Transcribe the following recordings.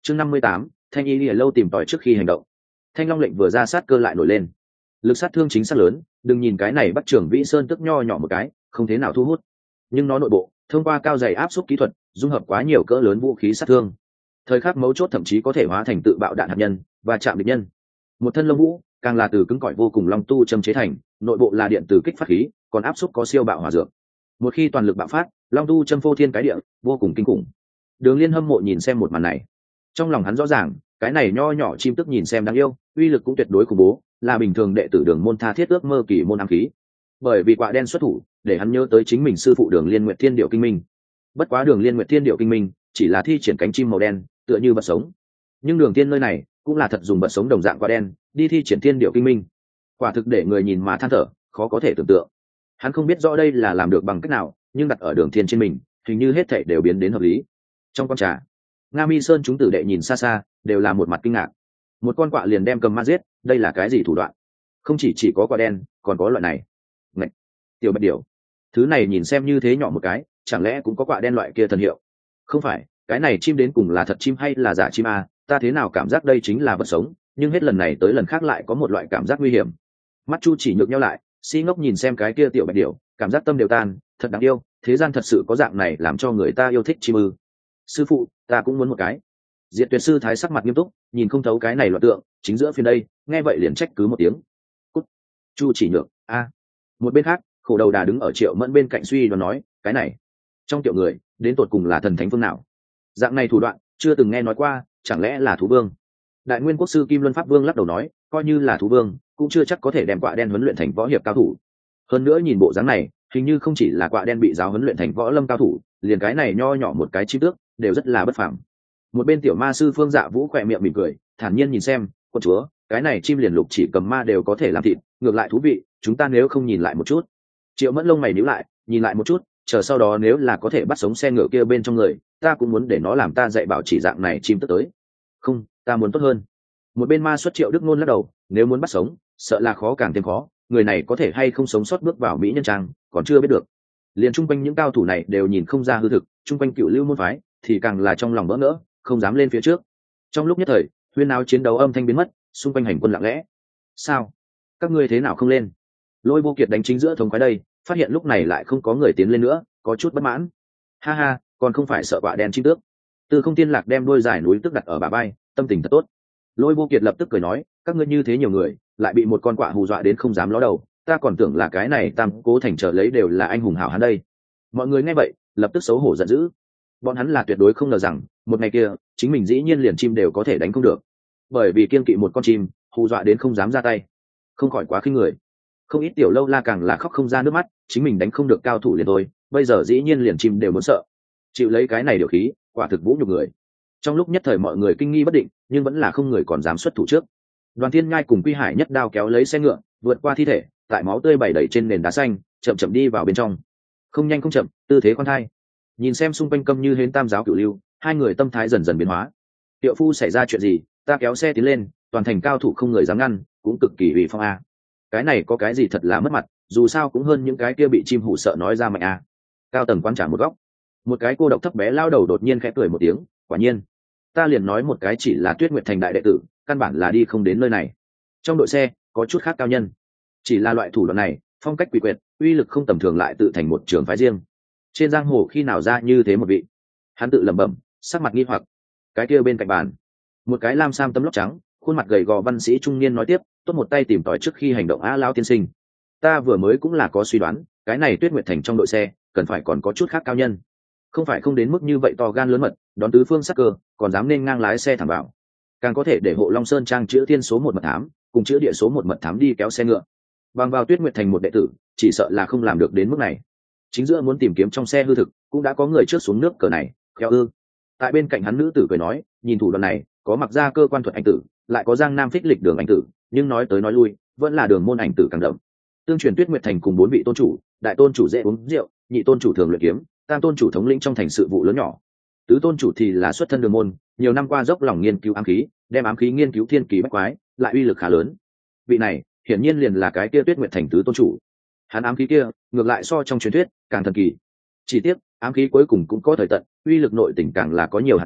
Chương 58, Thanh Y Lìa lâu tìm tòi trước khi hành động. Thanh Long lệnh vừa ra sát cơ lại nổi lên. Lực sát thương chính xác lớn, đừng nhìn cái này Bắc Trường Vĩ Sơn tức nho nhỏ một cái, không thế nào thu hút. Nhưng nó nội bộ, thông qua cao dày áp suất kỹ thuật, dung hợp quá nhiều cỡ lớn vũ khí sát thương. Thời khắc mấu chốt thậm chí có thể hóa thành tự bạo đạn hạt nhân và chạm địch nhân. Một thân lông vũ, càng là từ cứng cỏi vô cùng long tu châm chế thành, nội bộ là điện từ kích phát khí, còn áp suất có siêu bạo hỏa dược. Một khi toàn lực bạo phát, long tu châm phô thiên cái địa, vô cùng kinh khủng. Đường Liên hâm mộ nhìn xem một màn này, trong lòng hắn rõ ràng, cái này nho nhỏ chim tức nhìn xem đáng yêu, uy lực cũng tuyệt đối khủng bố, là bình thường đệ tử Đường môn tha thiết ước mơ kỳ môn ám khí. Bởi vì quạ đen xuất thủ, để hắn nhớ tới chính mình sư phụ Đường Liên Nguyệt Thiên Điệu Kinh Minh. Bất quá Đường Liên Nguyệt Thiên Điệu Kinh Minh chỉ là thi triển cánh chim màu đen, tựa như bật sống. Nhưng Đường Thiên nơi này cũng là thật dùng bật sống đồng dạng quạ đen, đi thi triển Thiên Điệu Kinh Minh. Quả thực để người nhìn mà than thở, khó có thể tưởng tượng. Hắn không biết rõ đây là làm được bằng cách nào, nhưng đặt ở Đường Thiên trên mình, hình như hết thảy đều biến đến hợp lý. Trong con trà, Nga Mi Sơn chúng tử đệ nhìn xa xa, đều là một mặt kinh ngạc. Một con quạ liền đem cầm ma giết, đây là cái gì thủ đoạn? Không chỉ có quạ đen, còn có loại này. Ngậy! Tiểu Bạch Điểu, thứ này nhìn xem như thế nhỏ một cái, chẳng lẽ cũng có quạ đen loại kia thần hiệu? Không phải, cái này chim đến cùng là thật chim hay là giả chim à? Ta thế nào cảm giác đây chính là vật sống, nhưng hết lần này tới lần khác lại có một loại cảm giác nguy hiểm. Mắt Chu Chỉ Nhược nhau lại, si ngốc nhìn xem cái kia Tiểu Bạch Điểu, cảm giác tâm đều tan, thật đáng yêu, thế gian thật sự có dạng này làm cho người ta yêu thích chim ư? Sư phụ, ta cũng muốn một cái. Diệt Tuyệt sư thái sắc mặt nghiêm túc, nhìn không thấu cái này loạn tượng, chính giữa phiên đây, nghe vậy liền trách cứ một tiếng. Cút. Chu Chỉ Nhược, a. Một bên khác, Khổ Đầu Đà đứng ở Triệu Mẫn bên cạnh suy đoán nói, cái này, trong tiểu người, đến tột cùng là thần thánh phương nào? Dạng này thủ đoạn, chưa từng nghe nói qua, chẳng lẽ là thú vương? Đại Nguyên Quốc sư Kim Luân Pháp Vương lắc đầu nói, coi như là thú vương, cũng chưa chắc có thể đem quạ đen huấn luyện thành võ hiệp cao thủ. Hơn nữa nhìn bộ dáng này, hình như không chỉ là quạ đen bị giáo huấn luyện thành võ lâm cao thủ, liền cái này nho nhỏ một cái chi tước, đều rất là bất phàm. Một bên tiểu ma sư Phương Dạ Vũ khỏe miệng mỉm cười, thản nhiên nhìn xem, quân chúa, cái này chim liền lục chỉ cầm ma đều có thể làm thịt, ngược lại thú vị, chúng ta nếu không nhìn lại một chút. Triệu Mẫn lông mày nhíu lại, nhìn lại một chút, chờ sau đó nếu là có thể bắt sống xe ngựa kia bên trong người, ta cũng muốn để nó làm ta dạy bảo chỉ dạng này chim tức tới. Không, ta muốn tốt hơn. Một bên ma xuất Triệu Đức Nôn lắc đầu, nếu muốn bắt sống, sợ là khó càng thêm khó, người này có thể hay không sống sót bước vào mỹ nhân trang, còn chưa biết được. Liền trung quanh những cao thủ này đều nhìn không ra hư thực, trung quanh Cựu Lưu môn phái thì càng là trong lòng bỡ ngỡ, không dám lên phía trước. Trong lúc nhất thời, huyên náo chiến đấu âm thanh biến mất, xung quanh hành quân lặng lẽ. Sao? Các ngươi thế nào không lên? Lôi Vô Kiệt đánh chính giữa thống khoái đây, phát hiện lúc này lại không có người tiến lên nữa, có chút bất mãn. Ha ha, còn không phải sợ quạ đen chim tước. Từ Không Tiên Lạc đem đôi giải núi tức đặt ở bả vai, tâm tình thật tốt. Lôi Vô Kiệt lập tức cười nói, các ngươi như thế nhiều người, lại bị một con quạ hù dọa đến không dám ló đầu, ta còn tưởng là cái này Tam Cố Thành trở lấy đều là anh hùng hảo hán đây. Mọi người nghe vậy, lập tức xấu hổ giận dữ. Bọn hắn là tuyệt đối không ngờ rằng, một ngày kia, chính mình dĩ nhiên liền chim đều có thể đánh không được. Bởi vì kiên kỵ một con chim, hù dọa đến không dám ra tay. Không khỏi quá khinh người. Không ít tiểu lâu la càng là khóc không ra nước mắt, chính mình đánh không được cao thủ liền thôi, bây giờ dĩ nhiên liền chim đều muốn sợ. Chịu lấy cái này điều khí, quả thực vũ nhục người. Trong lúc nhất thời mọi người kinh nghi bất định, nhưng vẫn là không người còn dám xuất thủ trước. Đoàn Thiên Nhai cùng Quy Hải nhất đao kéo lấy xe ngựa, vượt qua thi thể, tại máu tươi bày đầy trên nền đá xanh, chậm chậm đi vào bên trong. Không nhanh không chậm, tư thế khoan thai. Nhìn xem xung quanh câm như hến tam giáo cửu lưu, hai người tâm thái dần dần biến hóa. Tiệu phu xảy ra chuyện gì, ta kéo xe tiến lên, toàn thành cao thủ không người dám ngăn, cũng cực kỳ uy phong a. Cái này có cái gì thật là mất mặt, dù sao cũng hơn những cái kia bị chim hủ sợ nói ra mạnh a. Cao tầng quan trả một góc, một cái cô độc thấp bé lao đầu đột nhiên khẽ cười một tiếng, quả nhiên, ta liền nói một cái chỉ là Tuyết Nguyệt Thành đại đệ tử, căn bản là đi không đến nơi này. Trong đội xe có chút khác cao nhân, chỉ là loại thủ đoạn này, phong cách quỷ quyệt, uy lực không tầm thường lại tự thành một trường phái riêng. Trên giang hồ khi nào ra như thế một vị? Hắn tự lẩm bẩm, sắc mặt nghi hoặc. Cái kia bên cạnh bàn, một cái lam sam tấm lốc trắng, khuôn mặt gầy gò văn sĩ trung niên nói tiếp, tốt một tay tìm tòi trước khi hành động á lao tiên sinh. Ta vừa mới cũng là có suy đoán, cái này Tuyết Nguyệt Thành trong đội xe, cần phải còn có chút khác cao nhân. Không phải không đến mức như vậy to gan lớn mật, đón tứ phương sắc cơ, còn dám nên ngang lái xe thẳng vào. Càng có thể để hộ Long Sơn trang chữ thiên số 1 mật thám, cùng chữ địa số 1 mật thám đi kéo xe ngựa. Bằng vào Tuyết Nguyệt Thành một đệ tử, chỉ sợ là không làm được đến mức này. Chính giữa muốn tìm kiếm trong xe hư thực, cũng đã có người trước xuống nước cờ này, khéo ư? Tại bên cạnh hắn nữ tử cười nói, nhìn thủ đoạn này, có mặc ra cơ quan thuật anh tử, lại có Giang Nam Phích Lịch Đường anh tử, nhưng nói tới nói lui, vẫn là Đường môn anh tử càng đậm. Tương truyền Tuyết Nguyệt Thành cùng 4 vị tôn chủ, đại tôn chủ dễ uống rượu, nhị tôn chủ thường luyện kiếm, tam tôn chủ thống lĩnh trong thành sự vụ lớn nhỏ, tứ tôn chủ thì là xuất thân Đường môn, nhiều năm qua dốc lòng nghiên cứu ám khí, đem ám khí nghiên cứu thiên kỳ bách quái, lại uy lực khá lớn. Vị này, hiển nhiên liền là cái kia Tuyết Nguyệt Thành tứ tôn chủ. Hắn ám khí kia, ngược lại so trong truyền thuyết càng thần kỳ. Chỉ tiếc, ám khí cuối cùng cũng có thời tận, uy lực nội tình càng là có nhiều hạn chế,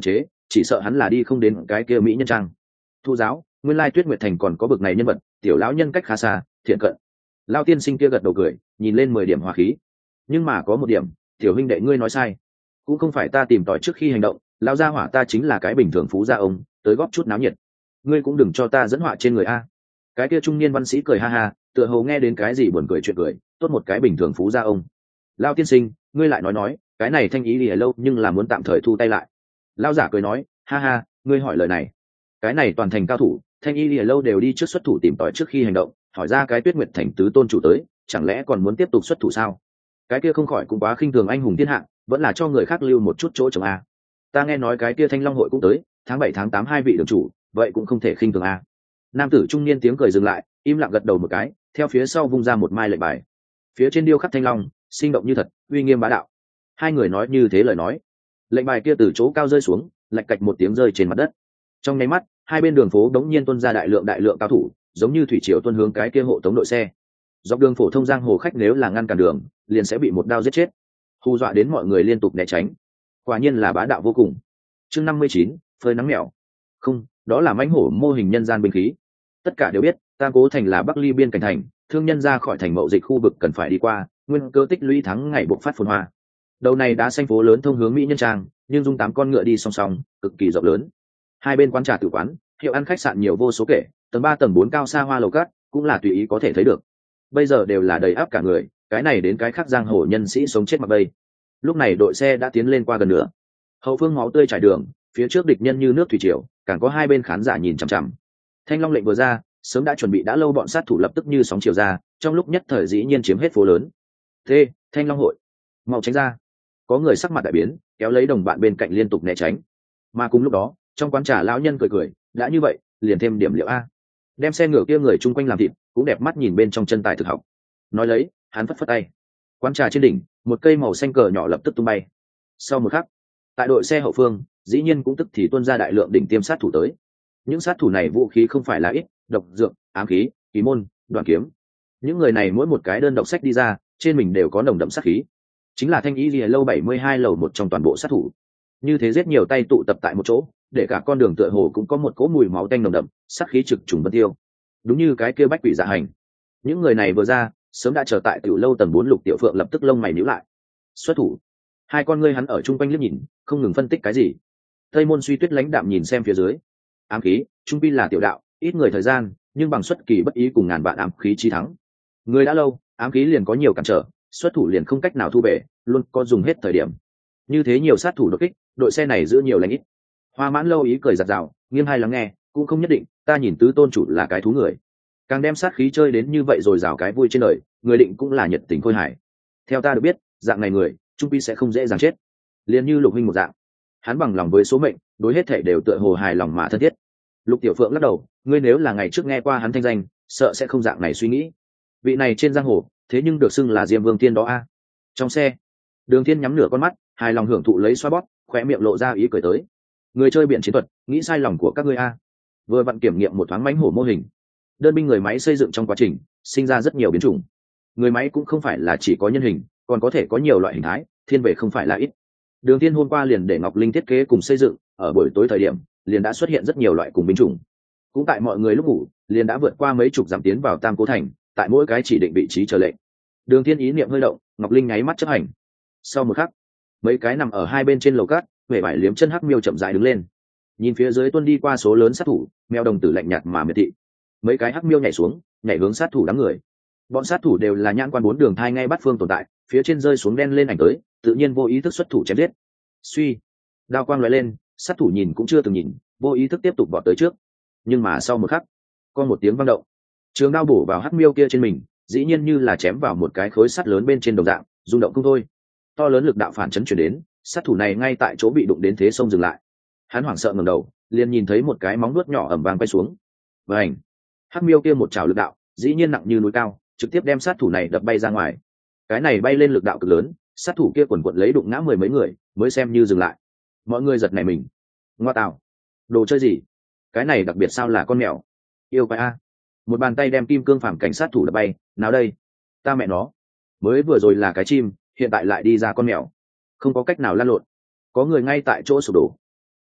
chỉ sợ hắn là đi không đến cái kia mỹ nhân trang. Thu giáo, nguyên lai Tuyết Nguyệt Thành còn có bực này nhân vật, tiểu lão nhân cách khá xa, thiện cận. Lão tiên sinh kia gật đầu cười, nhìn lên 10 điểm hòa khí. Nhưng mà có một điểm, tiểu huynh đệ ngươi nói sai, cũng không phải ta tìm tòi trước khi hành động, lão gia hỏa ta chính là cái bình thường phú gia ông, tới góp chút náo nhiệt. Ngươi cũng đừng cho ta dẫn họa trên người a. Cái kia trung niên văn sĩ cười ha ha, tựa hồ nghe đến cái gì buồn cười chuyện cười, tốt một cái bình thường phú gia ông. Lão tiên sinh, ngươi lại nói, cái này thanh ý lìa lâu nhưng là muốn tạm thời thu tay lại. Lão giả cười nói, ha ha, ngươi hỏi lời này, cái này toàn thành cao thủ, thanh y lìa lâu đều đi trước xuất thủ tìm tòi trước khi hành động, hỏi ra cái Tuyết Nguyệt Thành tứ tôn chủ tới, chẳng lẽ còn muốn tiếp tục xuất thủ sao? Cái kia không khỏi cũng quá khinh thường anh hùng thiên hạ, vẫn là cho người khác lưu một chút chỗ chống a. Ta nghe nói cái kia Thanh Long hội cũng tới, tháng 7 tháng 8 hai vị đường chủ, vậy cũng không thể khinh thường a. Nam tử trung niên tiếng cười dừng lại, im lặng gật đầu một cái, theo phía sau vung ra một mai lệnh bài. Phía trên điêu khắc thanh long, sinh động như thật, uy nghiêm bá đạo. Hai người nói như thế lời nói, lệnh bài kia từ chỗ cao rơi xuống, lạch cạch một tiếng rơi trên mặt đất. Trong nháy mắt, hai bên đường phố đống nhiên tuôn ra đại lượng cao thủ, giống như thủy triều tuôn hướng cái kia hộ tống đội xe. Dọc đường phổ thông giang hồ khách nếu là ngăn cản đường, liền sẽ bị một đao giết chết. Hù dọa đến mọi người liên tục né tránh. Quả nhiên là bá đạo vô cùng. Chương 59, phơi nắng mèo. Không, đó là mãnh hổ mô hình nhân gian binh khí. Tất cả đều biết, Tam Cố thành là Bắc Ly biên cảnh thành, thương nhân ra khỏi thành mậu dịch khu vực cần phải đi qua, nguyên cơ tích lũy thắng ngày bộc phát phồn hoa. Đầu này đã xanh phố lớn thông hướng mỹ nhân trang, nhưng dung 8 con ngựa đi song song, cực kỳ rộng lớn. Hai bên quán trà tử quán, hiệu ăn khách sạn nhiều vô số kể, tầng 3 tầng 4 cao xa hoa lầu cát, cũng là tùy ý có thể thấy được. Bây giờ đều là đầy áp cả người, cái này đến cái khác giang hồ nhân sĩ sống chết mặc bay. Lúc này đội xe đã tiến lên qua gần nửa, hậu phương máu tươi trải đường, phía trước địch nhân như nước thủy triều, càng có hai bên khán giả nhìn chằm chằm. Thanh Long lệnh vừa ra, sớm đã chuẩn bị đã lâu bọn sát thủ lập tức như sóng chiều ra, trong lúc nhất thời dĩ nhiên chiếm hết phố lớn. Thế, Thanh Long hội, mau tránh ra! Có người sắc mặt đại biến, kéo lấy đồng bạn bên cạnh liên tục né tránh. Mà cùng lúc đó, trong quán trà lão nhân cười cười, đã như vậy, liền thêm điểm liệu a. Đem xe ngựa kia người chung quanh làm thịt, cũng đẹp mắt nhìn bên trong chân tài thực học. Nói lấy, hắn phất phất tay. Quán trà trên đỉnh, một cây màu xanh cờ nhỏ lập tức tung bay. Sau một khắc, tại đội xe hậu phương, dĩ nhiên cũng tức thì tuôn ra đại lượng đỉnh tiêm sát thủ tới. Những sát thủ này vũ khí không phải là ít, độc dược, ám khí, kỳ môn, đoạn kiếm. Những người này mỗi một cái đơn độc sách đi ra, trên mình đều có nồng đậm sát khí. Chính là Thanh Y Lìa lâu 72 lầu một trong toàn bộ sát thủ. Như thế rất nhiều tay tụ tập tại một chỗ, để cả con đường tựa hồ cũng có một cỗ mùi máu tanh nồng đậm, sát khí trực trùng vân tiêu. Đúng như cái kia bách quỷ dạ hành. Những người này vừa ra, sớm đã chờ tại tiểu lâu tầng 4 Lục Tiểu Phượng lập tức lông mày nhíu lại. Xuất thủ. Hai con ngươi hắn ở chung quanh liếc nhìn, không ngừng phân tích cái gì. Tây Môn Suy Tuyết lãnh đạm nhìn xem phía dưới. Ám khí, trung pi là tiểu đạo, ít người thời gian, nhưng bằng xuất kỳ bất ý cùng ngàn vạn ám khí chi thắng. Người đã lâu, ám khí liền có nhiều cản trở, xuất thủ liền không cách nào thu về, luôn có dùng hết thời điểm. Như thế nhiều sát thủ đột kích, đội xe này giữ nhiều lãnh ít. Hoa Mãn Lâu ý cười giật giảo, nghiêm hai lắng nghe, cũng không nhất định, ta nhìn tứ tôn chủ là cái thú người. Càng đem sát khí chơi đến như vậy rồi rào cái vui trên đời, người định cũng là nhiệt tình khôi hài. Theo ta được biết, dạng này người, trung pi sẽ không dễ dàng chết. Liền như Lục huynh một dạng, hắn bằng lòng với số mệnh, đối hết thể đều tựa hồ hài lòng mà thân thiết. Lục Tiểu Phượng lắc đầu, ngươi nếu là ngày trước nghe qua hắn thanh danh, sợ sẽ không dạng này suy nghĩ. Vị này trên giang hồ, thế nhưng được xưng là Diêm Vương Tiên đó a. Trong xe, Đường Thiên nhắm nửa con mắt, hài lòng hưởng thụ lấy xoa bóp, khóe miệng lộ ra ý cười tới. Người chơi biện chiến thuật, nghĩ sai lòng của các ngươi a. Vừa vặn kiểm nghiệm một thoáng mãnh hổ mô hình. Đơn binh người máy xây dựng trong quá trình, sinh ra rất nhiều biến chủng. Người máy cũng không phải là chỉ có nhân hình, còn có thể có nhiều loại hình thái, thiên về không phải là ít. Đường Thiên hôm qua liền để Ngọc Linh thiết kế cùng xây dựng, ở buổi tối thời điểm, liền đã xuất hiện rất nhiều loại cùng binh chủng. Cũng tại mọi người lúc ngủ, liền đã vượt qua mấy chục dặm tiến vào Tam Cố thành, tại mỗi cái chỉ định vị trí chờ lệnh. Đường Thiên ý niệm hơi động, Ngọc Linh nháy mắt chấp hành. Sau một khắc, mấy cái nằm ở hai bên trên lầu cát, vẻ vải liếm chân hắc miêu chậm rãi đứng lên. Nhìn phía dưới tuân đi qua số lớn sát thủ, mèo đồng tử lạnh nhạt mà miệt thị. Mấy cái hắc miêu nhảy xuống, nhảy hướng sát thủ đám người. Bọn sát thủ đều là nhãn quan bốn đường thai ngay bắt phương tồn tại, phía trên rơi xuống đen lên ảnh tới, tự nhiên vô ý thức xuất thủ chém giết. Suy, đao quang lóe lên, sát thủ nhìn cũng chưa từng nhìn, vô ý thức tiếp tục vọt tới trước. Nhưng mà sau một khắc, có một tiếng vang động, trường đao bổ vào hắc miêu kia trên mình, dĩ nhiên như là chém vào một cái khối sắt lớn bên trên đồng dạng, rung động không thôi. To lớn lực đạo phản chấn chuyển đến, sát thủ này ngay tại chỗ bị đụng đến thế sông dừng lại. Hắn hoảng sợ ngẩng đầu, liền nhìn thấy một cái móng vuốt nhỏ ầm vang quay xuống. Vành, hắc miêu kia một trảo lực đạo, dĩ nhiên nặng như núi cao, trực tiếp đem sát thủ này đập bay ra ngoài. Cái này bay lên lực đạo cực lớn, sát thủ kia quần quật lấy đụng ngã mười mấy người, mới xem như dừng lại. Mọi người giật nảy mình. Ngoa tạo, đồ chơi gì? Cái này đặc biệt sao là con mèo? Yêu quái a! Một bàn tay đem kim cương phàm cảnh sát thủ đập bay, nào đây? Ta mẹ nó, mới vừa rồi là cái chim, hiện tại lại đi ra con mèo. Không có cách nào lăn lộn. Có người ngay tại chỗ sụp đổ.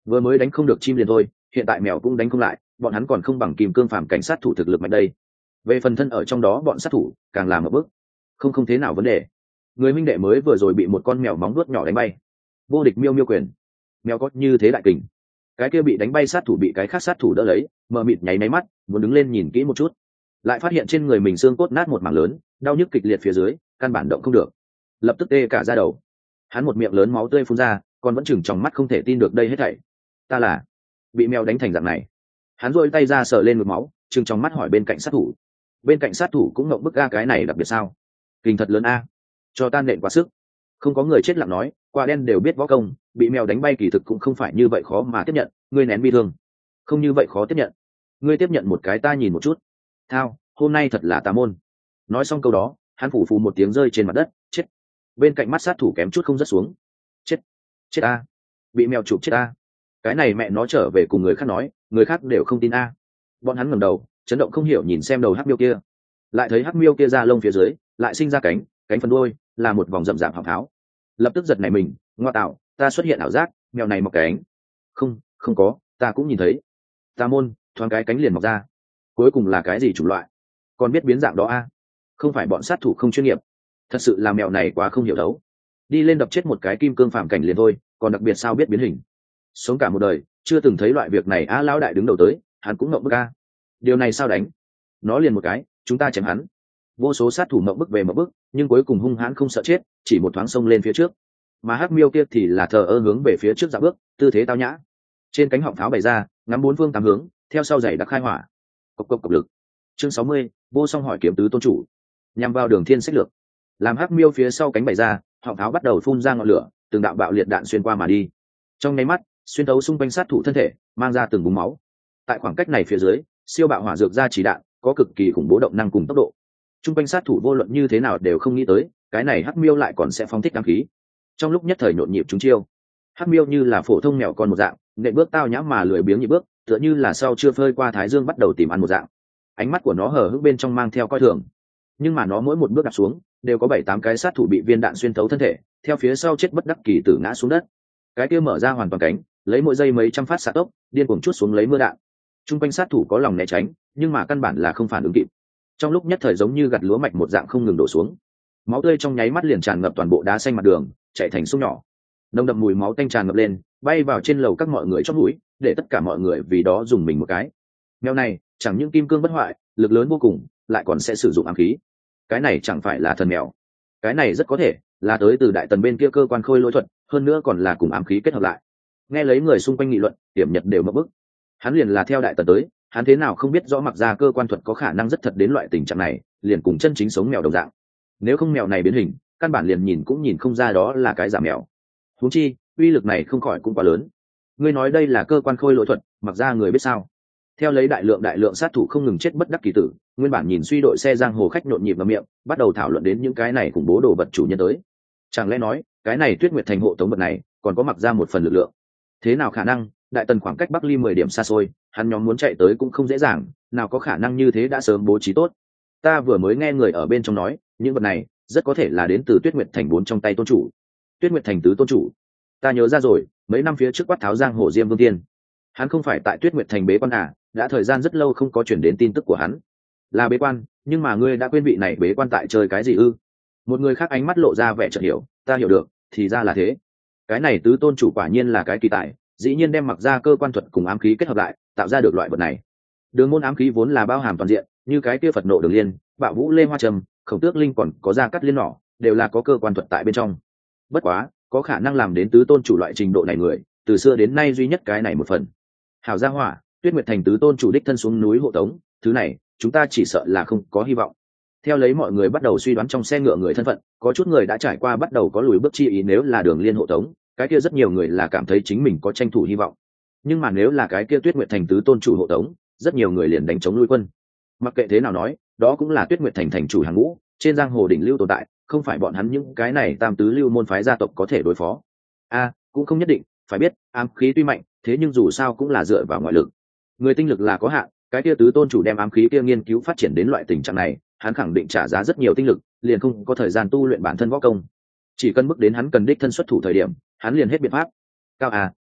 vừa mới đánh không được chim liền thôi, hiện tại mèo cũng đánh không lại, bọn hắn còn không bằng kim cương phàm cảnh sát thủ thực lực mạnh đây. Về phần thân ở trong đó bọn sát thủ càng làm một bước không thế nào vấn đề. Người minh đệ mới vừa rồi bị một con mèo móng vuốt nhỏ đánh bay, vô địch miêu miêu quyền, mèo có như thế đại kình. Cái kia bị đánh bay sát thủ bị cái khác sát thủ đỡ lấy, mờ mịt nháy máy mắt, muốn đứng lên nhìn kỹ một chút, lại phát hiện trên người mình xương cốt nát một mảng lớn, đau nhức kịch liệt phía dưới, căn bản động không được, lập tức tê cả da đầu. Hắn một miệng lớn máu tươi phun ra, còn vẫn chừng trong mắt không thể tin được đây hết thảy. Ta là bị mèo đánh thành dạng này. Hắn rôi tay ra sờ lên ngực máu, chừng trong mắt hỏi bên cạnh sát thủ. Bên cạnh sát thủ cũng ngậm bức ga, cái này đặc biệt sao? Kinh thật lớn a, cho tan nện quá sức. Không có người chết lặng nói, quả đen đều biết võ công, bị mèo đánh bay kỳ thực cũng không phải như vậy khó mà tiếp nhận. Ngươi nén bi thương, không như vậy khó tiếp nhận. Ngươi tiếp nhận một cái ta nhìn một chút. Thao, hôm nay thật là tà môn. Nói xong câu đó, hắn phủ phù một tiếng rơi trên mặt đất, chết. Bên cạnh mắt sát thủ kém chút không rớt xuống. Chết, chết a, bị mèo chụp chết a. Cái này mẹ nó trở về cùng người khác nói, người khác đều không tin a. Bọn hắn ngẩng đầu, chấn động không hiểu nhìn xem đầu hắc miêu kia, lại thấy hắc miêu kia ra lông phía dưới lại sinh ra cánh, cánh phần đuôi là một vòng rậm rạp họng tháo. Lập tức giật nảy mình, ngoa tạo, ta xuất hiện ảo giác, mèo này mọc cánh. Không có, ta cũng nhìn thấy. Ta môn, thoáng cái cánh liền mọc ra. Cuối cùng là cái gì chủng loại? Còn biết biến dạng đó a? Không phải bọn sát thủ không chuyên nghiệp, thật sự là mèo này quá không hiểu đấu. Đi lên đập chết một cái kim cương phàm cảnh liền thôi, còn đặc biệt sao biết biến hình. Sống cả một đời chưa từng thấy loại việc này a. Lão đại đứng đầu tới, hắn cũng ngậm bức a. Điều này sao đánh? Nó liền một cái, chúng ta chém hắn. Vô số sát thủ ngậm bức về ngậm bức, nhưng cuối cùng hung hãn không sợ chết, chỉ một thoáng xông lên phía trước. Mà hắc miêu kia thì là thờ ơ hướng về phía trước dạo bước, tư thế tao nhã. Trên cánh họng pháo bày ra, ngắm bốn phương tám hướng, theo sau giày đặc khai hỏa. Cộc cộc cộc lực. Chương 60, vô song hỏi kiếm tứ tôn chủ. Nhằm vào Đường Thiên sách lược. Làm hắc miêu phía sau cánh bày ra, họng pháo bắt đầu phun ra ngọn lửa, từng đạo bạo liệt đạn xuyên qua mà đi. Trong nháy mắt, xuyên thấu xung quanh sát thủ thân thể, mang ra từng búng máu. Tại khoảng cách này phía dưới, siêu bạo hỏa dược ra chỉ đạn, có cực kỳ khủng bố động năng cùng tốc độ. Trung quanh sát thủ vô luận như thế nào đều không nghĩ tới, cái này hắc miêu lại còn sẽ phóng thích ám khí. Trong lúc nhất thời nhộn nhịp chúng chiêu, hắc miêu như là phổ thông mèo con một dạng, nện bước tao nhã mà lười biếng nhịp bước, tựa như là sau chưa phơi qua thái dương bắt đầu tìm ăn một dạng. Ánh mắt của nó hờ hững bên trong mang theo coi thường, nhưng mà nó mỗi một bước đặt xuống, đều có 7-8 cái sát thủ bị viên đạn xuyên thấu thân thể, theo phía sau chết bất đắc kỳ tử ngã xuống đất. Cái kia mở ra hoàn toàn cánh, lấy mỗi giây mấy trăm phát xạ tốc, điên cuồng chuốt xuống lấy mưa đạn. Trung quanh sát thủ có lòng né tránh, nhưng mà căn bản là không phản ứng kịp. Trong lúc nhất thời giống như gặt lúa mạch một dạng không ngừng đổ xuống, máu tươi trong nháy mắt liền tràn ngập toàn bộ đá xanh mặt đường, chảy thành sông nhỏ. Nồng đậm mùi máu tanh tràn ngập lên, bay vào trên lầu các mọi người chót mũi, để tất cả mọi người vì đó dùng mình một cái. Mèo này chẳng những kim cương bất hoại, lực lớn vô cùng, lại còn sẽ sử dụng ám khí. Cái này chẳng phải là thần mèo? Cái này rất có thể là tới từ Đại Tần bên kia cơ quan khôi lỗi thuật, hơn nữa còn là cùng ám khí kết hợp lại. Nghe lấy người xung quanh nghị luận, Tiểm Nhật đều ngập bức. Hắn liền là theo Đại Tần tới, hắn thế nào không biết rõ mặc ra cơ quan thuật có khả năng rất thật đến loại tình trạng này, liền cùng chân chính sống mèo đồng dạng. Nếu không mèo này biến hình, căn bản liền nhìn cũng nhìn không ra đó là cái giả mèo. Huống chi, uy lực này không khỏi cũng quá lớn. Ngươi nói đây là cơ quan khôi lỗi thuật, mặc ra người biết sao? Theo lấy đại lượng sát thủ không ngừng chết bất đắc kỳ tử, nguyên bản nhìn suy đội xe giang hồ khách nhộn nhịp vào miệng, bắt đầu thảo luận đến những cái này khủng bố đồ vật chủ nhân tới. Chẳng lẽ nói, cái này Tuyết Nguyệt Thành hộ tống vật này, còn có mặc ra một phần lực lượng? Thế nào khả năng? Đại Tần khoảng cách Bắc Ly 10 điểm xa xôi, hắn nhóm muốn chạy tới cũng không dễ dàng, nào có khả năng như thế đã sớm bố trí tốt. Ta vừa mới nghe người ở bên trong nói, những vật này rất có thể là đến từ Tuyết Nguyệt Thành 4 trong tay tôn chủ. Tuyết Nguyệt Thành tứ tôn chủ, ta nhớ ra rồi, mấy năm phía trước quát tháo giang hồ Diêm Vương Tiên, hắn không phải tại Tuyết Nguyệt Thành bế quan à? Đã thời gian rất lâu không có chuyển đến tin tức của hắn. Là bế quan, nhưng mà ngươi đã quên vị này bế quan tại chơi cái gì ư? Một người khác ánh mắt lộ ra vẻ chợt hiểu, ta hiểu được, thì ra là thế. Cái này tứ tôn chủ quả nhiên là cái kỳ tài, dĩ nhiên đem mặc ra cơ quan thuật cùng ám khí kết hợp lại, tạo ra được loại vật này. Đường môn ám khí vốn là bao hàm toàn diện, như cái kia Phật nộ Đường Liên, Bạo Vũ Lê Hoa Trầm, Khổng Tước Linh còn có Gia Cắt Liên nỏ, đều là có cơ quan thuật tại bên trong. Bất quá, có khả năng làm đến tứ tôn chủ loại trình độ này người, từ xưa đến nay duy nhất cái này một phần. Hảo gia hỏa, Tuyết Nguyệt Thành tứ tôn chủ đích thân xuống núi hộ tống, thứ này chúng ta chỉ sợ là không có hy vọng. Theo lấy mọi người bắt đầu suy đoán trong xe ngựa người thân phận, có chút người đã trải qua bắt đầu có lùi bước chi ý, nếu là Đường Liên hộ tống, cái kia rất nhiều người là cảm thấy chính mình có tranh thủ hy vọng. Nhưng mà nếu là cái kia Tuyết Nguyệt Thành tứ tôn chủ hộ tống, rất nhiều người liền đánh chống lui quân. Mặc kệ thế nào nói, đó cũng là Tuyết Nguyệt Thành thành chủ hàng ngũ, trên giang hồ đỉnh lưu tồn tại, không phải bọn hắn những cái này tam tứ lưu môn phái gia tộc có thể đối phó. Cũng không nhất định, phải biết, ám khí tuy mạnh, thế nhưng dù sao cũng là dựa vào ngoại lực. Người tinh lực là có hạn, cái kia tứ tôn chủ đem ám khí kia nghiên cứu phát triển đến loại tình trạng này, hắn khẳng định trả giá rất nhiều tinh lực, liền không có thời gian tu luyện bản thân võ công. Chỉ cần bước đến hắn cần đích thân xuất thủ thời điểm, hắn liền hết biện pháp.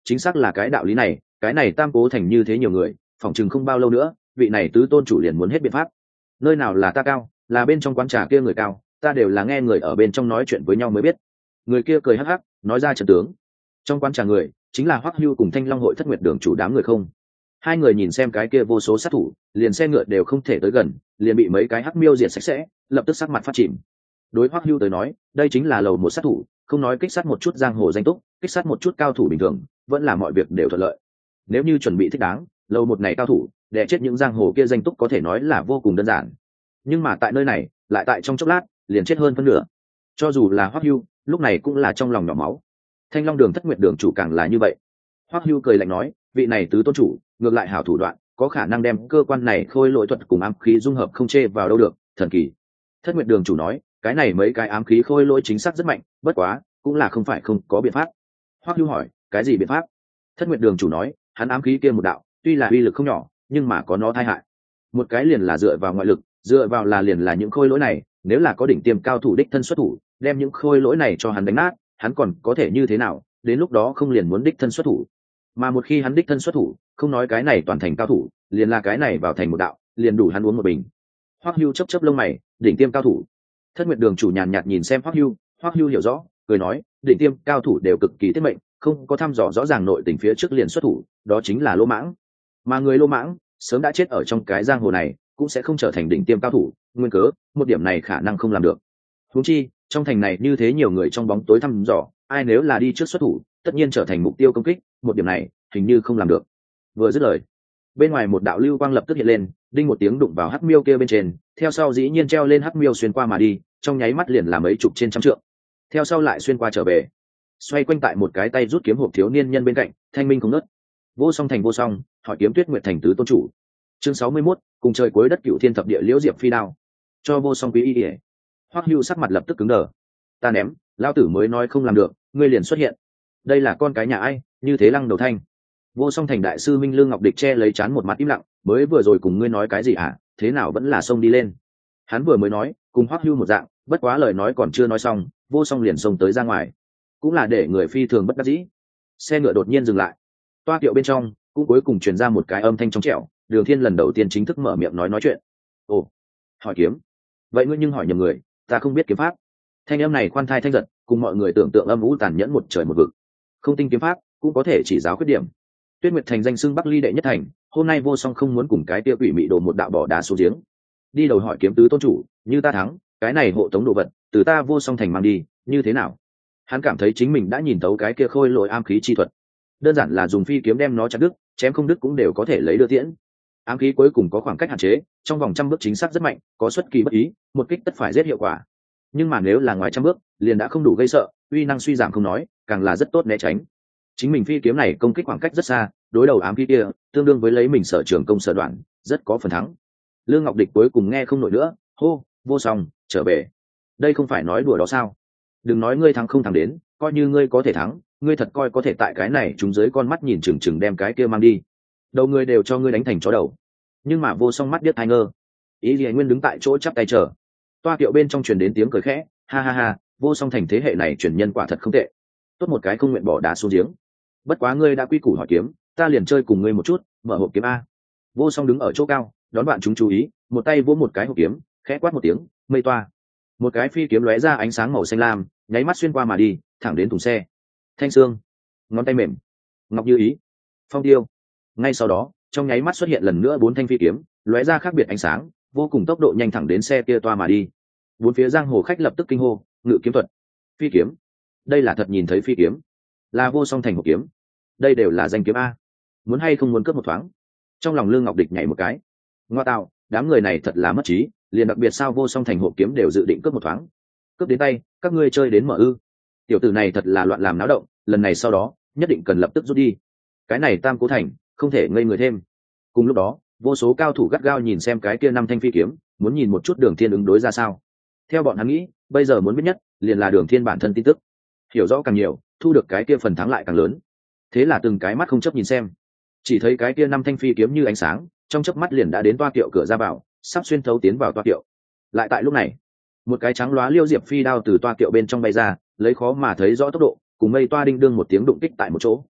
chính xác là cái đạo lý này. Cái này tam cố thành như thế nhiều người, phỏng chừng không bao lâu nữa vị này tứ tôn chủ liền muốn hết biện pháp. Nơi nào là ta cao, là bên trong quán trà kia người cao, ta đều là nghe người ở bên trong nói chuyện với nhau mới biết. Người kia cười hắc hắc nói ra trận tướng. Trong quán trà người chính là Hoắc Hưu cùng Thanh Long hội Thất Nguyệt đường chủ đám người không. Hai người nhìn xem cái kia vô số sát thủ, liền xe ngựa đều không thể tới gần, liền bị mấy cái hắc miêu diệt sạch sẽ, lập tức sắc mặt phát chìm. Đối Hoắc Hưu tới nói, đây chính là lầu một sát thủ, không nói kích sát một chút giang hồ danh túc, kích sát một chút cao thủ bình thường, vẫn là mọi việc đều thuận lợi. Nếu như chuẩn bị thích đáng, lầu một này cao thủ, để chết những giang hồ kia danh túc có thể nói là vô cùng đơn giản. Nhưng mà tại nơi này, lại tại trong chốc lát, liền chết hơn phân nửa. Cho dù là Hoắc Hưu, lúc này cũng là trong lòng nhỏ máu. Thanh Long đường Thất Nguyệt đường chủ càng là như vậy. Hoắc Hưu cười lạnh nói, vị này tứ tôn chủ, ngược lại hảo thủ đoạn, có khả năng đem cơ quan này khôi lỗi thuật cùng ám khí dung hợp không chê vào đâu được, thần kỳ. Thất Nguyệt đường chủ nói, cái này mấy cái ám khí khôi lỗi chính xác rất mạnh, bất quá, cũng là không phải không có biện pháp. Hoắc Hưu hỏi, cái gì biện pháp? Thất Nguyệt đường chủ nói, hắn ám khí kia một đạo, tuy là uy lực không nhỏ, nhưng mà có nó tai hại. Một cái liền là dựa vào ngoại lực, dựa vào là liền là những khôi lỗi này, nếu là có đỉnh tiêm cao thủ đích thân xuất thủ, đem những khôi lỗi này cho hắn đánh nát, hắn còn có thể như thế nào, đến lúc đó không liền muốn đích thân xuất thủ. Mà một khi hắn đích thân xuất thủ, không nói cái này toàn thành cao thủ, liền là cái này vào thành một đạo, liền đủ hắn uống một bình. Hoắc Hưu chớp chớp lông mày, đỉnh tiêm cao thủ. Thất Nguyệt đường chủ nhàn nhạt nhìn xem Hoắc Hưu hiểu rõ, cười nói, đỉnh tiêm cao thủ đều cực kỳ tiết mệnh, không có thăm dò rõ ràng nội tình phía trước liền xuất thủ, đó chính là lỗ mãng. Mà người lỗ mãng, sớm đã chết ở trong cái giang hồ này, cũng sẽ không trở thành đỉnh tiêm cao thủ, nguyên cớ, một điểm này khả năng không làm được. Huống chi, trong thành này như thế nhiều người trong bóng tối thăm dò, ai nếu là đi trước xuất thủ, tất nhiên trở thành mục tiêu công kích, một điểm này, hình như không làm được. Vừa dứt lời, bên ngoài một đạo lưu quang lập tức hiện lên, đinh một tiếng đụng vào hắc miêu kia bên trên, theo sau dĩ nhiên treo lên hắc miêu xuyên qua mà đi, trong nháy mắt liền là mấy chục trên trăm trượng. Theo sau lại xuyên qua trở về, xoay quanh tại một cái tay rút kiếm hộp thiếu niên nhân bên cạnh, thanh minh không nớt. Vô song thành vô song, hỏi kiếm Tuyết Nguyệt thành tứ tôn chủ. Chương 61, cùng trời cuối đất cửu thiên thập địa liễu diệp phi đao. Cho vô song quý y điệp. Hoắc Hưu sắc mặt lập tức cứng đờ. Ta ném, lão tử mới nói không làm được, ngươi liền xuất hiện. Đây là con cái nhà ai, như thế lăng đầu thanh. Vô song thành đại sư Minh Lương Ngọc Địch che lấy chán một mặt im lặng, mới vừa rồi cùng ngươi nói cái gì hả, thế nào vẫn là xông đi lên. Hắn vừa mới nói, cùng Hoắc Hưu một dạng, bất quá lời nói còn chưa nói xong, vô song liền xông tới ra ngoài. Cũng là để người phi thường bất đắc dĩ. Xe ngựa đột nhiên dừng lại. Toa kiệu bên trong, cũng cuối cùng truyền ra một cái âm thanh trong trẻo, Đường Thiên lần đầu tiên chính thức mở miệng nói chuyện. Ồ, hỏi kiếm. Vậy ngươi nhưng hỏi nhầm người, ta không biết kiếm pháp. Thanh âm này khoan thai thanh giật, cùng mọi người tưởng tượng âm u tàn nhẫn một trời một vực. Không tinh kiếm pháp, cũng có thể chỉ giáo khuyết điểm. Tuyết Nguyệt thành danh xưng Bắc Ly đệ nhất thành, hôm nay vô song không muốn cùng cái tia quỷ mị đồ một đạo bỏ đá xuống giếng. Đi đầu hỏi kiếm tứ tôn chủ, như ta thắng, cái này hộ tống đồ vật, từ ta vô song thành mang đi, như thế nào? Hắn cảm thấy chính mình đã nhìn tấu cái kia khôi lỗi ám khí chi thuật, đơn giản là dùng phi kiếm đem nó chặt đứt, chém không đứt cũng đều có thể lấy đưa tiễn. Ám khí cuối cùng có khoảng cách hạn chế, trong vòng 100 bước chính xác rất mạnh, có xuất kỳ bất ý, một kích tất phải giết hiệu quả. Nhưng mà nếu là ngoài 100 bước, liền đã không đủ gây sợ, uy năng suy giảm không nói, càng là rất tốt né tránh. Chính mình phi kiếm này công kích khoảng cách rất xa, đối đầu ám khí kia, tương đương với lấy mình sở trường công sở đoạn, rất có phần thắng. Lương Ngọc Địch cuối cùng nghe không nổi nữa, hô, vô song, trở về. Đây không phải nói đùa đó sao? Đừng nói ngươi thắng không thắng đến, coi như ngươi có thể thắng, ngươi thật coi có thể tại cái này chúng dưới con mắt nhìn chừng chừng đem cái kia mang đi. Đầu ngươi đều cho ngươi đánh thành chó đầu. Nhưng mà vô song mắt điếc tai ngơ. Ý Liễu Nguyên đứng tại chỗ chắp tay chờ. Toa kiệu bên trong truyền đến tiếng cười khẽ, ha ha ha, vô song thành thế hệ này truyền nhân quả thật không tệ. Tốt một cái không nguyện bỏ đá xuống giếng. Bất quá ngươi đã quy củ hỏi kiếm, ta liền chơi cùng ngươi một chút, mở hộp kiếm a. Vô song đứng ở chỗ cao, đón bạn chúng chú ý, một tay vỗ một cái hộp kiếm, khẽ quát một tiếng, mây toa. Một cái phi kiếm lóe ra ánh sáng màu xanh lam, nháy mắt xuyên qua mà đi, thẳng đến thùng xe. Thanh xương, ngón tay mềm, ngọc như ý, phong tiêu. Ngay sau đó, trong nháy mắt xuất hiện lần nữa 4 thanh phi kiếm, lóe ra khác biệt ánh sáng, vô cùng tốc độ nhanh thẳng đến xe kia toa mà đi. Bốn phía giang hồ khách lập tức kinh hô, ngự kiếm thuật, phi kiếm. Đây là thật nhìn thấy phi kiếm, là vô song thành hộp kiếm. Đây đều là danh kiếm a. Muốn hay không muốn cướp một thoáng. Trong lòng Lương Ngọc Địch nhảy một cái. Ngoa tạo, đám người này thật là mất trí, liền đặc biệt sao vô song thành hộp kiếm đều dự định cướp một thoáng. Cướp đến tay, các ngươi chơi đến mở ư? Tiểu tử này thật là loạn làm náo động, lần này sau đó, nhất định cần lập tức rút đi. Cái này Tam Cố thành, không thể ngây người thêm. Cùng lúc đó, vô số cao thủ gắt gao nhìn xem cái kia 5 thanh phi kiếm, muốn nhìn một chút Đường Thiên ứng đối ra sao. Theo bọn hắn nghĩ, bây giờ muốn biết nhất, liền là Đường Thiên bản thân tin tức. Hiểu rõ càng nhiều, thu được cái kia phần thắng lại càng lớn. Thế là từng cái mắt không chấp nhìn xem, chỉ thấy cái kia 5 thanh phi kiếm như ánh sáng, trong chớp mắt liền đã đến toa kiệu cửa ra vào, sắp xuyên thấu tiến vào toa kiệu. Lại tại lúc này, một cái trắng lóa liêu diệp phi đao từ toa kiệu bên trong bay ra, lấy khó mà thấy rõ tốc độ, cùng mây toa đinh đương một tiếng đụng kích tại một chỗ.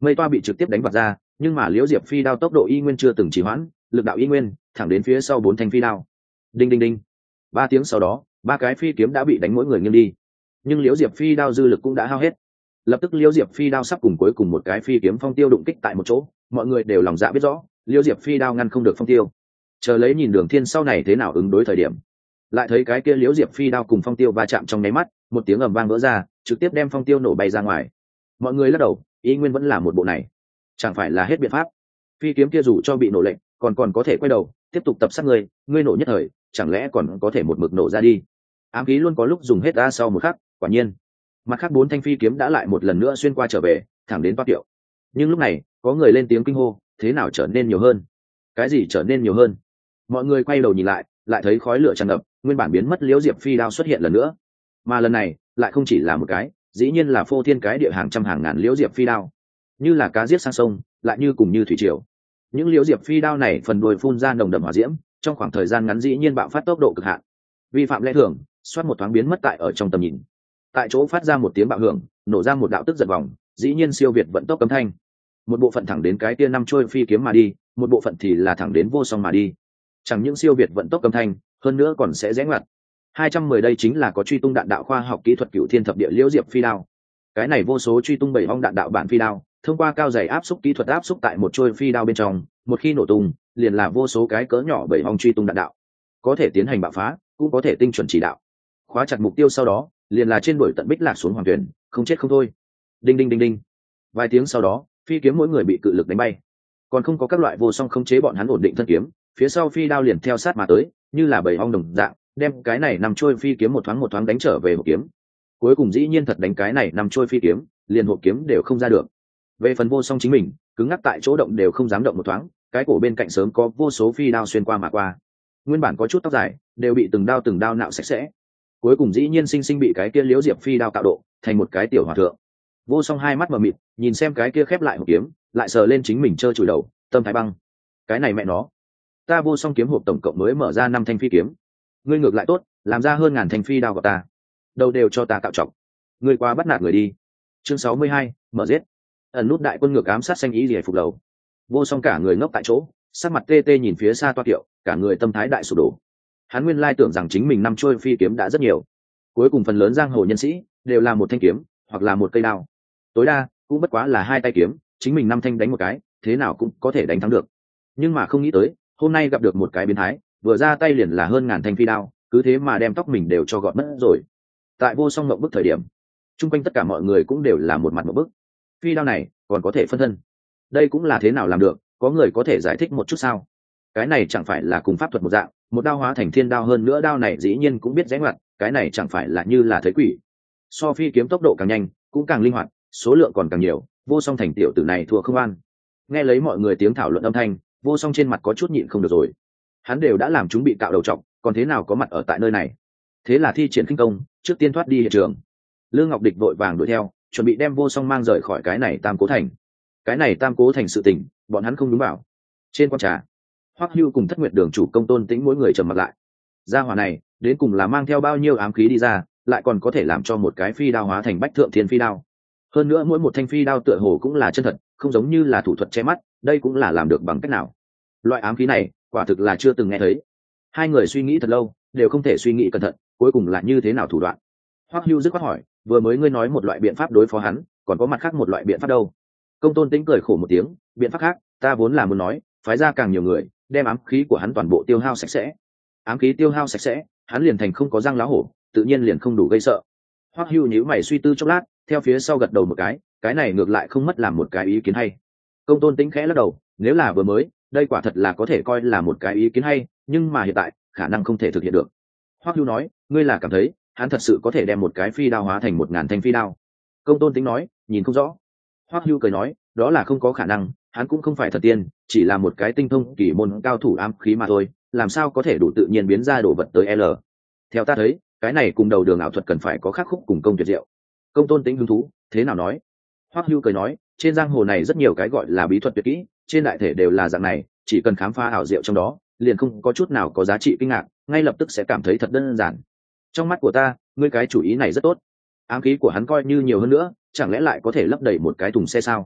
mây toa bị trực tiếp đánh vặt ra, nhưng mà liễu diệp phi đao tốc độ y nguyên chưa từng trì hoãn, lực đạo y nguyên thẳng đến phía sau 4 thanh phi đao. Đinh đinh đinh, 3 tiếng sau đó, 3 cái phi kiếm đã bị đánh mỗi người nghiêng đi, nhưng liễu diệp phi đao dư lực cũng đã hao hết. Lập tức liễu diệp phi đao sắp cùng cuối cùng một cái phi kiếm phong tiêu đụng kích tại một chỗ, mọi người đều lòng dạ biết rõ liễu diệp phi đao ngăn không được phong tiêu. Chờ lấy nhìn Đường Thiên sau này thế nào ứng đối thời điểm, lại thấy cái kia liễu diệp phi đao cùng phong tiêu va chạm trong nháy mắt, một tiếng ầm vang vỡ ra, trực tiếp đem phong tiêu nổ bay ra ngoài. Mọi người lắc đầu, ý nguyên vẫn là một bộ này, chẳng phải là hết biện pháp. Phi kiếm kia dù cho bị nổ lệnh, còn có thể quay đầu tiếp tục tập sát ngươi nổ nhất thời, chẳng lẽ còn có thể một mực nổ ra đi. Ám khí luôn có lúc dùng hết ra sau một khắc, quả nhiên mặt khác 4 thanh phi kiếm đã lại một lần nữa xuyên qua trở về, thẳng đến Toa Kiệu. Nhưng lúc này có người lên tiếng kinh hô, thế nào trở nên nhiều hơn? Cái gì trở nên nhiều hơn? Mọi người quay đầu nhìn lại, lại thấy khói lửa tràn ngập, nguyên bản biến mất liễu diệp phi đao xuất hiện lần nữa, mà lần này lại không chỉ là một cái, dĩ nhiên là phô thiên cái địa hàng trăm hàng ngàn liễu diệp phi đao, như là cá giết sang sông, lại như cùng như thủy triều. Những liễu diệp phi đao này phần đuôi phun ra nồng đậm hỏa diễm, trong khoảng thời gian ngắn dĩ nhiên bạo phát tốc độ cực hạn, vi phạm lẽ thường, xoát một thoáng biến mất tại ở trong tầm nhìn. Tại chỗ phát ra một tiếng bạo hưởng, nổ ra một đạo tức giật vòng, dĩ nhiên siêu việt vận tốc cấm thanh. Một bộ phận thẳng đến cái tia 5 trôi phi kiếm mà đi, một bộ phận thì là thẳng đến vô song mà đi. Chẳng những siêu việt vận tốc cấm thanh, hơn nữa còn sẽ rẽ ngoặt. 210 đây chính là có truy tung đạn đạo khoa học kỹ thuật cửu thiên thập địa liễu diệp phi đao. Cái này vô số truy tung 7 ong đạn đạo bản phi đao, thông qua cao dày áp xúc kỹ thuật áp xúc tại một trôi phi đao bên trong, một khi nổ tung, liền là vô số cái cỡ nhỏ 7 ong truy tung đạn đạo, có thể tiến hành bạo phá, cũng có thể tinh chuẩn chỉ đạo. Khóa chặt mục tiêu sau đó, liền là trên đuổi tận bích lạc xuống hoàng tuyển, không chết không thôi. Đinh đinh đinh đinh. Vài tiếng sau đó, phi kiếm mỗi người bị cự lực đánh bay. Còn không có các loại vô song khống chế bọn hắn ổn định thân kiếm, phía sau phi đao liền theo sát mà tới, như là 7 ong đồng dạng, đem cái này nằm trôi phi kiếm một thoáng đánh trở về hộp kiếm. Cuối cùng dĩ nhiên thật đánh cái này nằm trôi phi kiếm, liền hộp kiếm đều không ra được. Về phần vô song chính mình, cứng ngắc tại chỗ động đều không dám động một thoáng, cái cổ bên cạnh sớm có vô số phi đao xuyên qua mà qua. Nguyên bản có chút tóc dài, đều bị từng đao nạo sạch sẽ. Cuối cùng dĩ nhiên sinh bị cái kia liễu diệp phi đao tạo độ thành một cái tiểu hòa thượng. Vô song hai mắt mờ mịt, nhìn xem cái kia khép lại hộp kiếm, lại sờ lên chính mình trơ chùi đầu, tâm thái băng. Cái này mẹ nó, ta vô song kiếm hộp tổng cộng mới mở ra 5 thanh phi kiếm, ngươi ngược lại tốt, làm ra hơn ngàn thanh phi đao của ta, đầu đều cho ta cạo trọc, ngươi qua bắt nạt người đi. Chương 62, mở giết. Ẩn nút đại quân ngược ám sát xanh ý gì phục đầu. Vô song cả người ngốc tại chỗ, sắc mặt tê tê nhìn phía xa Toa Kiệu, cả người tâm thái đại sụp đổ. Hắn nguyên lai tưởng rằng chính mình 5 trôi phi kiếm đã rất nhiều, cuối cùng phần lớn giang hồ nhân sĩ đều là một thanh kiếm hoặc là một cây đao, tối đa cũng bất quá là 2 tay kiếm, chính mình 5 thanh đánh một cái, thế nào cũng có thể đánh thắng được. Nhưng mà không nghĩ tới, hôm nay gặp được một cái biến thái, vừa ra tay liền là hơn ngàn thanh phi đao, cứ thế mà đem tóc mình đều cho gọt mất rồi. Tại vô song ngậm bức thời điểm, chung quanh tất cả mọi người cũng đều là một mặt ngậm bức. Phi đao này còn có thể phân thân, đây cũng là thế nào làm được, có người có thể giải thích một chút sao? Cái này chẳng phải là cùng pháp thuật một dạng, một đao hóa thành thiên đao, hơn nữa đao này dĩ nhiên cũng biết rẽ ngoặt, cái này chẳng phải là như là thấy quỷ. So phi kiếm tốc độ càng nhanh, cũng càng linh hoạt, số lượng còn càng nhiều, vô song thành tiểu tử này thua không an. Nghe lấy mọi người tiếng thảo luận âm thanh, vô song trên mặt có chút nhịn không được rồi. Hắn đều đã làm chúng bị cạo đầu trọc, còn thế nào có mặt ở tại nơi này? Thế là thi triển khinh công, trước tiên thoát đi hiện trường. Lương Ngọc Địch vội vàng đuổi theo, chuẩn bị đem vô song mang rời khỏi cái này Tam Cố Thành. Cái này Tam Cố Thành sự tình, bọn hắn không đúng bảo. Trên quan trà, Hoắc Hưu cùng Thất Nguyệt Đường chủ Công Tôn Tĩnh mỗi người trầm mặt lại. Gia hỏa này đến cùng là mang theo bao nhiêu ám khí đi ra, lại còn có thể làm cho một cái phi đao hóa thành bách thượng thiên phi đao. Hơn nữa mỗi một thanh phi đao tựa hồ cũng là chân thật, không giống như là thủ thuật che mắt, đây cũng là làm được bằng cách nào? Loại ám khí này, quả thực là chưa từng nghe thấy. Hai người suy nghĩ thật lâu, đều không thể suy nghĩ cẩn thận, cuối cùng là như thế nào thủ đoạn. Hoắc Hưu dứt khoát hỏi, vừa mới ngươi nói một loại biện pháp đối phó hắn, còn có mặt khác một loại biện pháp đâu? Công Tôn Tĩnh cười khổ một tiếng, biện pháp khác, ta vốn là muốn nói, phái ra càng nhiều người, đem ám khí của hắn toàn bộ tiêu hao sạch sẽ. Ám khí tiêu hao sạch sẽ, hắn liền thành không có răng lá hổ, tự nhiên liền không đủ gây sợ. Hoắc Hưu nhíu mày suy tư chốc lát, theo phía sau gật đầu một cái này ngược lại không mất làm một cái ý kiến hay. Công Tôn Tĩnh khẽ lắc đầu, nếu là vừa mới, đây quả thật là có thể coi là một cái ý kiến hay, nhưng mà hiện tại khả năng không thể thực hiện được. Hoắc Hưu nói, ngươi là cảm thấy hắn thật sự có thể đem một cái phi đao hóa thành 1000 thanh phi đao? Công Tôn Tĩnh nói, nhìn không rõ. Hoắc Hưu cười nói, đó là không có khả năng, hắn cũng không phải thần tiên, chỉ là một cái tinh thông kỳ môn cao thủ ám khí mà thôi, làm sao có thể đủ tự nhiên biến ra đồ vật tới L. Theo ta thấy, cái này cùng đầu đường ảo thuật cần phải có khắc khúc cùng công tuyệt diệu. Công Tôn Tĩnh hứng thú, thế nào nói? Hoắc Hưu cười nói, trên giang hồ này rất nhiều cái gọi là bí thuật tuyệt kỹ, trên đại thể đều là dạng này, chỉ cần khám phá ảo diệu trong đó, liền không có chút nào có giá trị kinh ngạc, ngay lập tức sẽ cảm thấy thật đơn giản. Trong mắt của ta, ngươi cái chủ ý này rất tốt. Ám khí của hắn coi như nhiều hơn nữa, chẳng lẽ lại có thể lấp đầy một cái thùng xe sao?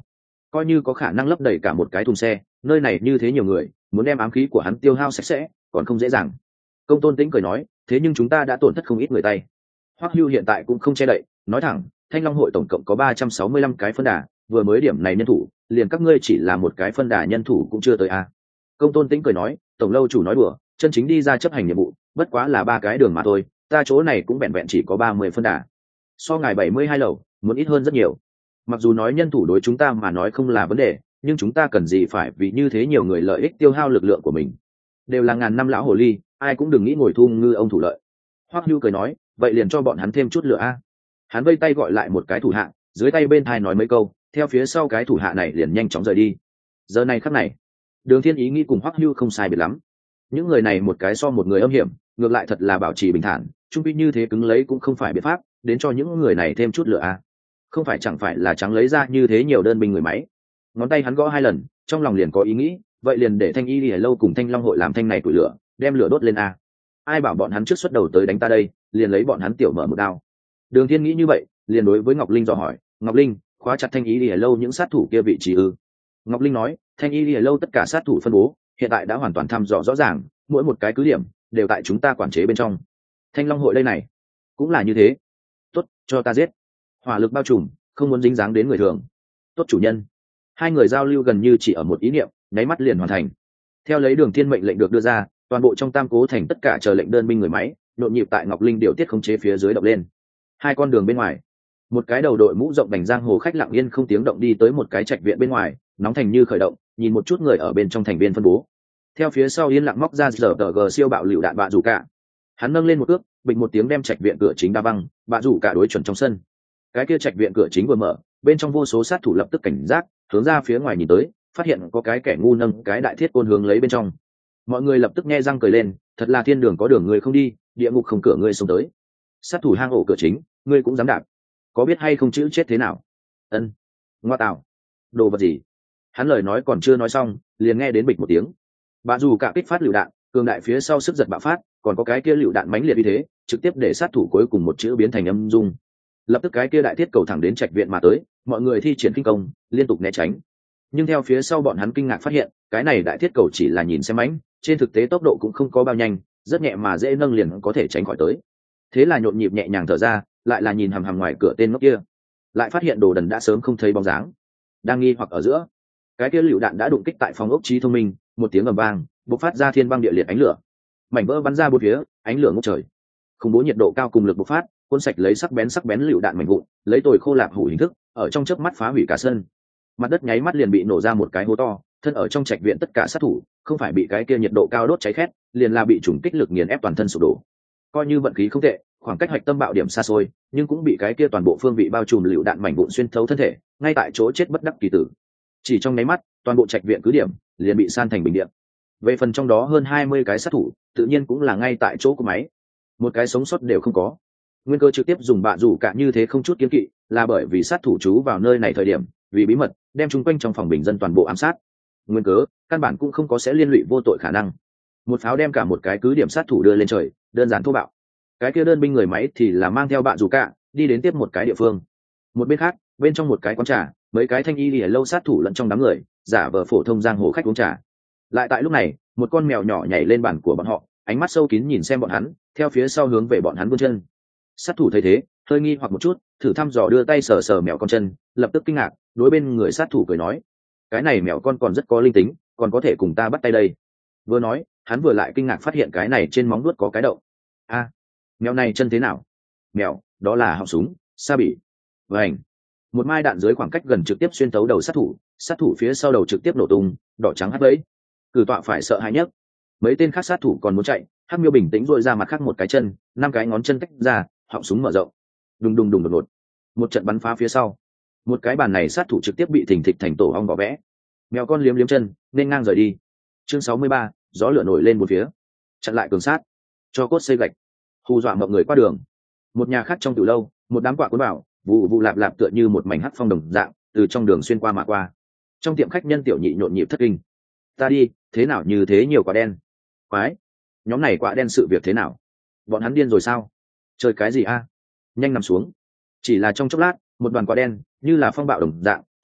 coi như có khả năng lấp đầy cả một cái thùng xe, nơi này như thế nhiều người, muốn đem ám khí của hắn tiêu hao sạch sẽ còn không dễ dàng. Công Tôn Tĩnh cười nói, thế nhưng chúng ta đã tổn thất không ít người tay. Hoắc Hưu hiện tại cũng không che đậy, nói thẳng, Thanh Long hội tổng cộng có 365 cái phân đà, vừa mới điểm này nhân thủ, liền các ngươi chỉ là một cái phân đà nhân thủ cũng chưa tới a. Công Tôn Tĩnh cười nói, tổng lâu chủ nói đùa, chân chính đi ra chấp hành nhiệm vụ, bất quá là 3 cái đường mà thôi, ta chỗ này cũng vẹn vẹn chỉ có 30 phân đà. So ngài 72 lầu, muốn ít hơn rất nhiều. Mặc dù nói nhân thủ đối chúng ta mà nói không là vấn đề, nhưng chúng ta cần gì phải vì như thế nhiều người lợi ích tiêu hao lực lượng của mình. Đều là ngàn năm lão hồ ly, ai cũng đừng nghĩ ngồi thu ngư ông thủ lợi. Hoắc Hưu cười nói, vậy liền cho bọn hắn thêm chút lửa a. Hắn vây tay gọi lại một cái thủ hạ, dưới tay bên thai nói mấy câu, theo phía sau cái thủ hạ này liền nhanh chóng rời đi. Giờ này khắc này, Đường Thiên ý nghĩ cùng Hoắc Hưu không sai biệt lắm. Những người này một cái so một người âm hiểm, ngược lại thật là bảo trì bình thản, trung quy như thế cứng lấy cũng không phải biện pháp, đến cho những người này thêm chút lửa a. Không phải chẳng phải là trắng lấy ra như thế nhiều đơn binh người máy. Ngón tay hắn gõ 2 lần, trong lòng liền có ý nghĩ, vậy liền để Thanh Y Lìa lâu cùng Thanh Long hội làm thanh này củi lửa, đem lửa đốt lên a. Ai bảo bọn hắn trước xuất đầu tới đánh ta đây, liền lấy bọn hắn tiểu mở một đao. Đường Thiên nghĩ như vậy, liền đối với Ngọc Linh dò hỏi, Ngọc Linh, khóa chặt Thanh Y Lìa lâu những sát thủ kia vị trí ư? Ngọc Linh nói, Thanh Y Lìa lâu tất cả sát thủ phân bố, hiện tại đã hoàn toàn thăm dò rõ ràng, mỗi một cái cứ điểm đều tại chúng ta quản chế bên trong. Thanh Long hội đây này, cũng là như thế. Tốt, cho ta giết. Hỏa lực bao trùm, không muốn dính dáng đến người thường. Tốt chủ nhân. Hai người giao lưu gần như chỉ ở một ý niệm, nháy mắt liền hoàn thành. Theo lấy Đường Thiên mệnh lệnh được đưa ra, toàn bộ trong Tam Cố thành tất cả chờ lệnh đơn binh người máy, nhộn nhịp tại Ngọc Linh điều tiết khống chế phía dưới động lên. Hai con đường bên ngoài, một cái đầu đội mũ rộng đành giang hồ khách lặng yên không tiếng động đi tới một cái trạch viện bên ngoài, nóng thành như khởi động, nhìn một chút người ở bên trong thành viên phân bố. Theo phía sau yên lặng móc ra giờ siêu bạo lựu đạn bạ rủ cả. Hắn nâng lên một ước, bịch một tiếng đem trạch viện cửa chính đá văng, bạ rủ cả đối chuẩn trong sân. Cái kia trạch viện cửa chính vừa mở, bên trong vô số sát thủ lập tức cảnh giác, hướng ra phía ngoài nhìn tới, phát hiện có cái kẻ ngu nâng cái đại thiết côn hướng lấy bên trong. Mọi người lập tức nghe răng cười lên, thật là thiên đường có đường người không đi, địa ngục không cửa ngươi xông tới. Sát thủ hang ổ cửa chính, ngươi cũng dám đạp, có biết hay không chữ chết thế nào? Ân, ngoa tạo, đồ vật gì? Hắn lời nói còn chưa nói xong, liền nghe đến bịch một tiếng. Bà dù cả kích phát lựu đạn, cường đại phía sau sức giật bạo phát, còn có cái kia lựu đạn mãnh liệt như thế, trực tiếp để sát thủ cuối cùng một chữ biến thành âm dung. Lập tức cái kia đại thiết cầu thẳng đến trạch viện mà tới, mọi người thi triển kinh công, liên tục né tránh. Nhưng theo phía sau bọn hắn kinh ngạc phát hiện, cái này đại thiết cầu chỉ là nhìn xem mãnh, trên thực tế tốc độ cũng không có bao nhanh, rất nhẹ mà dễ nâng liền có thể tránh khỏi tới. Thế là nhộn nhịp nhẹ nhàng thở ra, lại là nhìn hằm hằm ngoài cửa tên ngốc kia, lại phát hiện đồ đần đã sớm không thấy bóng dáng. Đang nghi hoặc ở giữa, cái kia lựu đạn đã đụng kích tại phòng ốc trí thông minh, một tiếng ầm vang, bộc phát ra thiên băng địa liệt ánh lửa, mảnh vỡ bắn ra bốn phía, ánh lửa ngút trời, khủng bố nhiệt độ cao cùng lực bộc phát, cuốn sạch lấy sắc bén lựu đạn mảnh vụn, lấy tồi khô lạp hủ hình thức, ở trong chớp mắt phá hủy cả sân. Mặt đất nháy mắt liền bị nổ ra một cái hố to, thân ở trong trạch viện tất cả sát thủ, không phải bị cái kia nhiệt độ cao đốt cháy khét, liền là bị trùng kích lực nghiền ép toàn thân sụp đổ. Coi như vận khí không tệ, khoảng cách hạch tâm bạo điểm xa xôi, nhưng cũng bị cái kia toàn bộ phương vị bao trùm lựu đạn mảnh vụn xuyên thấu thân thể, ngay tại chỗ chết bất đắc kỳ tử. Chỉ trong nháy mắt, toàn bộ trạch viện cứ điểm liền bị san thành bình điện. Về phần trong đó hơn 20 cái sát thủ, tự nhiên cũng là ngay tại chỗ của máy, một cái sống sót đều không có. Nguyên cơ trực tiếp dùng bạ rủ cả như thế không chút kiêng kỵ, là bởi vì sát thủ trú vào nơi này thời điểm, vì bí mật, đem chung quanh trong phòng bình dân toàn bộ ám sát. Nguyên cớ, căn bản cũng không có sẽ liên lụy vô tội khả năng. Một pháo đem cả một cái cứ điểm sát thủ đưa lên trời, đơn giản thô bạo. Cái kia đơn binh người máy thì là mang theo bạ rủ cả, đi đến tiếp một cái địa phương. Một bên khác, bên trong một cái quán trà, mấy cái thanh y lìa lâu sát thủ lẫn trong đám người, giả vờ phổ thông giang hồ khách uống trà. Lại tại lúc này, một con mèo nhỏ nhảy lên bàn của bọn họ, ánh mắt sâu kín nhìn xem bọn hắn, theo phía sau hướng về bọn hắn vươn chân. Sát thủ thấy thế, hơi nghi hoặc một chút, thử thăm dò đưa tay sờ sờ mèo con chân, lập tức kinh ngạc, đối bên người sát thủ cười nói: cái này mèo con còn rất có linh tính, còn có thể cùng ta bắt tay đây. Vừa nói, hắn vừa lại kinh ngạc phát hiện cái này trên móng vuốt có cái đậu. A, mèo này chân thế nào? Mèo, đó là họng súng, sa bỉ. Vành, một mai đạn dưới khoảng cách gần trực tiếp xuyên tấu đầu sát thủ phía sau đầu trực tiếp nổ tung, đỏ trắng hắt bẫy. Cử tọa phải sợ hãi nhất. Mấy tên khác sát thủ còn muốn chạy, Hắc Miêu bình tĩnh duỗi ra mặt khác một cái chân, 5 cái ngón chân tách ra, họng súng mở rộng. Đùng đùng đùng đột ngột. Một trận bắn phá phía sau. Một cái bàn này sát thủ trực tiếp bị thình thịch thành tổ ong vỏ vẽ. Mèo con liếm liếm chân, nên ngang rời đi. Chương 63, gió lửa nổi lên một phía. Chặn lại cường sát, cho cốt xây gạch, hù dọa mọi người qua đường. Một nhà khác trong tiểu lâu, một đám quạ cuốn bảo, vụ vụ lạp lạp tựa như một mảnh hắc phong đồng dạng, từ trong đường xuyên qua mà qua. Trong tiệm khách nhân tiểu nhị nhộn nhịp thất kinh. Ta đi, thế nào như thế nhiều quả đen? Quái, nhóm này quả đen sự việc thế nào? Bọn hắn điên rồi sao? Chơi cái gì a? Nhanh nằm xuống. Chỉ là trong chốc lát, một đoàn quả đen như là phong bạo đồng dạng,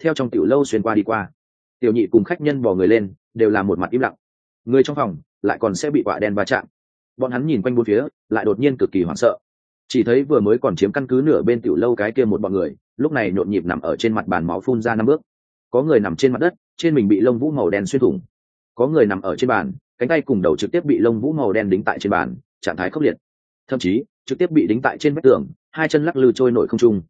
theo trong tiểu lâu xuyên qua đi qua. Tiểu nhị cùng khách nhân bò người lên đều là một mặt im lặng. Người trong phòng lại còn sẽ bị quả đen va chạm. Bọn hắn nhìn quanh bốn phía lại đột nhiên cực kỳ hoảng sợ. Chỉ thấy vừa mới còn chiếm căn cứ nửa bên tiểu lâu cái kia một bọn người lúc này nhộn nhịp nằm ở trên mặt bàn, máu phun ra 5 bước. Có người nằm trên mặt đất, trên mình bị lông vũ màu đen xuyên thủng. Có người nằm ở trên bàn, cánh tay cùng đầu trực tiếp bị lông vũ màu đen đính tại trên bàn, trạng thái khốc liệt. Thậm chí trực tiếp bị đính tại trên vách tường, hai chân lắc lư trôi nổi không trung.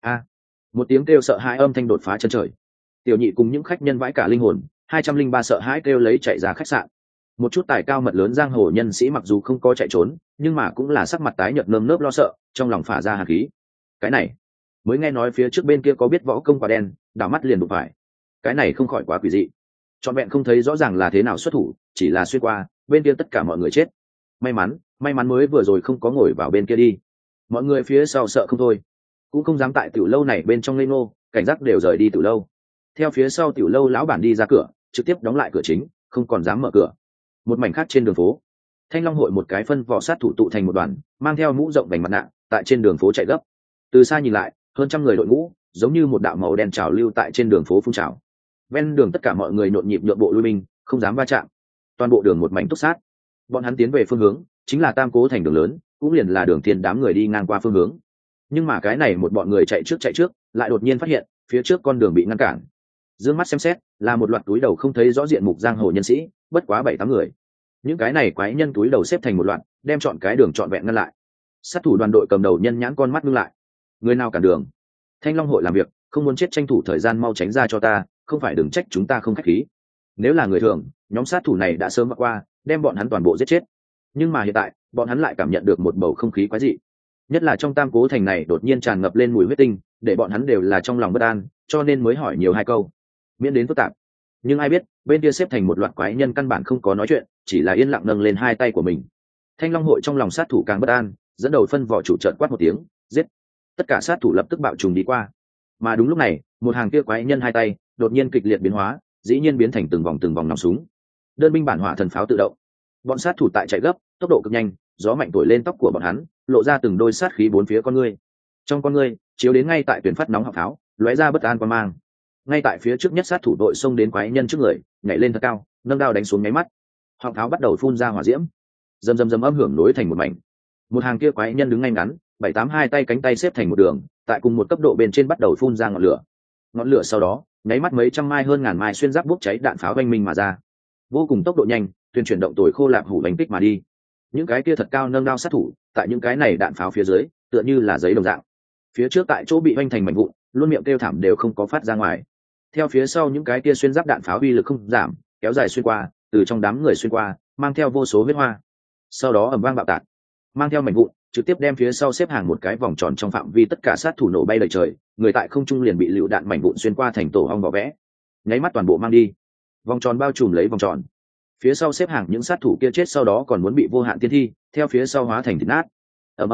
Một tiếng kêu sợ hãi âm thanh đột phá chân trời. Tiểu nhị cùng những khách nhân vãi cả linh hồn, 203 sợ hãi kêu lấy chạy ra khách sạn. Một chút tài cao mật lớn giang hồ nhân sĩ mặc dù không có chạy trốn, nhưng mà cũng là sắc mặt tái nhợt nơm nớp lo sợ, trong lòng phả ra hàn khí. Cái này, mới nghe nói phía trước bên kia có biết võ công quả đen, đảo mắt liền đụng phải. Cái này không khỏi quá quỷ dị. Trọn vẹn không thấy rõ ràng là thế nào xuất thủ, chỉ là xuyên qua, bên kia tất cả mọi người chết. May mắn mới vừa rồi không có ngồi vào bên kia đi. Mọi người phía sau sợ không thôi, cũng không dám tại tiểu lâu này bên trong ngây ngô, cảnh giác đều rời đi tiểu lâu. Theo phía sau tiểu lâu lão bản đi ra cửa, trực tiếp đóng lại cửa chính, không còn dám mở cửa. Một mảnh khác trên đường phố, Thanh Long hội một cái phân võ sát thủ tụ thành một đoàn, mang theo mũ rộng vành mặt nạ, tại trên đường phố chạy gấp. Từ xa nhìn lại, hơn trăm người đội ngũ, giống như một đạo màu đen trào lưu tại trên đường phố phun trào. Ven đường tất cả mọi người nhộn nhịp nhượng bộ lui binh, không dám va chạm. Toàn bộ đường một mảnh túc sát. Bọn hắn tiến về phương hướng chính là Tam Cố thành đường lớn, cũng liền là đường tiền đám người đi ngang qua phương hướng. Nhưng mà cái này một bọn người chạy trước, lại đột nhiên phát hiện phía trước con đường bị ngăn cản. Dương mắt xem xét, là một loạt túi đầu không thấy rõ diện mục giang hồ nhân sĩ, bất quá 7-8 người. Những cái này quái nhân túi đầu xếp thành một loạt, đem chọn cái đường trọn vẹn ngăn lại. Sát thủ đoàn đội cầm đầu nhân nhãn con mắt ngưng lại. Người nào cản đường? Thanh Long hội làm việc, không muốn chết tranh thủ thời gian mau tránh ra cho ta, không phải đừng trách chúng ta không khách khí. Nếu là người thường, nhóm sát thủ này đã sớm vượt qua, đem bọn hắn toàn bộ giết chết. Nhưng mà hiện tại, bọn hắn lại cảm nhận được một bầu không khí quái dị. Nhất là trong Tam Cố thành này đột nhiên tràn ngập lên mùi huyết tinh, để bọn hắn đều là trong lòng bất an, cho nên mới hỏi nhiều hai câu, miễn đến phức tạp. Nhưng ai biết, bên kia xếp thành một loạt quái nhân căn bản không có nói chuyện, chỉ là yên lặng nâng lên hai tay của mình. Thanh Long hội trong lòng sát thủ càng bất an, dẫn đầu phân võ chủ trợn quát một tiếng, giết. Tất cả sát thủ lập tức bạo trùng đi qua. Mà đúng lúc này, một hàng kia quái nhân hai tay đột nhiên kịch liệt biến hóa, dĩ nhiên biến thành từng vòng nòng súng. Đơn binh bản hỏa thần pháo tự động. Bọn sát thủ tại chạy gấp, tốc độ cực nhanh, gió mạnh thổi lên tóc của bọn hắn, lộ ra từng đôi sát khí bốn phía con ngươi. Trong con ngươi chiếu đến ngay tại tuyển phát nóng họng pháo, lóe ra bất an quan mang. Ngay tại phía trước nhất sát thủ đội xông đến quái nhân trước người, nhảy lên thật cao, nâng đao đánh xuống nháy mắt, họng pháo bắt đầu phun ra hỏa diễm, rầm âm hưởng nối thành một mảnh. Một hàng kia quái nhân đứng ngay ngắn, 7-8 hai tay cánh tay xếp thành một đường, tại cùng một cấp độ bên trên bắt đầu phun ra ngọn lửa. Ngọn lửa sau đó, nháy mắt mấy trăm mai hơn ngàn mai xuyên giáp bốc cháy đạn pháo oanh minh mà ra. Vô cùng tốc độ nhanh, tuyên chuyển động tồi khô lạp hủ đánh kích mà đi. Những cái kia thật cao nâng đao sát thủ, tại những cái này đạn pháo phía dưới, tựa như là giấy đồng dạng. Phía trước tại chỗ bị oanh thành mảnh vụn, luôn miệng kêu thảm đều không có phát ra ngoài. Theo phía sau những cái kia xuyên giáp đạn pháo uy lực không giảm, kéo dài xuyên qua, từ trong đám người xuyên qua, mang theo vô số huyết hoa. Sau đó ầm vang bạo tạc, mang theo mảnh vụn, trực tiếp đem phía sau xếp hàng một cái vòng tròn trong phạm vi tất cả sát thủ nổ bay đầy trời, người tại không trung liền bị lựu đạn mảnh vụn xuyên qua thành tổ ong vỏ vẽ, nháy mắt toàn bộ mang đi. Vòng tròn bao trùm lấy vòng tròn, phía sau xếp hàng những sát thủ kia chết sau đó còn muốn bị vô hạn tiên thi theo phía sau hóa thành thịt nát. ầm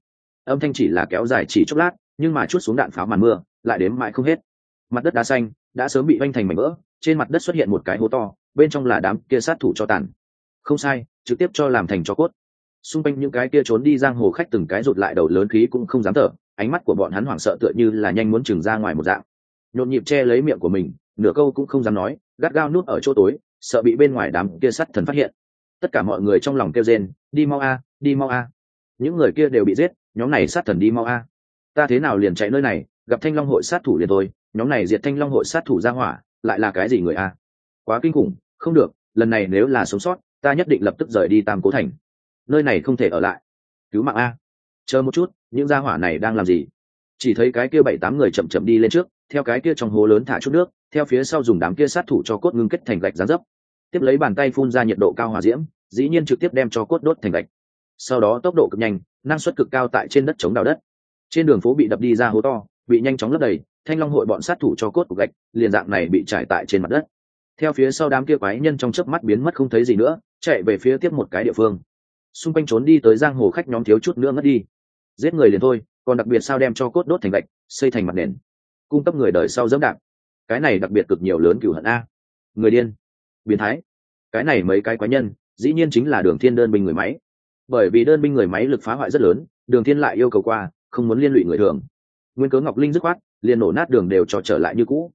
âm thanh chỉ là kéo dài chỉ chốc lát, nhưng mà chút xuống đạn pháo màn mưa lại đếm mãi không hết. Mặt đất đá xanh đã sớm bị vanh thành mảnh vỡ, trên mặt đất xuất hiện một cái hố to, bên trong là đám kia sát thủ cho tàn. Không sai, trực tiếp cho làm thành tro cốt. Xung quanh những cái kia trốn đi giang hồ khách từng cái rụt lại đầu lớn khí cũng không dám thở, ánh mắt của bọn hắn hoảng sợ tựa như là nhanh muốn trừng ra ngoài một dạng, nhộn nhịp che lấy miệng của mình, nửa câu cũng không dám nói, gắt gao núp ở chỗ tối, sợ bị bên ngoài đám kia sát thần phát hiện. Tất cả mọi người trong lòng kêu rên, đi mau a, đi mau a. Những người kia đều bị giết, nhóm này sát thần đi mau a. Ta thế nào liền chạy nơi này, gặp Thanh Long hội sát thủ liền thôi, nhóm này diệt Thanh Long hội sát thủ ra hỏa, lại là cái gì người a? Quá kinh khủng, không được, lần này nếu là sống sót, ta nhất định lập tức rời đi Tam Cố thành. Nơi này không thể ở lại. Cứu mạng a. Chờ một chút, những gia hỏa này đang làm gì? Chỉ thấy cái kia 7-8 người chậm chậm đi lên trước, theo cái kia trong hố lớn thả chút nước, theo phía sau dùng đám kia sát thủ cho cốt ngưng kết thành gạch dán dấp, tiếp lấy bàn tay phun ra nhiệt độ cao hỏa diễm, dĩ nhiên trực tiếp đem cho cốt đốt thành gạch. Sau đó tốc độ cực nhanh, năng suất cực cao tại trên đất chống đào đất. Trên đường phố bị đập đi ra hố to, bị nhanh chóng lấp đầy, Thanh Long hội bọn sát thủ cho cốt của gạch, liền dạng này bị trải tại trên mặt đất. Theo phía sau đám kia quái nhân trong chớp mắt biến mất không thấy gì nữa, chạy về phía tiếp một cái địa phương. Xung quanh trốn đi tới giang hồ khách nhóm thiếu chút nữa ngất đi. Giết người liền thôi, còn đặc biệt sao đem cho cốt đốt thành gạch, xây thành mặt nền, cung cấp người đời sau dẫm đạp. Cái này đặc biệt cực nhiều lớn cửu hận a. Người điên, biến thái. Cái này mấy cái quái nhân, dĩ nhiên chính là Đường Thiên đơn binh người máy. Bởi vì đơn binh người máy lực phá hoại rất lớn, Đường Thiên lại yêu cầu qua, không muốn liên lụy người thường. Nguyên cớ Ngọc Linh dứt khoát, liền nổ nát đường đều cho trở lại như cũ.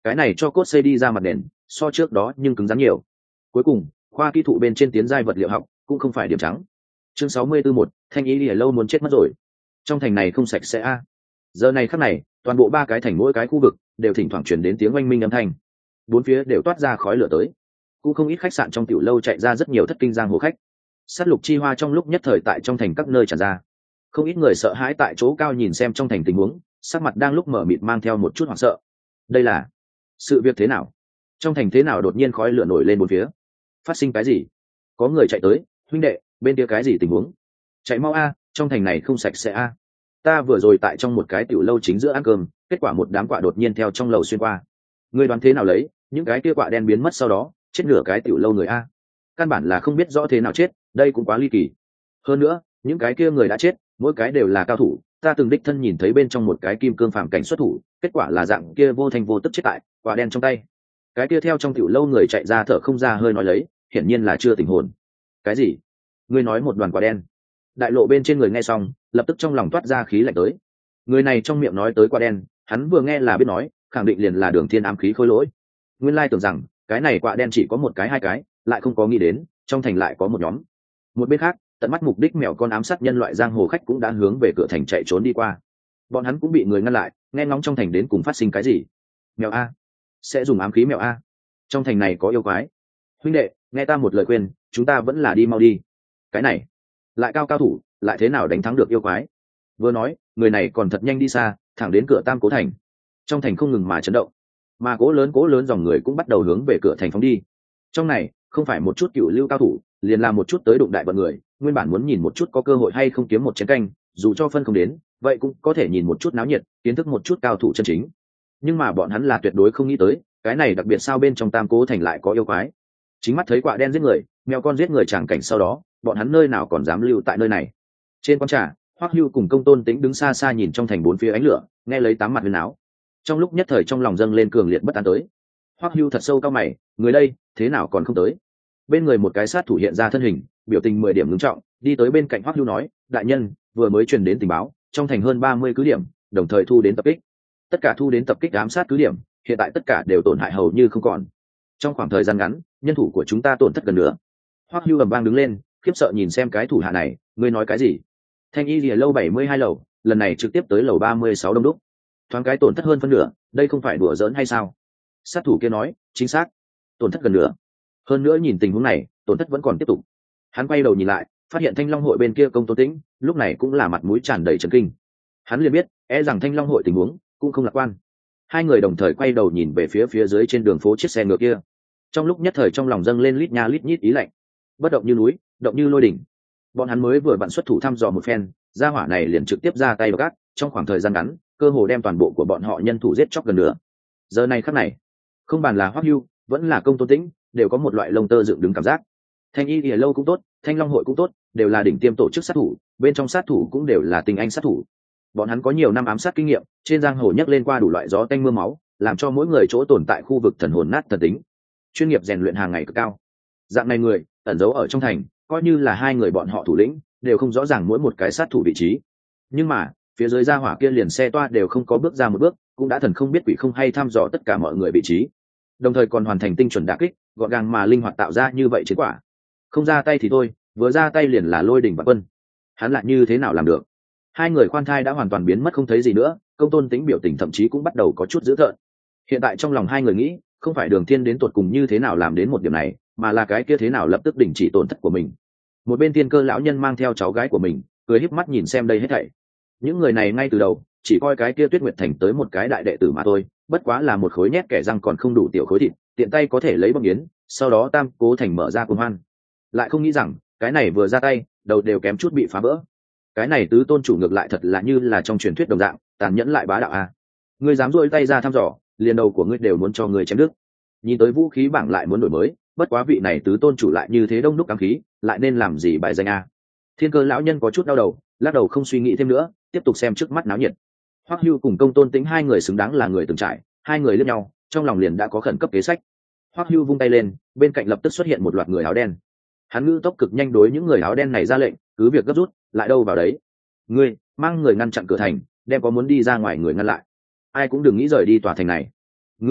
cái này cho cốt xây đi ra mặt nền so trước đó nhưng cứng rắn nhiều. Cuối cùng khoa kỹ thụ bên trên tiến giai vật liệu học cũng không phải điểm trắng. Chương 64 Thanh ý lìa lâu muốn chết mất rồi. Trong thành này không sạch sẽ a. Giờ này khắc này toàn bộ ba cái thành mỗi cái khu vực đều thỉnh thoảng truyền đến tiếng oanh minh âm thanh, bốn phía đều toát ra khói lửa tới. Cũng không ít khách sạn trong tiểu lâu chạy ra rất nhiều thất kinh giang hồ khách. Sát lục chi hoa trong lúc nhất thời tại trong thành các nơi tràn ra, không ít người sợ hãi tại chỗ cao nhìn xem trong thành tình huống, sắc mặt đang lúc mở mịt mang theo một chút hoảng sợ. Đây là sự việc thế nào? Trong thành thế nào đột nhiên khói lửa nổi lên bốn phía? Phát sinh cái gì? Có người chạy tới, huynh đệ, bên kia cái gì tình huống? Chạy mau a, trong thành này không sạch sẽ a. Ta vừa rồi tại trong một cái tiểu lâu chính giữa ăn cơm, kết quả một đám quạ đột nhiên theo trong lầu xuyên qua. Ngươi đoán thế nào lấy, những cái kia quạ đen biến mất sau đó, chết nửa cái tiểu lâu người a. Căn bản là không biết rõ thế nào chết, đây cũng quá ly kỳ. Hơn nữa, những cái kia người đã chết, mỗi cái đều là cao thủ, ta từng đích thân nhìn thấy bên trong một cái kim cương phàm cảnh xuất thủ, kết quả là dạng kia vô thành vô tức chết tại quạ đen trong tay. Cái kia theo trong tiểu lâu người chạy ra thở không ra hơi nói lấy, hiển nhiên là chưa tỉnh hồn. Cái gì? Ngươi nói một đoàn quạ đen? Đại lộ bên trên người nghe xong, lập tức trong lòng toát ra khí lạnh tới. Người này trong miệng nói tới quạ đen, hắn vừa nghe là biết nói, khẳng định liền là Đường Thiên ám khí khôi lỗi. Nguyên lai tưởng rằng cái này quạ đen chỉ có một cái hai cái, lại không có nghĩ đến trong thành lại có một nhóm. Một bên khác, tận mắt mục đích mèo con ám sát nhân loại giang hồ khách cũng đã hướng về cửa thành chạy trốn đi qua. Bọn hắn cũng bị người ngăn lại, nghe ngóng trong thành đến cùng phát sinh cái gì. Mèo a, sẽ dùng ám khí mèo a, trong thành này có yêu quái. Huynh đệ, nghe ta một lời khuyên, chúng ta vẫn là đi mau đi. Cái này lại cao thủ, lại thế nào đánh thắng được yêu quái? Vừa nói, người này còn thật nhanh đi xa, thẳng đến cửa Tam Cố thành. Trong thành không ngừng mà chấn động, mà cố lớn dòng người cũng bắt đầu hướng về cửa thành phóng đi. Trong này không phải một chút cựu lưu cao thủ, liền làm một chút tới đụng đại vận người, nguyên bản muốn nhìn một chút có cơ hội hay không kiếm một chén canh, dù cho phân không đến, vậy cũng có thể nhìn một chút náo nhiệt, kiến thức một chút cao thủ chân chính. Nhưng mà bọn hắn là tuyệt đối không nghĩ tới, cái này đặc biệt sao bên trong Tam Cố thành lại có yêu quái. Chính mắt thấy quạ đen giết người, mèo con giết người tràng cảnh sau đó, bọn hắn nơi nào còn dám lưu tại nơi này. Trên quán trà, Hoắc Hưu cùng Công Tôn Tĩnh đứng xa xa nhìn trong thành bốn phía ánh lửa, nghe lấy tám mặt huyền áo. Trong lúc nhất thời trong lòng dâng lên cường liệt bất an tới. Hoắc Hưu thật sâu cao mày, người đây thế nào còn không tới? Bên người một cái sát thủ hiện ra thân hình, biểu tình 10 điểm ngưng trọng, đi tới bên cạnh Hoắc Hưu nói, đại nhân, vừa mới truyền đến tình báo, trong thành hơn 30 cứ điểm, đồng thời thu đến tập kích. Tất cả thu đến tập kích ám sát cứ điểm, hiện tại tất cả đều tổn hại hầu như không còn. Trong khoảng thời gian ngắn, nhân thủ của chúng ta tổn thất gần nữa. Hoắc Hưu ầm vang đứng lên, khiếp sợ nhìn xem cái thủ hạ này, ngươi nói cái gì? Thanh y lìa lâu 72 lầu, lần này trực tiếp tới lầu 36 đông đúc. Thoáng cái tổn thất hơn phân nửa, đây không phải đùa giỡn hay sao? Sát thủ kia nói, chính xác, tổn thất gần nửa. Hơn nữa nhìn tình huống này, tổn thất vẫn còn tiếp tục. Hắn quay đầu nhìn lại, phát hiện Thanh Long hội bên kia Công Tôn Tĩnh, lúc này cũng là mặt mũi tràn đầy chấn kinh. Hắn liền biết, rằng Thanh Long hội tình huống cũng không lạc quan. Hai người đồng thời quay đầu nhìn về phía dưới trên đường phố chiếc xe ngựa kia. Trong lúc nhất thời trong lòng dâng lên lít nha lít nhít ý lạnh. Bất động như núi, động như lôi đỉnh. Bọn hắn mới vừa vặn xuất thủ thăm dò một phen, gia hỏa này liền trực tiếp ra tay độc ác, trong khoảng thời gian ngắn, cơ hồ đem toàn bộ của bọn họ nhân thủ giết chóc gần nửa. Giờ này khắc này, không bàn là Hoắc Hưu, vẫn là Công Tôn Tĩnh, đều có một loại lông tơ dựng đứng cảm giác. Thanh y lìa lâu cũng tốt, Thanh Long hội cũng tốt, đều là đỉnh tiêm tổ chức sát thủ, bên trong sát thủ cũng đều là tinh anh sát thủ. Bọn hắn có nhiều năm ám sát kinh nghiệm, trên giang hồ nhấc lên qua đủ loại gió tanh mưa máu, làm cho mỗi người chỗ tồn tại khu vực thần hồn nát thần tính, chuyên nghiệp rèn luyện hàng ngày cực cao. Dạng này người ẩn giấu ở trong thành, coi như là hai người bọn họ thủ lĩnh, đều không rõ ràng mỗi một cái sát thủ vị trí. Nhưng mà phía dưới gia hỏa kia liền xe toa đều không có bước ra một bước, cũng đã thần không biết quỷ không hay thăm dò tất cả mọi người vị trí, đồng thời còn hoàn thành tinh chuẩn đả kích, gọn gàng mà linh hoạt tạo ra như vậy chiến quả. Không ra tay thì thôi, vừa ra tay liền là lôi đỉnh vạn quân. Hắn lại như thế nào làm được? Hai người khoan thai đã hoàn toàn biến mất không thấy gì nữa, Công Tôn Tĩnh biểu tình thậm chí cũng bắt đầu có chút dữ tợn. Hiện tại trong lòng hai người nghĩ, không phải Đường Thiên đến tột cùng như thế nào làm đến một điểm này, mà là cái kia thế nào lập tức đình chỉ tổn thất của mình. Một bên Tiên Cơ lão nhân mang theo cháu gái của mình, cười híp mắt nhìn xem đây hết thảy. Những người này ngay từ đầu chỉ coi cái kia Tuyết Nguyệt Thành tới một cái đại đệ tử mà thôi, bất quá là một khối nhét kẻ răng còn không đủ tiểu khối thịt, tiện tay có thể lấy bom yến, sau đó Tam Cố thành mở ra cuồng hoan. Lại không nghĩ rằng, cái này vừa ra tay, đầu đều kém chút bị phá vỡ. Cái này tứ tôn chủ ngược lại thật là như là trong truyền thuyết đồng dạng, tàn nhẫn lại bá đạo a. Ngươi dám duỗi tay ra thăm dò, liền đầu của ngươi đều muốn cho ngươi chém đứt. Nhìn tới vũ khí bảng lại muốn đổi mới, bất quá vị này tứ tôn chủ lại như thế đông đúc ám khí, lại nên làm gì bài danh a? Thiên Cơ lão nhân có chút đau đầu, lắc đầu không suy nghĩ thêm nữa, tiếp tục xem trước mắt náo nhiệt. Hoắc Hưu cùng Công Tôn Tĩnh hai người xứng đáng là người từng trải, hai người liếc nhau, trong lòng liền đã có khẩn cấp kế sách. Hoắc Hưu vung tay lên, bên cạnh lập tức xuất hiện một loạt người áo đen. Hắn ngữ tốc cực nhanh đối những người áo đen này ra lệnh, cứ việc gấp rút, lại đâu vào đấy. Ngươi mang người ngăn chặn cửa thành, đem có muốn đi ra ngoài người ngăn lại. Ai cũng đừng nghĩ rời đi tòa thành này. Ngươi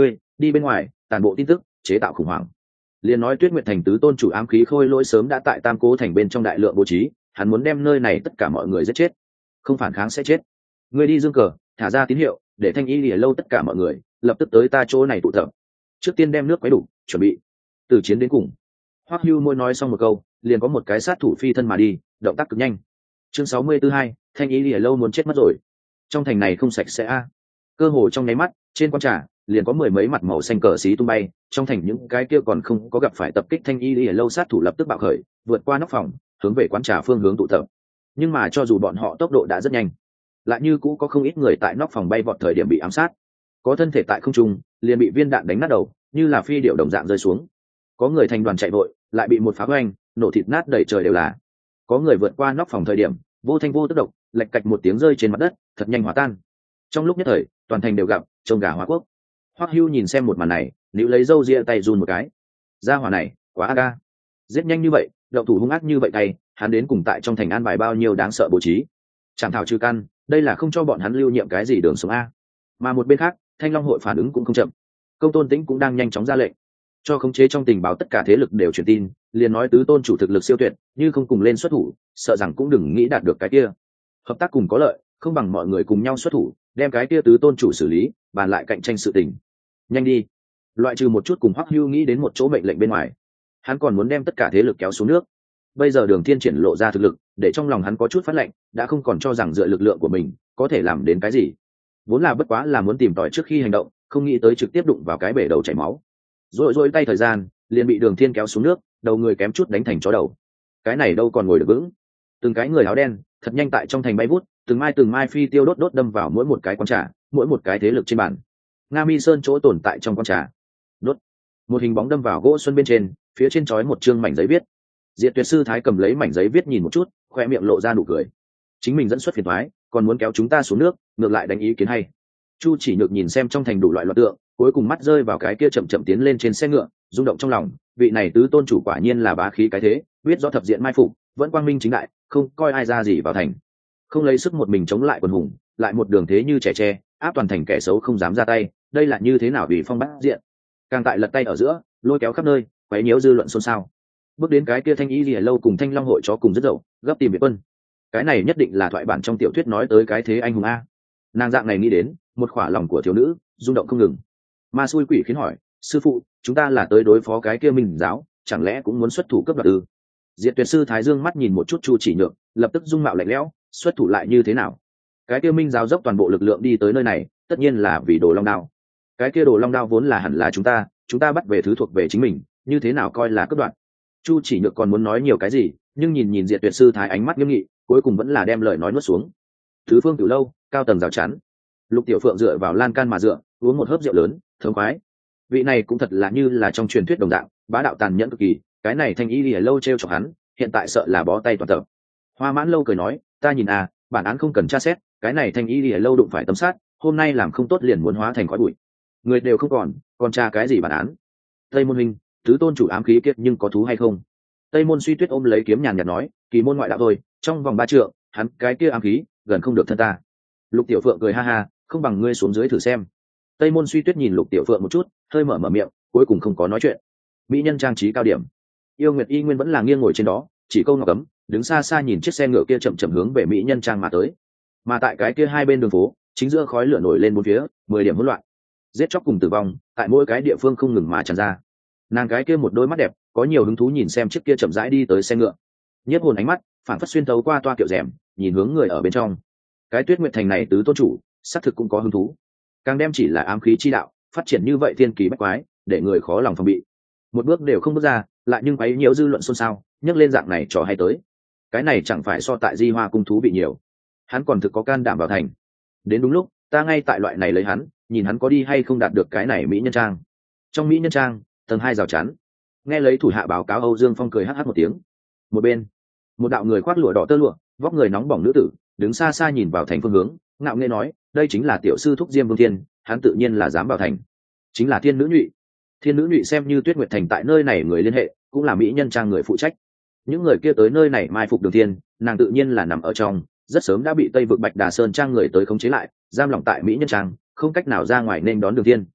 đi bên ngoài tàn bộ tin tức chế tạo khủng hoảng. Liên nói Tuyết Nguyệt Thành tứ tôn chủ ám khí khôi lỗi sớm đã tại Tam Cố Thành bên trong đại lượng bố trí, hắn muốn đem nơi này tất cả mọi người giết chết, không phản kháng sẽ chết. Người đi dương cờ, thả ra tín hiệu, để Thanh Y Lìa Lâu tất cả mọi người lập tức tới ta chỗ này tụ tập. Trước tiên đem nước quấy đủ, chuẩn bị từ chiến đến cùng. Hoắc Hưu môi nói xong một câu, liền có một cái sát thủ phi thân mà đi, động tác cực nhanh. Chương 62, Thanh Y Lìa Lâu muốn chết mất rồi. Trong thành này không sạch sẽ a. Cơ hồ trong nháy mắt, trên quan trà liền có mười mấy mặt màu xanh cờ xí tung bay, trong thành những cái kia còn không có gặp phải tập kích Thanh Y Lìa Lâu sát thủ lập tức bạo khởi, vượt qua nóc phòng, hướng về quán trà phương hướng tụ tập. Nhưng mà cho dù bọn họ tốc độ đã rất nhanh, lại như cũ có không ít người tại nóc phòng bay vọt thời điểm bị ám sát, có thân thể tại không trung liền bị viên đạn đánh nát đầu, như là phi điệu đồng dạng rơi xuống. Có người thành đoàn chạy vội, lại bị một phá hoành, nổ thịt nát đầy trời đều là. Có người vượt qua nóc phòng thời điểm, vô thanh vô tức độc, lạch cạch một tiếng rơi trên mặt đất, thật nhanh hòa tan. Trong lúc nhất thời, toàn thành đều gặp trông gà hóa quốc. Hoắc Hưu nhìn xem một màn này, níu lấy râu ria tay run một cái. Gia hỏa này, quá aga. Giết nhanh như vậy, động thủ hung ác như vậy tay, hắn đến cùng tại trong thành an bài bao nhiêu đáng sợ bố trí. Chẳng thảo trừ căn, đây là không cho bọn hắn lưu nhiệm cái gì đường sống a. Mà một bên khác, Thanh Long hội phản ứng cũng không chậm. Công Tôn Tĩnh cũng đang nhanh chóng ra lệnh, cho khống chế trong tình báo tất cả thế lực đều truyền tin, liền nói tứ tôn chủ thực lực siêu tuyệt, như không cùng lên xuất thủ, sợ rằng cũng đừng nghĩ đạt được cái kia. Hợp tác cùng có lợi, không bằng mọi người cùng nhau xuất thủ, đem cái kia tứ tôn chủ xử lý, bàn lại cạnh tranh sự tình. Nhanh đi. Loại trừ một chút cùng Hoắc Hưu nghĩ đến một chỗ mệnh lệnh bên ngoài, hắn còn muốn đem tất cả thế lực kéo xuống nước. Bây giờ Đường Thiên triển lộ ra thực lực, để trong lòng hắn có chút phát lệnh, đã không còn cho rằng dựa lực lượng của mình có thể làm đến cái gì. Vốn là bất quá là muốn tìm tòi trước khi hành động, không nghĩ tới trực tiếp đụng vào cái bể đầu chảy máu. Rồi tay thời gian, liền bị Đường Thiên kéo xuống nước, đầu người kém chút đánh thành chó đầu. Cái này đâu còn ngồi được vững. Từng cái người áo đen, thật nhanh tại trong thành bay vút, từng mai phi tiêu đốt đâm vào mỗi một cái quán trà, mỗi một cái thế lực trên bàn. Nga Mi Sơn chỗ tồn tại trong quán trà. Đốt. Một hình bóng đâm vào gỗ xuân bên trên, phía trên trói một chương mảnh giấy viết. Diệt Tuyệt sư thái cầm lấy mảnh giấy viết nhìn một chút, khoe miệng lộ ra nụ cười. Chính mình dẫn xuất phiền toái, còn muốn kéo chúng ta xuống nước, ngược lại đánh ý kiến hay. Chu Chỉ Nhược nhìn xem trong thành đủ loại loạn tượng, cuối cùng mắt rơi vào cái kia chậm chậm tiến lên trên xe ngựa, rung động trong lòng, vị này tứ tôn chủ quả nhiên là bá khí cái thế, biết rõ thập diện mai phục, vẫn quang minh chính đại, không coi ai ra gì vào thành. Không lấy sức một mình chống lại quần hùng, lại một đường thế như trẻ tre, áp toàn thành kẻ xấu không dám ra tay, đây là như thế nào vì phong bát diện. Càng tại lật tay ở giữa, lôi kéo khắp nơi, quấy nhiễu dư luận xôn xao. Bước đến cái kia Thanh Y Lìa Lâu cùng Thanh Long hội chó cùng rất dậu, gấp tìm viện quân. Cái này nhất định là thoại bản trong tiểu thuyết nói tới cái thế anh hùng a. Nàng dạng này nghĩ đến, một khỏa lòng của thiếu nữ rung động không ngừng. Ma xui quỷ khiến hỏi, sư phụ, chúng ta là tới đối phó cái kia Minh giáo, chẳng lẽ cũng muốn xuất thủ cấp đoạt ư? Diệt Tuyệt sư thái dương mắt nhìn một chút Chu Chỉ Nhược, lập tức dung mạo lạnh lẽo, xuất thủ lại như thế nào? Cái kia Minh giáo dốc toàn bộ lực lượng đi tới nơi này, tất nhiên là vì Đồ Long Đao. Cái kia Đồ Long Đao vốn là hẳn là chúng ta bắt về thứ thuộc về chính mình, như thế nào coi là cướp đoạt? Chu Chỉ Nhược còn muốn nói nhiều cái gì, nhưng nhìn Diệt Tuyệt sư thái ánh mắt nghiêm nghị, cuối cùng vẫn là đem lời nói nuốt xuống. Thứ phương Cửu lâu, cao tầng rào chắn. Lục Tiểu Phượng dựa vào lan can mà dựa, uống một hớp rượu lớn, thơm khoái. Vị này cũng thật là như là trong truyền thuyết đồng dạng, bá đạo tàn nhẫn cực kỳ, cái này Thanh Y Lìa Lâu trêu chọc hắn, hiện tại sợ là bó tay toàn tập. Hoa Mãn Lâu cười nói, ta nhìn bản án không cần tra xét, cái này Thanh Y Lìa Lâu đụng phải tấm sát, hôm nay làm không tốt liền muốn hóa thành khói bụi. Người đều không còn tra cái gì bản án. Tây Môn huynh, tứ tôn chủ ám khí kiệt nhưng có thú hay không? Tây Môn Suy Tuyết ôm lấy kiếm nhàn nhạt nói, kỳ môn ngoại đạo thôi, trong vòng 3 trượng, hắn cái kia ám khí gần không được thân ta. Lục Tiểu Phượng cười ha ha, không bằng ngươi xuống dưới thử xem. Tây Môn Suy Tuyết nhìn Lục Tiểu Phượng một chút, hơi mở miệng, cuối cùng không có nói chuyện. Mỹ nhân trang trí cao điểm. Yêu Nguyệt Y Nguyên vẫn là nghiêng ngồi trên đó, chỉ câu ngọc cấm, đứng xa xa nhìn chiếc xe ngựa kia chậm chậm hướng về Mỹ nhân trang mà tới. Mà tại cái kia hai bên đường phố, chính giữa khói lửa nổi lên bốn phía, 10 điểm hỗn loạn. Giết chóc cùng tử vong, tại mỗi cái địa phương không ngừng mà tràn ra. Nàng cái kia một đôi mắt đẹp, có nhiều hứng thú nhìn xem chiếc kia chậm rãi đi tới xe ngựa. Nhiếp hồn ánh mắt, phản phất xuyên thấu qua toa kiệu rèm, nhìn hướng người ở bên trong. Cái Tuyết Nguyệt thành này tứ tôn chủ, xác thực cũng có hứng thú. Càng đem chỉ là ám khí chi đạo, phát triển như vậy thiên kỳ bách quái, để người khó lòng phòng bị. Một bước đều không bước ra, lại nhưng quấy nhiễu dư luận xôn xao, nhấc lên dạng này trò hay tới. Cái này chẳng phải so tại Di Hoa cung thú bị nhiều. Hắn còn thực có can đảm vào thành. Đến đúng lúc, ta ngay tại loại này lấy hắn, nhìn hắn có đi hay không đạt được cái này Mỹ nhân trang. Trong Mỹ nhân trang, tầng 2 rào chắn. Nghe lấy thủ hạ báo cáo, Âu Dương Phong cười hắc hắc một tiếng. Một bên, một đạo người khoác lụa đỏ tơ lụa, vóc người nóng bỏng nữ tử, đứng xa xa nhìn vào thành phương hướng, ngạo nghễ nói, đây chính là tiểu sư thúc Diêm Vương Thiên, hắn tự nhiên là dám vào thành. Chính là Thiên Nữ Nhụy. Thiên Nữ Nhụy xem như Tuyết Nguyệt thành tại nơi này người liên hệ, cũng là Mỹ nhân trang người phụ trách. Những người kia tới nơi này mai phục Đường Thiên, nàng tự nhiên là nằm ở trong, rất sớm đã bị Tây vực Bạch Đà Sơn trang người tới khống chế lại, giam lỏng tại Mỹ nhân trang, không cách nào ra ngoài nên đón Đường Thiên.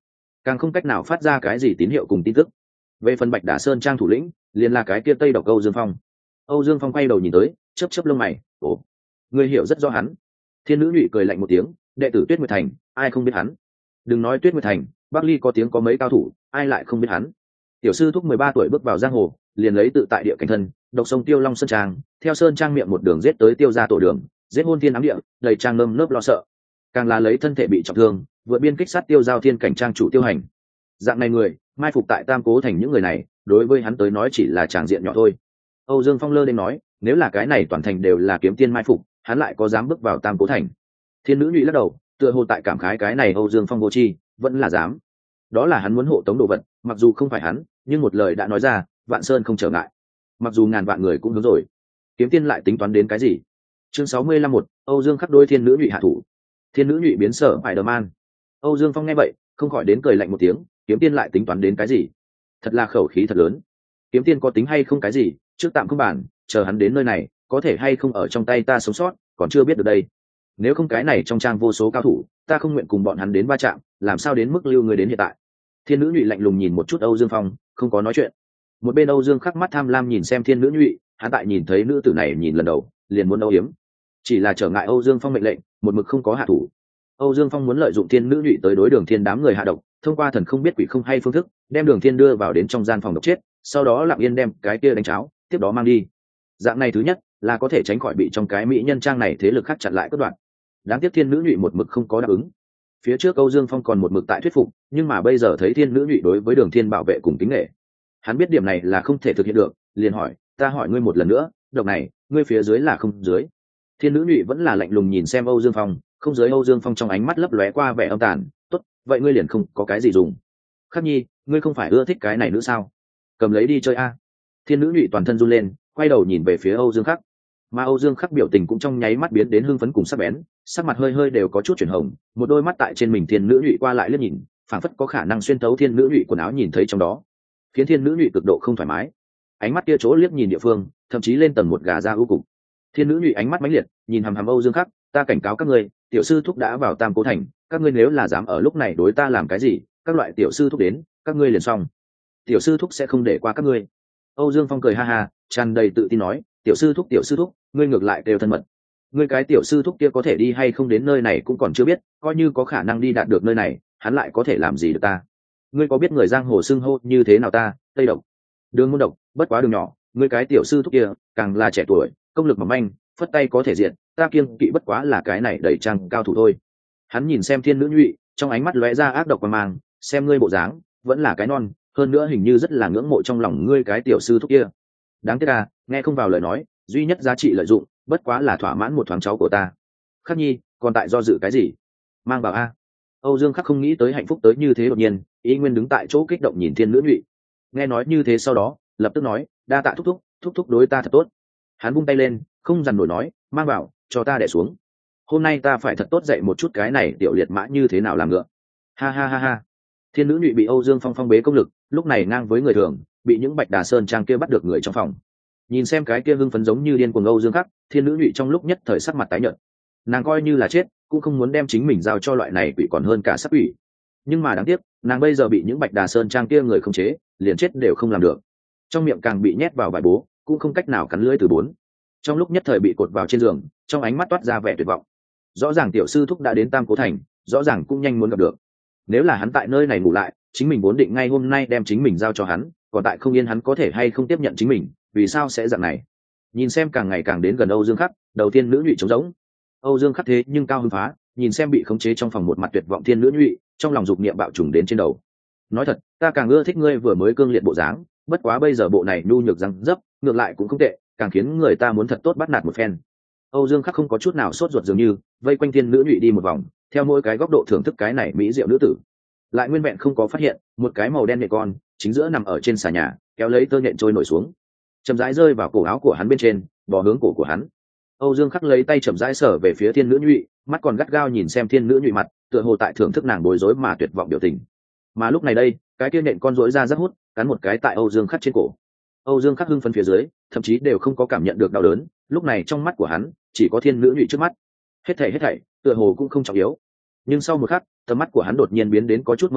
càng không cách nào phát ra cái gì tín hiệu cùng tin tức. Về phần Bạch Đà Sơn trang thủ lĩnh, liền là cái kia Tây Độc Âu Dương Phong. Âu Dương Phong quay đầu nhìn tới, chớp chớp lông mày, ồ, ngươi hiểu rất rõ hắn. Thiên nữ nhụy cười lạnh một tiếng, đệ tử Tuyết Nguyệt Thành, ai không biết hắn? Đừng nói Tuyết Nguyệt Thành, Bắc Ly có tiếng có mấy cao thủ, ai lại không biết hắn? Tiểu sư thúc 13 tuổi bước vào giang hồ, liền lấy tự tại địa cảnh thân, độc sông Tiêu Long Sơn Trang, theo Sơn Trang miệng một đường giết tới Tiêu gia tổ đường, giết hôn thiên ám địa, đầy trang nơm nớp lo sợ. Càng là lấy thân thể bị trọng thương, vượt biên kích sát Tiêu giao thiên cảnh trang chủ Tiêu Hành. Dạng này người, mai phục tại Tam Cố Thành những người này, đối với hắn tới nói chỉ là tràng diện nhỏ thôi. Âu Dương Phong lơ đến nói, nếu là cái này toàn thành đều là kiếm tiên mai phục, hắn lại có dám bước vào Tam Cố Thành? Thiên nữ nhụy lắc đầu, tựa hồ tại cảm khái cái này Âu Dương Phong vô tri, vẫn là dám. Đó là hắn muốn hộ tống đồ vật, mặc dù không phải hắn, nhưng một lời đã nói ra, vạn sơn không trở ngại. Mặc dù ngàn vạn người cũng hướng rồi, kiếm tiên lại tính toán đến cái gì? Chương 65 Âu Dương khắc đôi thiên nữ nhụy hạ thủ. Thiên nữ nhụy biến sở Spider-Man. Âu Dương Phong nghe vậy, không khỏi đến cười lạnh một tiếng, kiếm tiên lại tính toán đến cái gì? Thật là khẩu khí thật lớn. Kiếm tiên có tính hay không cái gì, trước tạm không bàn, chờ hắn đến nơi này, có thể hay không ở trong tay ta sống sót, còn chưa biết được đây. Nếu không cái này trong trang vô số cao thủ, ta không nguyện cùng bọn hắn đến va chạm, làm sao đến mức lưu người đến hiện tại. Thiên nữ nhụy lạnh lùng nhìn một chút Âu Dương Phong, không có nói chuyện. Một bên Âu Dương khắc mắt tham lam nhìn xem thiên nữ nhụy, hắn tại nhìn thấy nữ tử này nhìn lần đầu, liền muốn âu yếm. Chỉ là trở ngại Âu Dương Phong mệnh lệnh, một mực không có hạ thủ. Âu Dương Phong muốn lợi dụng thiên nữ nhụy tới đối Đường Thiên đám người hạ độc, thông qua thần không biết quỷ không hay phương thức, đem Đường Thiên đưa vào đến trong gian phòng độc chết, sau đó lặng yên đem cái kia đánh cháo, tiếp đó mang đi. Dạng này thứ nhất là có thể tránh khỏi bị trong cái mỹ nhân trang này thế lực khác chặn lại cắt đoạn. Đáng tiếc thiên nữ nhụy một mực không có đáp ứng. Phía trước Âu Dương Phong còn một mực tại thuyết phục, nhưng mà bây giờ thấy thiên nữ nhụy đối với Đường Thiên bảo vệ cùng kính nể, hắn biết điểm này là không thể thực hiện được, liền hỏi, ta hỏi ngươi một lần nữa, độc này, ngươi phía dưới là không dưới? Thiên nữ nhụy vẫn là lạnh lùng nhìn xem Âu Dương Phong, không dưới. Âu Dương Phong trong ánh mắt lấp lóe qua vẻ âm tàn, tốt, vậy ngươi liền không có cái gì dùng. Khắc Nhi, ngươi không phải ưa thích cái này nữa sao? Cầm lấy đi chơi a. Thiên nữ nhụy toàn thân run lên, quay đầu nhìn về phía Âu Dương Khắc, mà Âu Dương Khắc biểu tình cũng trong nháy mắt biến đến hưng phấn cùng sắc bén, sắc mặt hơi hơi đều có chút chuyển hồng, một đôi mắt tại trên mình thiên nữ nhụy qua lại liếc nhìn, phảng phất có khả năng xuyên thấu thiên nữ nhụy quần áo nhìn thấy trong đó, khiến thiên nữ nhụy cực độ không thoải mái. Ánh mắt kia chỗ liếc nhìn địa phương, thậm chí lên tầng một gà ra ưu cục. Thiên nữ nhụy ánh mắt mãnh liệt, nhìn hằm hằm Âu Dương Khắc, ta cảnh cáo các ngươi, tiểu sư thúc đã vào Tam Cố Thành, các ngươi nếu là dám ở lúc này đối ta làm cái gì, các loại tiểu sư thúc đến, các ngươi liền xong. Tiểu sư thúc sẽ không để qua các ngươi. Âu Dương Phong cười ha ha, tràn đầy tự tin nói, tiểu sư thúc, ngươi ngược lại đều thân mật. Ngươi cái tiểu sư thúc kia có thể đi hay không đến nơi này cũng còn chưa biết, coi như có khả năng đi đạt được nơi này, hắn lại có thể làm gì được ta? Ngươi có biết người giang hồ xưng hô như thế nào ta? Tây Độc, Đường môn độc, bất quá đường nhỏ, ngươi cái tiểu sư thúc kia, càng là trẻ tuổi, công lực mỏng manh, phất tay có thể diện, ta kiêng kỵ bất quá là cái này đẩy trang cao thủ thôi. Hắn nhìn xem thiên nữ nhụy, trong ánh mắt lóe ra ác độc và mang, xem ngươi bộ dáng, vẫn là cái non, hơn nữa hình như rất là ngưỡng mộ trong lòng ngươi cái tiểu sư thúc kia. Đáng tiếc à, nghe không vào lời nói, duy nhất giá trị lợi dụng, bất quá là thỏa mãn một thoáng cháu của ta. Khắc Nhi, còn tại do dự cái gì? Mang vào a. Âu Dương Khắc không nghĩ tới hạnh phúc tới như thế đột nhiên, ý nguyên đứng tại chỗ kích động nhìn thiên nữ nhụy. Nghe nói như thế sau đó, lập tức nói, đa tạ thúc thúc đối ta thật tốt. Hắn vung tay lên, không dằn nổi nói, mang vào, cho ta đẻ xuống. Hôm nay ta phải thật tốt dạy một chút cái này tiểu liệt mã như thế nào làm ngựa. Ha ha ha ha. Thiên nữ nhụy bị Âu Dương Phong phong bế công lực, lúc này ngang với người thường, bị những Bạch Đà Sơn trang kia bắt được người trong phòng. Nhìn xem cái kia hưng phấn giống như điên cuồng Âu Dương Khắc, thiên nữ nhụy trong lúc nhất thời sắc mặt tái nhợt. Nàng coi như là chết, cũng không muốn đem chính mình giao cho loại này quỷ còn hơn cả sắp quỷ. Nhưng mà đáng tiếc, nàng bây giờ bị những Bạch Đà Sơn trang kia người khống chế, liền chết đều không làm được. Trong miệng càng bị nhét vào vải bố, cũng không cách nào cắn lưỡi từ bốn. Trong lúc nhất thời bị cột vào trên giường, trong ánh mắt toát ra vẻ tuyệt vọng. Rõ ràng tiểu sư thúc đã đến Tam Cố Thành, rõ ràng cũng nhanh muốn gặp được. Nếu là hắn tại nơi này ngủ lại, chính mình vốn định ngay hôm nay đem chính mình giao cho hắn, còn tại không yên hắn có thể hay không tiếp nhận chính mình, vì sao sẽ dạng này? Nhìn xem càng ngày càng đến gần Âu Dương Khắc, đầu tiên nữ nhụy trống rỗng. Âu Dương Khắc thế nhưng cao hứng phá, nhìn xem bị khống chế trong phòng một mặt tuyệt vọng thiên nữ nhụy, trong lòng dục niệm bạo trùng đến trên đầu. Nói thật, ta càng ưa thích ngươi vừa mới cương liệt bộ dáng, bất quá bây giờ bộ này nhu nhược răng dấp, ngược lại cũng không tệ, càng khiến người ta muốn thật tốt bắt nạt một phen. Âu Dương Khắc không có chút nào sốt ruột dường như, vây quanh thiên nữ nhụy đi một vòng, theo mỗi cái góc độ thưởng thức cái này mỹ diệu nữ tử. Lại nguyên vẹn không có phát hiện, một cái màu đen nhện con, chính giữa nằm ở trên xà nhà, kéo lấy tơ nhện trôi nổi xuống, chậm rãi rơi vào cổ áo của hắn bên trên, bò hướng cổ của hắn. Âu Dương Khắc lấy tay chậm rãi sở về phía thiên nữ nhụy, mắt còn gắt gao nhìn xem thiên nữ nhụy mặt, tựa hồ tại thưởng thức nàng bối rối mà tuyệt vọng biểu tình. Mà lúc này đây, cái kia nhện con rỗi ra rất hút, cắn một cái tại Âu Dương Khắc trên cổ. Âu Dương Khắc hưng phấn phía dưới, thậm chí đều không có cảm nhận được đau đớn, lúc này trong mắt của hắn chỉ có thiên nữ nhụy trước mắt. Hết thảy, tựa hồ cũng không trọng yếu. Nhưng sau một khắc, tầm mắt của hắn đột nhiên biến đến có chút mơ hồ,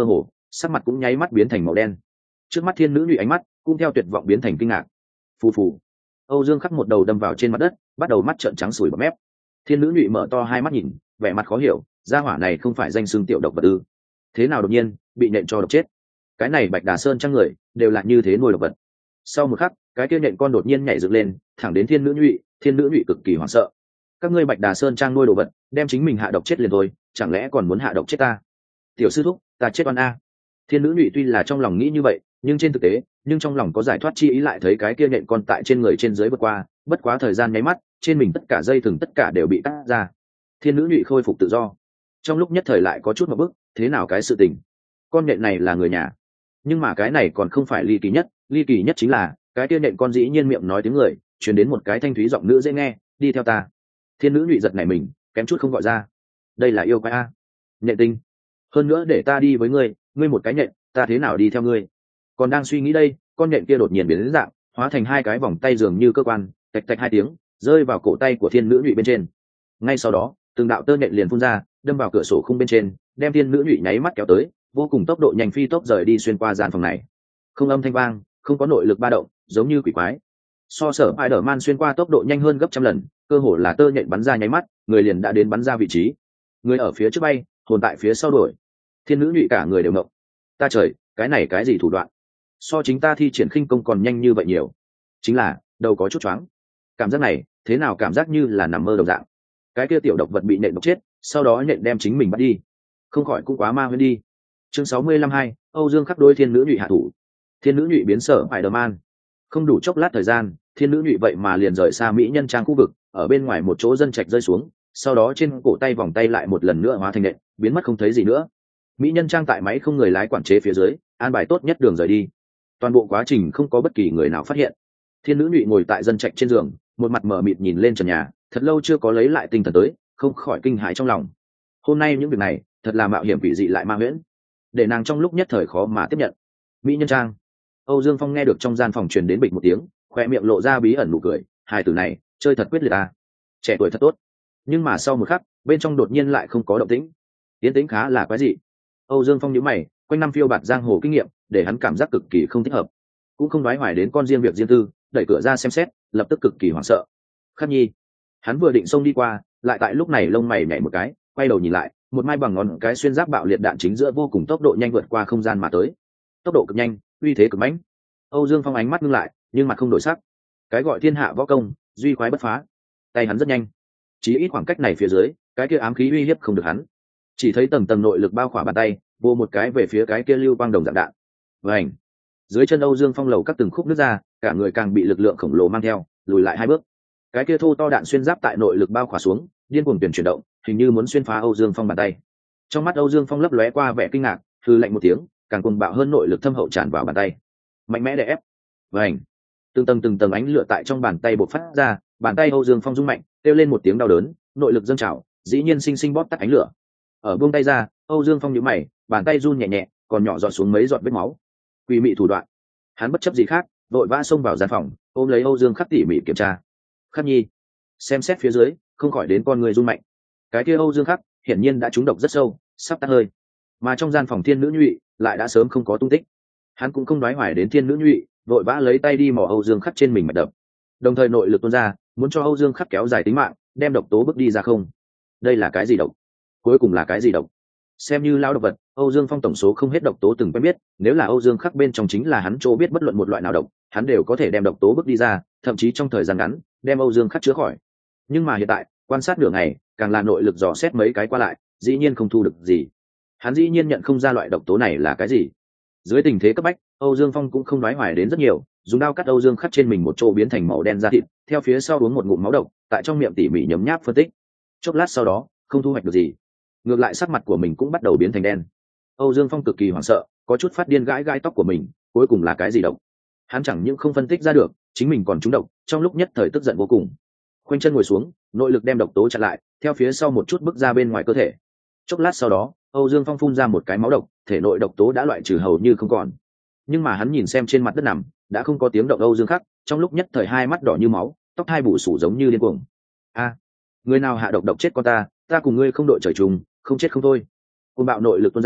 sắc mặt cũng nháy mắt biến thành màu đen. Trước mắt thiên nữ nhụy ánh mắt cũng theo tuyệt vọng biến thành kinh ngạc. Phù phù. Âu Dương Khắc một đầu đâm vào trên mặt đất, bắt đầu mắt trợn trắng sủi bọt mép. Thiên nữ nhụy mở to hai mắt nhìn, vẻ mặt khó hiểu, gia hỏa này không phải danh xưng tiểu độc vật ư? Thế nào đột nhiên bị nện cho độc chết? Cái này Bạch Đà Sơn trang người đều là như thế nuôi độc vật. Sau một khắc, cái kia nện con đột nhiên nhảy dựng lên, thẳng đến thiên nữ nhụy cực kỳ hoảng sợ. Các ngươi Bạch Đà Sơn trang nuôi đồ vật, đem chính mình hạ độc chết liền thôi, chẳng lẽ còn muốn hạ độc chết ta? Tiểu sư thúc, ta chết oan a. Thiên nữ nhụy tuy là trong lòng nghĩ như vậy, nhưng trên thực tế, trong lòng có giải thoát chi ý, lại thấy cái kia nện con tại trên người trên dưới vượt qua, bất quá thời gian nháy mắt, trên mình tất cả dây thừng tất cả đều bị cắt ra. Thiên nữ nhụy khôi phục tự do. Trong lúc nhất thời lại có chút một bức, thế nào cái sự tình? Con nện này là người nhà, nhưng mà cái này còn không phải ly kỳ nhất chính là cái kia nện con dĩ nhiên miệng nói tiếng người, truyền đến một cái thanh thúy giọng nữ dễ nghe, đi theo ta. Thiên nữ nhụy giật nảy mình, kém chút không gọi ra. Đây là yêu quái a, nhện tinh. Hơn nữa để ta đi với ngươi một cái nhện, ta thế nào đi theo ngươi? Còn đang suy nghĩ đây, con nhện kia đột nhiên biến đến dạng, hóa thành hai cái vòng tay dường như cơ quan, tạch tạch hai tiếng, rơi vào cổ tay của thiên nữ nhụy bên trên. Ngay sau đó, từng đạo tơ nhện liền phun ra, đâm vào cửa sổ khung bên trên, đem thiên nữ nhụy nháy mắt kéo tới, vô cùng tốc độ nhanh phi tốc rời đi xuyên qua gian phòng này. Không âm thanh vang, không có nội lực ba động, giống như quỷ quái. So sở Spider-Man xuyên qua tốc độ nhanh hơn gấp trăm lần, cơ hồ là tơ nhện bắn ra nháy mắt, người liền đã đến bắn ra vị trí. Người ở phía trước bay, hồn tại phía sau đuổi. Thiên nữ nhụy cả người đều ngộng. Ta trời, cái này cái gì thủ đoạn? So chính ta thi triển khinh công còn nhanh như vậy nhiều. Chính là đầu có chút choáng. Cảm giác này, thế nào cảm giác như là nằm mơ đồng dạng. Cái kia tiểu độc vật bị nện độc chết, sau đó nện đem chính mình bắt đi. Không khỏi cũng quá ma huyễn đi. Chương 65-2, Âu Dương Khắc đối thiên nữ nhụy hạ thủ. Thiên nữ nhụy biến sở Spider-Man. Không đủ chốc lát thời gian, thiên nữ nhụy vậy mà liền rời xa mỹ nhân trang khu vực, ở bên ngoài một chỗ dân trạch rơi xuống, sau đó trên cổ tay vòng tay lại một lần nữa hóa thành nện, biến mất không thấy gì nữa. Mỹ nhân trang tại máy không người lái quản chế phía dưới, an bài tốt nhất đường rời đi. Toàn bộ quá trình không có bất kỳ người nào phát hiện. Thiên nữ nhụy ngồi tại dân trạch trên giường, một mặt mờ mịt nhìn lên trần nhà, thật lâu chưa có lấy lại tinh thần tới, không khỏi kinh hãi trong lòng. Hôm nay những việc này thật là mạo hiểm quỷ dị lại ma huyễn, để nàng trong lúc nhất thời khó mà tiếp nhận. Mỹ nhân trang. Âu Dương Phong nghe được trong gian phòng truyền đến bịch một tiếng, khoe miệng lộ ra bí ẩn nụ cười, hai từ này chơi thật quyết liệt à. Trẻ tuổi thật tốt. Nhưng mà sau một khắc, bên trong đột nhiên lại không có động tĩnh. Tiến tĩnh khá là quái dị. Âu Dương Phong nhíu mày, quanh năm phiêu bạt giang hồ kinh nghiệm, để hắn cảm giác cực kỳ không thích hợp. Cũng không đoái hoài đến con riêng việc riêng tư, đẩy cửa ra xem xét, lập tức cực kỳ hoảng sợ. Khắc Nhi. Hắn vừa định xông đi qua, lại tại lúc này lông mày nhảy một cái, quay đầu nhìn lại, một mai bằng ngón cái xuyên giáp bạo liệt đạn chính giữa vô cùng tốc độ nhanh vượt qua không gian mà tới. Tốc độ cực nhanh, uy thế cực mãnh. Âu Dương Phong ánh mắt ngưng lại, nhưng mặt không đổi sắc. Cái gọi thiên hạ võ công, duy khoái bất phá. Tay hắn rất nhanh, chỉ ít khoảng cách này phía dưới, cái kia ám khí uy hiếp không được hắn. Chỉ thấy tầng tầng nội lực bao khỏa bàn tay, vô một cái về phía cái kia lưu quang đồng dạng đạn. Vành. Dưới chân Âu Dương Phong lầu các từng khúc nứt ra, cả người càng bị lực lượng khổng lồ mang theo, lùi lại hai bước. Cái kia thô to đạn xuyên giáp tại nội lực bao khỏa xuống, điên cuồng chuyển động, hình như muốn xuyên phá Âu Dương Phong bàn tay. Trong mắt Âu Dương Phong lấp lóe qua vẻ kinh ngạc, hừ lạnh một tiếng, càng cuồng bạo hơn nội lực thâm hậu tràn vào bàn tay. Mạnh mẽ đè ép. Vành. Từng tầng ánh lửa tại trong bàn tay bộc phát ra, bàn tay Âu Dương Phong rung mạnh, kêu lên một tiếng đau đớn, nội lực dâng trào, dĩ nhiên sinh bóp tắt ánh lửa. Ở buông tay ra, Âu Dương Phong nhíu mày, bàn tay run nhẹ nhẹ, còn nhỏ giọt xuống mấy giọt vết máu. Quỷ mị thủ đoạn. Hắn bất chấp gì khác, vội vã xông vào gian phòng, ôm lấy Âu Dương Khắc tỉ mỉ kiểm tra. Khắc Nhi. Xem xét phía dưới, không khỏi đến con người run mạnh. Cái kia Âu Dương Khắc, hiển nhiên đã trúng độc rất sâu, sắp tắt hơi. Mà trong gian phòng thiên nữ nhụy, lại đã sớm không có tung tích. Hắn cũng không đoái hoài đến thiên nữ nhụy, vội vã lấy tay đi mò Âu Dương Khắc trên mình mạch đập. Đồng thời nội lực tuôn ra, muốn cho Âu Dương Khắc kéo dài tính mạng, đem độc tố bước đi ra không. Đây là cái gì độc? Cuối cùng là cái gì độc? Xem như lao độc vật, Âu Dương Phong tổng số không hết độc tố từng quen biết, nếu là Âu Dương Khắc bên trong chính là hắn chỗ biết bất luận một loại nào độc, hắn đều có thể đem độc tố bước đi ra, thậm chí trong thời gian ngắn, đem Âu Dương Khắc chữa khỏi. Nhưng mà hiện tại, quan sát nửa ngày, càng là nội lực dò xét mấy cái qua lại, dĩ nhiên không thu được gì. Hắn dĩ nhiên nhận không ra loại độc tố này là cái gì. Dưới tình thế cấp bách, Âu Dương Phong cũng không nói hoài đến rất nhiều, dùng đao cắt Âu Dương Khắc trên mình một chỗ biến thành màu đen da thịt, theo phía sau uống một ngụm máu độc, tại trong miệng tỉ mỉ nhấm nháp phân tích. Chốc lát sau đó, không thu hoạch được gì. Ngược lại sắc mặt của mình cũng bắt đầu biến thành đen. Âu Dương Phong cực kỳ hoảng sợ, có chút phát điên gãi tóc của mình, cuối cùng là cái gì độc? Hắn chẳng những không phân tích ra được, chính mình còn trúng độc, trong lúc nhất thời tức giận vô cùng. Khoanh chân ngồi xuống, nội lực đem độc tố chặn lại, theo phía sau một chút bước ra bên ngoài cơ thể. Chốc lát sau đó, Âu Dương Phong phun ra một cái máu độc, thể nội độc tố đã loại trừ hầu như không còn. Nhưng mà hắn nhìn xem trên mặt đất nằm, đã không có tiếng động Âu Dương Khắc, trong lúc nhất thời hai mắt đỏ như máu, tóc hai bù sủ giống như điên cuồng. A, người nào hạ độc chết con ta cùng ngươi không đội trời chung, không chết không thôi. Côn bạo nội lực tuôn ra,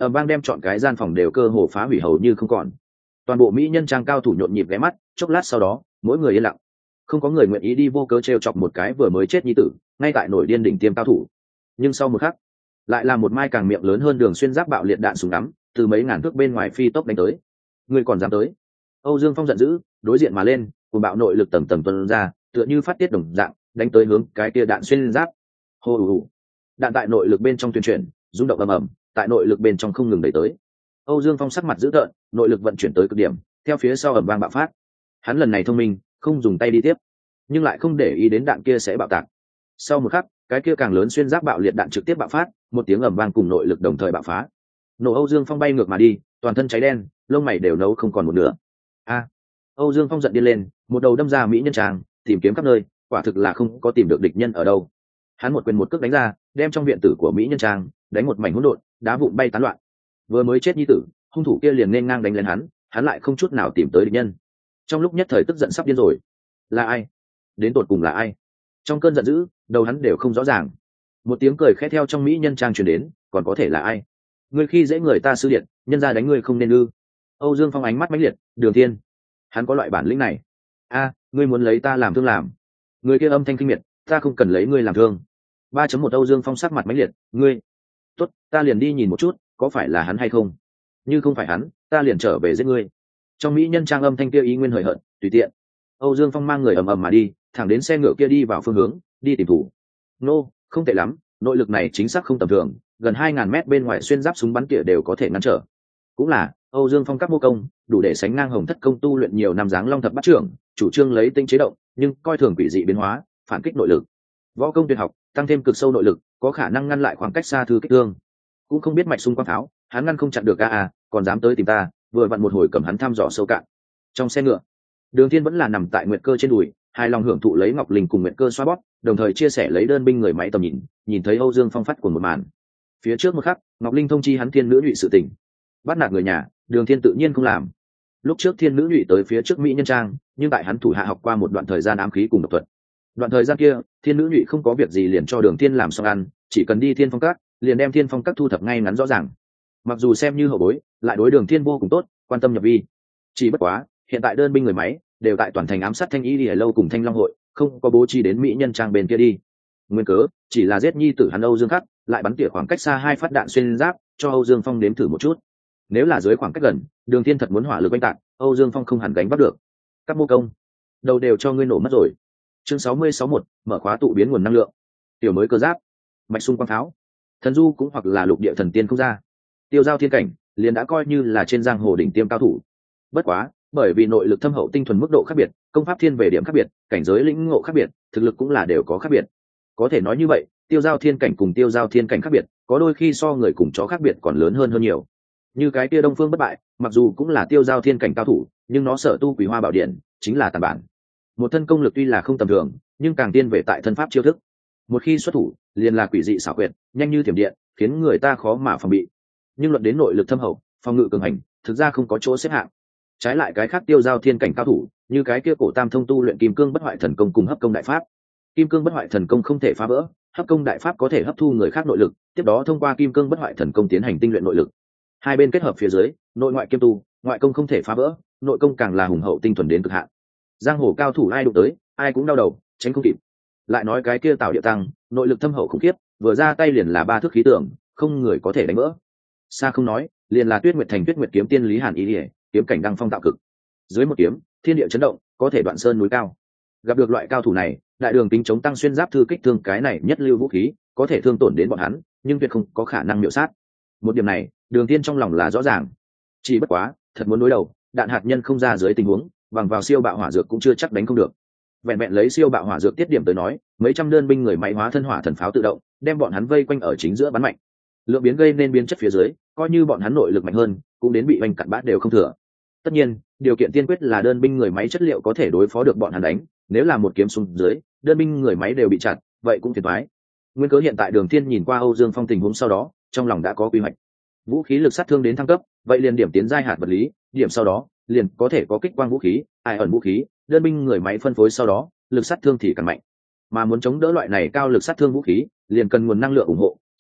Vang đem chọn cái gian phòng đều cơ hồ phá hủy hầu như không còn. Toàn bộ mỹ nhân trang cao thủ nhộn nhịp ghé mắt, chốc lát sau đó mỗi người yên lặng, không có người nguyện ý đi vô cớ trêu chọc một cái vừa mới chết nhi tử ngay tại nổi điên đỉnh tiêm cao thủ. Nhưng sau một khắc lại là một mai càng miệng lớn hơn đường xuyên giáp bạo liệt đạn súng ngắm từ mấy ngàn thước bên ngoài phi tốc đánh tới. Người còn dám tới? Âu Dương Phong giận dữ, đối diện mà lên, cùng bạo nội lực tầng tầng tuôn ra, tựa như phát tiết đồng dạng, đánh tới hướng cái kia đạn xuyên giáp. Hô hù. Đạn tại nội lực bên trong tuyên truyền, rung động ầm ầm, tại nội lực bên trong không ngừng đẩy tới. Âu Dương Phong sắc mặt dữ tợn, nội lực vận chuyển tới cực điểm, theo phía sau ầm vang bạo phát. Hắn lần này thông minh, không dùng tay đi tiếp, nhưng lại không để ý đến đạn kia sẽ bạo tạc. Sau một khắc, cái kia càng lớn xuyên giáp bạo liệt đạn trực tiếp bạo phát, một tiếng ầm vang cùng nội lực đồng thời bạo phá. Nổ Âu Dương Phong bay ngược mà đi, toàn thân cháy đen, lông mày đều nấu không còn một nửa. A! Âu Dương Phong giận điên lên, một đầu đâm ra mỹ nhân tràng, tìm kiếm khắp nơi, quả thực là không có tìm được địch nhân ở đâu. Hắn một quyền một cước đánh ra, đem trong viện tử của mỹ nhân trang đánh một mảnh hỗn độn, đá vụn bay tán loạn. Vừa mới chết nhi tử, hung thủ kia liền nên ngang đánh lên hắn lại không chút nào tìm tới địch nhân. Trong lúc nhất thời tức giận sắp điên rồi. Là ai? Đến tột cùng là ai? Trong cơn giận dữ, đầu hắn đều không rõ ràng. Một tiếng cười khẽ theo trong mỹ nhân trang truyền đến, còn có thể là ai? Ngươi khi dễ người ta sư điện, nhân ra đánh ngươi không nên ư? Âu Dương Phong ánh mắt mãnh liệt, Đường Thiên, hắn có loại bản lĩnh này. A, ngươi muốn lấy ta làm thương làm? Người kia âm thanh kinh miệt, ta không cần lấy ngươi làm thương. 3.1 Âu Dương Phong sắc mặt mãnh liệt, ngươi, tốt, ta liền đi nhìn một chút, có phải là hắn hay không? Như không phải hắn, ta liền trở về giết ngươi. Trong mỹ nhân trang âm thanh kia ý nguyên hời hợt, tùy tiện. Âu Dương Phong mang người ầm ầm mà đi, thẳng đến xe ngựa kia đi vào phương hướng, đi tìm thủ. Nô, không tệ lắm, nội lực này chính xác không tầm thường, gần 2000 mét bên ngoài xuyên giáp súng bắn tỉa đều có thể ngăn trở. Cũng là, Âu Dương Phong các mô công, đủ để sánh ngang Hồng Thất công tu luyện nhiều năm dáng long thập bát trưởng, chủ trương lấy tinh chế động, nhưng coi thường quỷ dị biến hóa, phản kích nội lực. Võ công tuyệt học, tăng thêm cực sâu nội lực, có khả năng ngăn lại khoảng cách xa thư kích thương. Cũng không biết mạch xung quanh pháo, hắn ngăn không chặn được còn dám tới tìm ta, vừa vặn một hồi cầm hắn thăm dò sâu cạn. Trong xe ngựa, Đường Thiên vẫn là nằm tại Nguyệt Cơ trên đùi, hài lòng hưởng thụ lấy Ngọc Linh cùng Nguyệt Cơ xoa bóp, đồng thời chia sẻ lấy đơn binh người máy tầm nhìn thấy Âu Dương Phong phát của một màn. Phía trước một khắc, Ngọc Linh thông chi hắn thiên nữ nhụy sự tình. Bắt nạt người nhà, Đường Thiên tự nhiên không làm. Lúc trước thiên nữ nhụy tới phía trước mỹ nhân trang, nhưng tại hắn thủ hạ học qua một đoạn thời gian ám khí cùng độc thuật. Đoạn thời gian kia, thiên nữ nhụy không có việc gì liền cho Đường Thiên làm xong ăn, chỉ cần đi Thiên Phong Các, liền đem Thiên Phong Các thu thập ngay ngắn rõ ràng. Mặc dù xem như hậu bối, lại đối Đường Thiên vô cùng tốt, quan tâm nhập vi. Chỉ bất quá, hiện tại đơn binh người máy đều tại toàn thành ám sát Thanh Y Lìa lâu cùng Thanh Long hội, không có bố trí đến mỹ nhân trang bên kia đi. Nguyên cớ chỉ là giết nhi tử hắn Âu Dương Khắc, lại bắn tỉa khoảng cách xa 2 phát đạn xuyên giáp, cho Âu Dương Phong nếm thử một chút. Nếu là dưới khoảng cách gần, Đường Thiên thật muốn hỏa lực oanh tạc, Âu Dương Phong không hẳn gánh vác được. Các mô công, đầu đều cho ngươi nổ mất rồi. Chương 6061, mở khóa tụ biến nguồn năng lượng. Tiểu mới cơ giáp, mạch xung quang pháo, thần du cũng hoặc là lục địa thần tiên không ra. Tiêu giao thiên cảnh, liền đã coi như là trên giang hồ đỉnh tiêm cao thủ. Bất quá, bởi vì nội lực thâm hậu tinh thuần mức độ khác biệt, công pháp thiên về điểm khác biệt, cảnh giới lĩnh ngộ khác biệt, thực lực cũng là đều có khác biệt. Có thể nói như vậy, tiêu giao thiên cảnh cùng tiêu giao thiên cảnh khác biệt, có đôi khi so người cùng chó khác biệt còn lớn hơn nhiều. Như cái kia Đông Phương Bất Bại, mặc dù cũng là tiêu giao thiên cảnh cao thủ, nhưng nó sở tu Quỷ Hoa Bảo Điện, chính là tàn bản. Một thân công lực tuy là không tầm thường, nhưng càng tiên về tại thân pháp chiêu thức. Một khi xuất thủ, liền là quỷ dị xảo quyệt, nhanh như thiểm điện, khiến người ta khó mà phòng bị. Nhưng luận đến nội lực thâm hậu, phòng ngự cường hành, thực ra không có chỗ xếp hạng. Trái lại cái khác tiêu giao thiên cảnh cao thủ, như cái kia cổ tam thông tu luyện kim cương bất hoại thần công cùng hấp công đại pháp. Kim cương bất hoại thần công không thể phá vỡ, hấp công đại pháp có thể hấp thu người khác nội lực, tiếp đó thông qua kim cương bất hoại thần công tiến hành tinh luyện nội lực. Hai bên kết hợp phía dưới, nội ngoại kiêm tu, ngoại công không thể phá vỡ, nội công càng là hùng hậu tinh thuần đến cực hạn. Giang hồ cao thủ ai đụng tới, ai cũng đau đầu, tránh không kịp. Lại nói cái kia Tào Điệu Tăng, nội lực thâm hậu khủng khiếp, vừa ra tay liền là 3 thước khí tượng, không người có thể đánh vỡ. Xa không nói, liền là Tuyết Nguyệt Thành Tuyết Nguyệt kiếm tiên Lý Hàn ý liễu, kiếm cảnh đăng phong tạo cực. Dưới một kiếm, thiên địa chấn động, có thể đoạn sơn núi cao. Gặp được loại cao thủ này, đại đường tính chống tăng xuyên giáp thư kích thương cái này nhất lưu vũ khí, có thể thương tổn đến bọn hắn, nhưng tuyệt không có khả năng miểu sát. Một điểm này, Đường Thiên trong lòng là rõ ràng. Chỉ bất quá, thật muốn đối đầu, đạn hạt nhân không ra dưới tình huống, bằng vào siêu bạo hỏa dược cũng chưa chắc đánh không được. Vẹn vẹn lấy siêu bạo hỏa dược tiết điểm tới nói, mấy trăm đơn binh người máy hóa thân hỏa thần pháo tự động, đem bọn hắn vây quanh ở chính giữa bắn mạnh. Lượng biến gây nên biến chất phía dưới, coi như bọn hắn nội lực mạnh hơn, cũng đến bị oanh cặn bát đều không thừa. Tất nhiên, điều kiện tiên quyết là đơn binh người máy chất liệu có thể đối phó được bọn hắn đánh, nếu là một kiếm xuống dưới, đơn binh người máy đều bị chặt, vậy cũng phiền toái. Nguyên cớ hiện tại Đường Thiên nhìn qua Âu Dương Phong tình huống sau đó, trong lòng đã có quy hoạch. Vũ khí lực sát thương đến thăng cấp, vậy liền điểm tiến giai hạt vật lý, điểm sau đó, liền có thể có kích quang vũ khí, ai ẩn vũ khí, đơn binh người máy phân phối sau đó, lực sát thương thì càng mạnh. Mà muốn chống đỡ loại này cao lực sát thương vũ khí, liền cần nguồn năng lượng ủng hộ,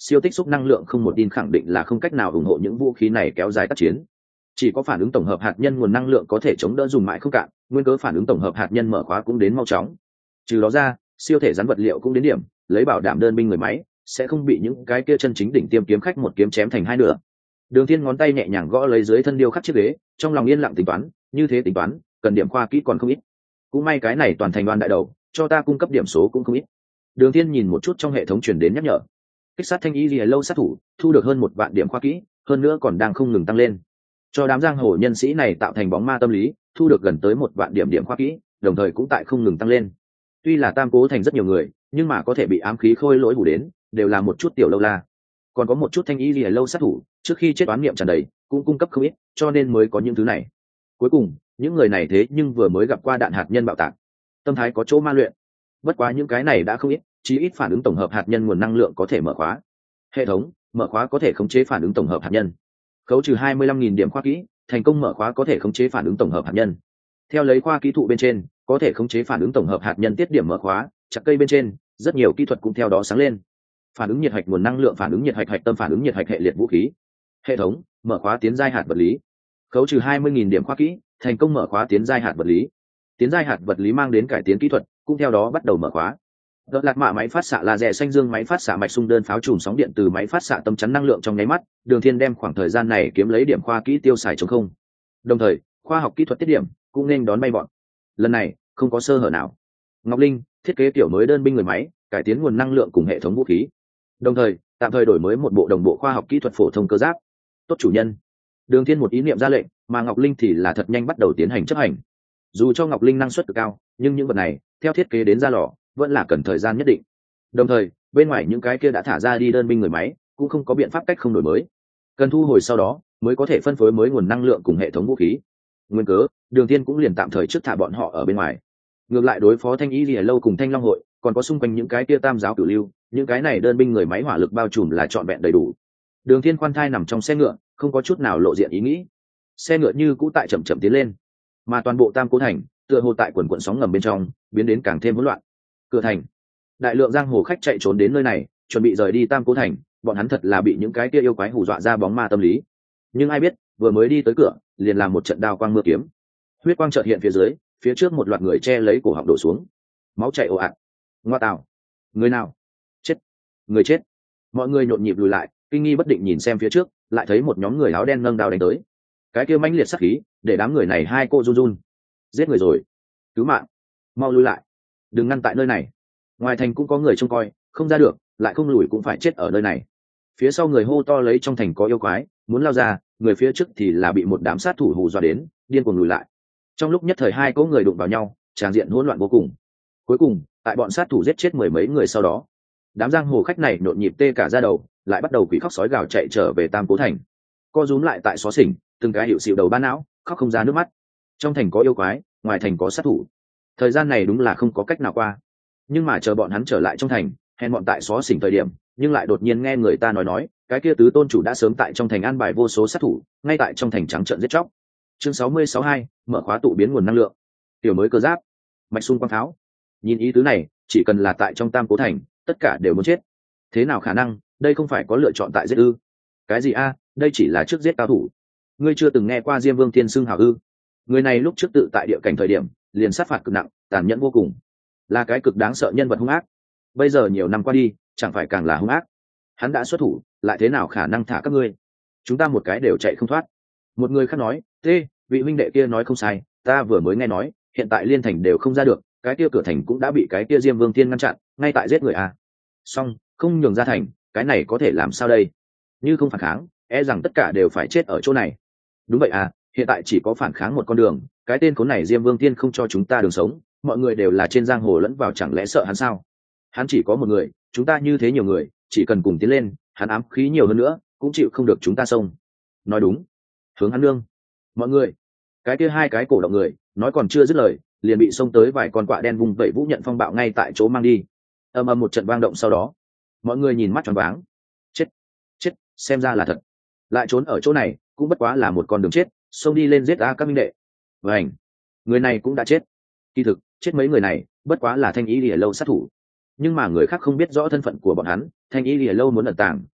siêu tích xúc năng lượng không một tin khẳng định là không cách nào ủng hộ những vũ khí này kéo dài tác chiến. Chỉ có phản ứng tổng hợp hạt nhân nguồn năng lượng có thể chống đỡ dùng mãi không cạn, nguyên cớ phản ứng tổng hợp hạt nhân mở khóa cũng đến mau chóng. Trừ đó ra, siêu thể rắn vật liệu cũng đến điểm, lấy bảo đảm đơn binh người máy sẽ không bị những cái kia chân chính đỉnh tiêm kiếm khách một kiếm chém thành hai nửa. Đường Thiên ngón tay nhẹ nhàng gõ lấy dưới thân điêu khắc chiếc ghế, trong lòng yên lặng tính toán, như thế tính toán, cần điểm khoa kỹ còn không ít. Cũng may cái này toàn thành đoàn đại đầu, cho ta cung cấp điểm số cũng không ít. Đường Thiên nhìn một chút trong hệ thống truyền đến nhắc nhở. Kích sát thanh y lìa lâu sát thủ, thu được hơn 1 vạn điểm khoa kỹ, hơn nữa còn đang không ngừng tăng lên. Cho đám giang hồ nhân sĩ này tạo thành bóng ma tâm lý, thu được gần tới 1 vạn điểm khoa kỹ, đồng thời cũng tại không ngừng tăng lên. Tuy là Tam Cố thành rất nhiều người, nhưng mà có thể bị ám khí khôi lỗi hủ đến, đều là một chút tiểu lâu la. Còn có một chút thanh y lìa lâu sát thủ, trước khi chết oán niệm tràn đầy, cũng cung cấp không ít, cho nên mới có những thứ này. Cuối cùng, những người này thế nhưng vừa mới gặp qua đạn hạt nhân bạo tạc, tâm thái có chỗ ma luyện. Bất quá những cái này đã không ít, chí ít phản ứng tổng hợp hạt nhân nguồn năng lượng có thể mở khóa. Hệ thống mở khóa có thể khống chế phản ứng tổng hợp hạt nhân. Khấu trừ 25.000 điểm khoa kỹ, thành công mở khóa có thể khống chế phản ứng tổng hợp hạt nhân. Theo lấy khoa kỹ thụ bên trên, có thể khống chế phản ứng tổng hợp hạt nhân tiết điểm mở khóa, chặt cây bên trên, rất nhiều kỹ thuật cũng theo đó sáng lên. Phản ứng nhiệt hạch nguồn năng lượng, phản ứng nhiệt hạch hạch tâm, phản ứng nhiệt hạch hệ liệt vũ khí. Hệ thống mở khóa tiến giai hạt vật lý. Khấu trừ 20.000 điểm khoa kỹ, thành công mở khóa tiến giai hạt vật lý. Tiến giai hạt vật lý mang đến cải tiến kỹ thuật, cũng theo đó bắt đầu mở khóa. Đợt lạc mạ máy phát xạ laser xanh dương, máy phát xạ mạch xung đơn pháo chùm sóng điện từ máy phát xạ tâm chắn năng lượng trong nháy mắt. Đường Thiên đem khoảng thời gian này kiếm lấy điểm khoa kỹ tiêu xài trống không. Đồng thời, khoa học kỹ thuật tiết điểm cũng nên đón bay bọn. Lần này không có sơ hở nào. Ngọc Linh thiết kế kiểu mới đơn binh người máy, cải tiến nguồn năng lượng cùng hệ thống vũ khí. Đồng thời, tạm thời đổi mới một bộ đồng bộ khoa học kỹ thuật phổ thông cơ giáp. Tốt chủ nhân. Đường Thiên một ý niệm ra lệnh, mà Ngọc Linh thì là thật nhanh bắt đầu tiến hành chấp hành. Dù cho Ngọc Linh năng suất cực cao, nhưng những vật này theo thiết kế đến ra lò vẫn là cần thời gian nhất định. Đồng thời, bên ngoài những cái kia đã thả ra đi đơn binh người máy cũng không có biện pháp cách không đổi mới, cần thu hồi sau đó mới có thể phân phối mới nguồn năng lượng cùng hệ thống vũ khí. Nguyên cớ, Đường Thiên cũng liền tạm thời trước thả bọn họ ở bên ngoài. Ngược lại đối phó Thanh Y Lìa lâu cùng Thanh Long hội, còn có xung quanh những cái kia tam giáo cửu lưu, những cái này đơn binh người máy hỏa lực bao trùm là trọn vẹn đầy đủ. Đường Thiên khoan thai nằm trong xe ngựa, không có chút nào lộ diện ý nghĩ. Xe ngựa như cũ tại chậm chậm tiến lên, mà toàn bộ Tam Cố thành tựa hồ tại quần quần sóng ngầm bên trong biến đến càng thêm hỗn loạn. Cửa thành, đại lượng giang hồ khách chạy trốn đến nơi này, chuẩn bị rời đi Tam Cố thành. Bọn hắn thật là bị những cái kia yêu quái hù dọa ra bóng ma tâm lý. Nhưng ai biết, vừa mới đi tới cửa, liền làm một trận đao quang mưa kiếm. Huyết quang chợt hiện phía dưới, phía trước một loạt người che lấy cổ họng đổ xuống, máu chảy ồ ạt. Ngoa tạo, người nào? Chết, người chết. Mọi người nhộn nhịp lùi lại, kinh nghi bất định nhìn xem phía trước, lại thấy một nhóm người áo đen nâng đao đánh tới. Cái kia mãnh liệt sát khí, để đám người này hai cô run run. Giết người rồi, cứu mạng, mau lui lại, đừng ngăn tại nơi này. Ngoài thành cũng có người trông coi, không ra được, lại không lùi cũng phải chết ở nơi này. Phía sau người hô to lấy trong thành có yêu quái, muốn lao ra, người phía trước thì là bị một đám sát thủ hù dọa đến, điên cuồng lùi lại. Trong lúc nhất thời hai cỗ người đụng vào nhau, tràng diện hỗn loạn vô cùng. Cuối cùng, tại bọn sát thủ giết chết 10 mấy người sau đó, đám giang hồ khách này nhộn nhịp tê cả da đầu, lại bắt đầu quỷ khóc sói gào chạy trở về Tam Cố thành. Co rúm lại tại xó xỉnh, từng cái hiệu xịu đầu ba não, khóc không ra nước mắt. Trong thành có yêu quái, ngoài thành có sát thủ. Thời gian này đúng là không có cách nào qua. Nhưng mà chờ bọn hắn trở lại trong thành, hẹn bọn tại xó xỉnh thời điểm, nhưng lại đột nhiên nghe người ta nói, cái kia tứ tôn chủ đã sớm tại trong thành an bài vô số sát thủ, ngay tại trong thành trắng trợn giết chóc. Chương 6062, mở khóa tụ biến nguồn năng lượng. Tiểu mới cơ giáp, mạch xung quang tháo. Nhìn ý tứ này, chỉ cần là tại trong Tam Cố thành, tất cả đều muốn chết. Thế nào khả năng, đây không phải có lựa chọn tại giết ư? Cái gì a, đây chỉ là trước giết cao thủ. Ngươi chưa từng nghe qua Diêm Vương Thiên Xưng hào ư? Người này lúc trước tự tại địa cảnh thời điểm, liền sát phạt cực nặng, tàn nhẫn vô cùng, là cái cực đáng sợ nhân vật hung ác. Bây giờ nhiều năm qua đi, chẳng phải càng là hung ác. Hắn đã xuất thủ, lại thế nào khả năng thả các ngươi? Chúng ta một cái đều chạy không thoát. Một người khác nói, thế, vị huynh đệ kia nói không sai, ta vừa mới nghe nói, hiện tại liên thành đều không ra được, cái kia cửa thành cũng đã bị cái kia Diêm Vương Thiên ngăn chặn, ngay tại giết người à. Xong, không nhường ra thành, cái này có thể làm sao đây? Như không phản kháng, e rằng tất cả đều phải chết ở chỗ này. Đúng vậy à, hiện tại chỉ có phản kháng một con đường, cái tên khốn này Diêm Vương Thiên không cho chúng ta đường sống, mọi người đều là trên giang hồ lẫn vào, chẳng lẽ sợ hắn sao? Hắn chỉ có một người, chúng ta như thế nhiều người, chỉ cần cùng tiến lên, hắn ám khí nhiều hơn nữa, cũng chịu không được chúng ta xông. Nói đúng, hướng hắn nương. Mọi người, cái kia hai cái cổ động người, nói còn chưa dứt lời, liền bị xông tới vài con quạ đen vùng vẫy vũ nhận phong bạo ngay tại chỗ mang đi. Ầm ầm một trận vang động sau đó, mọi người nhìn mắt tròn váng. Chết, chết, xem ra là thật. Lại trốn ở chỗ này, cũng bất quá là một con đường chết, xông đi lên giết ta các minh đệ. Vành, người này cũng đã chết. Kỳ thực, chết mấy người này, bất quá là Thanh Y Lìa lâu sát thủ. Nhưng mà người khác không biết rõ thân phận của bọn hắn, Thanh Y Lìa lâu muốn ẩn tàng,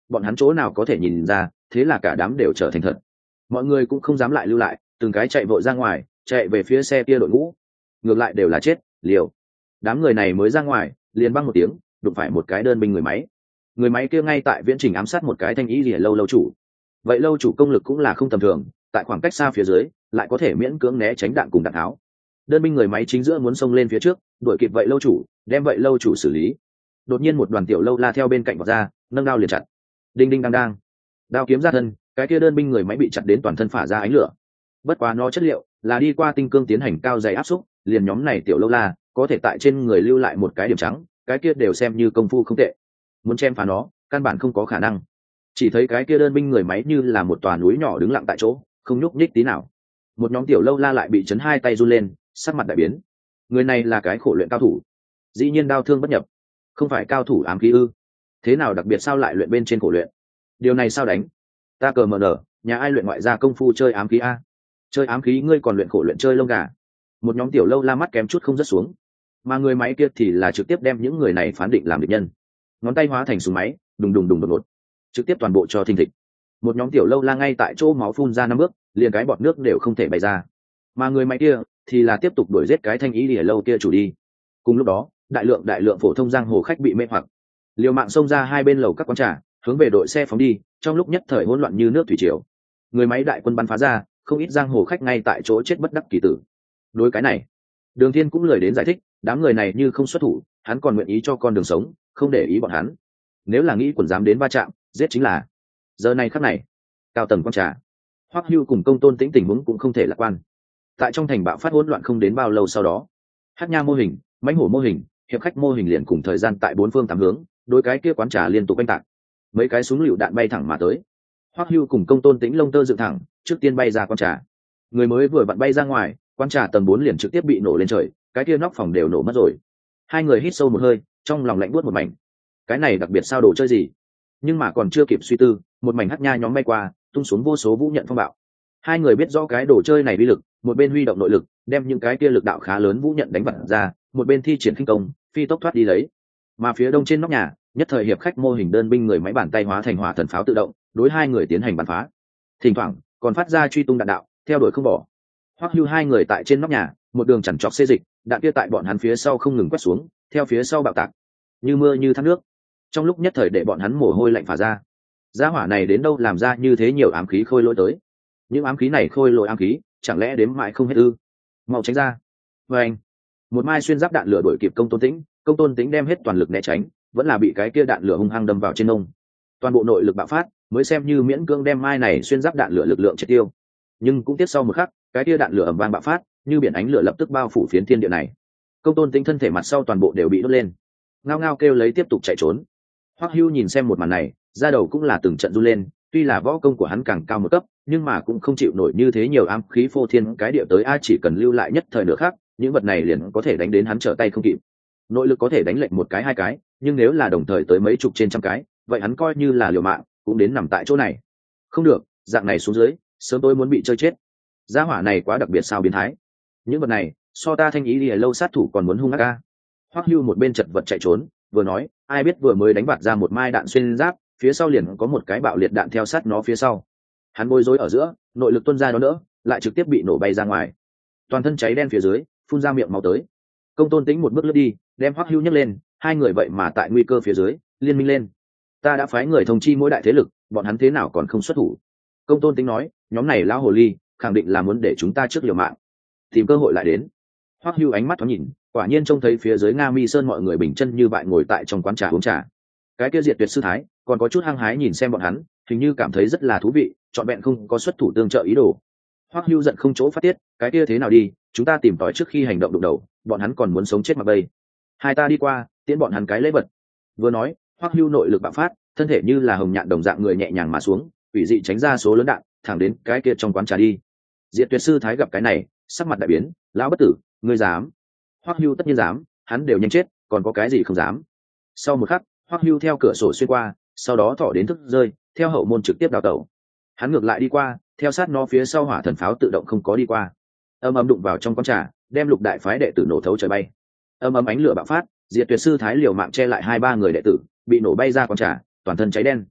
bọn hắn chỗ nào có thể nhìn ra, thế là cả đám đều trở thành thật. Mọi người cũng không dám lại lưu lại, từng cái chạy vội ra ngoài, chạy về phía xe kia đội ngũ. Ngược lại đều là chết liều. Đám người này mới ra ngoài, liền băng một tiếng, đụng phải một cái đơn binh người máy. Người máy kia ngay tại viễn trình ám sát một cái thanh ý lìa lâu lâu chủ. Vậy lâu chủ công lực cũng là không tầm thường, tại khoảng cách xa phía dưới lại có thể miễn cưỡng né tránh đạn cùng đạn tháo. Đơn binh người máy chính giữa muốn xông lên phía trước, đuổi kịp vậy lâu chủ, đem vậy lâu chủ xử lý. Đột nhiên một đoàn tiểu lâu la theo bên cạnh vọt ra, nâng đao liền chặt. Đinh đinh đang đang, đao kiếm ra thân, cái kia đơn binh người máy bị chặt đến toàn thân phả ra ánh lửa. Bất quá nó chất liệu là đi qua tinh cương tiến hành cao dày áp xúc, liền nhóm này tiểu lâu la có thể tại trên người lưu lại một cái điểm trắng, cái kia đều xem như công phu không tệ. Muốn chém phá nó, căn bản không có khả năng. Chỉ thấy cái kia đơn binh người máy như là một tòa núi nhỏ đứng lặng tại chỗ, không nhúc nhích tí nào. Một nhóm tiểu lâu la lại bị chấn hai tay run lên, sắc mặt đại biến. Người này là cái khổ luyện cao thủ, dĩ nhiên đao thương bất nhập. Không phải cao thủ ám khí ư? Thế nào đặc biệt sao lại luyện bên trên khổ luyện? Điều này sao đánh? Ta cờ mờ nở, nhà ai luyện ngoại gia công phu chơi ám khí a? Chơi ám khí ngươi còn luyện khổ luyện chơi lông gà? Một nhóm tiểu lâu la mắt kém chút không rớt xuống, mà người máy kia thì là trực tiếp đem những người này phán định làm địch nhân. Ngón tay hóa thành súng máy, đùng đùng đùng đột ngột, trực tiếp toàn bộ cho thình thịch. Một nhóm tiểu lâu la ngay tại chỗ máu phun ra 5 bước, liền cái bọt nước đều không thể bay ra. Mà người máy kia thì là tiếp tục đuổi giết cái thanh ý lìa lâu kia chủ đi. Cùng lúc đó, đại lượng phổ thông giang hồ khách bị mê hoặc, liều mạng xông ra hai bên lầu các quán trà, hướng về đội xe phóng đi, trong lúc nhất thời hỗn loạn như nước thủy triều. Người máy đại quân bắn phá ra, không ít giang hồ khách ngay tại chỗ chết bất đắc kỳ tử. Đối cái này, Đường Thiên cũng lười đến giải thích, đám người này như không xuất thủ, hắn còn nguyện ý cho con đường sống, không để ý bọn hắn. Nếu là nghĩ quần dám đến va chạm, giết chính là. Giờ này khắc này, cao tầng quán trà, Hoắc Hưu cùng Công Tôn Tĩnh tình huống cũng không thể lạc quan. Tại trong thành bạo phát hỗn loạn không đến bao lâu sau đó, Hắc Nha mô hình, Mãnh Hổ mô hình, Hiệp khách mô hình liền cùng thời gian tại bốn phương tám hướng, đối cái kia quán trà liên tục oanh tạc. Mấy cái súng lựu đạn bay thẳng mà tới. Hoắc Hưu cùng Công Tôn Tĩnh lông tơ dựng thẳng, trước tiên bay ra quán trà. Người mới vừa vặn bay ra ngoài, quán trà tầng 4 liền trực tiếp bị nổ lên trời, cái kia nóc phòng đều nổ mất rồi. Hai người hít sâu một hơi, trong lòng lạnh buốt một mảnh. Cái này đặc biệt sao đồ chơi gì? Nhưng mà còn chưa kịp suy tư, một mảnh hắc nha nhóm bay qua, tung xuống vô số vũ nhận phong bạo. Hai người biết rõ cái đồ chơi này uy lực, một bên huy động nội lực, đem những cái kia lực đạo khá lớn vũ nhận đánh vặn ra, một bên thi triển khinh công, phi tốc thoát đi lấy. Mà phía đông trên nóc nhà, nhất thời hiệp khách mô hình đơn binh người máy bàn tay hóa thành hỏa thần pháo tự động, đối hai người tiến hành bắn phá. Thỉnh thoảng còn phát ra truy tung đạn đạo, theo đuổi không bỏ. Hoắc Hưu hai người tại trên nóc nhà, một đường chằn trọc xê dịch, đạn kia tại bọn hắn phía sau không ngừng quét xuống, theo phía sau bạo tạc, như mưa như thác nước. Trong lúc nhất thời để bọn hắn mồ hôi lạnh phả ra. Gia hỏa này đến đâu làm ra như thế nhiều ám khí khôi lỗi tới? Những ám khí này khôi lỗi ám khí, chẳng lẽ đếm mãi không hết ư? Mau tránh ra! Và anh, một mai xuyên giáp đạn lửa đuổi kịp Công Tôn Tĩnh đem hết toàn lực né tránh, vẫn là bị cái kia đạn lửa hung hăng đâm vào trên nông. Toàn bộ nội lực bạo phát, mới xem như miễn cưỡng đem mai này xuyên giáp đạn lửa lực lượng triệt tiêu. Nhưng cũng tiếp sau một khắc, cái kia đạn lửa ầm vang bạo phát, như biển ánh lửa lập tức bao phủ phiến thiên địa này. Công Tôn Tĩnh thân thể mặt sau toàn bộ đều bị đốt lên, ngao ngao kêu lấy tiếp tục chạy trốn. Hoắc Hưu nhìn xem một màn này, da đầu cũng là từng trận run lên, tuy là võ công của hắn càng cao một cấp, nhưng mà cũng không chịu nổi như thế nhiều ám khí phô thiên cái địa tới a, chỉ cần lưu lại nhất thời nửa khác, những vật này liền có thể đánh đến hắn trở tay không kịp. Nội lực có thể đánh lệnh một cái hai cái, nhưng nếu là đồng thời tới mấy chục trên trăm cái, vậy hắn coi như là liều mạng, cũng đến nằm tại chỗ này. Không được, dạng này xuống dưới, sớm tôi muốn bị chơi chết. Gia hỏa này quá đặc biệt sao biến thái. Những vật này, so ta thanh ý lìa lâu sát thủ còn muốn hung ác ca. Hoắc Hưu một bên chật vật chạy trốn, vừa nói, ai biết vừa mới đánh bạt ra một mai đạn xuyên giáp, phía sau liền có một cái bạo liệt đạn theo sát nó phía sau. Hắn bối rối ở giữa, nội lực tuôn ra đó nữa, lại trực tiếp bị nổ bay ra ngoài. Toàn thân cháy đen phía dưới, phun ra miệng máu tới. Công Tôn Tĩnh một bước lướt đi, đem Hoắc Hưu nhấc lên, hai người vậy mà tại nguy cơ phía dưới, liên minh lên. Ta đã phái người thông chi mỗi đại thế lực, bọn hắn thế nào còn không xuất thủ? Công Tôn Tĩnh nói, nhóm này lão hồ ly, khẳng định là muốn để chúng ta trước liều mạng, tìm cơ hội lại đến. Hoắc Hưu ánh mắt thoáng nhìn, quả nhiên trông thấy phía dưới Nga Mi Sơn mọi người bình chân như vậy ngồi tại trong quán trà uống trà. Cái kia Diệt Tuyệt sư thái còn có chút hăng hái nhìn xem bọn hắn, hình như cảm thấy rất là thú vị, chọn vẹn không có xuất thủ tương trợ ý đồ. Hoắc Hưu giận không chỗ phát tiết, cái kia thế nào đi, chúng ta tìm tòi trước khi hành động đụng đầu, bọn hắn còn muốn sống chết mặc bay. Hai ta đi qua, tiễn bọn hắn cái lễ vật. Vừa nói, Hoắc Hưu nội lực bạo phát, thân thể như là hồng nhạn đồng dạng người nhẹ nhàng mà xuống, quỷ dị tránh ra số lớn đạn, thẳng đến cái kia trong quán trà đi. Diệt Tuyệt sư thái gặp cái này, sắc mặt đại biến, lão bất tử, ngươi dám? Hoắc Hưu tất nhiên dám, hắn đều nhanh chết, còn có cái gì không dám? Sau một khắc, Hoắc Hưu theo cửa sổ xuyên qua, sau đó thỏ đến thức rơi, theo hậu môn trực tiếp đào tẩu. Hắn ngược lại đi qua, theo sát nó phía sau hỏa thần pháo tự động không có đi qua. Âm ầm đụng vào trong quán trà, đem Lục đại phái đệ tử nổ thấu trời bay. Âm ầm ánh lửa bạo phát, Diệt Tuyệt sư thái liều mạng che lại 2-3 người đệ tử, bị nổ bay ra quán trà, toàn thân cháy đen.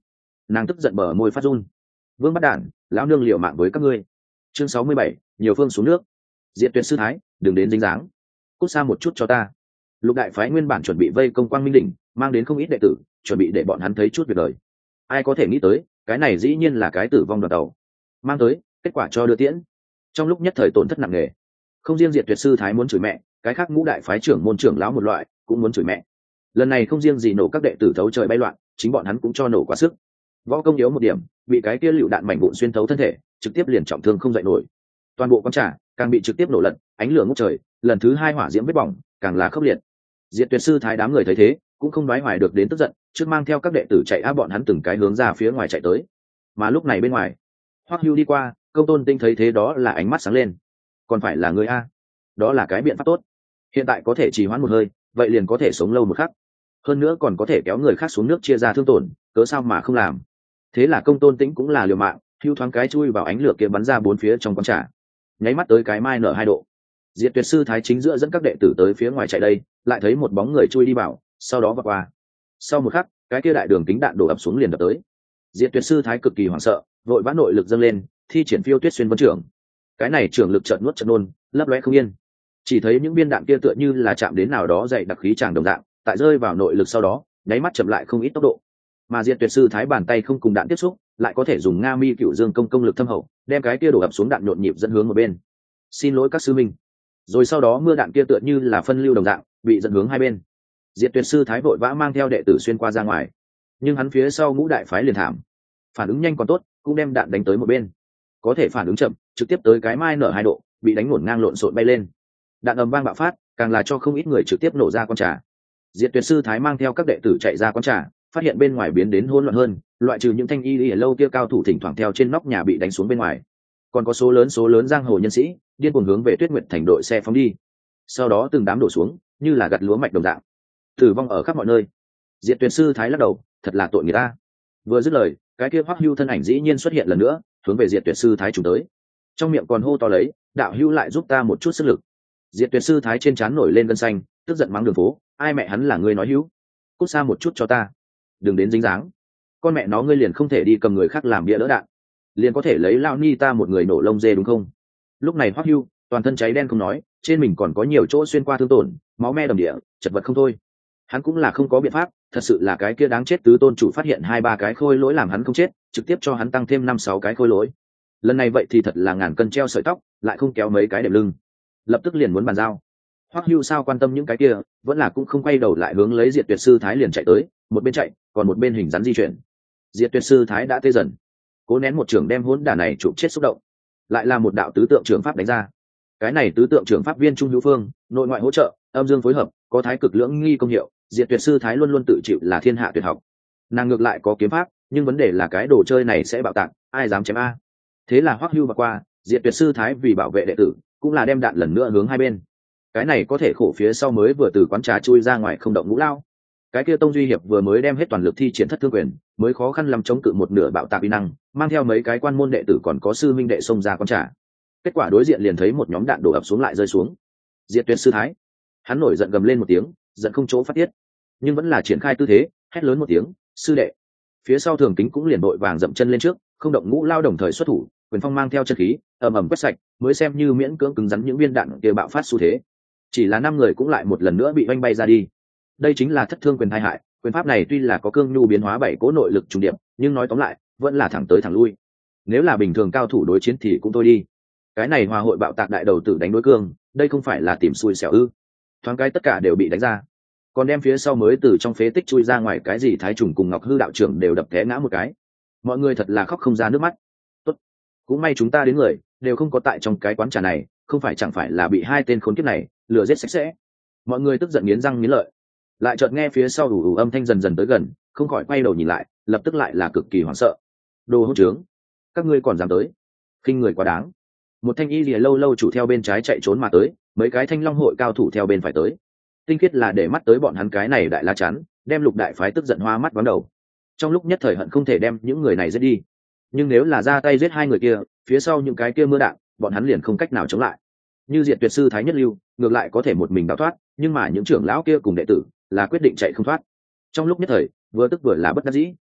nàng tức giận bờ môi phát run. Vương bắt đản, lão nương liều mạng với các ngươi. Chương 67, nhiều phương xuống nước. Diệt Tuyệt sư thái, đừng đến dính dáng, cút xa một chút cho ta. Lục đại phái nguyên bản chuẩn bị vây công Quang Minh đỉnh, mang đến không ít đệ tử, chuẩn bị để bọn hắn thấy chút việc đời. Ai có thể nghĩ tới, cái này dĩ nhiên là cái tử vong đoàn tàu mang tới, kết quả cho đưa tiễn. Trong lúc nhất thời tổn thất nặng nề, không riêng Diệt Tuyệt sư thái muốn chửi mẹ, cái khác ngũ đại phái trưởng môn trưởng lão một loại cũng muốn chửi mẹ. Lần này không riêng gì nổ các đệ tử thấu trời bay loạn, chính bọn hắn cũng cho nổ quá sức. Võ công yếu một điểm, bị cái kia lựu đạn mảnh vụn xuyên thấu thân thể, trực tiếp liền trọng thương không dậy nổi. Toàn bộ quán trà càng bị trực tiếp nổ lật, ánh lửa ngút trời, lần thứ hai hỏa diễm vết bỏng càng là khốc liệt. Diệt Tuyệt sư thái đám người thấy thế cũng không nói hoài được đến tức giận, trước mang theo các đệ tử chạy bọn hắn từng cái hướng ra phía ngoài chạy tới. Mà lúc này bên ngoài, Hoắc Hưu đi qua, Công Tôn Tinh thấy thế đó là ánh mắt sáng lên. Còn phải là người a? Đó là cái biện pháp tốt. Hiện tại có thể trì hoãn một hơi, vậy liền có thể sống lâu một khắc. Hơn nữa còn có thể kéo người khác xuống nước chia ra thương tổn, cớ sao mà không làm. Thế là Công Tôn Tĩnh cũng là liều mạng, Hưu thoáng cái chui vào ánh lửa kia bắn ra bốn phía trong quán trà. Nháy mắt tới cái mai nở 2 độ. Diệt Tuyệt sư thái chính giữa dẫn các đệ tử tới phía ngoài chạy đây, lại thấy một bóng người chui đi vào, sau đó vọt qua. Sau một khắc, cái kia đại đường kính đạn đổ ập xuống liền đập tới. Diệt Tuyệt sư thái cực kỳ hoảng sợ, vội vã nội lực dâng lên, thi triển Phiêu Tuyết xuyên vân trưởng. Cái này trưởng lực chợt nuốt chợt nôn, lấp lóe không yên. Chỉ thấy những viên đạn kia tựa như là chạm đến nào đó dày đặc khí tràng đồng dạng, tại rơi vào nội lực sau đó, nháy mắt chậm lại không ít tốc độ. Mà Diệt Tuyệt sư thái bàn tay không cùng đạn tiếp xúc, lại có thể dùng Nga Mi Cửu Dương công lực thâm hậu, đem cái kia đổ ập xuống đạn nhộn nhịp dẫn hướng một bên. Xin lỗi các sư minh. Rồi sau đó mưa đạn kia tựa như là phân lưu đồng dạng, bị dẫn hướng hai bên. Diệt Tuyệt sư thái vội vã mang theo đệ tử xuyên qua ra ngoài, nhưng hắn phía sau ngũ đại phái liền thảm. Phản ứng nhanh còn tốt, cũng đem đạn đánh tới một bên. Có thể phản ứng chậm, trực tiếp tới cái mai nở 2 độ, bị đánh ngổn ngang lộn xộn bay lên. Đạn ầm vang bạo phát, càng là cho không ít người trực tiếp nổ ra quán trà. Diệt Tuyệt sư thái mang theo các đệ tử chạy ra quán trà, phát hiện bên ngoài biến đến hỗn loạn hơn, loại trừ những thanh y ở lâu kia cao thủ thỉnh thoảng theo trên nóc nhà bị đánh xuống bên ngoài, còn có số lớn giang hồ nhân sĩ điên cuồng hướng về Tuyết Nguyệt thành đội xe phóng đi. Sau đó từng đám đổ xuống, như là gặt lúa mạch đồng dạng, tử vong ở khắp mọi nơi. Diệt Tuyệt sư thái lắc đầu, thật là tội người ta. Vừa dứt lời, cái kia Hoắc Hưu thân ảnh dĩ nhiên xuất hiện lần nữa, hướng về Diệt Tuyệt sư thái trùng tới. Trong miệng còn hô to lấy, đạo hữu lại giúp ta một chút sức lực. Diệt Tuyệt sư thái trên trán nổi lên gân xanh, tức giận mắng đường phố, ai mẹ hắn là ngươi nói hữu, cút xa một chút cho ta, đừng đến dính dáng. Con mẹ nó ngươi liền không thể đi cầm người khác làm bia đỡ đạn, liền có thể lấy lao ni ta một người nổ lông dê đúng không? Lúc này Hoắc Hưu toàn thân cháy đen không nói, trên mình còn có nhiều chỗ xuyên qua thương tổn, máu me đầm địa, chật vật không thôi. Hắn cũng là không có biện pháp, thật sự là cái kia đáng chết tứ tôn chủ phát hiện 2-3 cái khôi lỗi làm hắn không chết, trực tiếp cho hắn tăng thêm 5-6 cái khôi lỗi. Lần này vậy thì thật là ngàn cân treo sợi tóc, lại không kéo mấy cái đệm lưng, lập tức liền muốn bàn giao. Hoắc Hưu sao quan tâm những cái kia, vẫn là cũng không quay đầu lại hướng lấy Diệt Tuyệt sư thái liền chạy tới, một bên chạy, còn một bên hình rắn di chuyển. Diệt Tuyệt sư thái đã tê dần, cố nén một trường đem hỗn đả này chụp chết xúc động, lại là một đạo tứ tượng trưởng pháp đánh ra. Cái này tứ tượng trưởng pháp viên trung hữu phương, nội ngoại hỗ trợ, âm dương phối hợp, có thái cực lưỡng nghi công hiệu. Diệt Tuyệt sư thái luôn luôn tự chịu là thiên hạ tuyệt học. Nàng ngược lại có kiếm pháp, nhưng vấn đề là cái đồ chơi này sẽ bạo tạc, ai dám chém a? Thế là Hoắc Hưu và qua, Diệt Tuyệt sư thái vì bảo vệ đệ tử, cũng là đem đạn lần nữa hướng hai bên. Cái này có thể khổ phía sau mới vừa từ quán trà chui ra ngoài không động ngũ lao. Cái kia Tông Duy Hiệp vừa mới đem hết toàn lực thi triển Thất Thương quyền, mới khó khăn lắm chống cự một nửa bạo tạc uy năng, mang theo mấy cái quan môn đệ tử còn có sư minh đệ xông ra quán trà. Kết quả đối diện liền thấy một nhóm đạn đổ ập xuống lại rơi xuống. Diệt Tuyệt sư thái, hắn nổi giận gầm lên một tiếng, giận không chỗ phát tiết, nhưng vẫn là triển khai tư thế, hét lớn một tiếng, sư đệ. Phía sau Thường Kính cũng liền đội vàng dậm chân lên trước, không động ngũ lao đồng thời xuất thủ, quyền phong mang theo chân khí, ầm ầm quét sạch, mới xem như miễn cưỡng cứng rắn những viên đạn kia bạo phát xu thế. Chỉ là 5 người cũng lại một lần nữa bị oanh bay ra đi. Đây chính là Thất Thương quyền tai hại, quyền pháp này tuy là có cương nhu biến hóa 7 cố nội lực trùng điệp, nhưng nói tóm lại, vẫn là thẳng tới thẳng lui. Nếu là bình thường cao thủ đối chiến thì cũng thôi đi. Cái này hòa hội bạo tạc đại đầu tử đánh đối cương, đây không phải là tìm xui xẻo ư? Thoáng cái tất cả đều bị đánh ra. Còn đem phía sau mới từ trong phế tích chui ra ngoài cái gì Thái Trùng cùng Ngọc Hư đạo trưởng đều đập té ngã một cái. Mọi người thật là khóc không ra nước mắt. Tốt, cũng may chúng ta đến người đều không có tại trong cái quán trà này, không phải chẳng phải là bị 2 tên khốn kiếp này lừa giết sạch sẽ. Mọi người tức giận nghiến răng nghiến lợi, lại chợt nghe phía sau ù âm thanh dần dần tới gần, không khỏi quay đầu nhìn lại, lập tức lại là cực kỳ hoảng sợ. Đồ hỗn trướng, các ngươi còn dám tới, khinh người quá đáng. Một thanh y lìa lâu lâu chủ theo bên trái chạy trốn mà tới, mấy cái thanh long hội cao thủ theo bên phải tới. Tinh khiết là để mắt tới bọn hắn cái này đại lá chắn, đem Lục đại phái tức giận hoa mắt vắng đầu. Trong lúc nhất thời hận không thể đem những người này giết đi, nhưng nếu là ra tay giết 2 người kia, phía sau những cái kia mưa đạn, bọn hắn liền không cách nào chống lại. Như Diệt Tuyệt sư thái nhất lưu, ngược lại có thể một mình đào thoát, nhưng mà những trưởng lão kia cùng đệ tử là quyết định chạy không thoát. Trong lúc nhất thời, vừa tức vừa là bất đắc dĩ.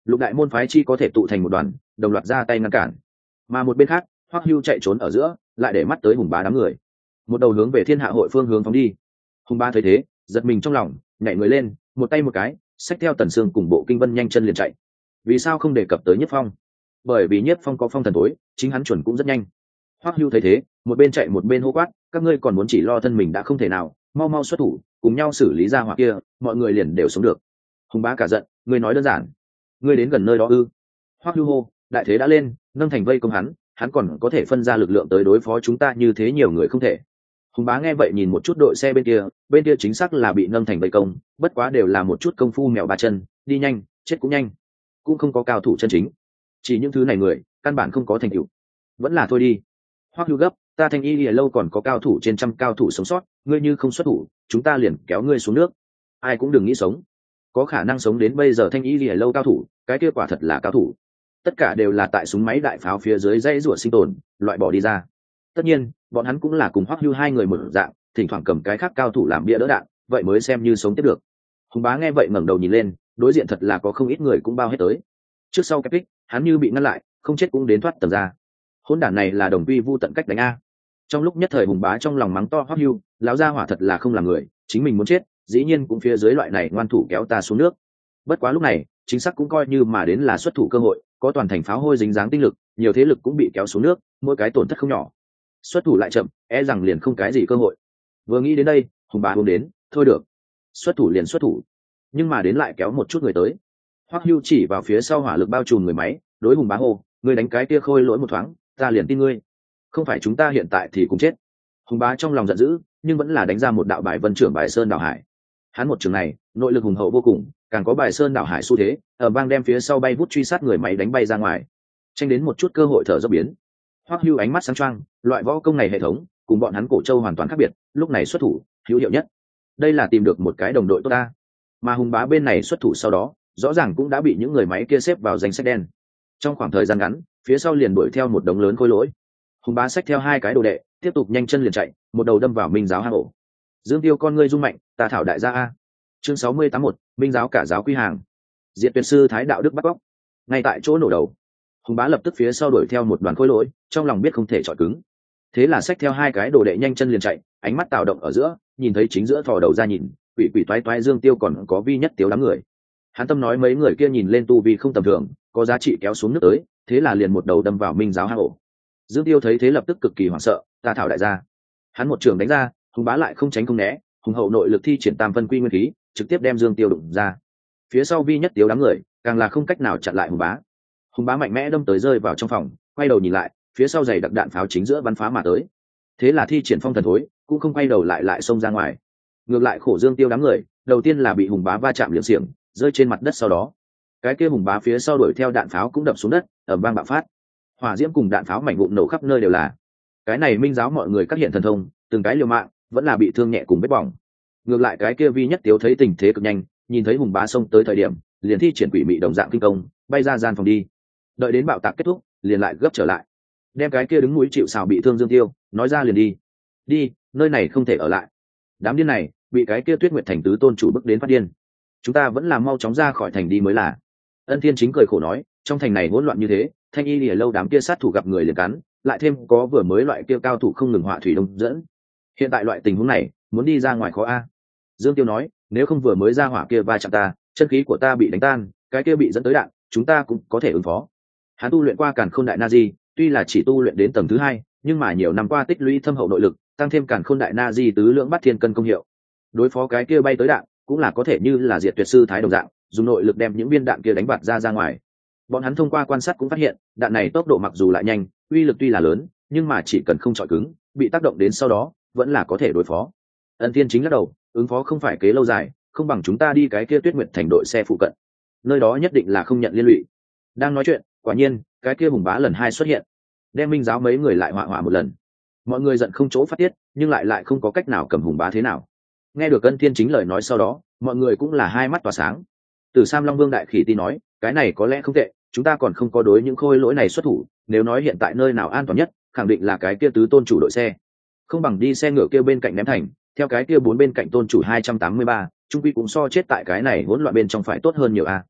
Lục đại môn phái chi có thể tụ thành một đoàn, đồng loạt ra tay ngăn cản. Mà một bên khác, Hoắc Hưu chạy trốn ở giữa, lại để mắt tới Hùng Bá đám người, một đầu hướng về Thiên Hạ hội phương hướng phóng đi. Hùng Bá thấy thế, giật mình trong lòng, nhảy người lên, một tay một cái, xách theo Tần Sương cùng Bộ Kinh Vân nhanh chân liền chạy. Vì sao không đề cập tới Nhất Phong? Bởi vì Nhất Phong có phong thần tối, chính hắn chuẩn cũng rất nhanh. Hoắc Hưu thấy thế, một bên chạy một bên hô quát, các ngươi còn muốn chỉ lo thân mình đã không thể nào, mau mau xuất thủ, cùng nhau xử lý ra hỏa kia, mọi người liền đều sống được. Hùng Bá cả giận, ngươi nói đơn giản, ngươi đến gần nơi đó ư? Hoắc Hưu hô, đại thế đã lên, nâng thành vây công hắn còn có thể phân ra lực lượng tới đối phó chúng ta như thế nhiều người không thể. Hùng Bá nghe vậy nhìn một chút đội xe bên kia chính xác là bị nâng thành vây công, bất quá đều là một chút công phu mèo ba chân, đi nhanh, chết cũng nhanh, cũng không có cao thủ chân chính. Chỉ những thứ này người, căn bản không có thành tựu. Vẫn là thôi đi. Hoắc Hưu gấp, ta Thanh Y Lìa lâu còn có cao thủ trên trăm cao thủ sống sót, ngươi như không xuất thủ, chúng ta liền kéo ngươi xuống nước. Ai cũng đừng nghĩ sống. Có khả năng sống đến bây giờ Thanh Y Lìa lâu cao thủ, cái kia quả thật là cao thủ. Tất cả đều là tại súng máy đại pháo phía dưới dãy rủa sinh tồn, loại bỏ đi ra. Tất nhiên, bọn hắn cũng là cùng Hoắc Hưu hai người một dạng, thỉnh thoảng cầm cái khác cao thủ làm bia đỡ đạn, vậy mới xem như sống tiếp được. Hùng Bá nghe vậy ngẩng đầu nhìn lên, đối diện thật là có không ít người cũng bao hết tới. Trước sau cái kích, hắn như bị ngăn lại, không chết cũng đến thoát tầng ra. Hỗn đản này là đồng vi vu tận cách đánh a. Trong lúc nhất thời Hùng Bá trong lòng mắng to Hoắc Hưu, lão gia hỏa thật là không làm người, chính mình muốn chết, dĩ nhiên cũng phía dưới loại này ngoan thủ kéo ta xuống nước. Bất quá lúc này, chính xác cũng coi như mà đến là xuất thủ cơ hội, có toàn thành pháo hôi dính dáng tinh lực, nhiều thế lực cũng bị kéo xuống nước, mỗi cái tổn thất không nhỏ. Xuất thủ lại chậm, e rằng liền không cái gì cơ hội. Vừa nghĩ đến đây, Hùng Bá hướng đến, thôi được, xuất thủ liền xuất thủ, nhưng mà đến lại kéo một chút người tới. Hoắc Hưu chỉ vào phía sau hỏa lực bao trùm người máy, đối Hùng Bá hô, ngươi đánh cái kia khôi lỗi một thoáng, ta liền tin ngươi. Không phải chúng ta hiện tại thì cũng chết. Hùng Bá trong lòng giận dữ, nhưng vẫn là đánh ra một đạo bài vân trưởng bài sơn đảo hải. Hắn một trường này, nội lực hùng hậu vô cùng, càng có bài sơn đảo hải xu thế, ở bang đem phía sau bay vút truy sát người máy đánh bay ra ngoài, tranh đến một chút cơ hội thở dốc biến. Hoắc Hưu ánh mắt sáng choang, loại võ công này hệ thống cùng bọn hắn Cổ Châu hoàn toàn khác biệt, lúc này xuất thủ hữu hiệu nhất. Đây là tìm được một cái đồng đội tốt ta. Mà Hùng Bá bên này xuất thủ sau đó, rõ ràng cũng đã bị những người máy kia xếp vào danh sách đen. Trong khoảng thời gian ngắn, phía sau liền đuổi theo một đống lớn khối lỗi. Hùng Bá xách theo hai cái đồ đệ, tiếp tục nhanh chân liền chạy, một đầu đâm vào Minh giáo hang ổ. Dương Tiêu con ngươi rung mạnh, ta thảo đại gia a. Chương 6081, Minh giáo cả giáo quy hàng. Diệt tuyệt sư Thái đạo đức bắt cóc. Ngay tại chỗ nổ đầu, Hùng Bá lập tức phía sau đuổi theo một đoàn khối lỗi, trong lòng biết không thể chọi cứng. Thế là xách theo hai cái đồ đệ nhanh chân liền chạy, ánh mắt tạo động ở giữa, nhìn thấy chính giữa thò đầu ra nhìn, quỷ quỷ toái toái Dương Tiêu còn có Vi Nhất Tiếu đám người. Hắn tâm nói mấy người kia nhìn lên tu vi không tầm thường, có giá trị kéo xuống nước tới, thế là liền một đầu đâm vào Minh giáo hang ổ. Dương Tiêu thấy thế lập tức cực kỳ hoảng sợ, ta thảo đại gia. Hắn một trường đánh ra, Hùng Bá lại không tránh không né, hùng hậu nội lực thi triển tam phân quy nguyên khí, trực tiếp đem Dương Tiêu đụng ra. Phía sau Vi Nhất Tiếu đám người, càng là không cách nào chặn lại Hùng Bá. Hùng Bá mạnh mẽ đâm tới rơi vào trong phòng, quay đầu nhìn lại, phía sau giày đặc đạn pháo chính giữa bắn phá mà tới. Thế là thi triển phong thần thối, cũng không quay đầu lại xông ra ngoài. Ngược lại khổ Dương Tiêu đám người, đầu tiên là bị Hùng Bá va chạm liệng xiềng, rơi trên mặt đất, sau đó cái kia Hùng Bá phía sau đuổi theo đạn pháo cũng đập xuống đất, ầm vang bạo phát. Hỏa diễm cùng đạn pháo mảnh vụn nổ khắp nơi đều là. Cái này Minh giáo mọi người các hiện thần thông, từng cái liều mạng, vẫn là bị thương nhẹ cùng vết bỏng. Ngược lại cái kia Vi Nhất Tiếu thấy tình thế cực nhanh, nhìn thấy Hùng Bá xông tới thời điểm, liền thi triển quỷ mị đồng dạng kinh công, bay ra gian phòng đi. Đợi đến bạo tạc kết thúc, liền lại gấp trở lại, đem cái kia đứng núi chịu sào bị thương Dương Tiêu nói ra liền đi, nơi này không thể ở lại. Đám điên này bị cái kia Tuyết Nguyệt thành tứ tôn chủ bức đến phát điên, chúng ta vẫn là mau chóng ra khỏi thành đi mới là. Ân Thiên Chính cười khổ nói, trong thành này hỗn loạn như thế, Thanh Y Lìa lâu đám kia sát thủ gặp người liền cắn, lại thêm có vừa mới loại kia cao thủ không ngừng họa thủy đông dẫn, hiện tại loại tình huống này muốn đi ra ngoài khó a. Dương Tiêu nói, nếu không vừa mới ra hỏa kia va chạm ta, chân khí của ta bị đánh tan, cái kia bị dẫn tới đạn, chúng ta cũng có thể ứng phó. Hắn tu luyện qua Càn Khôn Đại Na Di, tuy là chỉ tu luyện đến tầng thứ 2, nhưng mà nhiều năm qua tích lũy thâm hậu nội lực, tăng thêm Càn Khôn Đại Na Di tứ lượng bắt thiên cân công hiệu, đối phó cái kia bay tới đạn, cũng là có thể như là diệt tuyệt sư Thái đồng dạng, dùng nội lực đem những viên đạn kia đánh bạt ra ngoài. Bọn hắn thông qua quan sát cũng phát hiện, đạn này tốc độ mặc dù lại nhanh, uy lực tuy là lớn, nhưng mà chỉ cần không chọi cứng, bị tác động đến sau đó, vẫn là có thể đối phó. Ân Thiên Chính lắc đầu, ứng phó không phải kế lâu dài, không bằng chúng ta đi cái kia Tuyết Nguyệt thành đội xe phụ cận, nơi đó nhất định là không nhận liên lụy. Đang nói chuyện, quả nhiên cái kia Hùng Bá lần 2 xuất hiện, đem Minh giáo mấy người lại họa một lần. Mọi người giận không chỗ phát tiết, nhưng lại không có cách nào cầm Hùng Bá thế nào. Nghe được Ân Thiên Chính lời nói sau đó, mọi người cũng là hai mắt tỏa sáng. Từ Sam Long Vương đại khỉ ti nói, cái này có lẽ không tệ, chúng ta còn không có đối những khôi lỗi này xuất thủ, nếu nói hiện tại nơi nào an toàn nhất, khẳng định là cái kia tứ tôn chủ đội xe. Không bằng đi xe ngựa kia bên cạnh ném thành, theo cái kia 4 bên cạnh tôn chủ 283, trung quy cũng so chết tại cái này hỗn loạn bên trong phải tốt hơn nhiều a.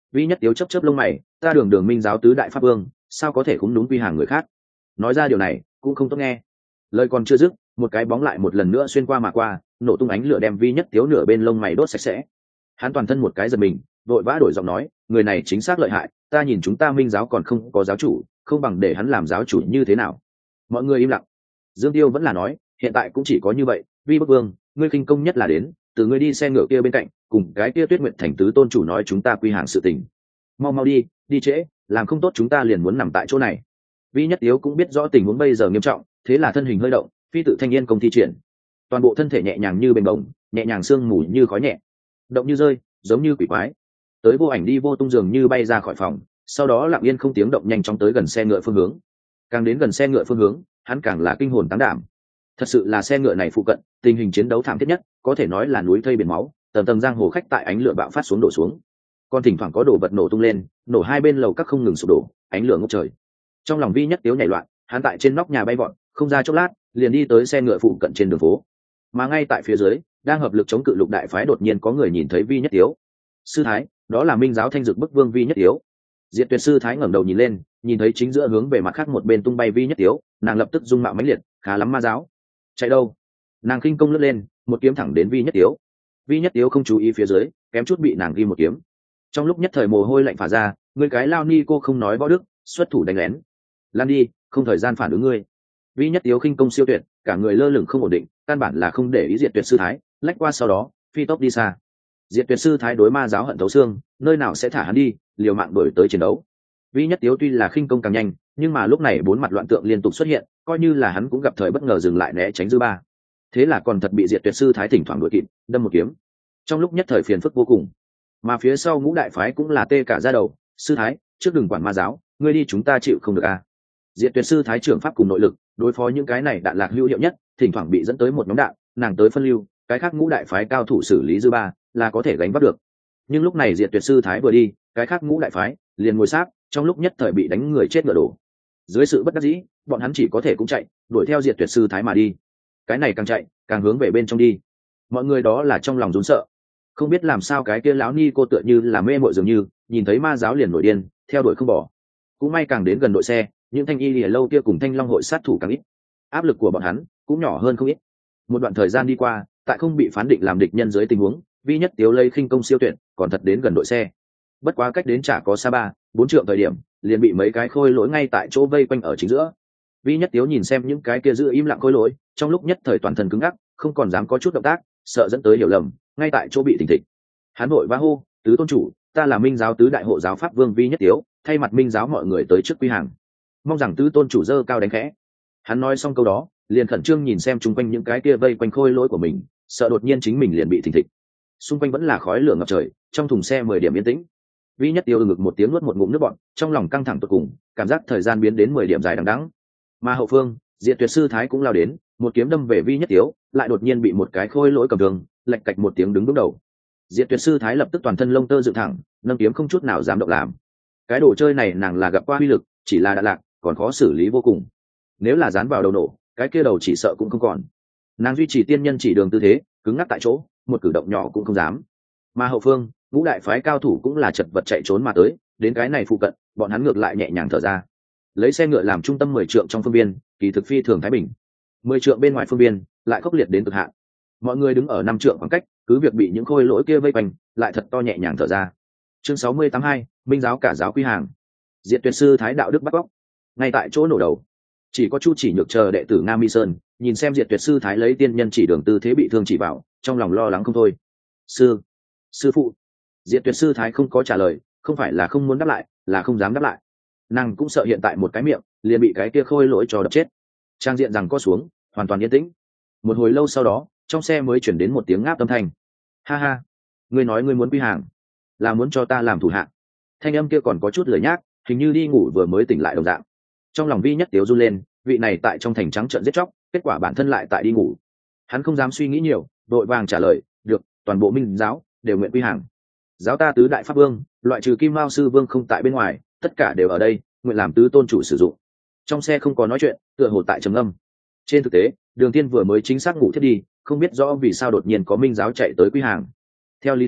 Vi Nhất Tiếu chấp chớp lông mày, ta đường đường minh giáo tứ đại pháp vương, sao có thể khúm núm quy hàng người khác? Nói ra điều này cũng không tốt nghe. Lời còn chưa dứt, một cái bóng lại một lần nữa xuyên qua mà qua, nổ tung ánh lửa đem Vi Nhất Tiếu nửa bên lông mày đốt sạch sẽ. Hắn toàn thân một cái giật mình, vội vã đổi giọng nói, người này chính xác lợi hại, ta nhìn chúng ta minh giáo còn không có giáo chủ, không bằng để hắn làm giáo chủ như thế nào. Mọi người im lặng. Dương Tiêu vẫn là nói, hiện tại cũng chỉ có như vậy, Vi Bức Vương, ngươi khinh công nhất là đến, từ ngươi đi xe ngựa kia bên cạnh, cùng cái kia Tuyết Nguyệt Thành tứ tôn chủ nói chúng ta quy hàng sự tình. Mau mau đi, đi trễ, làm không tốt chúng ta liền muốn nằm tại chỗ này. Vi Nhất Tiếu cũng biết rõ tình huống bây giờ nghiêm trọng, thế là thân hình hơi động, phi tự thanh niên công thi triển. Toàn bộ thân thể nhẹ nhàng như bềnh bồng, nhẹ nhàng sương mù như khói nhẹ, động như rơi, giống như quỷ quái. Tới vô ảnh đi vô tung dường như bay ra khỏi phòng, sau đó lặng yên không tiếng động nhanh chóng tới gần xe ngựa phương hướng. Càng đến gần xe ngựa phương hướng, hắn càng là kinh hồn táng đảm. Thật sự là xe ngựa này phụ cận, tình hình chiến đấu thảm thiết nhất, có thể nói là núi thây biển máu, tầng tầng giang hồ khách tại ánh lửa bạo phát xuống đổ xuống. Còn thỉnh thoảng có đồ vật nổ tung lên, nổ hai bên lầu các không ngừng sụp đổ, ánh lửa ngút trời. Trong lòng Vi Nhất Tiếu nhảy loạn, hắn tại trên nóc nhà bay vọt, không ra chốc lát, liền đi tới xe ngựa phụ cận trên đường phố. Mà ngay tại phía dưới, đang hợp lực chống cự Lục đại phái đột nhiên có người nhìn thấy Vi Nhất Tiếu. Sư thái, đó là minh giáo thanh dực bức vương Vi Nhất Tiếu. Diệt Tuyệt sư thái ngẩng đầu nhìn lên, nhìn thấy chính giữa hướng về mặt khác một bên tung bay Vi Nhất Tiếu, nàng lập tức dung mạo mãnh liệt, khá lắm ma giáo. Chạy đâu? Nàng khinh công lướt lên, một kiếm thẳng đến Vi Nhất Tiếu. Vi Nhất Tiếu không chú ý phía dưới, kém chút bị nàng ghi một kiếm. Trong lúc nhất thời mồ hôi lạnh phả ra, người cái lao ni cô không nói võ đức, xuất thủ đánh lén. Lan đi, không thời gian phản ứng ngươi. Vi Nhất Tiếu khinh công siêu tuyệt, cả người lơ lửng không ổn định, căn bản là không để ý Diệt Tuyệt sư thái, lách qua sau đó phi tốc đi xa. Diệt Tuyệt sư thái đối ma giáo hận thấu xương, nơi nào sẽ thả hắn đi, liều mạng đuổi tới chiến đấu. Vi Nhất Tiếu tuy là khinh công càng nhanh, nhưng mà lúc này bốn mặt loạn tượng liên tục xuất hiện, coi như là hắn cũng gặp thời bất ngờ dừng lại né tránh dư ba. Thế là còn thật bị Diệt Tuyệt sư thái thỉnh thoảng đuổi kịp, đâm một kiếm. Trong lúc nhất thời phiền phức vô cùng. Mà phía sau ngũ đại phái cũng là tê cả da đầu, sư thái, trước đừng quản ma giáo, ngươi đi chúng ta chịu không được à? Diệt Tuyệt sư thái trưởng pháp cùng nội lực, đối phó những cái này đạn lạc hữu hiệu nhất, thỉnh thoảng bị dẫn tới một nhóm đạn, nàng tới phân lưu, cái khác ngũ đại phái cao thủ xử lý dư ba, là có thể gánh vác được. Nhưng lúc này Diệt Tuyệt sư thái vừa đi, cái khác ngũ đại phái liền ngồi sát, trong lúc nhất thời bị đánh người chết ngựa đổ. Dưới sự bất đắc dĩ, bọn hắn chỉ có thể cũng chạy, đuổi theo Diệt Tuyệt sư thái mà đi. Cái này càng chạy, càng hướng về bên trong đi. Mọi người đó là trong lòng run sợ. Không biết làm sao cái kia lão ni cô tựa như là mê mội dường như, nhìn thấy ma giáo liền nổi điên, theo đuổi không bỏ. Cũng may càng đến gần đội xe, những thanh y lìa lâu kia cùng thanh long hội sát thủ càng ít, áp lực của bọn hắn cũng nhỏ hơn không ít. Một đoạn thời gian đi qua, tại không bị phán định làm địch nhân dưới tình huống, Vi Nhất Tiếu lấy khinh công siêu tuyệt, còn thật đến gần đội xe. Bất quá cách đến chả có xa 3-4 trượng thời điểm, liền bị mấy cái khôi lỗi ngay tại chỗ vây quanh ở chính giữa. Vi Nhất Tiếu nhìn xem những cái kia giữ im lặng khôi lỗi, trong lúc nhất thời toàn thân cứng ngắc, không còn dám có chút động tác, sợ dẫn tới hiểu lầm, ngay tại chỗ bị thình thịch. Hắn vội vã hô, tứ tôn chủ, ta là minh giáo tứ đại hộ giáo pháp vương Vi Nhất Tiếu, thay mặt minh giáo mọi người tới trước quy hàng, mong rằng tứ tôn chủ dơ cao đánh khẽ. Hắn nói xong câu đó, liền khẩn trương nhìn xem chung quanh những cái kia vây quanh khôi lỗi của mình, sợ đột nhiên chính mình liền bị thình thịch. Xung quanh vẫn là khói lửa ngập trời, trong thùng xe 10 điểm yên tĩnh. Vi Nhất Tiêu ngực một tiếng nuốt một ngụm nước bọt, trong lòng căng thẳng tột cùng, cảm giác thời gian biến đến 10 điểm dài đằng đẵng. Mà hậu phương, Diệt Tuyệt sư thái cũng lao đến, một kiếm đâm về Vi Nhất Tiếu, lại đột nhiên bị một cái khôi lỗi cầm đường, lạch cạch một tiếng đứng đúng đầu. Diệt Tuyệt sư thái lập tức toàn thân lông tơ dựng thẳng, nâng kiếm không chút nào dám động làm. Cái đồ chơi này nàng là gặp qua uy lực, chỉ là đạn lạc, còn khó xử lý vô cùng. Nếu là dán vào đầu nổ, cái kia đầu chỉ sợ cũng không còn. Nàng duy trì tiên nhân chỉ đường tư thế, cứng ngắc tại chỗ, một cử động nhỏ cũng không dám. Mà hậu phương, ngũ đại phái cao thủ cũng là chật vật chạy trốn mà tới, đến cái này phụ cận, bọn hắn ngược lại nhẹ nhàng thở ra. Lấy xe ngựa làm trung tâm 10 trượng trong phương viên, kỳ thực phi thường thái bình. 10 trượng bên ngoài phương viên, lại khốc liệt đến cực hạn. Mọi người đứng ở 5 trượng khoảng cách, cứ việc bị những khôi lỗi kia vây quanh, lại thật to nhẹ nhàng thở ra. Chương 682, minh giáo cả giáo quy hàng. Diệt Tuyệt sư thái đạo đức bắt góc. Ngay tại chỗ nổ đầu, chỉ có Chu Chỉ Nhược chờ đệ tử Nga Mi Sơn, nhìn xem Diệt Tuyệt sư thái lấy tiên nhân chỉ đường tư thế bị thương chỉ vào, trong lòng lo lắng không thôi. Sư phụ. Diệt Tuyệt sư thái không có trả lời, không phải là không muốn đáp lại, là không dám đáp lại. Nàng cũng sợ hiện tại một cái miệng liền bị cái kia khôi lỗi cho đập chết. Trang diện rằng có xuống, hoàn toàn yên tĩnh. Một hồi lâu sau đó, trong xe mới chuyển đến một tiếng ngáp âm thanh. Ha ha, ngươi nói ngươi muốn quy hàng, là muốn cho ta làm thủ hạ. Thanh âm kia còn có chút lười nhác, hình như đi ngủ vừa mới tỉnh lại đồng dạng. Trong lòng Vi Nhất Tiếu run lên, vị này tại trong thành trắng trợn giết chóc, kết quả bản thân lại tại đi ngủ. Hắn không dám suy nghĩ nhiều, đội vàng trả lời, được, toàn bộ minh giáo đều nguyện quy hàng. Giáo ta tứ đại pháp vương, loại trừ Kim Mao sư vương không tại bên ngoài, tất cả đều ở đây, nguyện làm tứ tôn chủ sử dụng. Trong xe không có nói chuyện, tựa hồ tại trầm âm. Trên thực tế, Đường Tiên vừa mới chính xác ngủ thiết đi, không biết rõ vì sao đột nhiên có minh giáo chạy tới quy hàng. Theo lý thuyết,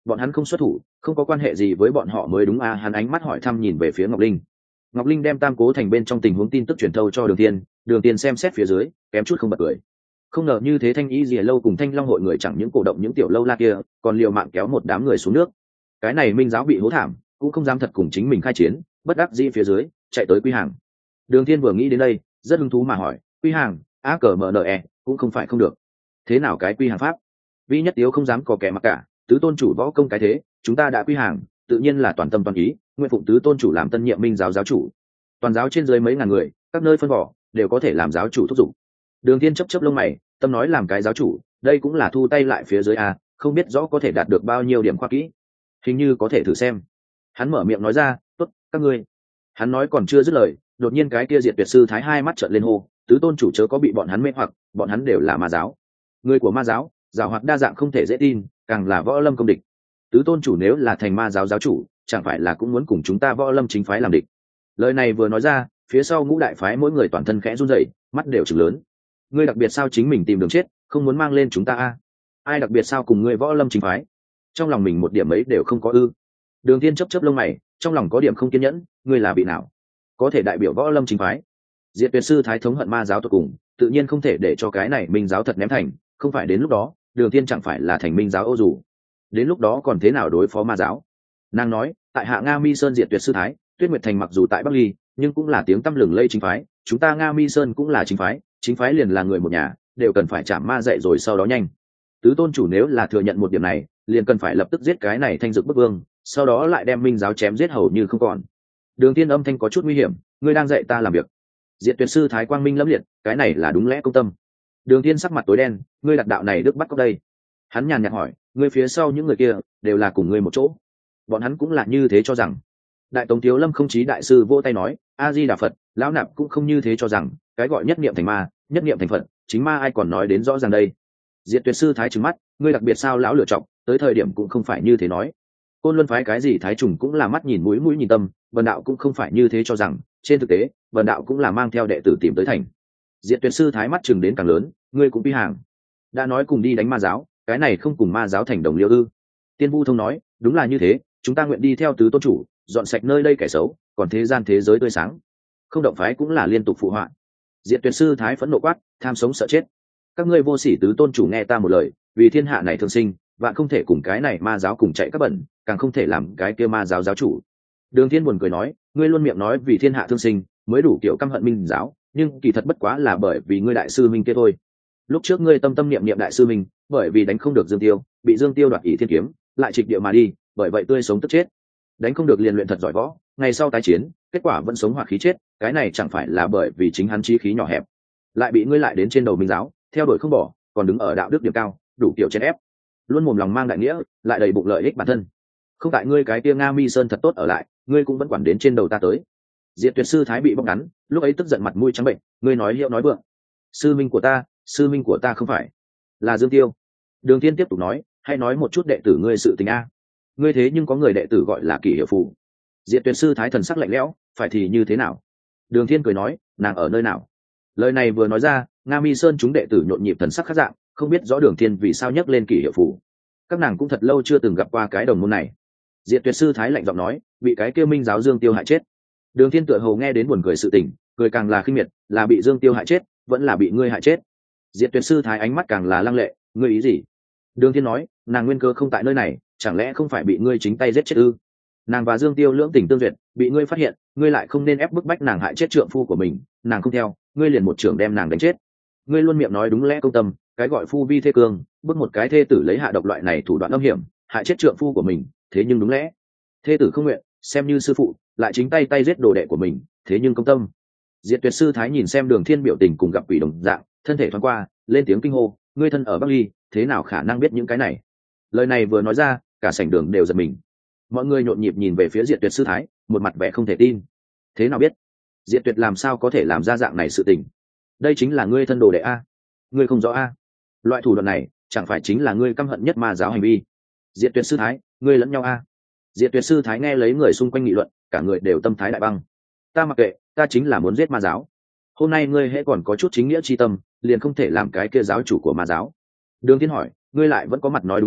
bọn hắn không xuất thủ không có quan hệ gì với bọn họ mới đúng à. Hắn ánh mắt hỏi thăm nhìn về phía Ngọc Linh. Ngọc Linh đem Tam Cố Thành bên trong tình huống tin tức truyền thâu cho Đường Tiên xem xét phía dưới kém chút không bật cười. Không ngờ như thế Thanh Y Lìa lâu cùng Thanh Long hội người chẳng những cổ động những tiểu lâu la kia, còn liều mạng kéo một đám người xuống nước. Cái này Minh giáo bị hố thảm, cũng không dám thật cùng chính mình khai chiến, bất đắc dĩ phía dưới chạy tới Quy Hàng. Đường Thiên vừa nghĩ đến đây rất hứng thú mà hỏi, Quy Hàng AKMNE cũng không phải không được, thế nào cái Quy Hàng pháp? Vi Nhất Tiếu không dám có kẻ mặc cả, tứ tôn chủ võ công cái thế, chúng ta đã Quy Hàng tự nhiên là toàn tâm toàn ý nguyện phụng tứ tôn chủ làm tân nhiệm Minh giáo giáo chủ. Toàn giáo trên dưới mấy ngàn người, các nơi phân vỏ đều có thể làm giáo chủ thúc giục. Đường Thiên chấp lông mày, tâm nói làm cái giáo chủ đây cũng là thu tay lại phía dưới a, không biết rõ có thể đạt được bao nhiêu điểm khoa kỹ, hình như có thể thử xem. Hắn mở miệng nói ra, tốt các ngươi. Hắn nói còn chưa dứt lời, đột nhiên cái kia Diệt Tuyệt sư thái hai mắt trợn lên hô, tứ tôn chủ chớ có bị bọn hắn mê hoặc, bọn hắn đều là ma giáo, người của ma giáo giàu hoạt đa dạng không thể dễ tin, càng là võ lâm công địch. Tứ tôn chủ nếu là thành ma giáo giáo chủ, chẳng phải là cũng muốn cùng chúng ta võ lâm chính phái làm địch? Lời này vừa nói ra, phía sau ngũ đại phái mỗi người toàn thân khẽ run rẩy, mắt đều trừng lớn. Ngươi đặc biệt sao chính mình tìm đường chết, không muốn mang lên chúng ta a? Ai đặc biệt sao cùng ngươi võ lâm chính phái? Trong lòng mình một điểm ấy đều không có ư? Đường Thiên chớp lông mày, trong lòng có điểm không kiên nhẫn, ngươi là vị nào có thể đại biểu võ lâm chính phái? Diệt Tuyệt sư thái thống hận ma giáo tột cùng, tự nhiên không thể để cho cái này Minh giáo thật ném thành, không phải đến lúc đó Đường Thiên chẳng phải là thành Minh giáo ô dù, đến lúc đó còn thế nào đối phó ma giáo? Nàng nói, tại hạ Nga Mi Sơn Diệt Tuyệt sư thái, Tuyết Nguyệt thành mặc dù tại Bắc Ly, nhưng cũng là tiếng tăm lừng lây chính phái, chúng ta Nga Mi Sơn cũng là chính phái liền là người một nhà, đều cần phải chạm ma dạy rồi sau đó nhanh. Tứ tôn chủ nếu là thừa nhận một điểm này, liền cần phải lập tức giết cái này Thanh Dực Bức Vương, sau đó lại đem Minh giáo chém giết hầu như không còn. Đường Thiên âm thanh có chút nguy hiểm, ngươi đang dạy ta làm việc. Diệt Tuyệt sư thái quang minh lẫm liệt, cái này là đúng lẽ công tâm. Đường Thiên sắc mặt tối đen, ngươi đặt đạo này đức bắt cóc đây. Hắn nhàn nhạt hỏi, ngươi phía sau những người kia đều là cùng ngươi một chỗ? Bọn hắn cũng là như thế cho rằng. Đại Tống Thiếu Lâm không chí đại sư vỗ tay nói, A Di Đà Phật, lão nạp cũng không như thế cho rằng, cái gọi nhất niệm thành ma, nhất niệm thành Phật, chính ma ai còn nói đến rõ ràng đây. Diệt Tuyệt sư thái trừng mắt, ngươi đặc biệt sao lão lựa chọn, tới thời điểm cũng không phải như thế nói. Côn Luân phái cái gì thái trùng cũng là mắt nhìn mũi nhìn tâm, Vân đạo cũng không phải như thế cho rằng, trên thực tế, Vân đạo cũng là mang theo đệ tử tìm tới thành. Diệt Tuyệt sư thái mắt chừng đến càng lớn, ngươi cũng bi hàng. Đã nói cùng đi đánh ma giáo, cái này không cùng ma giáo thành đồng liêu ư? Tiên Vu Thông nói, đúng là như thế, chúng ta nguyện đi theo tứ tôn chủ, dọn sạch nơi đây kẻ xấu, còn thế gian thế giới tươi sáng. Không động phái cũng là liên tục phụ họa. Diệt Tuyệt sư thái phẫn nộ quát, tham sống sợ chết. Các ngươi vô sỉ tứ tôn chủ nghe ta một lời, vì thiên hạ này thương sinh, vạn không thể cùng cái này ma giáo cùng chạy các bẩn, càng không thể làm cái kia ma giáo giáo chủ. Đường Thiên buồn cười nói, ngươi luôn miệng nói vì thiên hạ thương sinh, mới đủ kiểu căm hận Minh giáo, nhưng kỳ thật bất quá là bởi vì ngươi đại sư Minh kia thôi. Lúc trước ngươi tâm tâm niệm niệm đại sư Minh, bởi vì đánh không được Dương Tiêu, bị Dương Tiêu đoạt Ỷ Thiên kiếm, lại trịch địa mà đi, bởi vậy tươi sống tức chết. Đánh không được liền luyện thật giỏi võ, ngày sau tái chiến, kết quả vẫn sống hoặc khí chết, cái này chẳng phải là bởi vì chính hắn chí khí nhỏ hẹp, lại bị ngươi lại đến trên đầu Minh giáo, theo đuổi không bỏ, còn đứng ở đạo đức điểm cao, đủ kiểu chèn ép, luôn mồm lòng mang đại nghĩa, lại đầy bụng lợi ích bản thân. Không tại ngươi cái kia Nga Mi Sơn thật tốt ở lại, ngươi cũng vẫn quản đến trên đầu ta tới. Diệt Tuyệt sư thái bị bóc ngắn, lúc ấy tức giận mặt mũi trắng bệnh, ngươi nói hiệu nói vượng. Sư minh của ta không phải là Dương Tiêu. Đường Thiên tiếp tục nói, hay nói một chút đệ tử ngươi sự tình a. Ngươi thế nhưng có người đệ tử gọi là Kỷ Hiệu Phù. Diệt Tuyệt sư thái thần sắc lạnh lẽo, phải thì như thế nào? Đường Thiên cười nói, nàng ở nơi nào? Lời này vừa nói ra, Nga Mi Sơn chúng đệ tử nhộn nhịp thần sắc khác dạng, không biết rõ Đường Thiên vì sao nhắc lên Kỷ Hiệu Phù. Các nàng cũng thật lâu chưa từng gặp qua cái đồng môn này. Diệt Tuyệt sư thái lạnh giọng nói, bị cái kia Minh giáo Dương Tiêu hại chết. Đường Thiên tựa hồ nghe đến buồn cười sự tình, cười càng là khinh miệt, là bị Dương Tiêu hại chết, vẫn là bị ngươi hại chết? Diệt Tuyệt sư thái ánh mắt càng là lăng lệ, ngươi ý gì? Đường Thiên nói, nàng nguyên cơ không tại nơi này, chẳng lẽ không phải bị ngươi chính tay giết chết ư? Nàng và Dương Tiêu lưỡng tình tương duyệt, bị ngươi phát hiện, ngươi lại không nên ép bức bách nàng hại chết trượng phu của mình, nàng không theo, ngươi liền một trưởng đem nàng đánh chết. Ngươi luôn miệng nói đúng lẽ công tâm, cái gọi phu vi thê cương, bức một cái thê tử lấy hạ độc loại này thủ đoạn âm hiểm, hại chết trượng phu của mình, thế nhưng đúng lẽ. Thê tử không nguyện, xem như sư phụ, lại chính tay giết đồ đệ của mình, thế nhưng công tâm. Diệt Tuyệt sư thái nhìn xem Đường Thiên biểu tình cùng gặp quỷ đồng dạng, thân thể thoáng qua, lên tiếng kinh hô, ngươi thân ở Bắc Ly, thế nào khả năng biết những cái này? Lời này vừa nói ra, cả sảnh đường đều giật mình. Mọi người nhộn nhịp nhìn về phía Diệt Tuyệt sư thái, một mặt vẻ không thể tin. Thế nào biết? Diệt Tuyệt làm sao có thể làm ra dạng này sự tình? Đây chính là ngươi thân đồ đệ a? Ngươi không rõ a? Loại thủ đoạn này, chẳng phải chính là ngươi căm hận nhất ma giáo hành vi? Diệt Tuyệt sư thái, ngươi lẫn nhau a? Diệt Tuyệt sư thái nghe lấy người xung quanh nghị luận, cả người đều tâm thái đại băng. Ta mặc kệ, ta chính là muốn giết ma giáo. Hôm nay ngươi hễ còn có chút chính nghĩa chi tâm, liền không thể làm cái kia giáo chủ của ma giáo. Đường Thiên hỏi, ngươi lại vẫn có mặt nói đúng lẽ,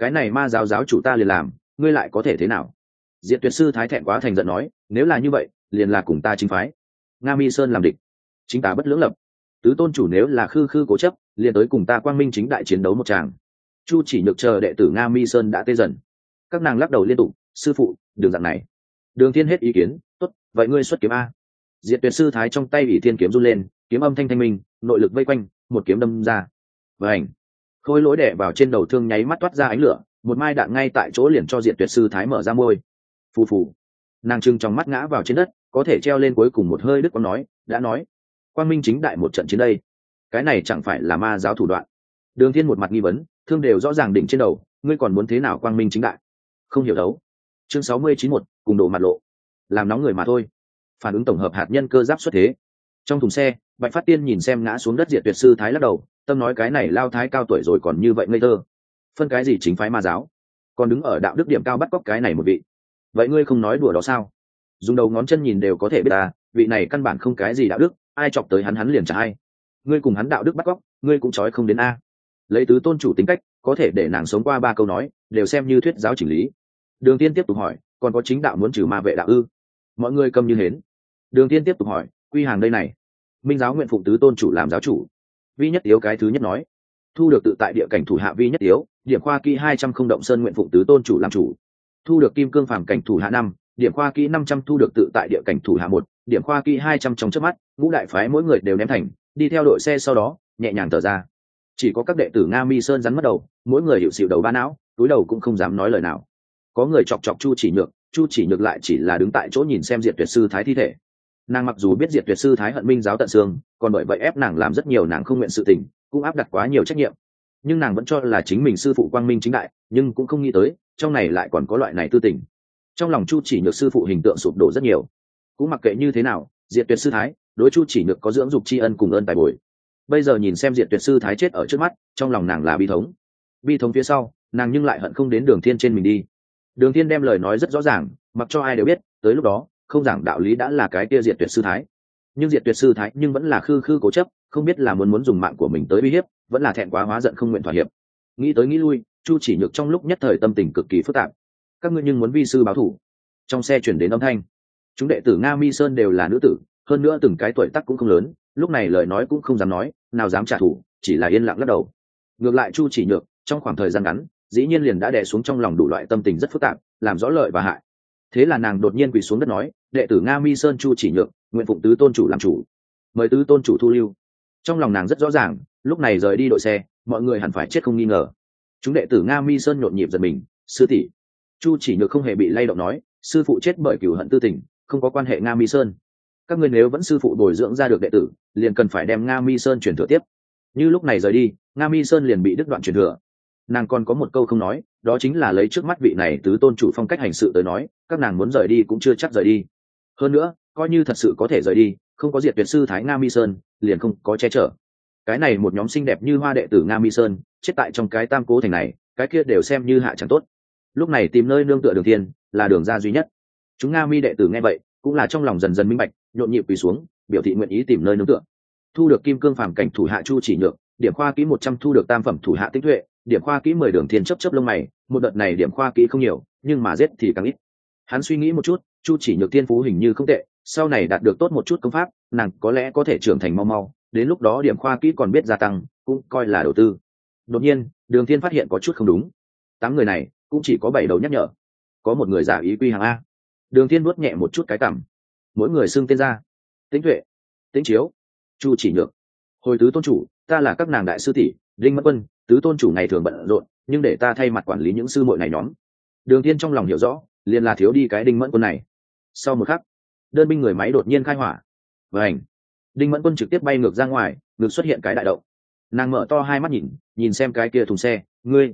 cái này ma giáo giáo chủ ta liền làm, ngươi lại có thể thế nào? Diệt Tuyệt sư thái thẹn quá thành giận nói, nếu là như vậy liền là cùng ta chính phái, Nga Mi Sơn làm địch, chính ta bất lưỡng lập. Tứ tôn chủ nếu là khư khư cố chấp, liền tới cùng ta quang minh chính đại chiến đấu một tràng. Chu Chỉ Nhược chờ đệ tử Nga Mi Sơn đã tê dần, các nàng lắc đầu liên tục, sư phụ đường dạng này. Đường Thiên hết ý kiến, tốt, vậy ngươi xuất kiếm a. Diệt Tuyệt sư thái trong tay ỷ thiên kiếm run lên, kiếm âm thanh thanh minh, nội lực vây quanh, một kiếm đâm ra. Vành, khôi lỗi đè vào trên đầu thương nháy mắt toát ra ánh lửa, một mai đạn ngay tại chỗ liền cho Diệt Tuyệt sư thái mở ra môi. Phù phù, nàng trừng trong mắt ngã vào trên đất, có thể treo lên cuối cùng một hơi đứt quãng nói, đã nói, quang minh chính đại một trận chiến đây, cái này chẳng phải là ma giáo thủ đoạn? Đường Thiên một mặt nghi vấn, thương đều rõ ràng đỉnh trên đầu, ngươi còn muốn thế nào quang minh chính đại? Không hiểu đấu. Chương 69-1, cùng đổ mặt lộ, làm nóng người mà thôi. Phản ứng tổng hợp hạt nhân cơ giáp xuất thế. Trong thùng xe, Bạch Phát Tiên nhìn xem ngã xuống đất Diệt Tuyệt sư thái lắc đầu, tâm nói cái này lao thái cao tuổi rồi còn như vậy ngây thơ, phân cái gì chính phái ma giáo, còn đứng ở đạo đức điểm cao bắt cóc cái này một vị. Vậy ngươi không nói đùa đó sao? Dùng đầu ngón chân nhìn đều có thể biết ta, vị này căn bản không cái gì đạo đức, ai chọc tới hắn liền trả ai. Ngươi cùng hắn đạo đức bắt cóc, ngươi cũng trói không đến a. Lấy tứ tôn chủ tính cách, có thể để nàng sống qua 3 câu nói, đều xem như thuyết giáo chỉnh lý. Đường Tiên tiếp tục hỏi, còn có chính đạo muốn trừ ma vệ đạo ư? Mọi người câm như hến. Đường Tiên tiếp tục hỏi, quy hàng đây này, minh giáo nguyện phụng tứ tôn chủ làm giáo chủ. Vi Nhất Tiếu cái thứ nhất nói, thu được tự tại địa cảnh thủ hạ Vi Nhất Tiếu, điểm khoa kỹ 200 không động sơn nguyện phụng tứ tôn chủ làm chủ. Thu được kim cương phàm cảnh thủ hạ 5, điểm khoa kỹ 500 thu được tự tại địa cảnh thủ hạ 1, điểm khoa kỹ 200 trong chớp mắt, ngũ đại phái mỗi người đều ném thành, đi theo đội xe sau đó, nhẹ nhàng thở ra. Chỉ có các đệ tử Nga Mi Sơn rắn mất đầu, mỗi người hiệu xịu đầu ba não, túi đầu cũng không dám nói lời nào. Có người chọc chọc Chu Chỉ Nhược, Chu Chỉ Nhược lại chỉ là đứng tại chỗ nhìn xem Diệt Tuyệt sư thái thi thể. Nàng mặc dù biết Diệt Tuyệt sư thái hận minh giáo tận xương, còn bởi vậy ép nàng làm rất nhiều nàng không nguyện sự tình, cũng áp đặt quá nhiều trách nhiệm, nhưng nàng vẫn cho là chính mình sư phụ quang minh chính đại, nhưng cũng không nghĩ tới trong này lại còn có loại này tư tình. Trong lòng Chu Chỉ Nhược sư phụ hình tượng sụp đổ rất nhiều. Cũng mặc kệ như thế nào, Diệt Tuyệt sư thái đối Chu Chỉ Nhược có dưỡng dục tri ân cùng ơn tài bồi. Bây giờ nhìn xem Diệt Tuyệt sư thái chết ở trước mắt, trong lòng nàng là bi thống. Bi thống phía sau, nàng nhưng lại hận không đến Đường Thiên trên mình đi. Đường Thiên đem lời nói rất rõ ràng, mặc cho ai đều biết, tới lúc đó, không giảng đạo lý đã là cái kia Diệt Tuyệt sư thái. Nhưng Diệt Tuyệt sư thái nhưng vẫn là khư khư cố chấp, không biết là muốn dùng mạng của mình tới uy hiếp, vẫn là thẹn quá hóa giận không nguyện thỏa hiệp. Nghĩ tới nghĩ lui, Chu Chỉ Nhược trong lúc nhất thời tâm tình cực kỳ phức tạp. Các ngươi nhưng muốn vi sư báo thù? Trong xe chuyển đến âm thanh. Chúng đệ tử Nga Mi Sơn đều là nữ tử, hơn nữa từng cái tuổi tác cũng không lớn, lúc này lời nói cũng không dám nói, nào dám trả thù, chỉ là yên lặng lắc đầu. Ngược lại Chu Chỉ Nhược, trong khoảng thời gian ngắn, dĩ nhiên liền đã đè xuống trong lòng đủ loại tâm tình rất phức tạp, làm rõ lợi và hại. Thế là nàng đột nhiên quỳ xuống đất nói, đệ tử Nga Mi Sơn Chu Chỉ Nhược, nguyện phụng tứ tôn chủ làm chủ, mời tứ tôn chủ thu lưu. Trong lòng nàng rất rõ ràng, lúc này rời đi đội xe, mọi người hẳn phải chết không nghi ngờ. Chúng đệ tử Nga Mi Sơn nhộn nhịp giật mình, sư tỷ. Chu Chỉ Nhược không hề bị lay động nói, sư phụ chết bởi cừu hận tư tình, không có quan hệ Nga Mi Sơn. Các ngươi nếu vẫn sư phụ bồi dưỡng ra được đệ tử, liền cần phải đem Nga Mi Sơn truyền thừa tiếp. Như lúc này rời đi, Nga Mi Sơn liền bị đứt đoạn truyền thừa. Nàng còn có một câu không nói, đó chính là lấy trước mắt vị này tứ tôn chủ phong cách hành sự tới nói, các nàng muốn rời đi cũng chưa chắc rời đi. Hơn nữa, coi như thật sự có thể rời đi, không có Diệt Tuyệt sư thái Nga Mi Sơn, liền không có che chở. Cái này một nhóm xinh đẹp như hoa đệ tử Nga Mi Sơn, chết tại trong cái tam cố thành này, cái kia đều xem như hạ chẳng tốt. Lúc này tìm nơi nương tựa Đường Thiên là đường ra duy nhất. Chúng Nga Mi đệ tử nghe vậy, cũng là trong lòng dần dần minh bạch, nhộn nhịp quỳ xuống, biểu thị nguyện ý tìm nơi nương tựa. Thu được kim cương phàm cảnh thủ hạ Chu Chỉ Nhược, điểm khoa kỹ 100 thu được tam phẩm thủ hạ Tích Tuệ, điểm khoa kỹ 10 Đường Thiên chớp lông mày, một đợt này điểm khoa kỹ không nhiều, nhưng mà giết thì càng ít. Hắn suy nghĩ một chút, Chu Chỉ Nhược thiên phú hình như không tệ, sau này đạt được tốt một chút công pháp, nàng có lẽ có thể trưởng thành mau mau, đến lúc đó điểm khoa kỹ còn biết gia tăng, cũng coi là đầu tư. Đột nhiên, Đường Thiên phát hiện có chút không đúng. 8 người này, cũng chỉ có 7 đầu nhắc nhở. Có một người giả ý quy hàng a. Đường Thiên nuốt nhẹ một chút cái cằm. Mỗi người xưng tên ra. Tĩnh Tuệ, Tĩnh Chiếu, Chu Chỉ Nhược. Hồi tứ tôn chủ, ta là các nàng đại sư tỷ, Linh Mẫn Quân, tứ tôn chủ ngày thường bận rộn, nhưng để ta thay mặt quản lý những sư muội này nhóm. Đường Thiên trong lòng hiểu rõ, liền là thiếu đi cái Đinh Mẫn Quân này. Sau một khắc, đơn binh người máy đột nhiên khai hỏa. Vành, Đinh Mẫn Quân trực tiếp bay ngược ra ngoài, ngực xuất hiện cái đại động. Nàng mở to hai mắt nhìn xem cái kia thùng xe,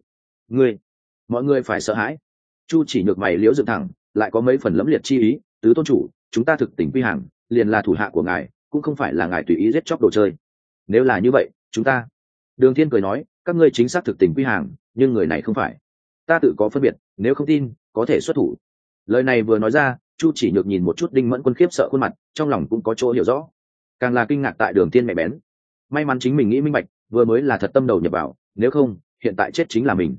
ngươi, mọi người phải sợ hãi. Chu Chỉ Nhược mày liễu dựng thẳng, lại có mấy phần lẫm liệt chi ý, tứ tôn chủ, chúng ta thực tình quy hàng, liền là thủ hạ của ngài, cũng không phải là ngài tùy ý giết chóc đồ chơi. Nếu là như vậy, chúng ta. Đường Thiên cười nói, các ngươi chính xác thực tình quy hàng, nhưng người này không phải. Ta tự có phân biệt, nếu không tin, có thể xuất thủ. Lời này vừa nói ra, Chu Chỉ Nhược nhìn một chút Đinh Mẫn Quân khiếp sợ khuôn mặt, trong lòng cũng có chỗ hiểu rõ. Càng là kinh ngạc tại Đường Thiên mẹ bén. May mắn chính mình nghĩ minh bạch, vừa mới là thật tâm đầu nhập vào, nếu không, hiện tại chết chính là mình.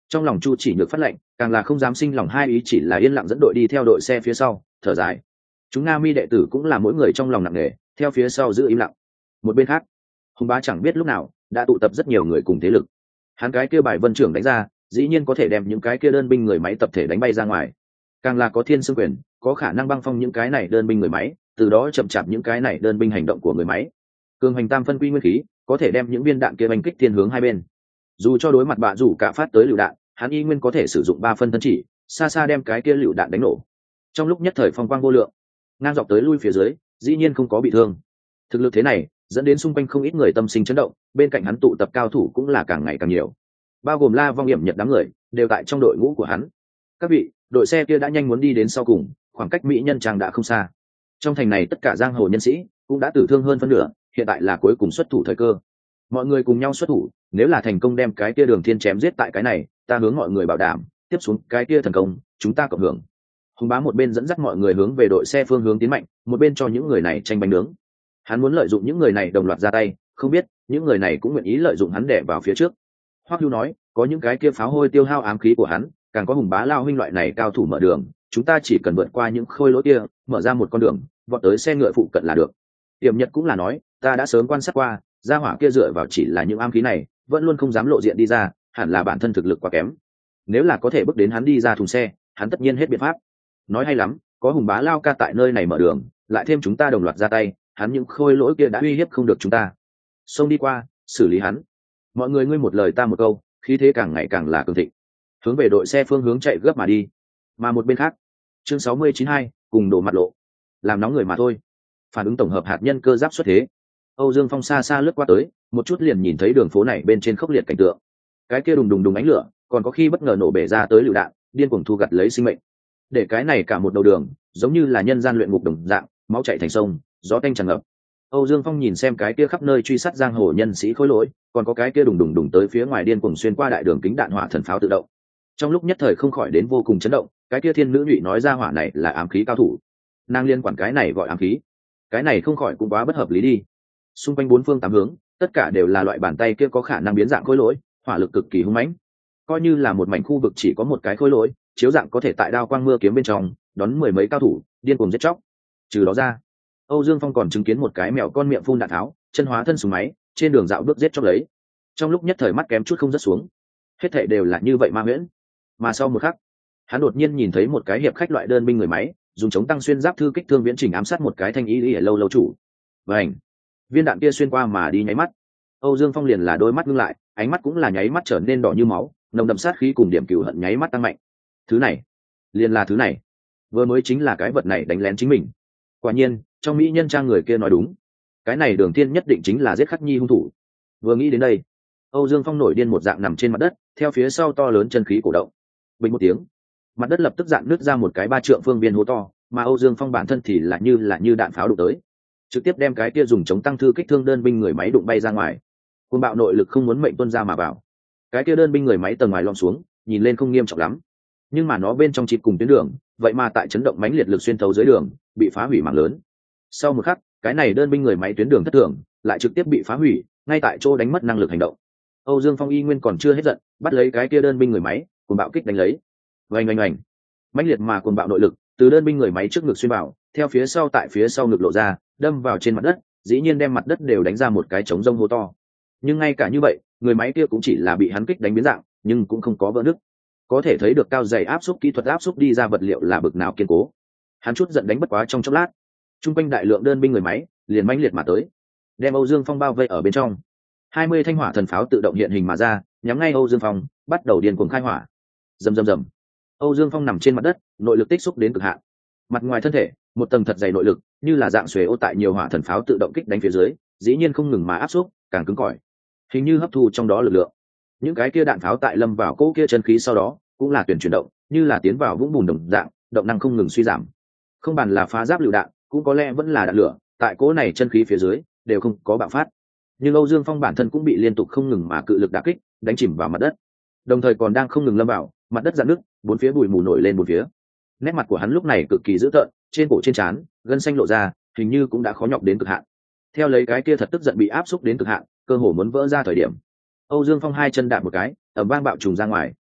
Trong lòng Chu Chỉ Nhược phát lệnh, càng là không dám sinh lòng hai ý, chỉ là yên lặng dẫn đội đi theo đội xe phía sau, thở dài. Chúng Nga Mi đệ tử cũng là mỗi người trong lòng nặng nề, theo phía sau giữ im lặng. Một bên khác, Hùng Bá chẳng biết lúc nào đã tụ tập rất nhiều người cùng thế lực. Hắn cái kia bài vân trưởng đánh ra, dĩ nhiên có thể đem những cái kia đơn binh người máy tập thể đánh bay ra ngoài. Càng là có thiên xương quyền, có khả năng băng phong những cái này đơn binh người máy, từ đó chậm chạp những cái này đơn binh hành động của người máy. Cường hành tam phân quy nguyên khí, có thể đem những viên đạn kia đánh kích thiên hướng hai bên. Dù cho đối mặt bạ rủ cả phát tới lựu đạn, hắn y nguyên có thể sử dụng 3 phân thân chỉ, xa xa đem cái kia lựu đạn đánh nổ. Trong lúc nhất thời phong quang vô lượng, ngang dọc tới lui phía dưới, dĩ nhiên không có bị thương. Thực lực thế này, dẫn đến xung quanh không ít người tâm sinh chấn động, bên cạnh hắn tụ tập cao thủ cũng là càng ngày càng nhiều, bao gồm La Vong Hiểm Nhật đám người đều tại trong đội ngũ của hắn. Các vị, đội xe kia đã nhanh muốn đi đến sau cùng, khoảng cách mỹ nhân trang đã không xa. Trong thành này tất cả giang hồ nhân sĩ cũng đã tử thương hơn phân nửa, hiện tại là cuối cùng xuất thủ thời cơ. Mọi người cùng nhau xuất thủ, nếu là thành công đem cái kia Đường Thiên chém giết tại cái này, ta hướng mọi người bảo đảm, tiếp xuống cái kia thần công, chúng ta cộng hưởng. Hùng Bá một bên dẫn dắt mọi người hướng về đội xe phương hướng tiến mạnh, một bên cho những người này tranh bánh nướng. Hắn muốn lợi dụng những người này đồng loạt ra tay, không biết những người này cũng nguyện ý lợi dụng hắn để vào phía trước. Hoắc Hưu nói, có những cái kia pháo hôi tiêu hao ám khí của hắn, càng có Hùng Bá lao huynh loại này cao thủ mở đường, chúng ta chỉ cần vượt qua những khôi lỗi kia, mở ra một con đường, vọt tới xe ngựa phụ cận là được. Tiềm Nhật cũng là nói, ta đã sớm quan sát qua, gia hỏa kia dựa vào chỉ là những ám khí này, vẫn luôn không dám lộ diện đi ra, hẳn là bản thân thực lực quá kém. Nếu là có thể bước đến hắn đi ra thùng xe, hắn tất nhiên hết biện pháp. Nói hay lắm, có Hùng Bá lao ca tại nơi này mở đường, lại thêm chúng ta đồng loạt ra tay, hắn những khôi lỗi kia đã uy hiếp không được chúng ta. Xông đi qua, xử lý hắn. Mọi người ngươi một lời ta một câu, khí thế càng ngày càng là cường thịnh, hướng về đội xe phương hướng chạy gấp mà đi. Mà một bên khác, chương 692, cùng đổ mặt lộ, làm nóng người mà thôi. Phản ứng tổng hợp hạt nhân cơ giáp xuất thế. Âu Dương Phong xa xa lướt qua tới, một chút liền nhìn thấy đường phố này bên trên khốc liệt cảnh tượng. Cái kia đùng đùng đùng ánh lửa, còn có khi bất ngờ nổ bể ra tới lựu đạn, điên cuồng thu gặt lấy sinh mệnh. Để cái này cả một đầu đường, giống như là nhân gian luyện ngục đồng dạng, máu chảy thành sông, gió tanh tràn ngập. Âu Dương Phong nhìn xem cái kia khắp nơi truy sát giang hồ nhân sĩ khối lỗi, còn có cái kia đùng đùng đùng tới phía ngoài điên cuồng xuyên qua đại đường kính đạn hỏa thần pháo tự động. Trong lúc nhất thời không khỏi đến vô cùng chấn động, cái kia thiên nữ nhụy nói ra hỏa này là ám khí cao thủ. Nàng liên quản cái này gọi ám khí, cái này không khỏi cũng quá bất hợp lý đi. Xung quanh bốn phương tám hướng, tất cả đều là loại bàn tay kia có khả năng biến dạng khối lỗi, hỏa lực cực kỳ hung mãnh. Coi như là một mảnh khu vực chỉ có một cái khối lỗi, chiếu dạng có thể tại đao quang mưa kiếm bên trong đón mười mấy cao thủ điên cuồng giết chóc. Trừ đó ra, Âu Dương Phong còn chứng kiến một cái mèo con miệng phun đạn tháo, chân hóa thân súng máy, trên đường dạo bước giết chóc lấy. Trong lúc nhất thời mắt kém chút không rớt xuống. Hết thảy đều là như vậy ma huyễn. Mà sau một khắc, hắn đột nhiên nhìn thấy một cái hiệp khách loại đơn binh người máy, dùng chống tăng xuyên giáp thư kích thương viễn trình ám sát một cái thanh ý ở lâu lâu chủ. Vành, viên đạn kia xuyên qua mà đi nháy mắt. Âu Dương Phong liền là đôi mắt ngưng lại, ánh mắt cũng là nháy mắt trở nên đỏ như máu, nồng đậm sát khí cùng điểm cừu hận nháy mắt tăng mạnh. Thứ này, liền là thứ này. Vừa mới chính là cái vật này đánh lén chính mình. Quả nhiên, trong mỹ nhân trang người kia nói đúng. Cái này Đường Thiên nhất định chính là giết Khắc Nhi hung thủ. Vừa nghĩ đến đây, Âu Dương Phong nổi điên một dạng nằm trên mặt đất, theo phía sau to lớn chân khí cổ động. Bình một tiếng, mặt đất lập tức dạn nứt ra một cái 3 trượng phương viên hố to, mà Âu Dương Phong bản thân thì là như đạn pháo đụng tới, trực tiếp đem cái kia dùng chống tăng thư kích thương đơn binh người máy đụng bay ra ngoài. Cuồng bạo nội lực không muốn mệnh tuôn ra mà vào. Cái kia đơn binh người máy tầng ngoài lom xuống, nhìn lên không nghiêm trọng lắm, nhưng mà nó bên trong chịp cùng tuyến đường, vậy mà tại chấn động mãnh liệt lực xuyên thấu dưới đường, bị phá hủy mảng lớn. Sau một khắc, cái này đơn binh người máy tuyến đường thất thường, lại trực tiếp bị phá hủy, ngay tại chỗ đánh mất năng lực hành động. Âu Dương Phong y nguyên còn chưa hết giận, bắt lấy cái kia đơn binh người máy, cuồng bạo kích đánh lấy. Oanh oanh oanh, mãnh liệt mà cuồng bạo nội lực từ đơn binh người máy trước ngực xuyên vào, theo phía sau tại phía sau ngực lộ ra, đâm vào trên mặt đất, dĩ nhiên đem mặt đất đều đánh ra một cái trống rông hố to. Nhưng ngay cả như vậy, người máy kia cũng chỉ là bị hắn kích đánh biến dạng, nhưng cũng không có vỡ nứt. Có thể thấy được cao dày áp suất kỹ thuật áp suất đi ra vật liệu là bực nào kiên cố. Hắn chút giận đánh bất quá trong chốc lát, trung quanh đại lượng đơn binh người máy liền mãnh liệt mà tới, đem Âu Dương Phong bao vây ở bên trong. 20 thanh hỏa thần pháo tự động hiện hình mà ra, nhắm ngay Âu Dương Phong, bắt đầu điên cuồng khai hỏa. Rầm rầm rầm. Âu Dương Phong nằm trên mặt đất, nội lực tích xúc đến cực hạn. Mặt ngoài thân thể, một tầng thật dày nội lực, như là dạng xuề ô tại nhiều hỏa thần pháo tự động kích đánh phía dưới, dĩ nhiên không ngừng mà áp xúc, càng cứng cỏi. Hình như hấp thu trong đó lực lượng. Những cái kia đạn pháo tại lâm vào cỗ kia chân khí sau đó, cũng là tuyển chuyển động, như là tiến vào vũng bùn đồng dạng, động năng không ngừng suy giảm. Không bàn là phá giáp lựu đạn, cũng có lẽ vẫn là đạn lửa, tại cỗ này chân khí phía dưới đều không có bạo phát. Nhưng Âu Dương Phong bản thân cũng bị liên tục không ngừng mà cự lực đả kích, đánh chìm vào mặt đất. Đồng thời còn đang không ngừng lâm vào, mặt đất rạn nứt, bốn phía bụi mù nổi lên bốn phía. Nét mặt của hắn lúc này cực kỳ dữ tợn, trên cổ trên trán, gân xanh lộ ra, hình như cũng đã khó nhọc đến cực hạn. Theo lấy cái kia thật tức giận bị áp xúc đến cực hạn, cơ hồ muốn vỡ ra thời điểm. Âu Dương Phong hai chân đạp một cái, ầm vang bạo trùng ra ngoài.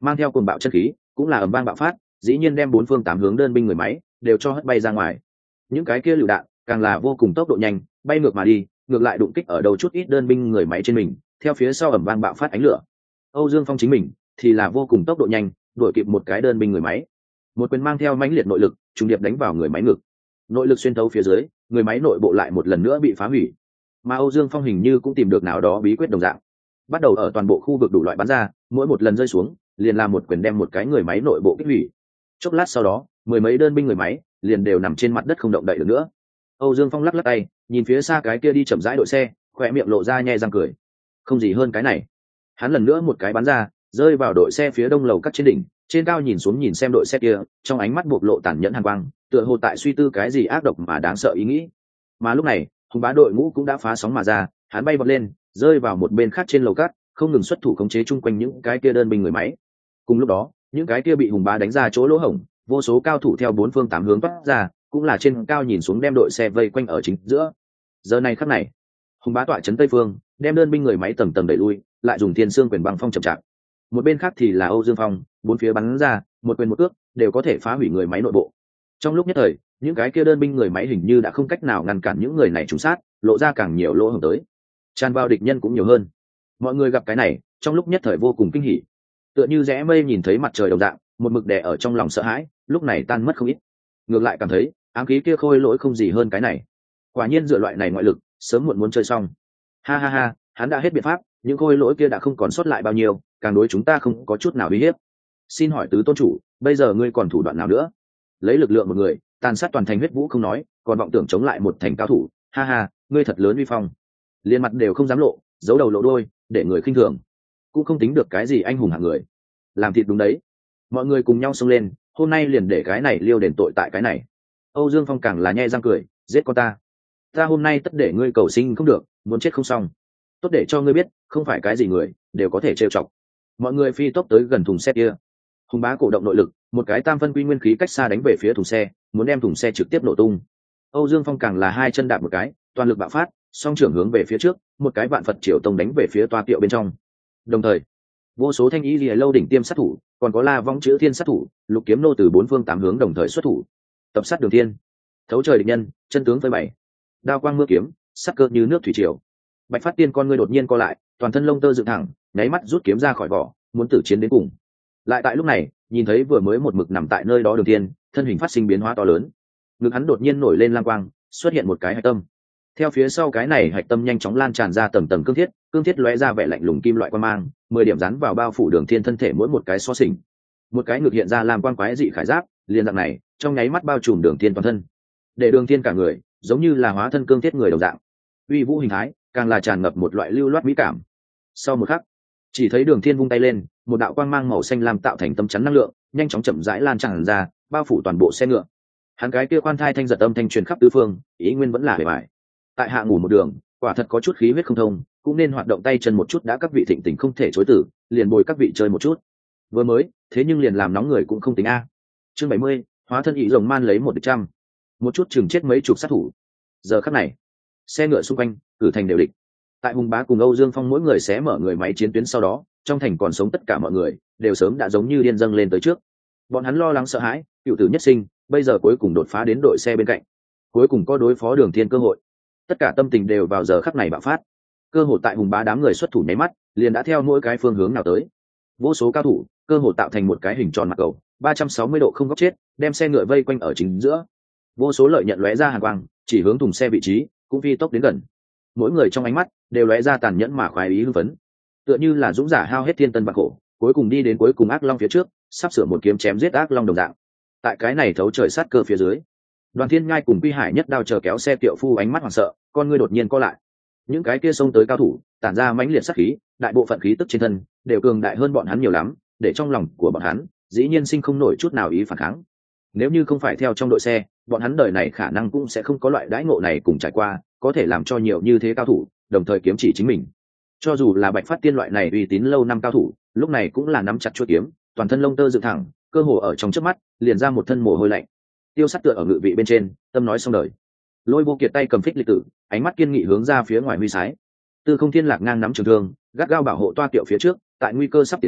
mang theo cuồng bạo chân khí, cũng là ầm vang bạo phát, dĩ nhiên đem bốn phương tám hướng đơn binh người máy đều cho hất bay ra ngoài. Những cái kia lựu đạn càng là vô cùng tốc độ nhanh, bay ngược mà đi, ngược lại đụng kích ở đầu chút ít đơn binh người máy trên mình, theo phía sau ầm vang bạo phát ánh lửa. Âu Dương Phong chính mình thì là vô cùng tốc độ nhanh, đuổi kịp một cái đơn binh người máy, một quyền mang theo mãnh liệt nội lực trùng điệp đánh vào người máy ngực, nội lực xuyên thấu phía dưới, người máy nội bộ lại một lần nữa bị phá hủy. Mà Âu Dương Phong hình như cũng tìm được nào đó bí quyết đồng dạng, bắt đầu ở toàn bộ khu vực đủ loại bắn ra, mỗi một lần rơi xuống liền làm một quyền đem một cái người máy nội bộ kích hủy. Chốc lát sau đó, mười mấy đơn binh người máy liền đều nằm trên mặt đất không động đậy được nữa. Âu Dương Phong lắc lắc tay, nhìn phía xa cái kia đi chậm rãi đội xe, khỏe miệng lộ ra nhe răng cười. Không gì hơn cái này. Hắn lần nữa một cái bắn ra, rơi vào đội xe phía đông lầu cắt trên đỉnh, trên cao nhìn xuống nhìn xem đội xe kia, trong ánh mắt bộc lộ tàn nhẫn hàn quang, tựa hồ tại suy tư cái gì ác độc mà đáng sợ ý nghĩ. Mà lúc này, hùng bá đội ngũ cũng đã phá sóng mà ra, hắn bay vọt lên, rơi vào một bên khác trên lầu cát, không ngừng xuất thủ khống chế chung quanh những cái kia đơn binh người máy. Cùng lúc đó, những cái kia bị hùng bá đánh ra chỗ lỗ hổng, vô số cao thủ theo bốn phương tám hướng toát ra, cũng là trên cao nhìn xuống đem đội xe vây quanh ở chính giữa. Giờ này khắc này, hùng bá tọa trấn tây phương, đem đơn binh người máy tầng tầng đẩy lui, lại dùng thiên xương quyền băng phong chậm chạp. Một bên khác thì là Âu Dương Phong, bốn phía bắn ra, một quyền một cước đều có thể phá hủy người máy nội bộ. Trong lúc nhất thời, những cái kia đơn binh người máy hình như đã không cách nào ngăn cản những người này trúng sát, lộ ra càng nhiều lỗ hổng tới, tràn vào địch nhân cũng nhiều hơn. Mọi người gặp cái này, trong lúc nhất thời vô cùng kinh hỉ, tựa như rẽ mây nhìn thấy mặt trời đồng dạng, một mực đè ở trong lòng sợ hãi, lúc này tan mất không ít. Ngược lại cảm thấy ám khí kia khôi lỗi không gì hơn cái này. Quả nhiên dựa loại này ngoại lực, sớm muộn muốn chơi xong. Ha ha ha, hắn đã hết biện pháp, những khôi lỗi kia đã không còn sót lại bao nhiêu, càng đối chúng ta không có chút nào uy hiếp. Xin hỏi tứ tôn chủ, bây giờ ngươi còn thủ đoạn nào nữa? Lấy lực lượng một người, tàn sát toàn thành huyết vũ không nói, còn vọng tưởng chống lại một thành cao thủ, ha ha, ngươi thật lớn uy phong. Liên mặt đều không dám lộ, giấu đầu lộ đôi, để người khinh thường, cũng không tính được cái gì anh hùng hạng người. Làm thịt đúng đấy. Mọi người cùng nhau xông lên, hôm nay liền để cái này liêu đền tội tại cái này. Âu Dương Phong càng là nhe răng cười, giết con ta. Ta hôm nay tất để ngươi cầu sinh không được, muốn chết không xong. Tốt để cho ngươi biết, không phải cái gì người đều có thể trêu chọc. Mọi người phi tốc tới gần thùng xe kia. Hùng bá cổ động nội lực, một cái tam phân quy nguyên khí cách xa đánh về phía thùng xe, muốn đem thùng xe trực tiếp nổ tung. Âu Dương Phong càng là hai chân đạp một cái, toàn lực bạo phát, song trưởng hướng về phía trước, một cái vạn Phật triều tông đánh về phía toa tiệu bên trong. Đồng thời, vô số thanh ý lìa lâu đỉnh tiêm sát thủ, còn có la vong chữ thiên sát thủ, lục kiếm nô từ bốn phương tám hướng đồng thời xuất thủ, tập sát đường thiên, thấu trời địch nhân, chân tướng phơi bày, đao quang mưa kiếm, sắc cơ như nước thủy triều. Bạch Phát Tiên con ngươi đột nhiên co lại, toàn thân lông tơ dựng thẳng, nháy mắt rút kiếm ra khỏi vỏ, muốn tử chiến đến cùng. Lại tại lúc này, nhìn thấy vừa mới một mực nằm tại nơi đó đường thiên, thân hình phát sinh biến hóa to lớn, ngực hắn đột nhiên nổi lên lang quang, xuất hiện một cái hạch tâm. Theo phía sau cái này hạch tâm nhanh chóng lan tràn ra tầng tầng cương thiết lóe ra vẻ lạnh lùng kim loại quang mang, 10 điểm dán vào bao phủ đường thiên thân thể mỗi một cái xó xỉnh. Một cái ngực hiện ra làm quang quái dị khải giáp, liền dạng này, trong nháy mắt bao trùm đường thiên toàn thân. Để đường thiên cả người, giống như là hóa thân cương thiết người đồng dạng. Uy vũ hình thái, càng là tràn ngập một loại lưu loát mỹ cảm. Sau một khắc, chỉ thấy đường thiên vung tay lên, một đạo quang mang màu xanh lam tạo thành tấm chắn năng lượng, nhanh chóng chậm rãi lan tràn ra, bao phủ toàn bộ xe ngựa. Hắn cái kia khoan thai thanh giật âm thanh truyền khắp tứ phương, ý nguyên vẫn là bề bài. Tại hạ ngủ một đường, quả thật có chút khí huyết không thông, cũng nên hoạt động tay chân một chút đã, các vị thịnh tình không thể chối từ, liền bồi các vị chơi một chút. Vừa mới, thế nhưng liền làm nóng người cũng không tính a. Chương 70, hóa thân ý rồng man lấy 100. Một chút chừng chết mấy chục sát thủ. Giờ khắc này, xe ngựa xung quanh cử thành đều địch. Tại Hùng Bá cùng Âu Dương Phong mỗi người xé mở người máy chiến tuyến sau đó, trong thành còn sống tất cả mọi người đều sớm đã giống như điên dâng lên tới trước. Bọn hắn lo lắng sợ hãi, cựu tử nhất sinh, bây giờ cuối cùng đột phá đến đội xe bên cạnh, cuối cùng có đối phó đường thiên cơ hội. Tất cả tâm tình đều vào giờ khắc này bạo phát. Cơ hội tại Hùng Bá đám người xuất thủ nháy mắt, liền đã theo mỗi cái phương hướng nào tới. Vô số cao thủ, cơ hội tạo thành một cái hình tròn mặt cầu, 360 độ không góc chết, đem xe ngựa vây quanh ở chính giữa. Vô số lợi nhận lóe ra hàn quang, chỉ hướng thùng xe vị trí, cũng phi tốc đến gần. Mỗi người trong ánh mắt đều lóe ra tàn nhẫn mà khoái ý hưng phấn, tựa như là dũng giả hao hết thiên tân bạc khổ, cuối cùng đi đến cuối cùng ác long phía trước, sắp sửa một kiếm chém giết ác long đồng dạng. Tại cái này thấu trời sát cơ phía dưới, Đoàn Thiên Ngai cùng Quy Hải nhất đao chờ kéo xe tiệu phu ánh mắt hoảng sợ, con ngươi đột nhiên co lại. Những cái kia xông tới cao thủ, tản ra mãnh liệt sát khí, đại bộ phận khí tức trên thân đều cường đại hơn bọn hắn nhiều lắm, để trong lòng của bọn hắn dĩ nhiên sinh không nổi chút nào ý phản kháng. Nếu như không phải theo trong đội xe, bọn hắn đời này khả năng cũng sẽ không có loại đãi ngộ này cùng trải qua, có thể làm cho nhiều như thế cao thủ đồng thời kiếm chỉ chính mình. Cho dù là Bạch Phát Tiên loại này uy tín lâu năm cao thủ, lúc này cũng là nắm chặt chuôi kiếm, toàn thân lông tơ dựng thẳng, cơ hồ ở trong chớp mắt liền ra một thân mồ hôi lạnh. Tiêu Sắt tựa ở ngự vị bên trên, tâm nói xong đời. Lôi Vô Kiệt tay cầm phích lịch tử, ánh mắt kiên nghị hướng ra phía ngoài huy sái. Tư Không Thiên Lạc ngang nắm trường thương, gắt gao bảo hộ toa kiệu phía trước, tại nguy cơ sắp tiến đến,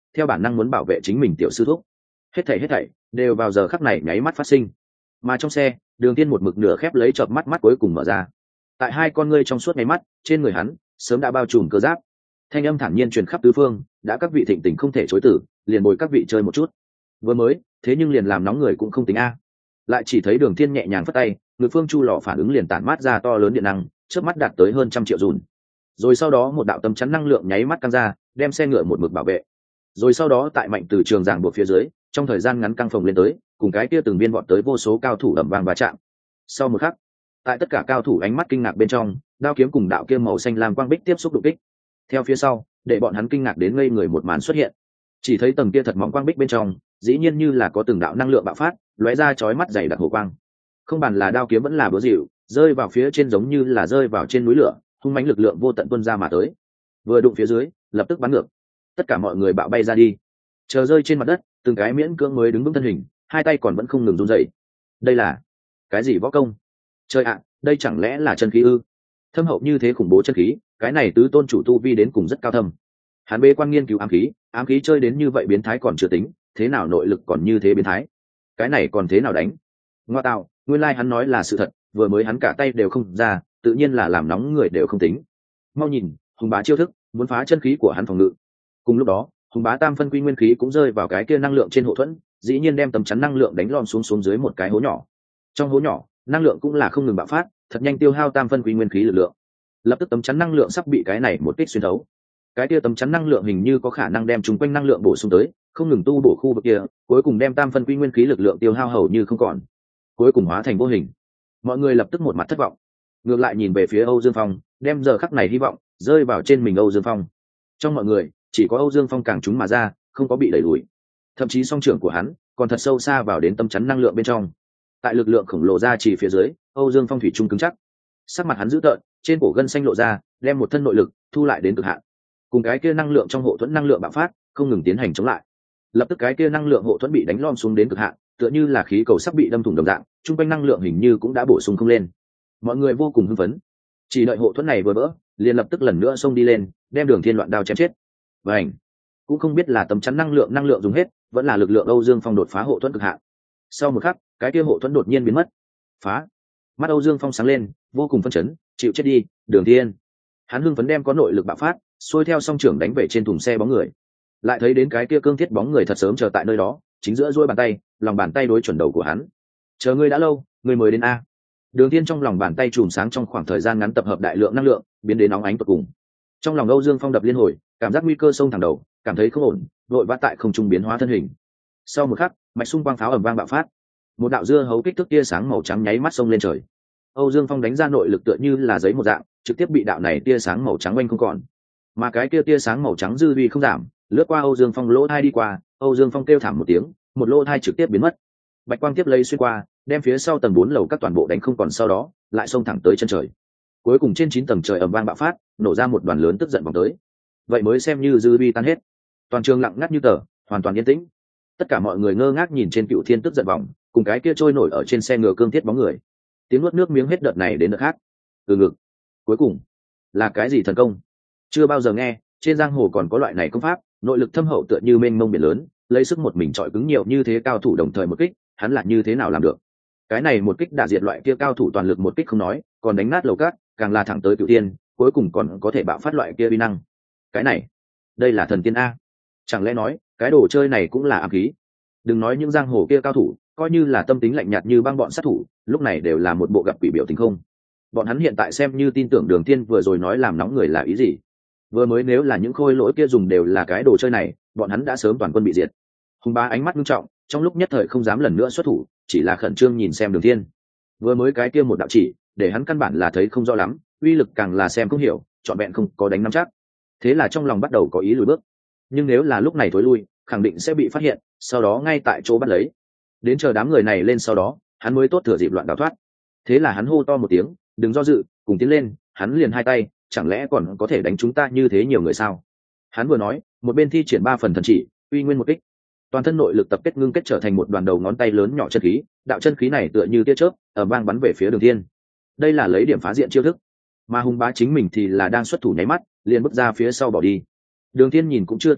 theo bản năng muốn bảo vệ chính mình tiểu sư thúc. Hết thảy đều vào giờ khắc này nháy mắt phát sinh. Mà trong xe, Đường Thiên một mực nửa khép lấy chợp mắt cuối cùng mở ra. Tại hai con ngươi trong suốt nháy mắt, trên người hắn sớm đã bao trùm cơ giáp. Thanh âm thản nhiên truyền khắp tứ phương, đã các vị thịnh tình không thể chối từ, liền bồi các vị chơi một chút. Vừa mới, thế nhưng liền làm nóng người cũng không tính a. Lại chỉ thấy Đường Thiên nhẹ nhàng phất tay, ngực phương chu lò phản ứng liền tản mát ra to lớn điện năng, chớp mắt đạt tới hơn 100 triệu dùn. Rồi sau đó một đạo tấm chắn năng lượng nháy mắt căng ra, đem xe ngựa một mực bảo vệ. Rồi sau đó tại mạnh từ trường giảng buộc phía dưới, trong thời gian ngắn căng phồng lên tới, cùng cái kia từng viên vọt tới vô số cao thủ ầm vang va chạm. Sau một khắc, tại tất cả cao thủ ánh mắt kinh ngạc bên trong, đao kiếm cùng đạo kia màu xanh lam quang bích tiếp xúc đụng kích. Theo phía sau, để bọn hắn kinh ngạc đến ngây người một màn xuất hiện. Chỉ thấy tầng kia thật mỏng quang bích bên trong, dĩ nhiên như là có từng đạo năng lượng bạo phát, lóe ra chói mắt dày đặc hồ quang. Không bàn là đao kiếm vẫn là búa dịu, rơi vào phía trên giống như là rơi vào trên núi lửa, hung mãnh lực lượng vô tận tuôn ra mà tới. Vừa đụng phía dưới, lập tức bắn ngược. Tất cả mọi người bạo bay ra đi. Chờ rơi trên mặt đất, từng cái miễn cưỡng mới đứng vững thân hình, hai tay còn vẫn không ngừng run rẩy. Đây là cái gì võ công? Trời ạ, đây chẳng lẽ là chân khí ư? Thâm hậu như thế khủng bố chân khí, cái này tứ tôn chủ tu vi đến cùng rất cao thâm. Hắn bê quan nghiên cứu ám khí chơi đến như vậy biến thái còn chưa tính, thế nào nội lực còn như thế biến thái? Cái này còn thế nào đánh? Ngoa tạo, nguyên lai hắn nói là sự thật, vừa mới hắn cả tay đều không ra, tự nhiên là làm nóng người đều không tính. Mau nhìn, Hùng Bá chiêu thức, muốn phá chân khí của hắn phòng ngự. Cùng lúc đó, Hùng Bá tam phân quy nguyên khí cũng rơi vào cái kia năng lượng trên hộ thuẫn, dĩ nhiên đem tấm chắn năng lượng đánh lom xuống dưới một cái hố nhỏ. Trong hố nhỏ, năng lượng cũng là không ngừng bạo phát, thật nhanh tiêu hao tam phân quy nguyên khí lực lượng. Lập tức tấm chắn năng lượng sắp bị cái này một kích xuyên thấu. Cái kia tấm chắn năng lượng hình như có khả năng đem chúng quanh năng lượng bổ sung tới, không ngừng tu bổ khu vực kia, cuối cùng đem tam phân quy nguyên khí lực lượng tiêu hao hầu như không còn, cuối cùng hóa thành vô hình. Mọi người lập tức một mặt thất vọng, ngược lại nhìn về phía Âu Dương Phong, đem giờ khắc này hy vọng rơi vào trên mình Âu Dương Phong. Trong mọi người, chỉ có Âu Dương Phong càng trúng mà ra, không có bị đẩy lùi, thậm chí song trưởng của hắn còn thật sâu xa vào đến tấm chắn năng lượng bên trong. Tại lực lượng khổng lồ ra chỉ phía dưới, Âu Dương Phong thủy chung cứng chắc, sắc mặt hắn dữ tợn, trên cổ gân xanh lộ ra, đem một thân nội lực thu lại đến cực hạn, cùng cái kia năng lượng trong hộ thuẫn năng lượng bạo phát, không ngừng tiến hành chống lại. Lập tức cái kia năng lượng hộ thuẫn bị đánh lom xuống đến cực hạn, tựa như là khí cầu sắp bị đâm thủng đồng dạng, trung quanh năng lượng hình như cũng đã bổ sung không lên. Mọi người vô cùng hưng phấn, chỉ đợi hộ thuẫn này vừa vỡ, liền lập tức lần nữa xông đi lên, đem Đường Thiên loạn đao chém chết. Vành, cũng không biết là tấm chắn năng lượng dùng hết, vẫn là lực lượng Âu Dương Phong đột phá hộ thuẫn cực hạn. Sau một khắc, cái kia hộ thuẫn đột nhiên biến mất. Phá! Mắt Âu Dương Phong sáng lên, vô cùng phấn chấn, chịu chết đi, Đường Thiên. Hắn hưng phấn đem có nội lực bạo phát, xuôi theo song trưởng đánh về trên thùng xe bóng người. Lại thấy đến cái kia cương thiết bóng người thật sớm chờ tại nơi đó, chính giữa duỗi bàn tay, lòng bàn tay đối chuẩn đầu của hắn. Chờ ngươi đã lâu, ngươi mới đến a. Đường Thiên trong lòng bàn tay chùm sáng trong khoảng thời gian ngắn tập hợp đại lượng năng lượng, biến đến nóng ánh tột cùng. Trong lòng Âu Dương Phong đập liên hồi, cảm giác nguy cơ xông thẳng đầu, cảm thấy không ổn, vội vã tại không trung biến hóa thân hình. Sau một khắc, mạch xung quang pháo ầm vang bạo phát, một đạo dưa hấu kích thước tia sáng màu trắng nháy mắt xông lên trời. Âu Dương Phong đánh ra nội lực tựa như là giấy một dạng, trực tiếp bị đạo này tia sáng màu trắng oanh không còn. Mà cái kia tia sáng màu trắng dư uy không giảm, lướt qua Âu Dương Phong lỗ thai đi qua, Âu Dương Phong kêu thảm một tiếng, một lỗ thai trực tiếp biến mất. Bạch quang tiếp lấy xuyên qua, đem phía sau tầng 4 lầu các toàn bộ đánh không còn, sau đó lại xông thẳng tới chân trời. Cuối cùng trên 9 tầng trời ầm vang bạo phát, nổ ra một đoàn lớn tức giận vòng tới. Vậy mới xem như dư uy tan hết. Toàn trường lặng ngắt như tờ, hoàn toàn yên tĩnh. Tất cả mọi người ngơ ngác nhìn trên Cựu Thiên tức giận vòng, cùng cái kia trôi nổi ở trên xe ngựa cương thiết bóng người. Tiếng nuốt nước miếng hết đợt này đến đợt khác. Từ ngực. Cuối cùng là cái gì thần công? Chưa bao giờ nghe, trên giang hồ còn có loại này công pháp, nội lực thâm hậu tựa như mênh mông biển lớn, lấy sức một mình chọi cứng nhiều như thế cao thủ đồng thời một kích, hắn là như thế nào làm được? Cái này một kích đả diệt loại kia cao thủ toàn lực một kích không nói, còn đánh nát lầu cát, càng là thẳng tới Cựu Thiên, cuối cùng còn có thể bạo phát loại kia uy năng. Cái này, đây là thần tiên a? Chẳng lẽ nói, cái đồ chơi này cũng là ám khí? Đừng nói những giang hồ kia cao thủ, coi như là tâm tính lạnh nhạt như băng bọn sát thủ, lúc này đều là một bộ gặp quỷ biểu tình không. Bọn hắn hiện tại xem như tin tưởng Đường Thiên vừa rồi nói làm nóng người là ý gì. Vừa mới nếu là những khôi lỗi kia dùng đều là cái đồ chơi này, bọn hắn đã sớm toàn quân bị diệt. Hùng Bá ánh mắt nghiêm trọng, trong lúc nhất thời không dám lần nữa xuất thủ, chỉ là khẩn trương nhìn xem Đường Thiên. Vừa mới cái kia một đạo chỉ, để hắn căn bản là thấy không rõ lắm, uy lực càng là xem không hiểu, trọn vẹn không có đánh nắm chắc. Thế là trong lòng bắt đầu có ý lùi bước. Nhưng nếu là lúc này thối lui, khẳng định sẽ bị phát hiện, sau đó ngay tại chỗ bắt lấy. Đến chờ đám người này lên sau đó, hắn mới tốt thừa dịp loạn đào thoát. Thế là hắn hô to một tiếng, đừng do dự, cùng tiến lên. Hắn liền hai tay, chẳng lẽ còn có thể đánh chúng ta như thế nhiều người sao? Hắn vừa nói, một bên thi triển 3 phần thần chỉ, uy nguyên một kích. Toàn thân nội lực tập kết ngưng kết trở thành một đoàn đầu ngón tay lớn nhỏ chân khí, đạo chân khí này tựa như tia chớp, ở bang bắn về phía Đường Thiên. Đây là lấy điểm phá diện chiêu thức. Mà Hùng Bá chính mình thì là đang xuất thủ nháy mắt, liền bước ra phía sau bỏ đi. Đường Thiên nhìn cũng chưa từng nhìn,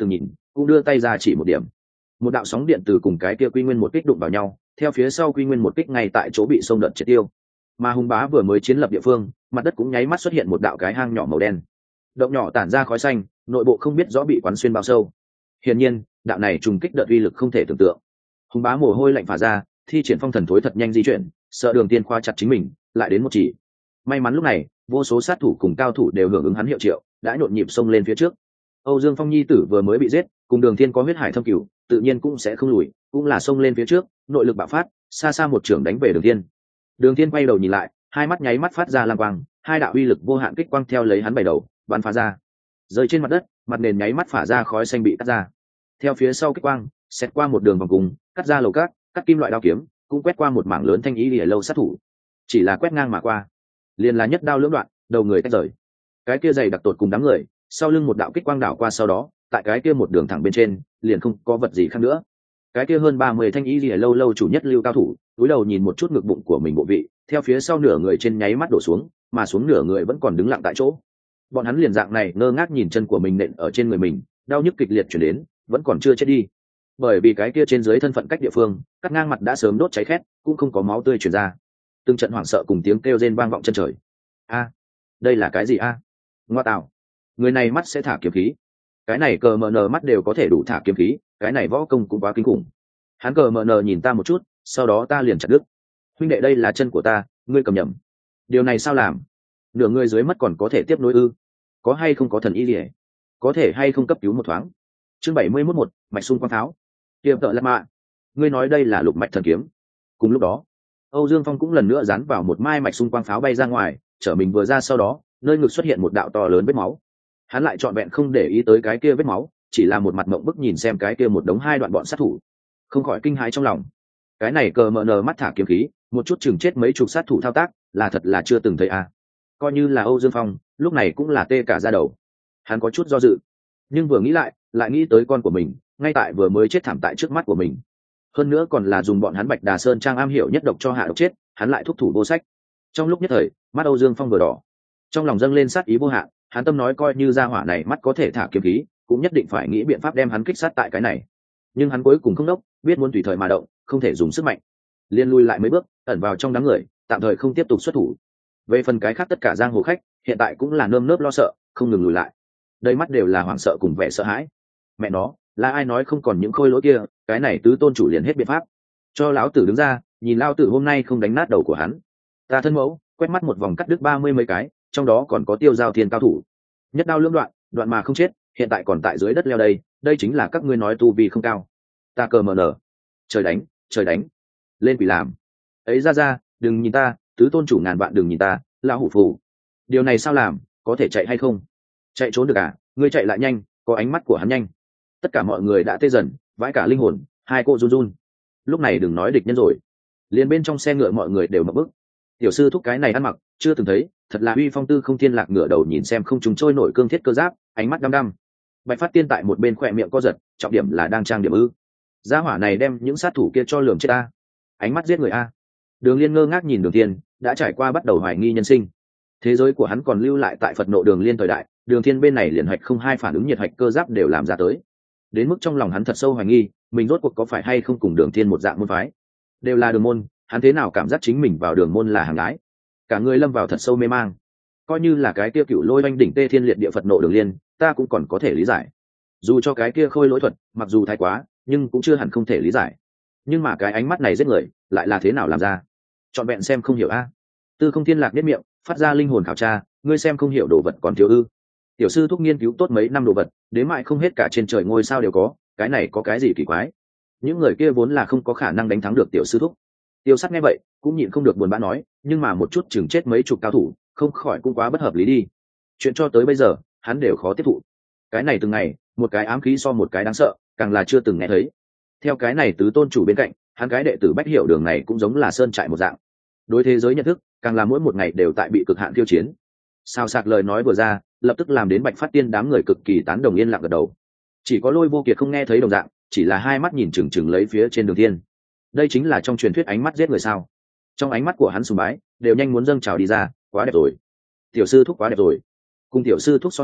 cũng đưa tay ra chỉ một điểm. Một đạo sóng điện từ cùng cái kia quy nguyên một kích đụng vào nhau, theo phía sau quy nguyên một kích ngay tại chỗ bị sông đợt triệt tiêu. Mà hùng bá vừa mới chiến lập địa phương, mặt đất cũng nháy mắt xuất hiện một đạo cái hang nhỏ màu đen, động nhỏ tản ra khói xanh, nội bộ không biết rõ bị quán xuyên bao sâu. Hiển nhiên đạo này trùng kích đợt uy lực không thể tưởng tượng. Hùng bá mồ hôi lạnh phả ra, thi triển phong thần thối thật nhanh di chuyển, sợ Đường Tiên khóa chặt chính mình, lại đến một chỉ. May mắn lúc này vô số sát thủ cùng cao thủ đều hưởng ứng hắn hiệu triệu, đã nhộn nhịp xông lên phía trước. Âu Dương Phong nhi tử vừa mới bị giết, cùng Đường Thiên có huyết hải thâm cửu, tự nhiên cũng sẽ không lùi, cũng là xông lên phía trước, nội lực bạo phát, xa xa một trưởng đánh về Đường Thiên. Đường Thiên quay đầu nhìn lại, hai mắt nháy mắt phát ra lam quang, hai đạo uy lực vô hạn kích quang theo lấy hắn bảy đầu bắn phá ra, rơi trên mặt đất, mặt nền nháy mắt phả ra khói xanh bị cắt ra. Theo phía sau kích quang xét qua một đường vòng cùng, cắt ra lầu cát, cắt kim loại đao kiếm, cũng quét qua một mảng lớn thanh ý lìa lâu sát thủ. Chỉ là quét ngang mà qua, liền là nhất đao lưỡng đoạn, đầu người tách rời. Cái kia dày đặc tột cùng đám người, sau lưng một đạo kích quang đảo qua, sau đó tại cái kia một đường thẳng bên trên liền không có vật gì khác nữa. Cái kia hơn 30 thanh ý lìa lâu lâu chủ nhất lưu cao thủ, cúi đầu nhìn một chút ngực bụng của mình bộ vị, theo phía sau nửa người trên nháy mắt đổ xuống, mà xuống nửa người vẫn còn đứng lặng tại chỗ. Bọn hắn liền dạng này ngơ ngác nhìn chân của mình nện ở trên người mình, đau nhức kịch liệt chuyển đến, vẫn còn chưa chết đi. Bởi vì cái kia trên dưới thân phận cách địa phương, cắt ngang mặt đã sớm đốt cháy khét, cũng không có máu tươi truyền ra. Từng trận hoảng sợ cùng tiếng kêu rên vang vọng chân trời. A, đây là cái gì a? Ngoa tạo, người này mắt sẽ thả kiếm khí. Cái này cờ mờ nờ mắt đều có thể đủ thả kiếm khí, cái này võ công cũng quá kinh khủng. Hắn cờ mờ nờ nhìn ta một chút, sau đó ta liền chặt đứt. Huynh đệ, đây là chân của ta, ngươi cầm nhầm. Điều này sao làm? Nửa người dưới mất còn có thể tiếp nối ư? Có hay không có thần y liễu? Có thể hay không cấp cứu một thoáng? Chương 71, mạch xung quang tháo. Tiệm tợ lạt mạ, ngươi nói đây là lục mạch thần kiếm. Cùng lúc đó, Âu Dương Phong cũng lần nữa dán vào một mai mạch xung quang pháo bay ra ngoài, trở mình vừa ra sau đó, nơi ngực xuất hiện một đạo to lớn vết máu. Hắn lại trọn vẹn không để ý tới cái kia vết máu, chỉ là một mặt mộng bức nhìn xem cái kia một đống hai đoạn bọn sát thủ, không khỏi kinh hãi trong lòng. Cái này cờ mờ nờ mắt thả kiếm khí, một chút chừng chết mấy chục sát thủ thao tác, là thật là chưa từng thấy a. Coi như là Âu Dương Phong, lúc này cũng là tê cả da đầu. Hắn có chút do dự, nhưng vừa nghĩ lại nghĩ tới con của mình, ngay tại vừa mới chết thảm tại trước mắt của mình. Hơn nữa còn là dùng bọn hắn Bạch Đà Sơn trang am hiểu nhất độc cho hạ độc chết, hắn lại thúc thủ vô sách. Trong lúc nhất thời, mắt Âu Dương Phong vừa đỏ, trong lòng dâng lên sát ý vô hạn. Hắn tâm nói coi như gia hỏa này mắt có thể thả kiếm khí, cũng nhất định phải nghĩ biện pháp đem hắn kích sát tại cái này. Nhưng hắn cuối cùng không đốc, biết muốn tùy thời mà động, không thể dùng sức mạnh. Liên lui lại mấy bước, ẩn vào trong đám người, tạm thời không tiếp tục xuất thủ. Về phần cái khác tất cả giang hồ khách, hiện tại cũng là nơm nớp lo sợ, không ngừng lùi lại. Đây mắt đều là hoảng sợ cùng vẻ sợ hãi. Mẹ nó, là ai nói không còn những khôi lỗi kia, cái này tứ tôn chủ liền hết biện pháp. Cho lão tử đứng ra, nhìn lão tử hôm nay không đánh nát đầu của hắn. Ta thân mẫu, quét mắt một vòng cắt đứt 30 mấy cái, trong đó còn có Tiêu Giao Thiên cao thủ. Nhất đao lưỡng đoạn, đoạn mà không chết, hiện tại còn tại dưới đất leo đây chính là các ngươi nói tu vi không cao. Ta cờ mờ nở. Trời đánh. Lên quỷ làm. Ấy ra, đừng nhìn ta, tứ tôn chủ ngàn vạn đừng nhìn ta, lão hủ phù. Điều này sao làm, có thể chạy hay không? Chạy trốn được à? Ngươi chạy lại nhanh, có ánh mắt của hắn nhanh. Tất cả mọi người đã tê dần, vãi cả linh hồn, hai cô run. Lúc này đừng nói địch nhân rồi, liền bên trong xe ngựa mọi người đều mở bức. Tiểu sư thúc cái này ăn mặc chưa từng thấy, thật là uy phong tư không thiên lạc ngửa đầu nhìn xem không trùng trôi nổi cương thiết cơ giáp, ánh mắt đăm đăm. Bạch Phát Tiên tại một bên khỏe miệng co giật, trọng điểm là đang trang điểm ư? Gia hỏa này đem những sát thủ kia cho lườm chết a, ánh mắt giết người a. Đường Liên ngơ ngác nhìn Đường Thiên, đã trải qua bắt đầu hoài nghi nhân sinh. Thế giới của hắn còn lưu lại tại Phật nộ Đường Liên thời đại, Đường Thiên bên này liền hạch không hai phản ứng nhiệt hạch cơ giáp đều làm ra tới. Đến mức trong lòng hắn thật sâu hoài nghi, mình rốt cuộc có phải hay không cùng Đường Thiên một dạng môn phái, đều là đường môn, hắn thế nào cảm giác chính mình vào đường môn là hàng gái, cả người lâm vào thật sâu mê mang. Coi như là cái kia cựu lôi oanh đỉnh tê thiên liệt địa Phật nộ Đường Liên, ta cũng còn có thể lý giải. Dù cho cái kia khôi lỗi thuật, mặc dù thái quá, nhưng cũng chưa hẳn không thể lý giải. Nhưng mà cái ánh mắt này giết người, lại là thế nào làm ra? Chọn vẹn xem không hiểu a. Tư Không Thiên Lạc biết miệng, phát ra linh hồn khảo tra, ngươi xem không hiểu đồ vật còn thiếu ư? Tiểu sư thúc nghiên cứu tốt mấy năm đồ vật, đến mãi không hết cả trên trời ngôi sao đều có, cái này có cái gì kỳ quái? Những người kia vốn là không có khả năng đánh thắng được tiểu sư thúc. Tiêu Sắt nghe vậy, cũng nhịn không được buồn bã nói, nhưng mà một chút chừng chết mấy chục cao thủ, không khỏi cũng quá bất hợp lý đi. Chuyện cho tới bây giờ, hắn đều khó tiếp thụ. Cái này từng ngày, một cái ám khí so một cái đáng sợ, càng là chưa từng nghe thấy. Theo cái này tứ tôn chủ bên cạnh, hắn cái đệ tử Bách Hiểu Đường này cũng giống là sơn trại một dạng. Đối thế giới nhận thức, càng là mỗi một ngày đều tại bị cực hạn tiêu chiến. Sao sạc lời nói vừa ra, lập tức làm đến Bạch Phát Tiên đám người cực kỳ tán đồng yên lặng gật đầu. Chỉ có Lôi Vô Kiệt không nghe thấy đồng dạng, chỉ là hai mắt nhìn chừng chừng lấy phía trên Đường Thiên. Đây chính là trong truyền thuyết ánh mắt giết người sao? Trong ánh mắt của hắn sùng bái, đều nhanh muốn dâng trào đi ra, quá đẹp rồi. Tiểu sư thúc quá đẹp rồi. Cùng tiểu sư thúc so sánh,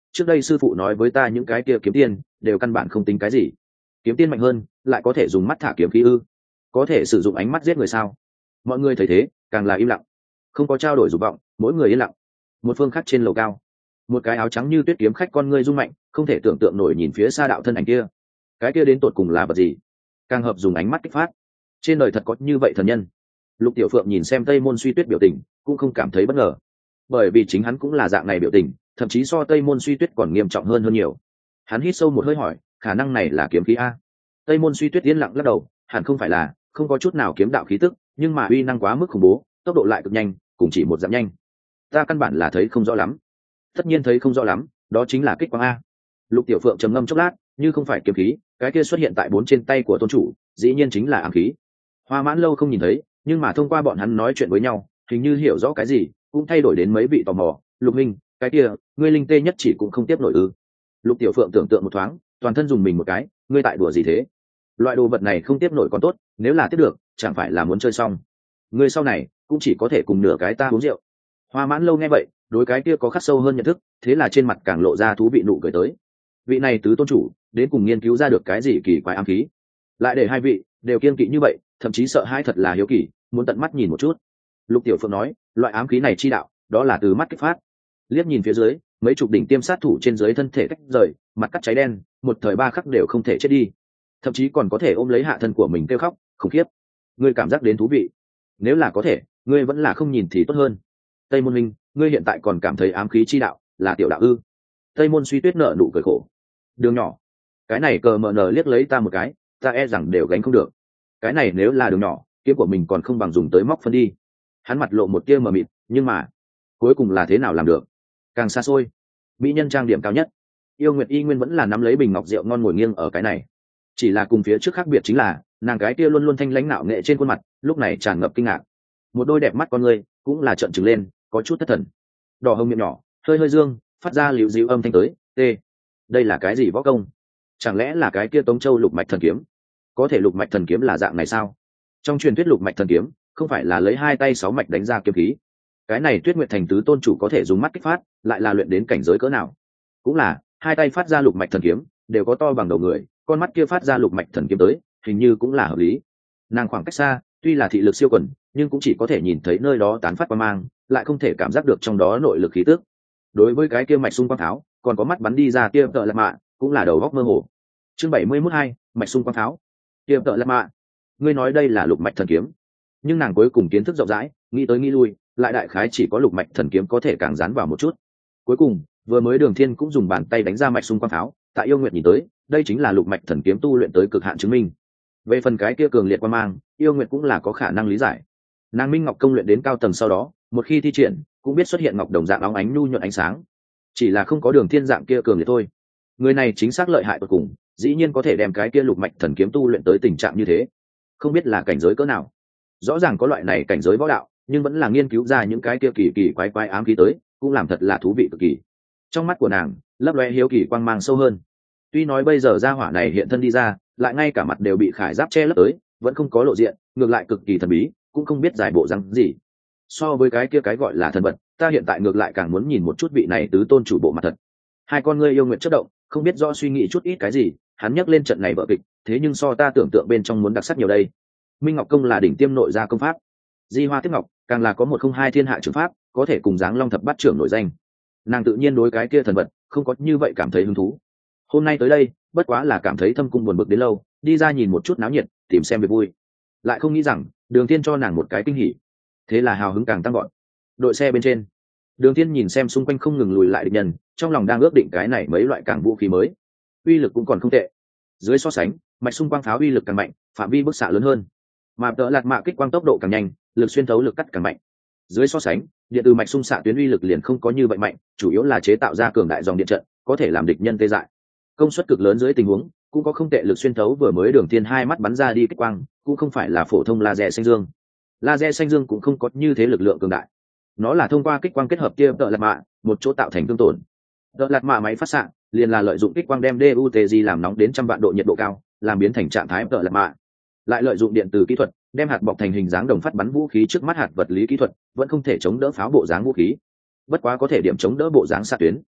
trước đây sư phụ nói với ta những cái kia kiếm tiên đều căn bản không tính cái gì. Kiếm tiên mạnh hơn lại có thể dùng mắt thả kiếm khí ư? Có thể sử dụng ánh mắt giết người sao? Mọi người thấy thế càng là im lặng, không có trao đổi dục vọng, mỗi người yên lặng. Một phương khác trên lầu cao, một cái áo trắng như tuyết kiếm khách con ngươi rung mạnh, không thể tưởng tượng nổi nhìn phía xa đạo thân ảnh kia. Cái kia đến tột cùng là vật gì? Càng hợp dùng ánh mắt kích phát. Trên đời thật có như vậy thần nhân? Lục Tiểu Phượng nhìn xem Tây Môn Suy Tuyết biểu tình, cũng không cảm thấy bất ngờ, bởi vì chính hắn cũng là dạng này biểu tình, thậm chí so Tây Môn Suy Tuyết còn nghiêm trọng hơn nhiều. Hắn hít sâu một hơi hỏi, khả năng này là kiếm khí a? Tây Môn Suy Tuyết yên lặng lắc đầu, hẳn không phải là, không có chút nào kiếm đạo khí tức, nhưng mà uy năng quá mức khủng bố, tốc độ lại cực nhanh, cùng chỉ một dặm nhanh. Ta căn bản là thấy không rõ lắm. Tất nhiên thấy không rõ lắm, đó chính là kích quang a. Lục Tiểu Phượng trầm ngâm chốc lát, như không phải kiếm khí, cái kia xuất hiện tại bốn trên tay của tôn chủ, dĩ nhiên chính là ám khí. Hoa Mãn Lâu không nhìn thấy, nhưng mà thông qua bọn hắn nói chuyện với nhau, hình như hiểu rõ cái gì, cũng thay đổi đến mấy vị tò mò. Lục Minh, cái kia, ngươi linh tê nhất chỉ cũng không tiếp nổi ư? Lục Tiểu Phượng tưởng tượng một thoáng, toàn thân dùng mình một cái, ngươi tại đùa gì thế? Loại đồ vật này không tiếp nổi còn tốt, nếu là tiếp được, chẳng phải là muốn chơi xong. Ngươi sau này cũng chỉ có thể cùng nửa cái ta uống rượu. Hoa Mãn Lâu nghe vậy, đối cái kia có khắc sâu hơn nhận thức, thế là trên mặt càng lộ ra thú vị nụ cười tới. Vị này tứ tôn chủ, đến cùng nghiên cứu ra được cái gì kỳ quái ám khí, lại để hai vị đều kiên kỵ như vậy, thậm chí sợ hãi thật là hiếu kỳ, muốn tận mắt nhìn một chút. Lục Tiểu Phượng nói, loại ám khí này chi đạo, đó là từ mắt kích phát. Liếc nhìn phía dưới, mấy chục đỉnh tiêm sát thủ trên dưới thân thể tách rời, mặt cắt cháy đen, một thời ba khắc đều không thể chết đi, thậm chí còn có thể ôm lấy hạ thân của mình kêu khóc, khủng khiếp. Ngươi cảm giác đến thú vị? Nếu là có thể, ngươi vẫn là không nhìn thì tốt hơn. Tây Môn Minh, ngươi hiện tại còn cảm thấy ám khí chi đạo là tiểu đạo ư? Tây Môn Suy Tuyết nở nụ cười khổ. Đường nhỏ, cái này cờ mờ nờ liếc lấy ta một cái, ta e rằng đều gánh không được. Cái này nếu là đường nhỏ, kiếm của mình còn không bằng dùng tới móc phân đi. Hắn mặt lộ một tia mờ mịt, nhưng mà cuối cùng là thế nào làm được? Càng xa xôi, mỹ nhân trang điểm cao nhất, Yêu Nguyệt y nguyên vẫn là nắm lấy bình ngọc rượu ngon ngồi nghiêng ở cái này. Chỉ là cùng phía trước khác biệt chính là, nàng cái kia luôn luôn thanh lãnh nạo nghệ trên khuôn mặt, lúc này tràn ngập kinh ngạc. Một đôi đẹp mắt con người cũng là trợn trừng lên, có chút thất thần. Đỏ hồng miệng nhỏ, hơi hơi dương, phát ra liễu dịu âm thanh tới, "Tê, đây là cái gì võ công? Chẳng lẽ là cái kia Tống Châu Lục Mạch Thần Kiếm? Có thể Lục Mạch Thần Kiếm là dạng này sao?" Trong truyền thuyết Lục Mạch Thần Kiếm, không phải là lấy hai tay sáu mạch đánh ra kiếm khí. Cái này Tuyết Nguyệt Thành tứ tôn chủ có thể dùng mắt kích phát, lại là luyện đến cảnh giới cỡ nào? Cũng là, hai tay phát ra Lục Mạch Thần Kiếm, đều có to bằng đầu người, con mắt kia phát ra Lục Mạch Thần Kiếm tới, hình như cũng là hợp lý. Nàng khoảng cách xa, tuy là thị lực siêu quần, nhưng cũng chỉ có thể nhìn thấy nơi đó tán phát quang mang, lại không thể cảm giác được trong đó nội lực khí tức. Đối với cái kia mạch xung quang tháo, còn có mắt bắn đi ra tia tợ lạt mạ, cũng là đầu góc mơ hồ. Chương 71-2, mạch xung quang tháo. Tia tợ lạt mạ, ngươi nói đây là Lục Mạch Thần Kiếm, nhưng nàng cuối cùng kiến thức rộng rãi, nghĩ tới nghĩ lui, lại đại khái chỉ có Lục Mạch Thần Kiếm có thể càng dán vào một chút. Cuối cùng, vừa mới Đường Thiên cũng dùng bàn tay đánh ra mạch xung quang tháo, tại Yêu Nguyệt nhìn tới, đây chính là Lục Mạch Thần Kiếm tu luyện tới cực hạn chứng minh. Về phần cái kia cường liệt quang mang, Yêu Nguyệt cũng là có khả năng lý giải. Nàng Minh Ngọc công luyện đến cao tầng sau đó, một khi thi triển, cũng biết xuất hiện ngọc đồng dạng óng ánh nhu nhuận ánh sáng. Chỉ là không có Đường Thiên dạng kia cường liệt thôi. Người này chính xác lợi hại cuối cùng, dĩ nhiên có thể đem cái kia Lục Mạch Thần Kiếm tu luyện tới tình trạng như thế. Không biết là cảnh giới cỡ nào. Rõ ràng có loại này cảnh giới võ đạo, nhưng vẫn là nghiên cứu ra những cái kia kỳ kỳ quái quái ám khí tới, cũng làm thật là thú vị cực kỳ. Trong mắt của nàng, lấp lóe hiếu kỳ quang mang sâu hơn. Tuy nói bây giờ gia hỏa này hiện thân đi ra, lại ngay cả mặt đều bị khải giáp che lấp tới, vẫn không có lộ diện, ngược lại cực kỳ thần bí, cũng không biết giải bộ răng gì. So với cái kia cái gọi là thần vật, ta hiện tại ngược lại càng muốn nhìn một chút vị này tứ tôn chủ bộ mặt thật. Hai con ngươi yêu nguyện chớp động, không biết rõ suy nghĩ chút ít cái gì, hắn nhắc lên trận này vở kịch, thế nhưng so ta tưởng tượng bên trong muốn đặc sắc nhiều đây. Minh Ngọc công là đỉnh tiêm nội gia công pháp, Di Hoa Tiếp Ngọc càng là có 102 thiên hạ trường pháp, có thể cùng Giáng Long thập bát trưởng nổi danh. Nàng tự nhiên đối cái kia thần vật không có như vậy cảm thấy hứng thú. Hôm nay tới đây, bất quá là cảm thấy thâm cung buồn bực đến lâu, đi ra nhìn một chút náo nhiệt, tìm xem việc vui. Lại không nghĩ rằng, Đường Thiên cho nàng một cái kinh hỉ. Thế là hào hứng càng tăng gọn. Đội xe bên trên, Đường Thiên nhìn xem xung quanh không ngừng lùi lại địch nhân, trong lòng đang ước định cái này mấy loại càng vũ khí mới, uy lực cũng còn không tệ. Dưới so sánh, mạch xung quang pháo uy lực càng mạnh, phạm vi bức xạ lớn hơn. Mà tợ lạt mạ kích quang tốc độ càng nhanh, lực xuyên thấu lực cắt càng mạnh. Dưới so sánh, điện từ mạch xung xạ tuyến uy lực liền không có như vậy mạnh, chủ yếu là chế tạo ra cường đại dòng điện trận, có thể làm địch nhân tê dại. Công suất cực lớn dưới tình huống, cũng có không tệ lực xuyên thấu. Vừa mới Đường Thiên hai mắt bắn ra đi kích quang, cũng không phải là phổ thông laser xanh dương. Laser xanh dương cũng không có như thế lực lượng cường đại. Nó là thông qua kích quang kết hợp tia tợ lạt mạ, một chỗ tạo thành thương tổn. Tợ lạt mạ máy phát xạ, liền là lợi dụng kích quang đem DUTG làm nóng đến 100 vạn độ nhiệt độ cao, làm biến thành trạng thái tợ lạt mạ. Lại lợi dụng điện từ kỹ thuật, đem hạt bọc thành hình dáng đồng phát bắn vũ khí. Trước mắt hạt vật lý kỹ thuật vẫn không thể chống đỡ pháo bộ dáng vũ khí, bất quá có thể điểm chống đỡ bộ dáng xạ tuyến.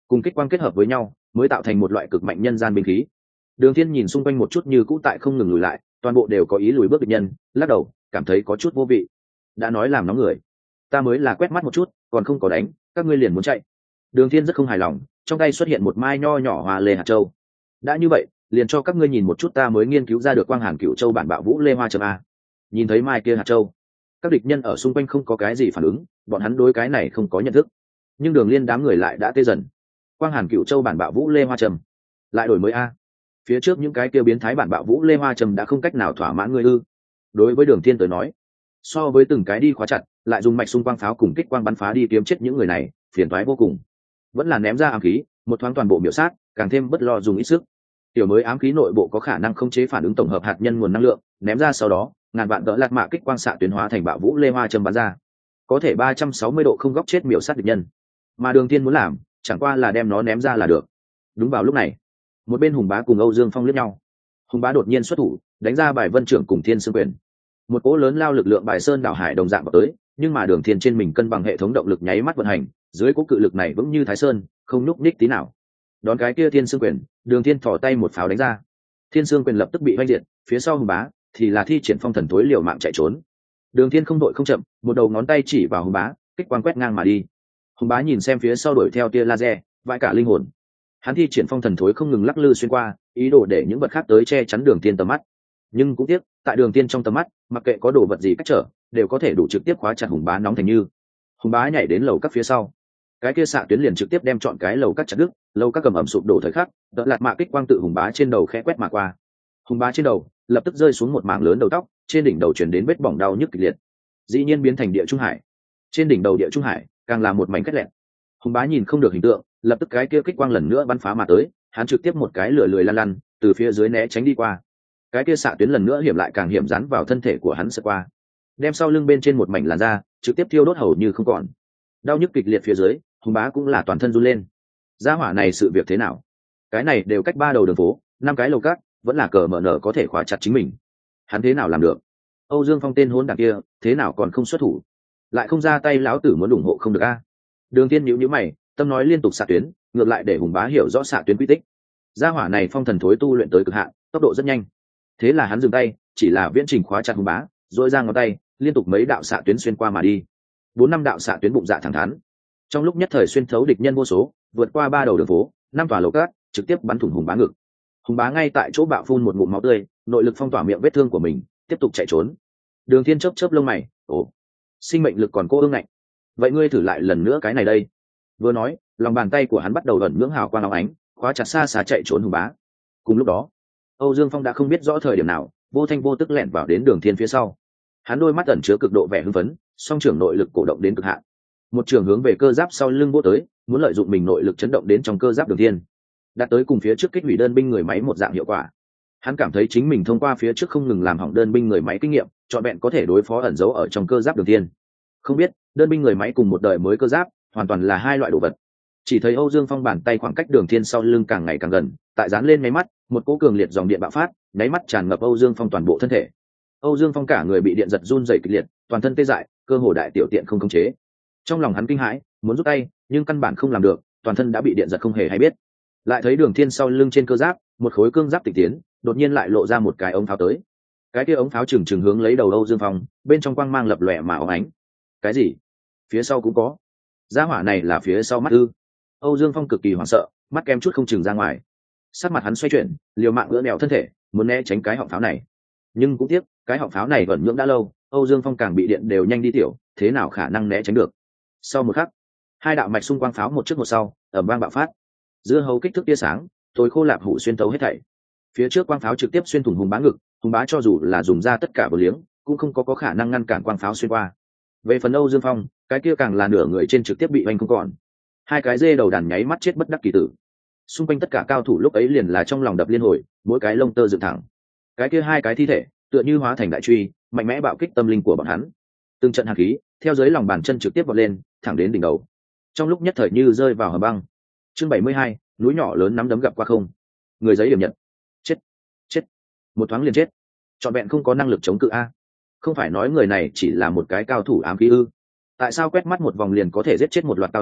cùng kích quang kết hợp với nhau mới tạo thành một loại cực mạnh nhân gian binh khí. Đường Thiên nhìn xung quanh một chút như cũ tại không ngừng lùi lại, toàn bộ đều có ý lùi bước địch nhân, lắc đầu cảm thấy có chút vô vị. Đã nói làm nóng người, ta mới là quét mắt một chút còn không có đánh các ngươi liền muốn chạy. Đường Thiên rất không hài lòng, trong tay xuất hiện một mai nho nhỏ hoa lê hạt châu. Đã như vậy liền cho các ngươi nhìn một chút ta mới nghiên cứu ra được quang hàn cựu châu bản bạo vũ lê hoa chấm a. Nhìn thấy mai kia hạt châu, các địch nhân ở xung quanh không có cái gì phản ứng, bọn hắn đối cái này không có nhận thức, nhưng Đường Liên đám người lại đã tê dần. Quang hàn cựu châu bản bạo vũ lê hoa trầm lại đổi mới a. Phía trước những cái kia biến thái bản bạo vũ lê hoa trầm đã không cách nào thỏa mãn người ư? Đối với Đường Thiên tới nói, so với từng cái đi khóa chặt lại dùng mạch xung quang pháo cùng kích quang bắn phá đi kiếm chết những người này, phiền toái vô cùng. Vẫn là ném ra ám khí, một thoáng toàn bộ miểu sát, càng thêm bất lo dùng ít sức. Tiểu mới ám khí nội bộ có khả năng khống chế phản ứng tổng hợp hạt nhân nguồn năng lượng, ném ra sau đó ngàn vạn đỡ lạt mạ kích quang xạ tuyến hóa thành bạo vũ lê hoa châm bắn ra, có thể 360 độ không góc chết miểu sát địch nhân. Mà Đường Thiên muốn làm chẳng qua là đem nó ném ra là được. Đúng vào lúc này, một bên Hùng Bá cùng Âu Dương Phong liếc nhau. Hùng Bá đột nhiên xuất thủ đánh ra bài vân trưởng cùng Thiên Sương quyền, một cỗ lớn lao lực lượng bài sơn đảo hải đồng dạng vào tới, nhưng mà Đường Thiên trên mình cân bằng hệ thống động lực nháy mắt vận hành, dưới cỗ cự lực này vững như Thái Sơn, không nhúc nhích tí nào. Đón cái kia Thiên Sương quyền, Đường Thiên thò tay một pháo đánh ra, Thiên Sương quyền lập tức bị hoanh diệt, phía sau Hùng Bá thì là thi triển phong thần tối liều mạng chạy trốn. Đường Thiên không đội không chậm, một đầu ngón tay chỉ vào Hùng Bá, kích quang quét ngang mà đi. Hùng Bá nhìn xem phía sau đuổi theo tia laser, vãi cả linh hồn. Hắn thi triển phong thần thối không ngừng lắc lư xuyên qua, ý đồ để những vật khác tới che chắn Đường Thiên tầm mắt. Nhưng cũng tiếc, tại Đường Thiên trong tầm mắt, mặc kệ có đồ vật gì cách trở, đều có thể đủ trực tiếp khóa chặt Hùng Bá nóng thành như. Hùng Bá nhảy đến lầu các phía sau, cái kia xạ tuyến liền trực tiếp đem chọn cái lầu các chặt đứt, lầu các cầm ẩm sụp đổ thời khắc, đợt lạt mạ kích quang tự Hùng Bá trên đầu khẽ quét mà qua. Hùng Bá trên đầu lập tức rơi xuống một mảng lớn đầu tóc, trên đỉnh đầu truyền đến vết bỏng đau nhức kịch liệt, dĩ nhiên biến thành địa trung hải. Trên đỉnh đầu địa trung hải càng là một mảnh khét lẹn. Hùng Bá nhìn không được hình tượng, lập tức cái kia kích quang lần nữa bắn phá mà tới, hắn trực tiếp một cái lửa lười lăn lăn từ phía dưới né tránh đi qua. Cái kia xạ tuyến lần nữa hiểm lại càng hiểm dán vào thân thể của hắn sượt qua, đem sau lưng bên trên một mảnh làn da trực tiếp thiêu đốt hầu như không còn. Đau nhức kịch liệt phía dưới, Hùng Bá cũng là toàn thân run lên. Gia hỏa này sự việc thế nào? Cái này đều cách 3 đầu đường phố, 5 cái lầu cát, vẫn là cờ mở nở có thể khóa chặt chính mình. Hắn thế nào làm được? Âu Dương Phong tên hỗn đản kia, thế nào còn không xuất thủ? Lại không ra tay lão tử muốn ủng hộ không được a. Đường Thiên nhíu nhíu mày, tâm nói liên tục xạ tuyến, ngược lại để Hùng Bá hiểu rõ xạ tuyến quy tích. Gia hỏa này phong thần thối tu luyện tới cực hạn, tốc độ rất nhanh. Thế là hắn dừng tay, chỉ là viễn trình khóa chặt Hùng Bá, rồi ra ngón tay, liên tục mấy đạo xạ tuyến xuyên qua mà đi. 4-5 đạo xạ tuyến bụng dạ thẳng thắn. Trong lúc nhất thời xuyên thấu địch nhân vô số, vượt qua 3 đầu đường phố, 5 tòa lầu cát, trực tiếp bắn thủng Hùng Bá ngực. Hùng Bá ngay tại chỗ bạo phun một ngụm máu tươi, nội lực phong tỏa miệng vết thương của mình, tiếp tục chạy trốn. Đường Thiên chớp chớp lông mày, ồ, sinh mệnh lực còn cô ương ngạnh. Vậy ngươi thử lại lần nữa cái này đây. Vừa nói, lòng bàn tay của hắn bắt đầu ẩn nhưỡng hào quang óng ánh, khóa chặt xa xa chạy trốn Hùng Bá. Cùng lúc đó, Âu Dương Phong đã không biết rõ thời điểm nào, vô thanh vô tức lẻn vào đến Đường Thiên phía sau. Hắn đôi mắt ẩn chứa cực độ vẻ hưng phấn, song trưởng nội lực cổ động đến cực hạn. Một trường hướng về cơ giáp sau lưng vỗ tới, muốn lợi dụng mình nội lực chấn động đến trong cơ giáp Đường Thiên, đạt tới cùng phía trước kích hủy đơn binh người máy một dạng hiệu quả. Hắn cảm thấy chính mình thông qua phía trước không ngừng làm hỏng đơn binh người máy kinh nghiệm, trọn vẹn có thể đối phó ẩn giấu ở trong cơ giáp Đường Thiên. Không biết, đơn binh người máy cùng một đời mới cơ giáp, hoàn toàn là hai loại đồ vật. Chỉ thấy Âu Dương Phong bàn tay khoảng cách Đường Thiên sau lưng càng ngày càng gần, tại dán lên máy mắt, một cỗ cường liệt dòng điện bạo phát, nháy mắt tràn ngập Âu Dương Phong toàn bộ thân thể. Âu Dương Phong cả người bị điện giật run rẩy kịch liệt, toàn thân tê dại, cơ hồ đại tiểu tiện không khống chế. Trong lòng hắn kinh hãi, muốn rút tay, nhưng căn bản không làm được, toàn thân đã bị điện giật không hề hay biết. Lại thấy Đường Thiên sau lưng trên cơ giáp, một khối cương giáp tịch tiến, đột nhiên lại lộ ra một cái ống pháo tới. Cái kia ống pháo chừng chừng hướng lấy đầu Âu Dương Phong, bên trong quang mang lập lòe mà óng ánh. Cái gì? Phía sau cũng có. Gia hỏa này là phía sau mắt ư? Âu Dương Phong cực kỳ hoảng sợ, mắt kem chút không chừng ra ngoài. Sắc mặt hắn xoay chuyển, liều mạng gỡ nẹo thân thể, muốn né tránh cái họng pháo này. Nhưng cũng tiếc, cái họng pháo này vẫn nhưỡng đã lâu, Âu Dương Phong càng bị điện đều nhanh đi tiểu, thế nào khả năng né tránh được. Sau một khắc, hai đạo mạch xung quang pháo một trước một sau, ầm vang bạo phát. Giữa hầu kích thước tia sáng, tối khô lạp hủ xuyên tấu hết thảy. Phía trước quang pháo trực tiếp xuyên thủng Hùng Bá ngực, Hùng Bá cho dù là dùng ra tất cả bờ liếng, cũng không có khả năng ngăn cản quang pháo xuyên qua. Về phần Âu Dương Phong, cái kia càng là nửa người trên trực tiếp bị oanh không còn. Hai cái dê đầu đàn nháy mắt chết bất đắc kỳ tử. Xung quanh tất cả cao thủ lúc ấy liền là trong lòng đập liên hồi, mỗi cái lông tơ dựng thẳng. Cái kia hai cái thi thể tựa như hóa thành đại truy, mạnh mẽ bạo kích tâm linh của bọn hắn. Từng trận hàn khí theo dưới lòng bàn chân trực tiếp vọt lên, thẳng đến đỉnh đầu. Trong lúc nhất thời như rơi vào hầm băng. Chương 72, núi nhỏ lớn nắm đấm gặp qua không. Người giấy điểm nhận. Chết, chết. Một thoáng liền chết. Trọn vẹn không có năng lực chống cự a. Không phải nói người này chỉ là một cái cao thủ ám khí ư? Tại sao quét mắt một vòng liền có thể giết chết một loạt cao thủ,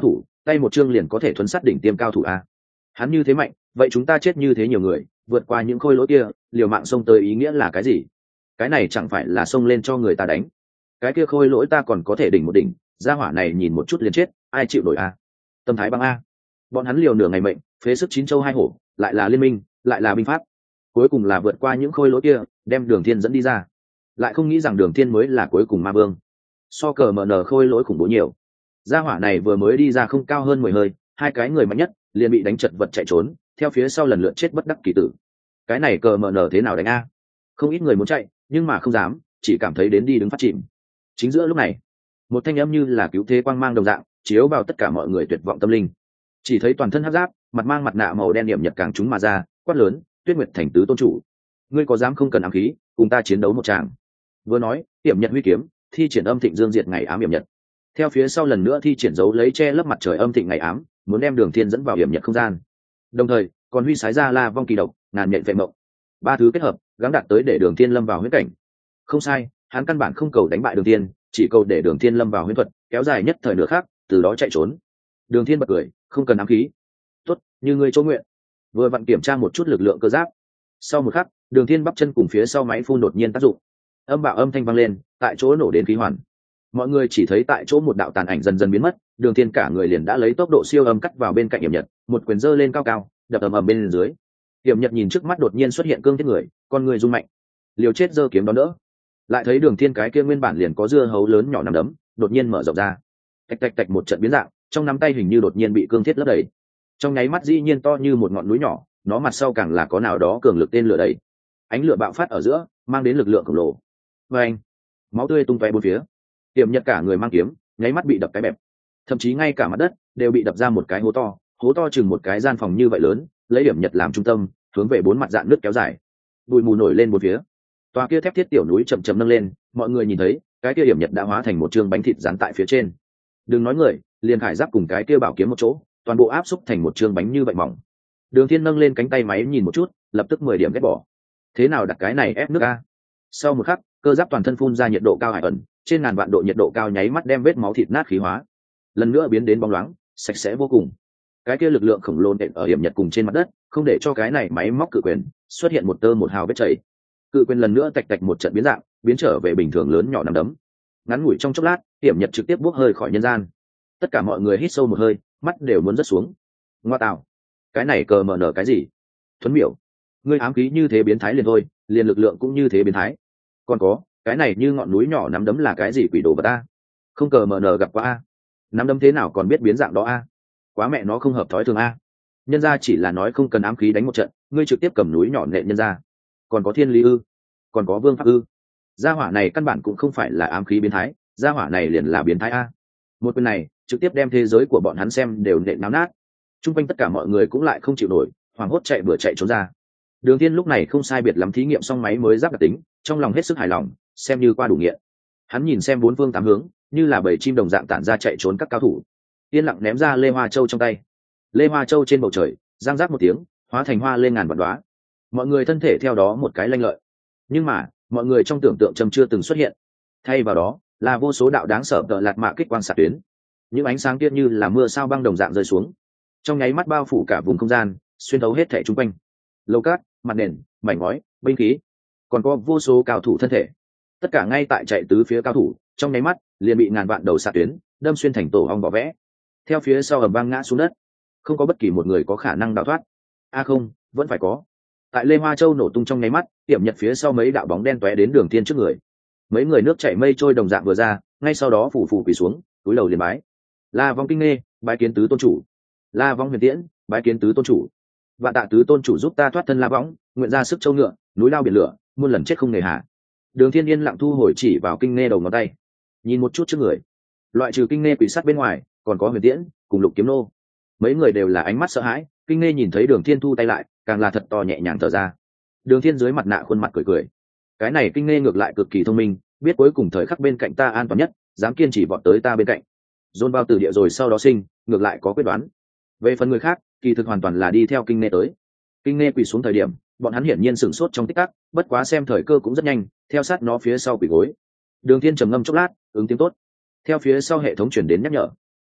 tay một chương liền có thể thuấn sát đỉnh tiêm cao thủ a. Hắn như thế mạnh, vậy chúng ta chết như thế nhiều người, vượt qua những khôi lỗi kia, liều mạng xông tới ý nghĩa là cái gì? Cái này chẳng phải là xông lên cho người ta đánh? Cái kia khôi lỗi ta còn có thể đỉnh một đỉnh, gia hỏa này nhìn một chút liền chết, ai chịu nổi a? Tâm thái băng a. Bọn hắn liều nửa ngày mệnh, phế sức chín châu hai hổ, lại là liên minh, lại là binh pháp, cuối cùng là vượt qua những khôi lỗi kia, đem Đường Thiên dẫn đi ra. Lại không nghĩ rằng Đường Thiên mới là cuối cùng ma vương. So cờ mở nở khôi lỗi khủng bố nhiều. Gia hỏa này vừa mới đi ra không cao hơn 10 hơi, hai cái người mạnh nhất liền bị đánh chật vật chạy trốn, theo phía sau lần lượt chết bất đắc kỳ tử. Cái này cờ mở nở thế nào đánh a? Không ít người muốn chạy, nhưng mà không dám, chỉ cảm thấy đến đi đứng phát chìm. Chính giữa lúc này, một thanh âm như là cứu thế quang mang đồng dạng, chiếu vào tất cả mọi người tuyệt vọng tâm linh. Chỉ thấy toàn thân hắc giáp, mặt mang mặt nạ màu đen điểm nhật càng chúng mà ra, quát lớn, Tuyết Nguyệt Thành tứ tôn chủ, ngươi có dám không cần ám khí, cùng ta chiến đấu một tràng? Vừa nói, Tiệm Nhật huy kiếm, thi triển âm thịnh dương diệt ngày ám hiểm nhật. Theo phía sau lần nữa thi triển dấu lấy che lấp mặt trời âm thịnh ngày ám, muốn đem Đường Thiên dẫn vào hiểm nhật không gian. Đồng thời, còn huy sái ra La Vong kỳ độc, ngàn nhện vệ mộng. Ba thứ kết hợp, gắng đạt tới để Đường Thiên lâm vào huyễn cảnh. Không sai, hắn căn bản không cầu đánh bại Đường Thiên, chỉ cầu để Đường Thiên lâm vào huyễn thuật, kéo dài nhất thời nửa khác, từ đó chạy trốn. Đường Thiên bật cười, không cần ám khí. Tốt, như ngươi chỗ nguyện. Vừa vặn kiểm tra một chút lực lượng cơ giáp. Sau một khắc, Đường Thiên bắp chân cùng phía sau máy phun đột nhiên tác dụng, âm bạo âm thanh vang lên, tại chỗ nổ đến khí hoàn. Mọi người chỉ thấy tại chỗ một đạo tàn ảnh dần dần biến mất, Đường Thiên cả người liền đã lấy tốc độ siêu âm cắt vào bên cạnh Hiểm Nhật, một quyền giơ lên cao cao, đập ầm ầm bên dưới. Hiểm Nhật nhìn trước mắt đột nhiên xuất hiện cương thiết người, con người rung mạnh, liều chết giơ kiếm đón đỡ. Lại thấy Đường Thiên cái kia nguyên bản liền có dưa hấu lớn nhỏ nắm đấm, đột nhiên mở rộng ra. Tạch tạch tạch một trận biến dạng, trong nắm tay hình như đột nhiên bị cương thiết lấp đầy. Trong nháy mắt dĩ nhiên to như một ngọn núi nhỏ, nó mặt sau càng là có nào đó cường lực tên lửa đầy. Ánh lửa bạo phát ở giữa, mang đến lực lượng khổng lồ. Và anh, máu tươi tung tóe bốn phía. Hiểm Nhật cả người mang kiếm, nháy mắt bị đập cái bẹp. Thậm chí ngay cả mặt đất đều bị đập ra một cái hố to chừng một cái gian phòng như vậy lớn, lấy Hiểm Nhật làm trung tâm, hướng về bốn mặt dạn nước kéo dài. Bụi mù nổi lên bốn phía. Toa kia thép thiết tiểu núi chậm chậm nâng lên, mọi người nhìn thấy, cái kia Hiểm Nhật đã hóa thành một trương bánh thịt dán tại phía trên. Đừng nói người, liền khải giáp cùng cái kia bảo kiếm một chỗ, toàn bộ áp xúc thành một trương bánh như vậy mỏng. Đường Thiên nâng lên cánh tay máy nhìn một chút, lập tức 10 điểm ghét bỏ. Thế nào đặt cái này ép nước a? Sau một khắc, cơ giáp toàn thân phun ra nhiệt độ cao hải ẩn, trên ngàn vạn độ nhiệt độ cao nháy mắt đem vết máu thịt nát khí hóa, lần nữa biến đến bóng loáng, sạch sẽ vô cùng. Cái kia lực lượng khổng lồ nện ở Hiểm Nhật cùng trên mặt đất, không để cho cái này máy móc cự quyền xuất hiện một tơ một hào vết chảy. Cự quyền lần nữa tạch tạch một trận biến dạng, biến trở về bình thường lớn nhỏ nắm đấm. Ngắn ngủi trong chốc lát, Hiểm Nhật trực tiếp bốc hơi khỏi nhân gian. Tất cả mọi người hít sâu một hơi, mắt đều muốn rớt xuống. Ngoa tạo, cái này cờ mở nở cái gì? Thuấn Miểu, ngươi ám khí như thế biến thái liền thôi, liền lực lượng cũng như thế biến thái. Còn có, cái này như ngọn núi nhỏ nắm đấm là cái gì quỷ đồ vật a? Không cờ mở nở gặp qua a? Nắm đấm thế nào còn biết biến dạng đó a? Quá mẹ nó không hợp thói thường a. Nhân gia chỉ là nói không cần ám khí đánh một trận, ngươi trực tiếp cầm núi nhỏ nện nhân gia. Còn có thiên lý ư? Còn có vương pháp ư? Gia hỏa này căn bản cũng không phải là ám khí biến thái, gia hỏa này liền là biến thái a. Một quyền này trực tiếp đem thế giới của bọn hắn xem đều nện náo nát. Trung quanh tất cả mọi người cũng lại không chịu nổi, hoảng hốt chạy bừa chạy trốn ra. Đường Thiên lúc này không sai biệt lắm thí nghiệm xong máy mới giáp đặc tính, trong lòng hết sức hài lòng, xem như qua đủ nghiện. Hắn nhìn xem bốn phương tám hướng, như là bầy chim đồng dạng tản ra chạy trốn các cao thủ, yên lặng ném ra lê hoa châu trong tay. Lê hoa châu trên bầu trời giang rác một tiếng, hóa thành hoa lên ngàn vạn đóa. Mọi người thân thể theo đó một cái lanh lợi, nhưng mà mọi người trong tưởng tượng trầm chưa từng xuất hiện, thay vào đó là vô số đạo đáng sợ tợ lạt mạ kích quang xạ tuyến. Những ánh sáng kia như là mưa sao băng đồng dạng rơi xuống, trong nháy mắt bao phủ cả vùng không gian, xuyên thấu hết thảy chung quanh. Lầu cát, mặt nền, mảnh ngói, binh khí, còn có vô số cao thủ thân thể, tất cả ngay tại chạy tứ phía cao thủ, trong nháy mắt liền bị ngàn vạn đầu xạ tuyến đâm xuyên thành tổ ong vỏ vẽ, theo phía sau ầm vang ngã xuống đất. Không có bất kỳ một người có khả năng đào thoát. Không, vẫn phải có. Tại Lê Hoa Châu nổ tung trong nháy mắt, Hiểm Nhật phía sau mấy đạo bóng đen tóe đến Đường Thiên trước người. Mấy người nước chảy mây trôi đồng dạng vừa ra, ngay sau đó phủ phủ quỳ xuống, cúi đầu liền bái. La Vong Kinh Nghê, bái kiến tứ tôn chủ. La Vong Huyền Tiễn, bái kiến tứ tôn chủ. Vạn tạ tứ tôn chủ giúp ta thoát thân La Võng, nguyện ra sức châu ngựa, núi lao biển lửa, muôn lần chết không nề hà. Đường Thiên yên lặng thu hồi chỉ vào Kinh Nghê đầu ngón tay, nhìn một chút trước người. Loại trừ Kinh Nghê quỷ sát bên ngoài, còn có Huyền Tiễn cùng Lục Kiếm Nô. Mấy người đều là ánh mắt sợ hãi. Kinh Nghê nhìn thấy Đường Thiên thu tay lại, càng là thật to nhẹ nhàng thở ra. Đường Thiên dưới mặt nạ khuôn mặt cười cười. Cái này Kinh Nghê ngược lại cực kỳ thông minh, biết cuối cùng thời khắc bên cạnh ta an toàn nhất, dám kiên trì vọt tới ta bên cạnh. Dồn vào tử địa rồi sau đó sinh, ngược lại có quyết đoán. Về phần người khác, kỳ thực hoàn toàn là đi theo Kinh Nghê tới. Kinh Nghê quỳ xuống thời điểm, bọn hắn hiển nhiên sửng sốt trong tích tắc, bất quá xem thời cơ cũng rất nhanh, theo sát nó phía sau quỳ gối. Đường Thiên trầm ngâm chốc lát, ứng tiếng tốt. Theo phía sau hệ thống truyền đến nhắc nhở.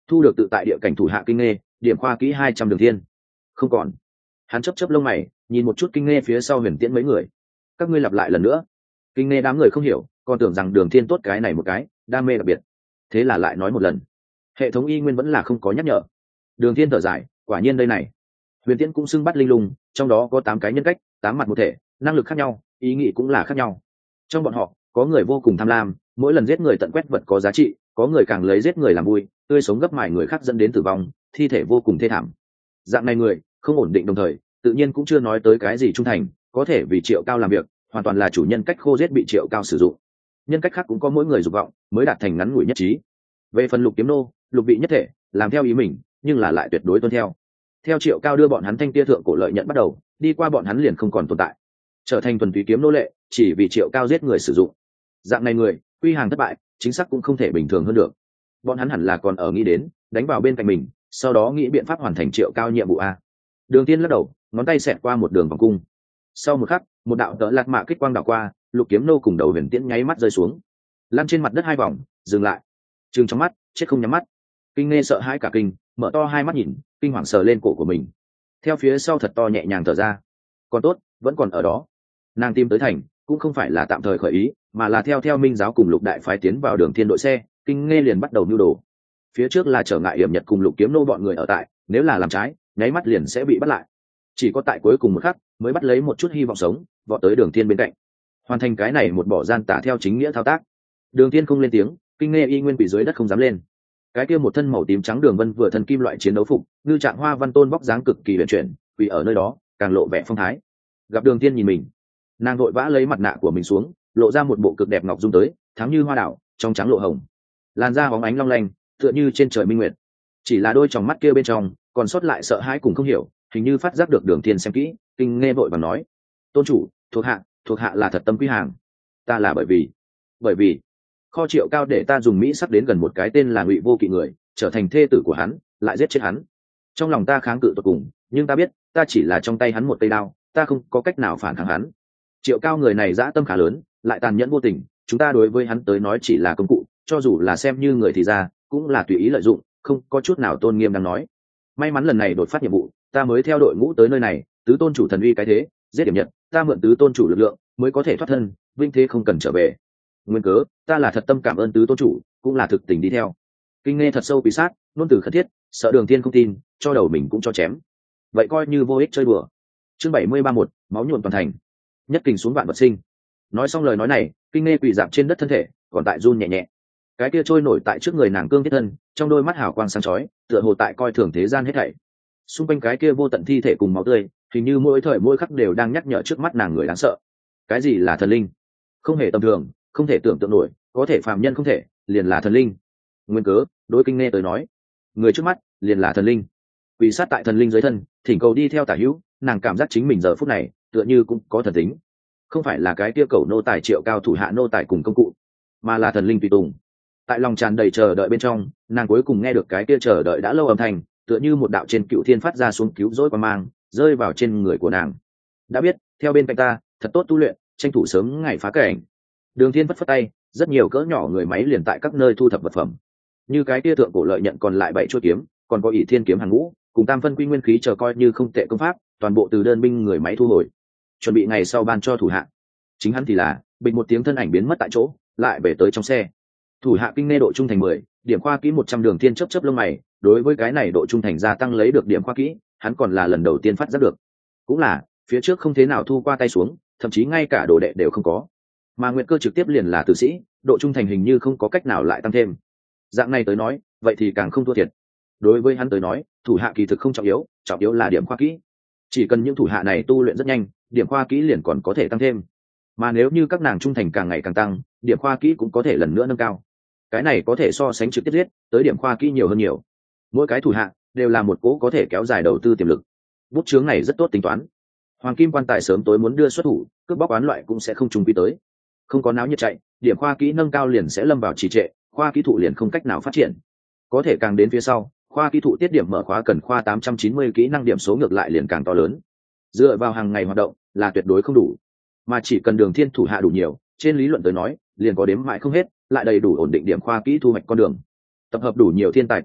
thu được tự tại địa cảnh thủ hạ kinh nghe, điểm khoa kỹ 200 đường thiên. Không còn. Hắn chớp lông mày, nhìn một chút kinh nghe phía sau Huyền Tiễn mấy người. Các ngươi lặp lại lần nữa. Kinh nghe đám người không hiểu, còn tưởng rằng đường thiên tốt cái này một cái, đam mê đặc biệt. Thế là lại nói một lần. Hệ thống y nguyên vẫn là không có nhắc nhở. Đường thiên thở dài, quả nhiên đây này. Huyền Tiễn cũng xưng bắt linh lung, trong đó có 8 cái nhân cách, 8 mặt một thể, năng lực khác nhau, ý nghĩ cũng là khác nhau. Trong bọn họ, có người vô cùng tham lam, mỗi lần giết người tận quét vật có giá trị, có người càng lấy giết người làm vui, tươi sống gấp mài người khác dẫn đến tử vong, thi thể vô cùng thê thảm. Dạng này người, không ổn định đồng thời, tự nhiên cũng chưa nói tới cái gì trung thành, có thể vì Triệu Cao làm việc, hoàn toàn là chủ nhân cách khô giết bị Triệu Cao sử dụng. Nhân cách khác cũng có mỗi người dục vọng, mới đạt thành ngắn ngủi nhất trí. Về phần Lục Kiếm Nô, Lục Vị nhất thể, làm theo ý mình, nhưng là lại tuyệt đối tuân theo. Theo Triệu Cao đưa bọn hắn thanh tia thượng cổ lợi nhận bắt đầu, đi qua bọn hắn liền không còn tồn tại, trở thành thuần túy kiếm nô lệ, chỉ vì Triệu Cao giết người sử dụng. Dạng này người, quy hàng thất bại, chính xác cũng không thể bình thường hơn được. Bọn hắn hẳn là còn ở nghĩ đến đánh vào bên cạnh mình, sau đó nghĩ biện pháp hoàn thành Triệu Cao nhiệm vụ a. Đường Tiên lắc đầu, ngón tay xẹt qua một đường vòng cung. Sau một khắc, một đạo tợ lạt mạ kích quang đảo qua, Lục Kiếm Nô cùng đầu Huyền Tiễn nháy mắt rơi xuống, lăn trên mặt đất 2 vòng, dừng lại. Trừng trong mắt, chết không nhắm mắt. Kinh nghe sợ hãi cả kinh, mở to 2 mắt nhìn, kinh hoàng sờ lên cổ của mình. Theo phía sau thật to nhẹ nhàng thở ra. Còn tốt, vẫn còn ở đó. Nàng tìm tới thành, cũng không phải là tạm thời khởi ý, mà là theo Minh giáo cùng Lục đại phái tiến vào Đường Thiên đội xe, kinh nghe liền bắt đầu nưu đồ. Phía trước là trở ngại hiểm nhật cùng Lục Kiếm Nô bọn người ở tại, nếu là làm trái, nháy mắt liền sẽ bị bắt lại. Chỉ có tại cuối cùng một khắc, mới bắt lấy một chút hy vọng sống, vọt tới Đường Thiên bên cạnh. Hoàn thành cái này một bỏ gian tả theo chính nghĩa thao tác. Đường Thiên không lên tiếng, kinh nghe y nguyên quỷ dưới đất không dám lên. Cái kia một thân màu tím trắng đường vân vừa thân kim loại chiến đấu phục, ngư trạng hoa văn tôn vóc dáng cực kỳ huyền chuyển, quỷ ở nơi đó, càng lộ vẻ phong thái. Gặp Đường Thiên nhìn mình, nàng vội vã lấy mặt nạ của mình xuống, lộ ra một bộ cực đẹp ngọc dung tới, thắm như hoa đảo, trong trắng lộ hồng, làn da bóng ánh long lanh, tựa như trên trời minh nguyệt. Chỉ là đôi tròng mắt kia bên trong còn sót lại sợ hãi cùng không hiểu, hình như phát giác được Đường Thiên xem kỹ, kinh nghe vội vàng nói: tôn chủ, thuộc hạ là thật tâm quý hàng. Ta là bởi vì kho Triệu Cao để ta dùng mỹ sắc đến gần một cái tên là Ngụy Vô Kỵ người, trở thành thê tử của hắn, lại giết chết hắn. Trong lòng ta kháng cự tột cùng, nhưng ta biết ta chỉ là trong tay hắn một cây đao, ta không có cách nào phản kháng hắn. Triệu Cao người này dã tâm khá lớn, lại tàn nhẫn vô tình, chúng ta đối với hắn tới nói chỉ là công cụ, cho dù là xem như người thì ra, cũng là tùy ý lợi dụng, không có chút nào tôn nghiêm đang nói. May mắn lần này đột phát nhiệm vụ, ta mới theo đội ngũ tới nơi này, tứ tôn chủ thần uy cái thế, giết điểm nhật, ta mượn tứ tôn chủ lực lượng, mới có thể thoát thân, vinh thế không cần trở về. Nguyên cớ, ta là thật tâm cảm ơn tứ tôn chủ, cũng là thực tình đi theo. Kinh nghe thật sâu quỷ sát, luôn từ khẩn thiết, sợ Đường Thiên không tin, cho đầu mình cũng cho chém. Vậy coi như vô ích chơi đùa. Chương 731, máu nhuộm toàn thành. Nhất kình xuống vạn vật sinh. Nói xong lời nói này, kinh nghe quỳ dạp trên đất thân thể, còn tại run nhẹ nhẹ. Cái kia trôi nổi tại trước người nàng cương thiết thân, trong đôi mắt hào quang sáng chói, tựa hồ tại coi thường thế gian hết thảy. Xung quanh cái kia vô tận thi thể cùng máu tươi, hình như mỗi thời mỗi khắc đều đang nhắc nhở trước mắt nàng người đáng sợ. Cái gì là thần linh? Không hề tầm thường, không thể tưởng tượng nổi, có thể phàm nhân không thể, liền là thần linh. Nguyên cớ, đối kinh nghe tới nói, người trước mắt liền là thần linh. Quỳ sát tại thần linh dưới thân, thỉnh cầu đi theo tả hữu, nàng cảm giác chính mình giờ phút này tựa như cũng có thần tính, không phải là cái kia cầu nô tài Triệu Cao thủ hạ nô tài cùng công cụ, mà là thần linh tùy tùng. Tại lòng tràn đầy chờ đợi bên trong, nàng cuối cùng nghe được cái kia chờ đợi đã lâu âm thanh, tựa như một đạo trên cựu thiên phát ra xuống cứu rỗi qua mang, rơi vào trên người của nàng. Đã biết, theo bên cạnh ta, thật tốt tu luyện, tranh thủ sớm ngày phá cảnh. Đường Thiên phất phất tay, rất nhiều cỡ nhỏ người máy liền tại các nơi thu thập vật phẩm, như cái kia thượng cổ lợi nhận còn lại 7 chuôi kiếm, còn có ỷ thiên kiếm hàng ngũ, cùng tam phân quy nguyên khí chờ coi như không tệ công pháp, toàn bộ từ đơn binh người máy thu hồi, chuẩn bị ngày sau ban cho thủ hạ. Chính hắn thì là bịch một tiếng thân ảnh biến mất tại chỗ, lại về tới trong xe. Thủ hạ kinh nghe độ trung thành 10, điểm khoa kỹ 100. Đường Thiên chớp chớp lông mày, đối với cái này độ trung thành gia tăng lấy được điểm khoa kỹ, hắn còn là lần đầu tiên phát giác được. Cũng là, phía trước không thế nào thu qua tay xuống, thậm chí ngay cả đồ đệ đều không có. Mà Nguyệt Cơ trực tiếp liền là tử sĩ, độ trung thành hình như không có cách nào lại tăng thêm. Dạng này tới nói, vậy thì càng không thua thiệt. Đối với hắn tới nói, thủ hạ kỳ thực không trọng yếu là điểm khoa kỹ. Chỉ cần những thủ hạ này tu luyện rất nhanh, điểm khoa kỹ liền còn có thể tăng thêm. Mà nếu như các nàng trung thành càng ngày càng tăng, điểm khoa kỹ cũng có thể lần nữa nâng cao. Cái này có thể so sánh trực tiếp giết, tới điểm khoa kỹ nhiều hơn nhiều. Mỗi cái thủ hạ đều là một cố có thể kéo dài đầu tư tiềm lực. Bút chướng này rất tốt tính toán. Hoàng kim quan tài sớm tối muốn đưa xuất thủ, cướp bóc oán loại cũng sẽ không trùng quy tới. Không có náo nhiệt chạy, điểm khoa kỹ nâng cao liền sẽ lâm vào trì trệ, khoa kỹ thụ liền không cách nào phát triển. Có thể càng đến phía sau, khoa kỹ thụ tiết điểm mở khóa cần khoa 890 kỹ năng điểm số ngược lại liền càng to lớn. Dựa vào hàng ngày hoạt động là tuyệt đối không đủ, mà chỉ cần Đường Thiên thủ hạ đủ nhiều, trên lý luận tới nói, liền có đếm mãi không hết, lại đầy đủ ổn định điểm khoa kỹ thu hoạch con đường. Tập hợp đủ nhiều thiên tài cao thủ,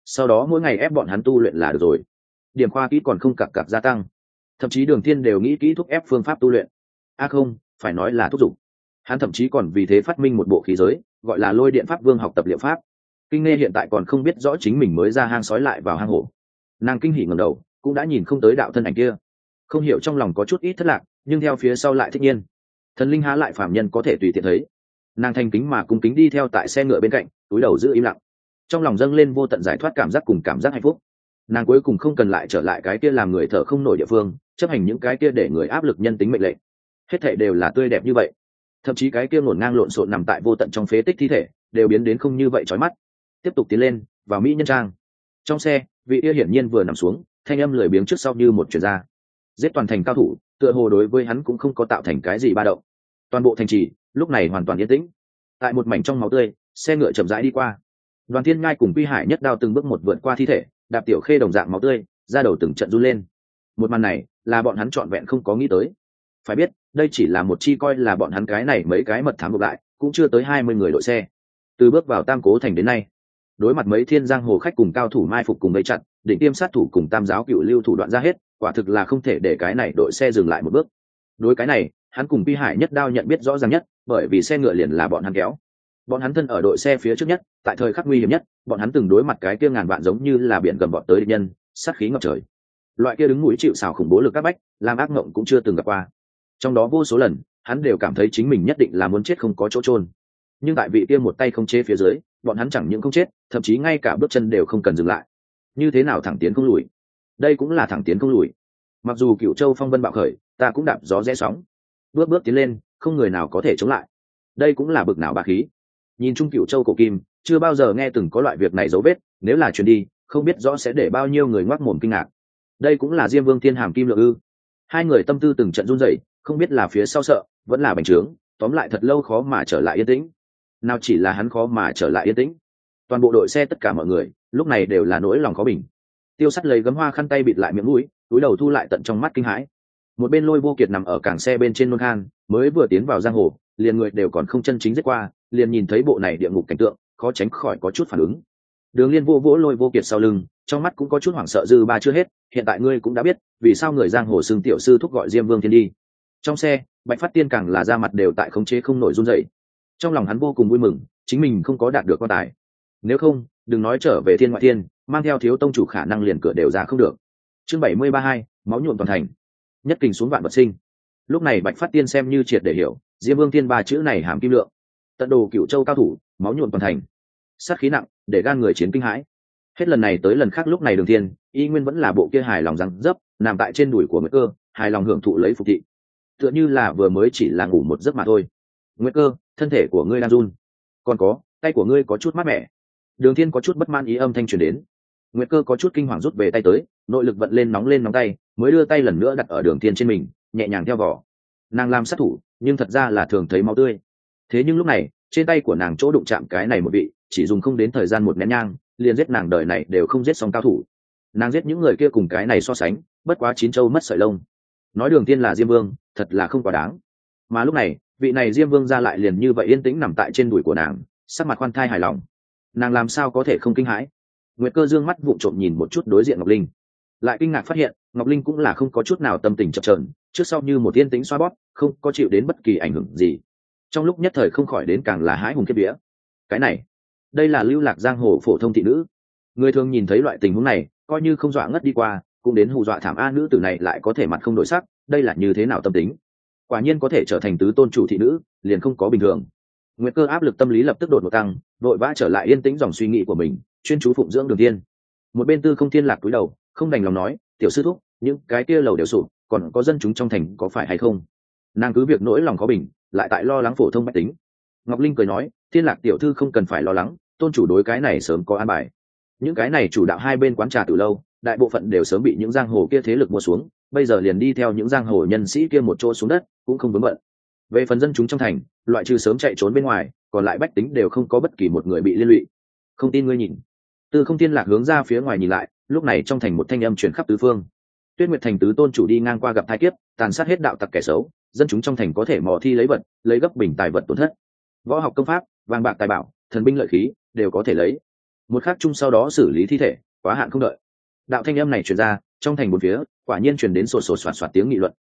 sau đó mỗi ngày ép bọn hắn tu luyện là được rồi. Điểm khoa kỹ còn không cặp cặp gia tăng, thậm chí Đường Thiên đều nghĩ kỹ thúc ép phương pháp tu luyện. Không, phải nói là thúc giục. Hắn thậm chí còn vì thế phát minh một bộ khí giới, gọi là Lôi Điện Pháp Vương học tập liệu pháp. Kinh Nghe hiện tại còn không biết rõ chính mình mới ra hang sói lại vào hang hổ. Nàng kinh hỉ ngẩng đầu, cũng đã nhìn không tới đạo thân ảnh kia, không hiểu trong lòng có chút ít thất lạc, nhưng theo phía sau lại thích nhiên. Thần linh há lại phàm nhân có thể tùy tiện thấy. Nàng thành kính mà cung kính đi theo tại xe ngựa bên cạnh, túi đầu giữ im lặng, trong lòng dâng lên vô tận giải thoát cảm giác cùng cảm giác hạnh phúc. Nàng cuối cùng không cần lại trở lại cái kia làm người thở không nổi địa phương, chấp hành những cái kia để người áp lực nhân tính mệnh lệnh. Hết thảy đều là tươi đẹp như vậy, thậm chí cái kia ngổn ngang lộn xộn nằm tại vô tận trong phế tích thi thể đều biến đến không như vậy chói mắt. Tiếp tục tiến lên vào mỹ nhân trang. Trong xe, vị kia hiển nhiên vừa nằm xuống, thanh âm lười biếng trước sau như một truyền ra. Giết toàn thành cao thủ, tựa hồ đối với hắn cũng không có tạo thành cái gì ba động. Toàn bộ thành trì lúc này hoàn toàn yên tĩnh. Tại một mảnh trong máu tươi, xe ngựa chậm rãi đi qua. Đoàn Thiên Ngai cùng Quy Hải Nhất Đao từng bước một vượt qua thi thể, đạp tiểu khê đồng dạng máu tươi, ra đầu từng trận run lên. Một màn này là bọn hắn trọn vẹn không có nghĩ tới. Phải biết, đây chỉ là một chi coi là bọn hắn cái này mấy cái mật thám ngược lại, cũng chưa tới 20 người đội xe. Từ bước vào Tam Cố thành đến nay, đối mặt mấy thiên giang hồ khách cùng cao thủ mai phục cùng vây chặn, định tiêm sát thủ cùng tam giáo cựu lưu thủ đoạn ra hết, quả thực là không thể để cái này đội xe dừng lại một bước. Đối cái này, hắn cùng Quy Hải Nhất Đao nhận biết rõ ràng nhất, bởi vì xe ngựa liền là bọn hắn kéo. Bọn hắn thân ở đội xe phía trước nhất, tại thời khắc nguy hiểm nhất, bọn hắn từng đối mặt cái kia ngàn vạn giống như là biển gầm vọt tới địch nhân, sát khí ngập trời. Loại kia đứng mũi chịu sào khủng bố lực các bách, làm ác mộng cũng chưa từng gặp qua. Trong đó vô số lần, hắn đều cảm thấy chính mình nhất định là muốn chết không có chỗ chôn. Nhưng tại vị kia một tay không chế phía dưới, bọn hắn chẳng những không chết, thậm chí ngay cả bước chân đều không cần dừng lại. Như thế nào thẳng tiến không lùi? Đây cũng là thẳng tiến không lùi. Mặc dù Cửu Châu phong vân bạo khởi, ta cũng đạp gió rẽ sóng, bước bước tiến lên, không người nào có thể chống lại. Đây cũng là bực nào bá khí. Nhìn chung Cửu Châu cổ kim, chưa bao giờ nghe từng có loại việc này dấu vết, nếu là truyền đi, không biết rõ sẽ để bao nhiêu người ngoác mồm kinh ngạc. Đây cũng là Diêm Vương Thiên Hàm Kim Lượng ư? Hai người tâm tư từng trận run rẩy, không biết là phía sau sợ, vẫn là bành trướng, tóm lại thật lâu khó mà trở lại yên tĩnh. Nào chỉ là hắn khó mà trở lại yên tĩnh, toàn bộ đội xe tất cả mọi người lúc này đều là nỗi lòng khó bình. Tiêu Sắt lấy gấm hoa khăn tay bịt lại miệng mũi, túi đầu thu lại tận trong mắt kinh hãi. Một bên Lôi Vô Kiệt nằm ở càng xe bên trên nôn khan, mới vừa tiến vào giang hồ, liền người đều còn không chân chính giết qua, liền nhìn thấy bộ này địa ngục cảnh tượng, khó tránh khỏi có chút phản ứng. Đường Liên vô vỗ Lôi Vô Kiệt sau lưng, trong mắt cũng có chút hoảng sợ. Dư ba chưa hết, hiện tại ngươi cũng đã biết vì sao người giang hồ xưng tiểu sư thúc gọi Diêm Vương Thiên đi. Trong xe, Bạch Phát Tiên càng là da mặt đều tại khống chế không nổi run rẩy. Trong lòng hắn vô cùng vui mừng, chính mình không có đạt được quan tài. Nếu không, đừng nói trở về thiên ngoại thiên, mang theo thiếu tông chủ khả năng liền cửa đều ra không được. Chương 732, máu nhuộm toàn thành. Nhất kình xuống vạn vật sinh. Lúc này Bạch Phát Tiên xem như triệt để hiểu, Diêm Vương Thiên ba chữ này hàm kim lượng. Tận đồ Cửu Châu cao thủ, máu nhuộm toàn thành. Sát khí nặng, để gan người chiến kinh hãi. Hết lần này tới lần khác lúc này Đường Thiên, y nguyên vẫn là bộ kia hài lòng răng dấp, nằm tại trên đùi của Nguyệt Cơ, hài lòng hưởng thụ lấy phục thị. Tựa như là vừa mới chỉ là ngủ một giấc mà thôi. Nguyệt Cơ, thân thể của ngươi đang run. Còn có, tay của ngươi có chút mát mẻ. Đường Thiên có chút bất mãn ý âm thanh truyền đến. Nguyệt Cơ có chút kinh hoàng rút về tay tới, nội lực vận lên nóng tay, mới đưa tay lần nữa đặt ở Đường Thiên trên mình, nhẹ nhàng theo vỏ. Nàng làm sát thủ, nhưng thật ra là thường thấy máu tươi. Thế nhưng lúc này, trên tay của nàng chỗ đụng chạm cái này một vị, chỉ dùng không đến thời gian một nén nhang, liền giết nàng đời này đều không giết xong cao thủ. Nàng giết những người kia cùng cái này so sánh, bất quá chín châu mất sợi lông. Nói Đường Thiên là Diêm Vương, thật là không quá đáng. Mà lúc này, vị này Diêm Vương ra lại liền như vậy yên tĩnh nằm tại trên đùi của nàng, sắc mặt khoan thai hài lòng. Nàng làm sao có thể không kinh hãi? Nguyệt Cơ dương mắt vụng trộm nhìn một chút đối diện Ngọc Linh, lại kinh ngạc phát hiện Ngọc Linh cũng là không có chút nào tâm tình chập chờn, trước sau như một yên tĩnh xoa bóp, không có chịu đến bất kỳ ảnh hưởng gì. Trong lúc nhất thời không khỏi đến càng là hãi hùng kiếp vía. Cái này, đây là lưu lạc giang hồ phổ thông thị nữ. Người thường nhìn thấy loại tình huống này, coi như không dọa ngất đi qua, cũng đến hù dọa thảm. A, nữ tử này lại có thể mặt không đổi sắc, đây là như thế nào tâm tính? Quả nhiên có thể trở thành tứ tôn chủ thị nữ, liền không có bình thường. Nguyệt Cơ áp lực tâm lý lập tức đột ngột tăng, vội vã trở lại yên tĩnh dòng suy nghĩ của mình, chuyên chú phụng dưỡng Đường Thiên. Một bên Tư Không Thiên lạc cúi đầu, không đành lòng nói, tiểu sư thúc, những cái kia lầu đều sụp, còn có dân chúng trong thành có phải hay không? Nàng cứ việc nỗi lòng khó bình, lại tại lo lắng phổ thông bách tính. Ngọc Linh cười nói, Thiên Lạc tiểu thư không cần phải lo lắng, tôn chủ đối cái này sớm có an bài. Những cái này chủ đạo hai bên quán trà từ lâu, đại bộ phận đều sớm bị những giang hồ kia thế lực mua xuống, bây giờ liền đi theo những giang hồ nhân sĩ kia một chỗ xuống đất, cũng không vướng bận. Về phần dân chúng trong thành, loại trừ sớm chạy trốn bên ngoài, còn lại bách tính đều không có bất kỳ một người bị liên lụy. Không tin ngươi nhìn. Tư Không Thiên Lạc hướng ra phía ngoài nhìn lại, lúc này trong thành một thanh âm truyền khắp tứ phương. Tuyết Nguyệt thành tứ tôn chủ đi ngang qua gặp thái kiếp, tàn sát hết đạo tặc kẻ xấu, dân chúng trong thành có thể mò thi lấy vật, lấy gấp bình tài vật tổn thất. Võ học công pháp, vàng bạc tài bảo, thần binh lợi khí đều có thể lấy. một khắc chung sau đó xử lý thi thể, quá hạn không đợi. Đạo thanh âm này truyền ra, trong thành bốn phía quả nhiên truyền đến sột sột soạt soạt tiếng nghị luận.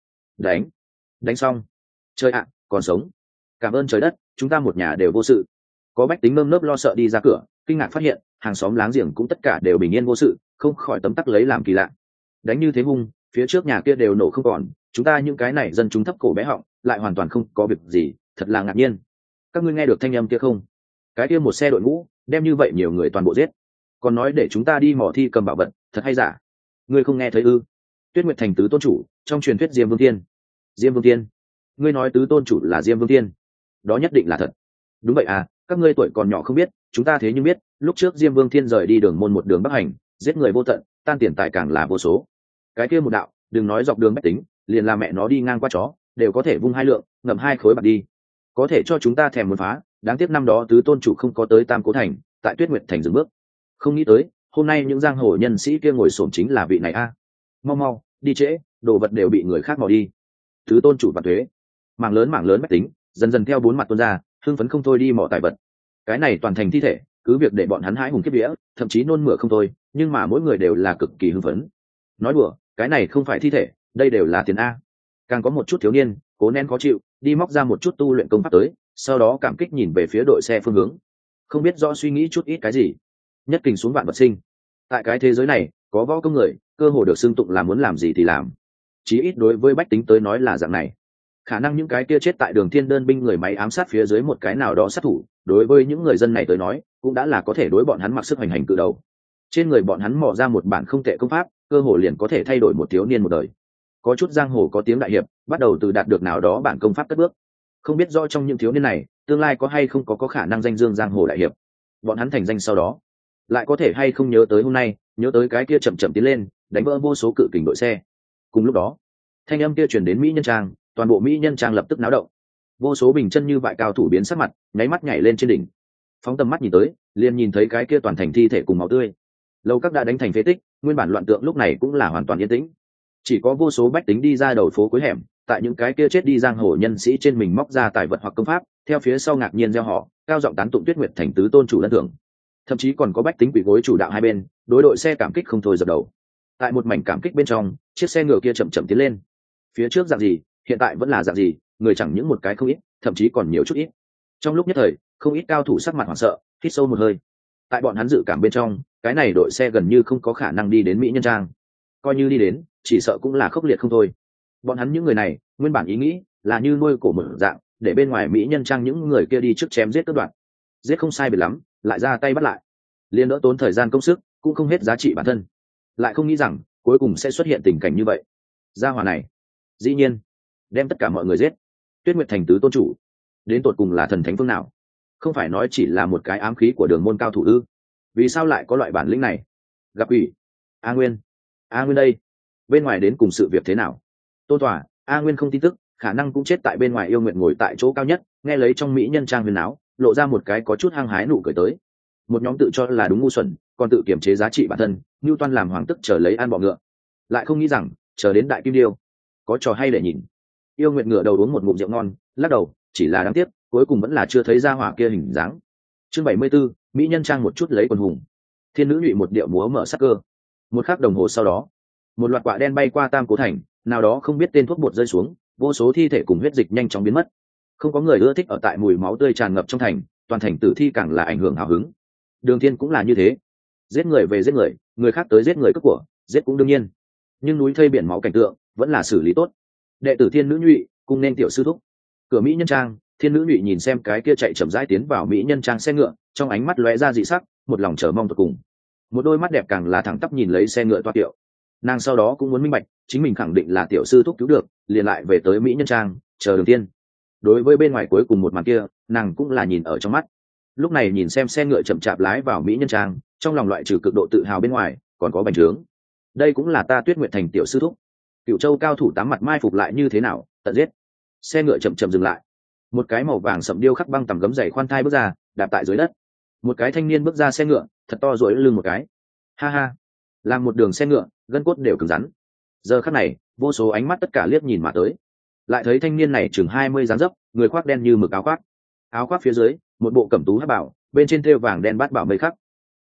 Đánh xong. Trời ạ, còn sống. Cảm ơn trời đất, chúng ta một nhà đều vô sự. Có bách tính nơm nớp lo sợ đi ra cửa, kinh ngạc phát hiện hàng xóm láng giềng cũng tất cả đều bình yên vô sự, không khỏi tấm tắc lấy làm kỳ lạ. Đánh như thế hung, phía trước nhà kia đều nổ không còn, chúng ta những cái này dân chúng thấp cổ bé họng lại hoàn toàn không có việc gì, thật là ngạc nhiên. Các ngươi nghe được thanh âm kia không? Cái kia một xe đội ngũ đem như vậy nhiều người toàn bộ giết, còn nói để chúng ta đi mỏ thi cầm bảo vật, thật hay giả? Ngươi không nghe thấy ư? Tuyết Nguyệt thành tứ tôn chủ, trong truyền thuyết Diêm Vương Tiên. Diêm Vương Tiên? Ngươi nói tứ tôn chủ là Diêm Vương Tiên? Đó nhất định là thật. Đúng vậy à, các ngươi tuổi còn nhỏ không biết, chúng ta thế nhưng biết, lúc trước Diêm Vương Thiên rời đi đường môn một đường bắc hành, giết người vô tận, tan tiền tài càng là vô số. Cái kia một đạo, đừng nói dọc đường bách tính, liền là mẹ nó đi ngang qua chó, đều có thể vung hai lượng, ngậm hai khối bạc đi. Có thể cho chúng ta thèm muốn phá, đáng tiếc năm đó tứ tôn chủ không có tới Tam Cố thành, tại Tuyết Nguyệt thành dừng bước. Không nghĩ tới, hôm nay những giang hồ nhân sĩ kia ngồi xổm chính là vị này a. Mau mau, đi trễ, đồ vật đều bị người khác mò đi. Tứ tôn chủ và thuế, mảng lớn bách tính, dần dần theo bốn mặt tuôn ra, hưng phấn không thôi đi mò tài vật. Cái này toàn thành thi thể, cứ việc để bọn hắn hãi hùng kiếp vía, thậm chí nôn mửa không thôi, nhưng mà mỗi người đều là cực kỳ hưng phấn. Nói đùa, cái này không phải thi thể, đây đều là tiền a. Càng có một chút thiếu niên cố nén khó chịu, đi móc ra một chút tu luyện công pháp tới, sau đó cảm kích nhìn về phía đội xe phương hướng, không biết rõ suy nghĩ chút ít cái gì. Nhất kình xuống vạn vật sinh, tại cái thế giới này có võ công người cơ hồ được xưng tụng là muốn làm gì thì làm, chí ít đối với bách tính tới nói là dạng này. Khả năng những cái kia chết tại Đường Thiên đơn binh người máy ám sát phía dưới một cái nào đó sát thủ, đối với những người dân này tới nói cũng đã là có thể đối bọn hắn mặc sức hành hành cự đầu. Trên người bọn hắn mò ra một bản không tệ công pháp, cơ hồ liền có thể thay đổi một thiếu niên một đời. Có chút giang hồ có tiếng đại hiệp bắt đầu từ đạt được nào đó bản công pháp cất bước, không biết rõ trong những thiếu niên này tương lai có hay không có khả năng danh dương giang hồ đại hiệp. Bọn hắn thành danh sau đó lại có thể hay không nhớ tới hôm nay, nhớ tới cái kia chậm chậm tiến lên đánh vỡ vô số cự kình đội xe. Cùng lúc đó thanh âm kia truyền đến Mỹ Nhân Trang, toàn bộ Mỹ Nhân Trang lập tức náo động, vô số bình chân như vại cao thủ biến sắc mặt, nháy mắt nhảy lên trên đỉnh. Phóng tầm mắt nhìn tới, liền nhìn thấy cái kia toàn thành thi thể cùng máu tươi, lâu các đã đánh thành phế tích, nguyên bản loạn tượng lúc này cũng là hoàn toàn yên tĩnh. Chỉ có vô số bách tính đi ra đầu phố cuối hẻm, tại những cái kia chết đi giang hồ nhân sĩ trên mình móc ra tài vật hoặc công pháp, theo phía sau ngạc nhiên reo hò, cao giọng tán tụng Tuyết Nguyệt thành tứ tôn chủ lân thưởng. Thậm chí còn có bách tính quỳ gối chủ đạo hai bên, đối đội xe cảm kích không thôi dập đầu. Tại một mảnh cảm kích bên trong, chiếc xe ngựa kia chậm chậm tiến lên. Phía trước dạng gì, hiện tại vẫn là dạng gì, người chẳng những một cái không ít, thậm chí còn nhiều chút ít. Trong lúc nhất thời, không ít cao thủ sắc mặt hoảng sợ, hít sâu một hơi. Tại bọn hắn dự cảm bên trong, cái này đội xe gần như không có khả năng đi đến Mỹ Nhân Trang. Coi như đi đến, chỉ sợ cũng là khốc liệt không thôi. Bọn hắn những người này, nguyên bản ý nghĩ là như nuôi cổ mở dạng, để bên ngoài Mỹ Nhân Trang những người kia đi trước chém giết cướp đoạt. Giết không sai biệt lắm, lại ra tay bắt lại. Liên đỡ tốn thời gian công sức, cũng không hết giá trị bản thân. Lại không nghĩ rằng, cuối cùng sẽ xuất hiện tình cảnh như vậy. Gia hỏa này, dĩ nhiên đem tất cả mọi người giết. Tuyết Nguyệt thành tứ tôn chủ, đến tột cùng là thần thánh phương nào? Không phải nói chỉ là một cái ám khí của đường môn cao thủ ư? Vì sao lại có loại bản lĩnh này? Gặp ủy, A Nguyên đây, bên ngoài đến cùng sự việc thế nào? Tôn tòa, A Nguyên không tin tức, khả năng cũng chết tại bên ngoài. Yêu Nguyện ngồi tại chỗ cao nhất, nghe lấy trong Mỹ Nhân Trang huyền áo, lộ ra một cái có chút hăng hái nụ cười tới. Một nhóm tự cho là đúng ngu xuẩn, còn tự kiểm chế giá trị bản thân, như toan làm hoàng tức chờ lấy ăn bọ ngựa, lại không nghĩ rằng chờ đến đại kim điêu, có trò hay để nhìn. Yêu Nguyện ngửa đầu uống một ngụm rượu ngon, lắc đầu, chỉ là đáng tiếc, cuối cùng vẫn là chưa thấy ra hỏa kia hình dáng. Chương 74, Mỹ Nhân Trang một chút lấy quần hùng. Thiên nữ nhụy một điệu múa mở sắc cơ. Một khắc đồng hồ sau đó, một loạt quạ đen bay qua Tam Cố thành, nào đó không biết tên thuốc bột rơi xuống, vô số thi thể cùng huyết dịch nhanh chóng biến mất. Không có người ưa thích ở tại mùi máu tươi tràn ngập trong thành, toàn thành tử thi càng là ảnh hưởng hào hứng. Đường Thiên cũng là như thế, giết người về giết người, người khác tới giết người cướp của, giết cũng đương nhiên, nhưng núi thây biển máu cảnh tượng vẫn là xử lý tốt. Đệ tử Thiên nữ nhụy cùng nên tiểu sư thúc. Cửa Mỹ Nhân Trang, Thiên nữ nhụy nhìn xem cái kia chạy chậm rãi tiến vào Mỹ Nhân Trang xe ngựa, trong ánh mắt lóe ra dị sắc, một lòng chờ mong tột cùng. Một đôi mắt đẹp càng là thẳng tắp nhìn lấy xe ngựa toa kiệu. Nàng sau đó cũng muốn minh bạch, chính mình khẳng định là tiểu sư thúc cứu được, liền lại về tới Mỹ Nhân Trang, chờ Đường Thiên. Đối với bên ngoài cuối cùng một màn kia, nàng cũng là nhìn ở trong mắt. Lúc này nhìn xem xe ngựa chậm chạp lái vào Mỹ Nhân Trang, trong lòng loại trừ cực độ tự hào bên ngoài, còn có bành trướng. Đây cũng là ta Tuyết Nguyệt thành tiểu sư thúc. Cửu Châu cao thủ tám mặt mai phục lại như thế nào, tận giết. Xe ngựa chậm chậm dừng lại. Một cái màu vàng sậm điêu khắc băng tầm gấm dày khoan thai bước ra, đạp tại dưới đất. Một cái thanh niên bước ra xe ngựa, thật to duỗi lưng một cái. Ha ha, làm một đường xe ngựa, gân cốt đều cứng rắn. Giờ khắc này, vô số ánh mắt tất cả liếc nhìn mà tới. Lại thấy thanh niên này chừng 20 dáng dấp, người khoác đen như mực áo khoác. Áo khoác phía dưới, một bộ cẩm tú hắc bảo, bên trên thêu vàng đen bát bảo mây khắc.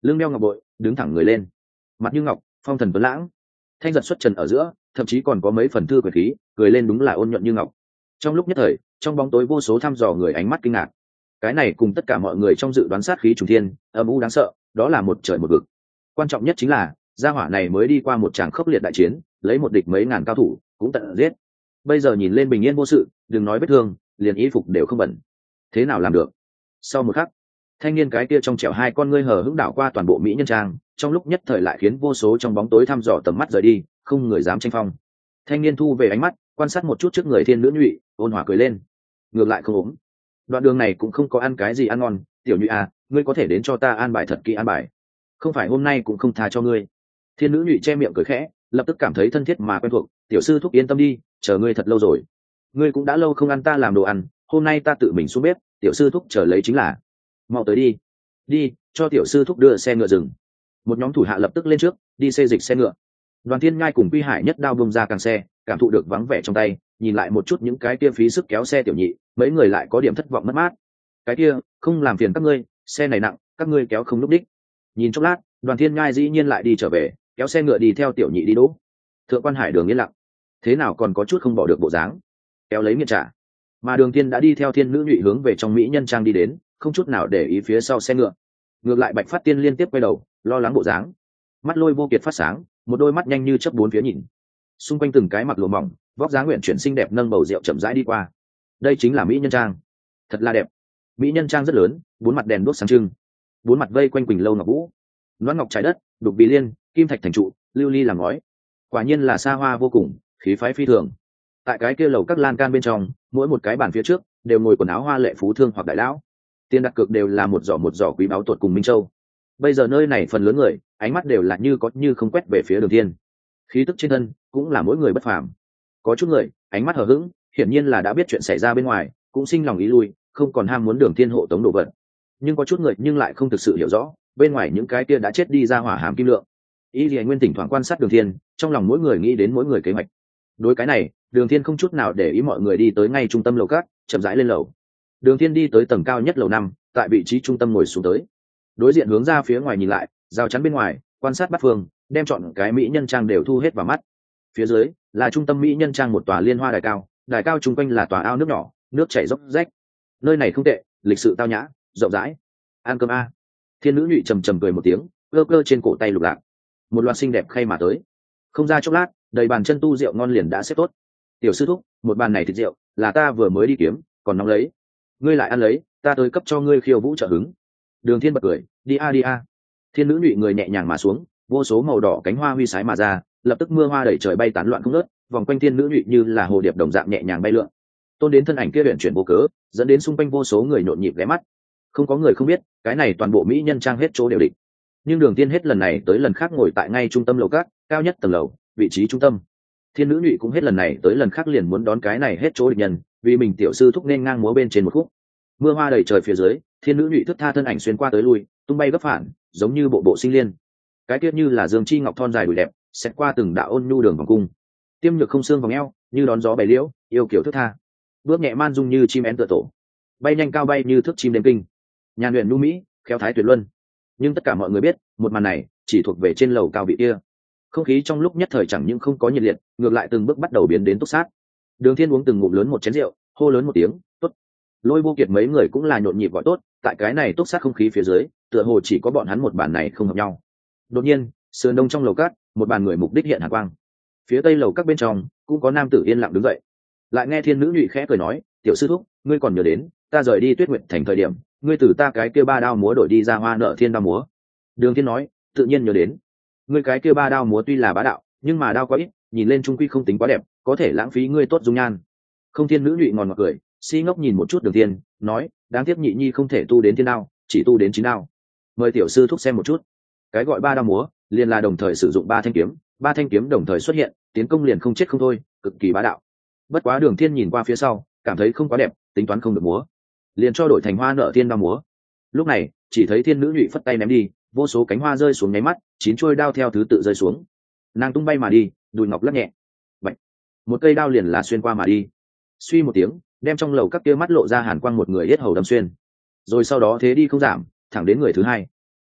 lưng đeo ngọc bội, đứng thẳng người lên, mặt như ngọc, phong thần tuấn lãng, thanh giật xuất trần ở giữa, thậm chí còn có mấy phần thư quyền khí, cười lên đúng là ôn nhuận như ngọc. Trong lúc nhất thời, trong bóng tối vô số thăm dò người ánh mắt kinh ngạc. Cái này cùng tất cả mọi người trong dự đoán sát khí trùng thiên, âm u đáng sợ, đó là một trời một vực. Quan trọng nhất chính là gia hỏa này mới đi qua một tràng khốc liệt đại chiến, lấy một địch mấy ngàn cao thủ cũng tận giết. Bây giờ nhìn lên bình yên vô sự, đừng nói vết thương, liền y phục đều không bẩn. Thế nào làm được? Sau một khắc, thanh niên cái kia trong trẻo hai con ngươi hờ hững đảo qua toàn bộ mỹ nhân trang, trong lúc nhất thời lại khiến vô số trong bóng tối thăm dò tầm mắt rời đi, không người dám tranh phong. Thanh niên thu về ánh mắt, quan sát một chút trước người thiên nữ nhụy, ôn hòa cười lên. Ngược lại không ốm. Đoạn đường này cũng không có ăn cái gì ăn ngon, tiểu nhụy à, ngươi có thể đến cho ta an bài thật kỹ an bài. Không phải hôm nay cũng không tha cho ngươi. Thiên nữ nhụy che miệng cười khẽ, lập tức cảm thấy thân thiết mà quen thuộc. Tiểu sư thúc yên tâm đi, chờ ngươi thật lâu rồi. Ngươi cũng đã lâu không ăn ta làm đồ ăn, hôm nay ta tự mình xuống bếp, tiểu sư thúc chờ lấy chính là. Mau tới đi, đi, cho tiểu sư thúc đưa xe ngựa dừng. Một nhóm thủ hạ lập tức lên trước, đi xê dịch xe ngựa. Đoàn Thiên Nhai cùng Quy Hải nhất đao bông ra càng xe, cảm thụ được vắng vẻ trong tay, nhìn lại một chút những cái kia phí sức kéo xe tiểu nhị, mấy người lại có điểm thất vọng mất mát. Cái kia, không làm phiền các ngươi, xe này nặng, các ngươi kéo không lúc đích. Nhìn chốc lát, Đoàn Thiên Nhai dĩ nhiên lại đi trở về, kéo xe ngựa đi theo tiểu nhị đi đỗ. Thượng Quan Hải Đường yên lặng, thế nào còn có chút không bỏ được bộ dáng, kéo lấy nghiện trả. Mà Đường Thiên đã đi theo thiên nữ nhụy hướng về trong mỹ nhân trang đi đến, không chút nào để ý phía sau xe ngựa. Ngược lại Bạch Phát Tiên liên tiếp quay đầu, lo lắng bộ dáng, mắt Lôi Vô Kiệt phát sáng, một đôi mắt nhanh như chớp bốn phía nhìn. Xung quanh từng cái mặc lụa mỏng, vóc dáng nguyện chuyển xinh đẹp nâng bầu rượu chậm rãi đi qua. Đây chính là mỹ nhân trang, thật là đẹp. Mỹ nhân trang rất lớn, bốn mặt đèn đuốc sáng trưng, bốn mặt vây quanh quỳnh lâu ngọc vũ, loan ngọc trái đất, đục bì liên, kim thạch thành trụ, lưu ly làm ngói. Quả nhiên là xa hoa vô cùng, khí phái phi thường. Tại cái kia lầu các lan can bên trong, mỗi một cái bàn phía trước đều ngồi quần áo hoa lệ phú thương hoặc đại lão. Tiền đặt cược đều là một giỏ quý báu tuột cùng minh châu. Bây giờ nơi này phần lớn người ánh mắt đều là như có như không quét về phía Đường Thiên. Khí tức trên thân cũng là mỗi người bất phàm. Có chút người ánh mắt hờ hững, hiển nhiên là đã biết chuyện xảy ra bên ngoài, cũng sinh lòng ý lui, không còn ham muốn Đường Thiên hộ tống đồ vật. Nhưng có chút người nhưng lại không thực sự hiểu rõ bên ngoài những cái kia đã chết đi ra hỏa hàm kim lượng. Y Lệ Nguyên thỉnh thoảng quan sát Đường Thiên, trong lòng mỗi người nghĩ đến mỗi người kế hoạch. Đối cái này, Đường Thiên không chút nào để ý mọi người đi tới ngay trung tâm lầu các, chậm rãi lên lầu. Đường Thiên đi tới tầng cao nhất lầu 5, tại vị trí trung tâm ngồi xuống tới. Đối diện hướng ra phía ngoài nhìn lại, rào chắn bên ngoài, quan sát bát phương, đem chọn cái mỹ nhân trang đều thu hết vào mắt. Phía dưới là trung tâm mỹ nhân trang một tòa liên hoa đài cao chung quanh là tòa ao nước nhỏ, nước chảy róc rách. Nơi này không tệ, lịch sự tao nhã, rộng rãi. Ăn cơm a. Thiên nữ nhụy trầm trầm cười một tiếng, cơ cơ trên cổ tay lục lạc. Một loạt xinh đẹp khay mà tới. Không ra chốc lát, đầy bàn chân tu rượu ngon liền đã xếp tốt. Tiểu sư thúc, một bàn này thịt rượu là ta vừa mới đi kiếm, còn nóng lấy. Ngươi lại ăn lấy, ta tới cấp cho ngươi khiêu vũ trợ hứng. Đường Thiên bật cười, đi a đi a. Thiên nữ nhụy người nhẹ nhàng mà xuống, vô số màu đỏ cánh hoa huy sái mà ra, lập tức mưa hoa đầy trời bay tán loạn không ngớt, vòng quanh thiên nữ nhụy như là hồ điệp đồng dạng nhẹ nhàng bay lượn. Tôn đến thân ảnh kia luyện chuyển vô cớ, dẫn đến xung quanh vô số người nhộn nhịp ghé mắt. Không có người không biết, cái này toàn bộ mỹ nhân trang hết chỗ đều định. Nhưng Đường Thiên hết lần này tới lần khác ngồi tại ngay trung tâm lầu các, cao nhất tầng lầu, vị trí trung tâm. Thiên nữ nhụy cũng hết lần này tới lần khác liền muốn đón cái này hết chỗ địch nhân, vì mình tiểu sư thúc nên ngang múa bên trên một khúc. Mưa hoa đầy trời phía dưới, thiên nữ nhụy thức tha thân ảnh xuyên qua tới lui, tung bay gấp phản, giống như bộ bộ sinh liên. Cái tiết như là dương chi ngọc thon dài đùi đẹp, xét qua từng đạo ôn nhu đường vòng cung. Tiêm nhược không xương vòng eo, như đón gió bày liễu, yêu kiểu thức tha. Bước nhẹ man dung như chim én tựa tổ, bay nhanh cao bay như thước chim đêm kinh. Nhàn luyện nhu mỹ, khéo thái tuyệt luân. Nhưng tất cả mọi người biết, một màn này chỉ thuộc về trên lầu cao vị kia. Không khí trong lúc nhất thời chẳng những không có nhiệt liệt, ngược lại từng bước bắt đầu biến đến túc sát. Đường Thiên uống từng ngụm lớn một chén rượu, hô lớn một tiếng, tốt. Lôi Vô Kiệt mấy người cũng là nhộn nhịp gọi tốt, tại cái này túc sát không khí phía dưới, tựa hồ chỉ có bọn hắn một bàn này không hợp nhau. Đột nhiên, sườn đông trong lầu các, một bàn người mục đích hiện hàn quang. Phía tây lầu các bên trong, cũng có nam tử yên lặng đứng dậy. Lại nghe thiên nữ nhụy khẽ cười nói, tiểu sư thúc, ngươi còn nhớ đến, ta rời đi Tuyết Nguyệt thành thời điểm, ngươi từ ta cái kia ba đao múa đổi đi ra Hoa Nợ Thiên đao múa. Đường Thiên nói, tự nhiên nhớ đến. Ngươi cái kia ba đao múa tuy là bá đạo, nhưng mà đao quá ít, nhìn lên trung quy không tính quá đẹp, có thể lãng phí ngươi tốt dung nhan. Không thiên nữ nhụy ngòn ngọt cười, si ngốc nhìn một chút Đường Thiên, nói, đáng tiếc nhị nhi không thể tu đến thiên đao, chỉ tu đến chín đao. Mời tiểu sư thúc xem một chút. Cái gọi ba đao múa, liền là đồng thời sử dụng ba thanh kiếm đồng thời xuất hiện, tiến công liền không chết không thôi, cực kỳ bá đạo. Bất quá Đường Thiên nhìn qua phía sau, cảm thấy không quá đẹp, tính toán không được múa, liền cho đổi thành Hoa Nợ Thiên đao múa. Lúc này, chỉ thấy thiên nữ nhụy phất tay ném đi, vô số cánh hoa rơi xuống nháy mắt, chín chuôi đao theo thứ tự rơi xuống. Nàng tung bay mà đi, đùi ngọc lắc nhẹ, vậy một cây đao liền là xuyên qua mà đi. Suy một tiếng, đem trong lầu các kia mắt lộ ra hàn quang một người hết hầu đâm xuyên. Rồi sau đó thế đi không giảm, thẳng đến người thứ hai.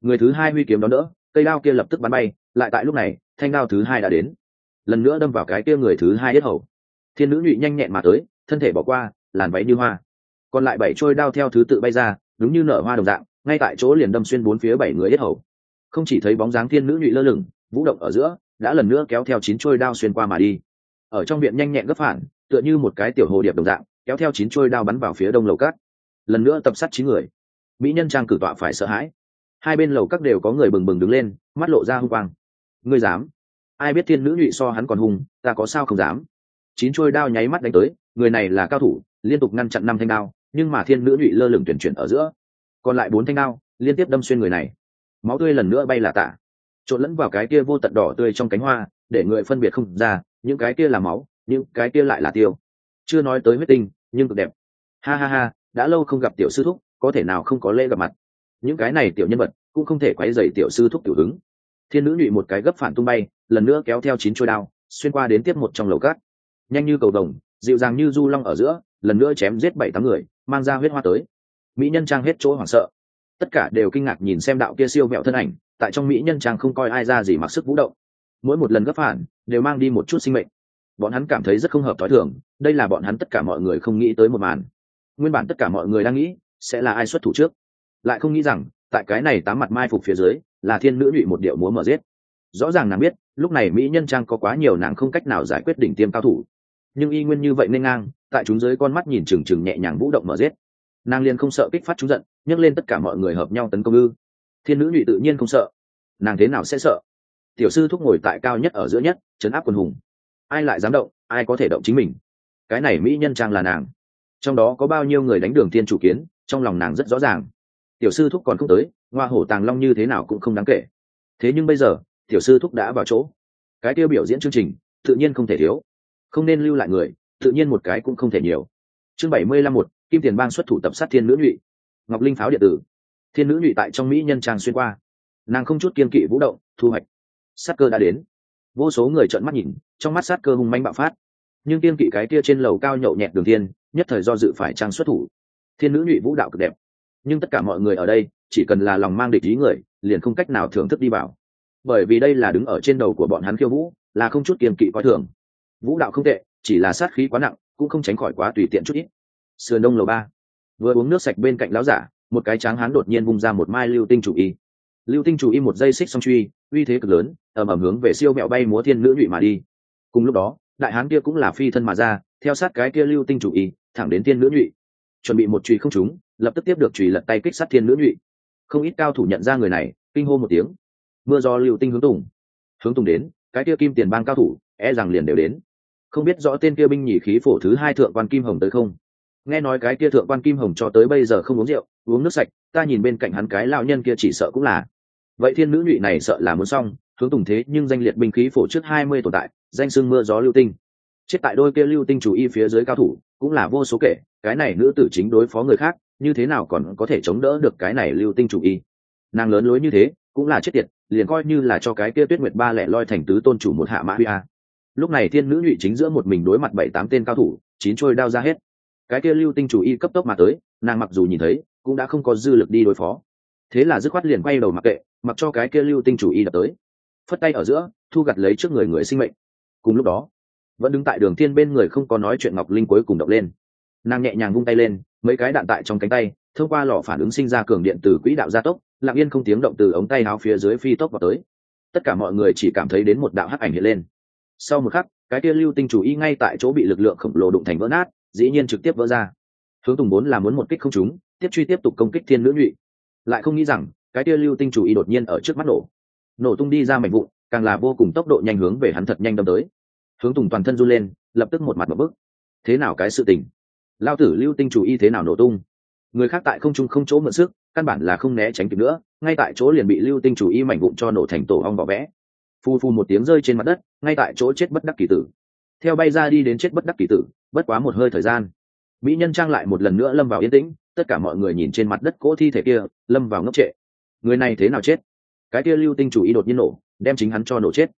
người thứ hai huy kiếm đón đỡ, cây đao kia lập tức bắn bay. Lại tại lúc này, thanh đao thứ hai đã đến, lần nữa đâm vào cái kia người thứ hai yết hầu. Thiên nữ nhụy nhanh nhẹn mà tới, thân thể bỏ qua, làn váy như hoa. Còn lại 7 trôi đao theo thứ tự bay ra, đúng như nở hoa đồng dạng, ngay tại chỗ liền đâm xuyên 4 phía 7 người yết hầu. Không chỉ thấy bóng dáng thiên nữ nhụy lơ lửng, vũ động ở giữa, đã lần nữa kéo theo 9 trôi đao xuyên qua mà đi. Ở trong viện nhanh nhẹn gấp phản, tựa như một cái tiểu hồ điệp đồng dạng, kéo theo 9 trôi đao bắn vào phía đông lầu cát. Lần nữa tập sát 9 người. Mỹ nhân trang cử tọa phải sợ hãi. Hai bên lầu các đều có người bừng bừng đứng lên, mắt lộ ra hung quang. Ngươi dám? Ai biết thiên nữ nhụy so hắn còn hung, ta có sao không dám. 9 trôi đao nháy mắt đánh tới, người này là cao thủ, liên tục ngăn chặn 5 thanh đao, nhưng mà thiên nữ nhụy lơ lửng tuyển chuyển ở giữa, còn lại 4 thanh đao liên tiếp đâm xuyên người này. Máu tươi lần nữa bay là tả, trộn lẫn vào cái kia vô tận đỏ tươi trong cánh hoa, để người phân biệt không ra, những cái kia là máu, những cái kia lại là tiêu. Chưa nói tới huyết tinh, nhưng cực đẹp. Ha ha ha, đã lâu không gặp tiểu sư thúc, có thể nào không có lễ gặp mặt. Những cái này tiểu nhân vật cũng không thể quấy rầy tiểu sư thúc tiểu hứng. Thiên nữ nhụy một cái gấp phản tung bay, lần nữa kéo theo 9 trôi đao, xuyên qua đến tiếp một trong lầu cát. Nhanh như cầu vồng, dịu dàng như du long ở giữa, lần nữa chém giết 7-8 người, mang ra huyết hoa tới. Mỹ nhân trang hết chỗ hoảng sợ, tất cả đều kinh ngạc nhìn xem đạo kia siêu mẹo thân ảnh, tại trong mỹ nhân trang không coi ai ra gì mặc sức vũ động. Mỗi một lần gấp phản đều mang đi một chút sinh mệnh. Bọn hắn cảm thấy rất không hợp thói thường, đây là bọn hắn tất cả mọi người không nghĩ tới một màn. Nguyên bản tất cả mọi người đang nghĩ sẽ là ai xuất thủ trước, lại không nghĩ rằng tại cái này 8 mặt mai phục phía dưới là thiên nữ nhụy một điệu múa mở giết. Rõ ràng nàng biết lúc này mỹ nhân trang có quá nhiều nàng không cách nào giải quyết đỉnh tiêm cao thủ, nhưng y nguyên như vậy nên ngang tại chúng dưới con mắt nhìn chừng chừng nhẹ nhàng vũ động mở giết. Nàng liền không sợ kích phát chúng giận, nhấc lên tất cả mọi người hợp nhau tấn công ư? Thiên nữ nhụy tự nhiên không sợ, nàng thế nào sẽ sợ? Tiểu sư thúc ngồi tại cao nhất ở giữa nhất, trấn áp quần hùng, ai lại dám động, ai có thể động chính mình. Cái này mỹ nhân trang là nàng, trong đó có bao nhiêu người đánh đường thiên chủ kiến, trong lòng nàng rất rõ ràng. Tiểu sư thúc còn không tới, hoa hổ tàng long như thế nào cũng không đáng kể. Thế nhưng bây giờ tiểu sư thúc đã vào chỗ, cái tiêu biểu diễn chương trình tự nhiên không thể thiếu, không nên lưu lại người, tự nhiên một cái cũng không thể nhiều. Chương 75 1, Kim Tiền Bang xuất thủ tập sát thiên nữ nhụy. Ngọc Linh pháo điện tử. Thiên nữ nhụy tại trong mỹ nhân trang xuyên qua, nàng không chút kiên kỵ vũ động, thu hoạch. Sát cơ đã đến, vô số người trợn mắt nhìn, trong mắt sát cơ hung manh bạo phát. Nhưng kiên kỵ cái kia trên lầu cao nhậu nhẹt đường thiên, nhất thời do dự phải trang xuất thủ. Thiên nữ nhụy vũ đạo cực đẹp, nhưng tất cả mọi người ở đây chỉ cần là lòng mang địch ý người liền không cách nào thưởng thức đi vào, bởi vì đây là đứng ở trên đầu của bọn hắn khiêu vũ, là không chút kiên kỵ coi thường. Vũ đạo không tệ, chỉ là sát khí quá nặng, cũng không tránh khỏi quá tùy tiện chút ít. Sườn đông lầu 3, vừa uống nước sạch bên cạnh lão giả, một cái tráng hán đột nhiên vung ra một mai lưu tinh chủ y. Lưu tinh chủ y một giây xích song truy, uy thế cực lớn, ầm ầm hướng về siêu mẹo bay múa thiên nữ nhụy mà đi. Cùng lúc đó đại hán kia cũng là phi thân mà ra, theo sát cái kia lưu tinh chủ y thẳng đến thiên nữ nhụy. Chuẩn bị một truy không trúng, lập tức tiếp được truy lật tay kích sát thiên nữ nhụy. Không ít cao thủ nhận ra người này, kinh hô một tiếng. Mưa gió lưu tinh hướng tùng đến, cái kia Kim Tiền Bang cao thủ e rằng liền đều đến. Không biết rõ tên kia binh nhì khí phổ thứ 2 thượng quan Kim Hồng tới không? Nghe nói cái kia thượng quan Kim Hồng cho tới bây giờ không uống rượu, uống nước sạch, ta nhìn bên cạnh hắn cái lão nhân kia chỉ sợ cũng là. Vậy thiên nữ nhụy này sợ là muốn xong, hướng tùng thế nhưng danh liệt binh khí phổ trước 20 tồn tại, danh xưng mưa gió lưu tinh. Chết tại đôi kia lưu tinh chủ y phía dưới cao thủ cũng là vô số kể, cái này nữ tử chính đối phó người khác, như thế nào còn có thể chống đỡ được cái này lưu tinh chủ y. Nàng lớn lối như thế cũng là chết tiệt, liền coi như là cho cái kia Tuyết Nguyệt Ba lẻ loi thành tứ tôn chủ một hạ mã huy a. Lúc này thiên nữ nhụy chính giữa một mình đối mặt 7-8 tên cao thủ, 9 trôi đao ra hết. Cái kia lưu tinh chủ y cấp tốc mà tới, nàng mặc dù nhìn thấy cũng đã không có dư lực đi đối phó, thế là dứt khoát liền quay đầu mặc kệ, mặc cho cái kia lưu tinh chủ y đập tới, phất tay ở giữa thu gặt lấy trước người người sinh mệnh. Cùng lúc đó vẫn đứng tại đường thiên bên người không có nói chuyện Ngọc Linh cuối cùng động lên, nàng nhẹ nhàng vung tay lên, mấy cái đạn tại trong cánh tay thông qua lò phản ứng sinh ra cường điện từ quỹ đạo gia tốc, lặng yên không tiếng động từ ống tay áo phía dưới phi tốc vào tới. Tất cả mọi người chỉ cảm thấy đến một đạo hắc ảnh hiện lên. Sau một khắc cái kia lưu tinh chủ y ngay tại chỗ bị lực lượng khổng lồ đụng thành vỡ nát, dĩ nhiên trực tiếp vỡ ra. Hướng Tùng muốn là muốn một kích không trúng, tiếp tục công kích thiên nữ nhụy, lại không nghĩ rằng cái kia lưu tinh chủ y đột nhiên ở trước mắt nổ tung đi ra mảnh vụn, càng là vô cùng tốc độ nhanh hướng về hắn thật nhanh đâm tới. Hướng Tùng toàn thân run lên, lập tức một mặt một bức. Thế nào cái sự tình? Lao tử lưu tinh chủ y thế nào nổ tung? Người khác tại không trung không chỗ mượn sức, căn bản là không né tránh kịp nữa, ngay tại chỗ liền bị lưu tinh chủ y mảnh vụn cho nổ thành tổ ong vỏ vẽ. Phu một tiếng rơi trên mặt đất, ngay tại chỗ chết bất đắc kỳ tử. Theo bay ra đi đến chết bất đắc kỳ tử, bất quá một hơi thời gian, mỹ nhân trang lại một lần nữa lâm vào yên tĩnh. Tất cả mọi người nhìn trên mặt đất cỗ thi thể kia, lâm vào ngốc trệ. Người này thế nào chết? Cái kia lưu tinh chủ y đột nhiên nổ, đem chính hắn cho nổ chết.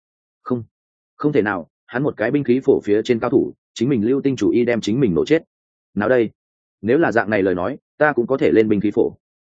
Không thể nào, hắn một cái binh khí phổ phía trên cao thủ, chính mình lưu tinh chủ y đem chính mình nổ chết. Nào đây, nếu là dạng này lời nói, ta cũng có thể lên binh khí phổ.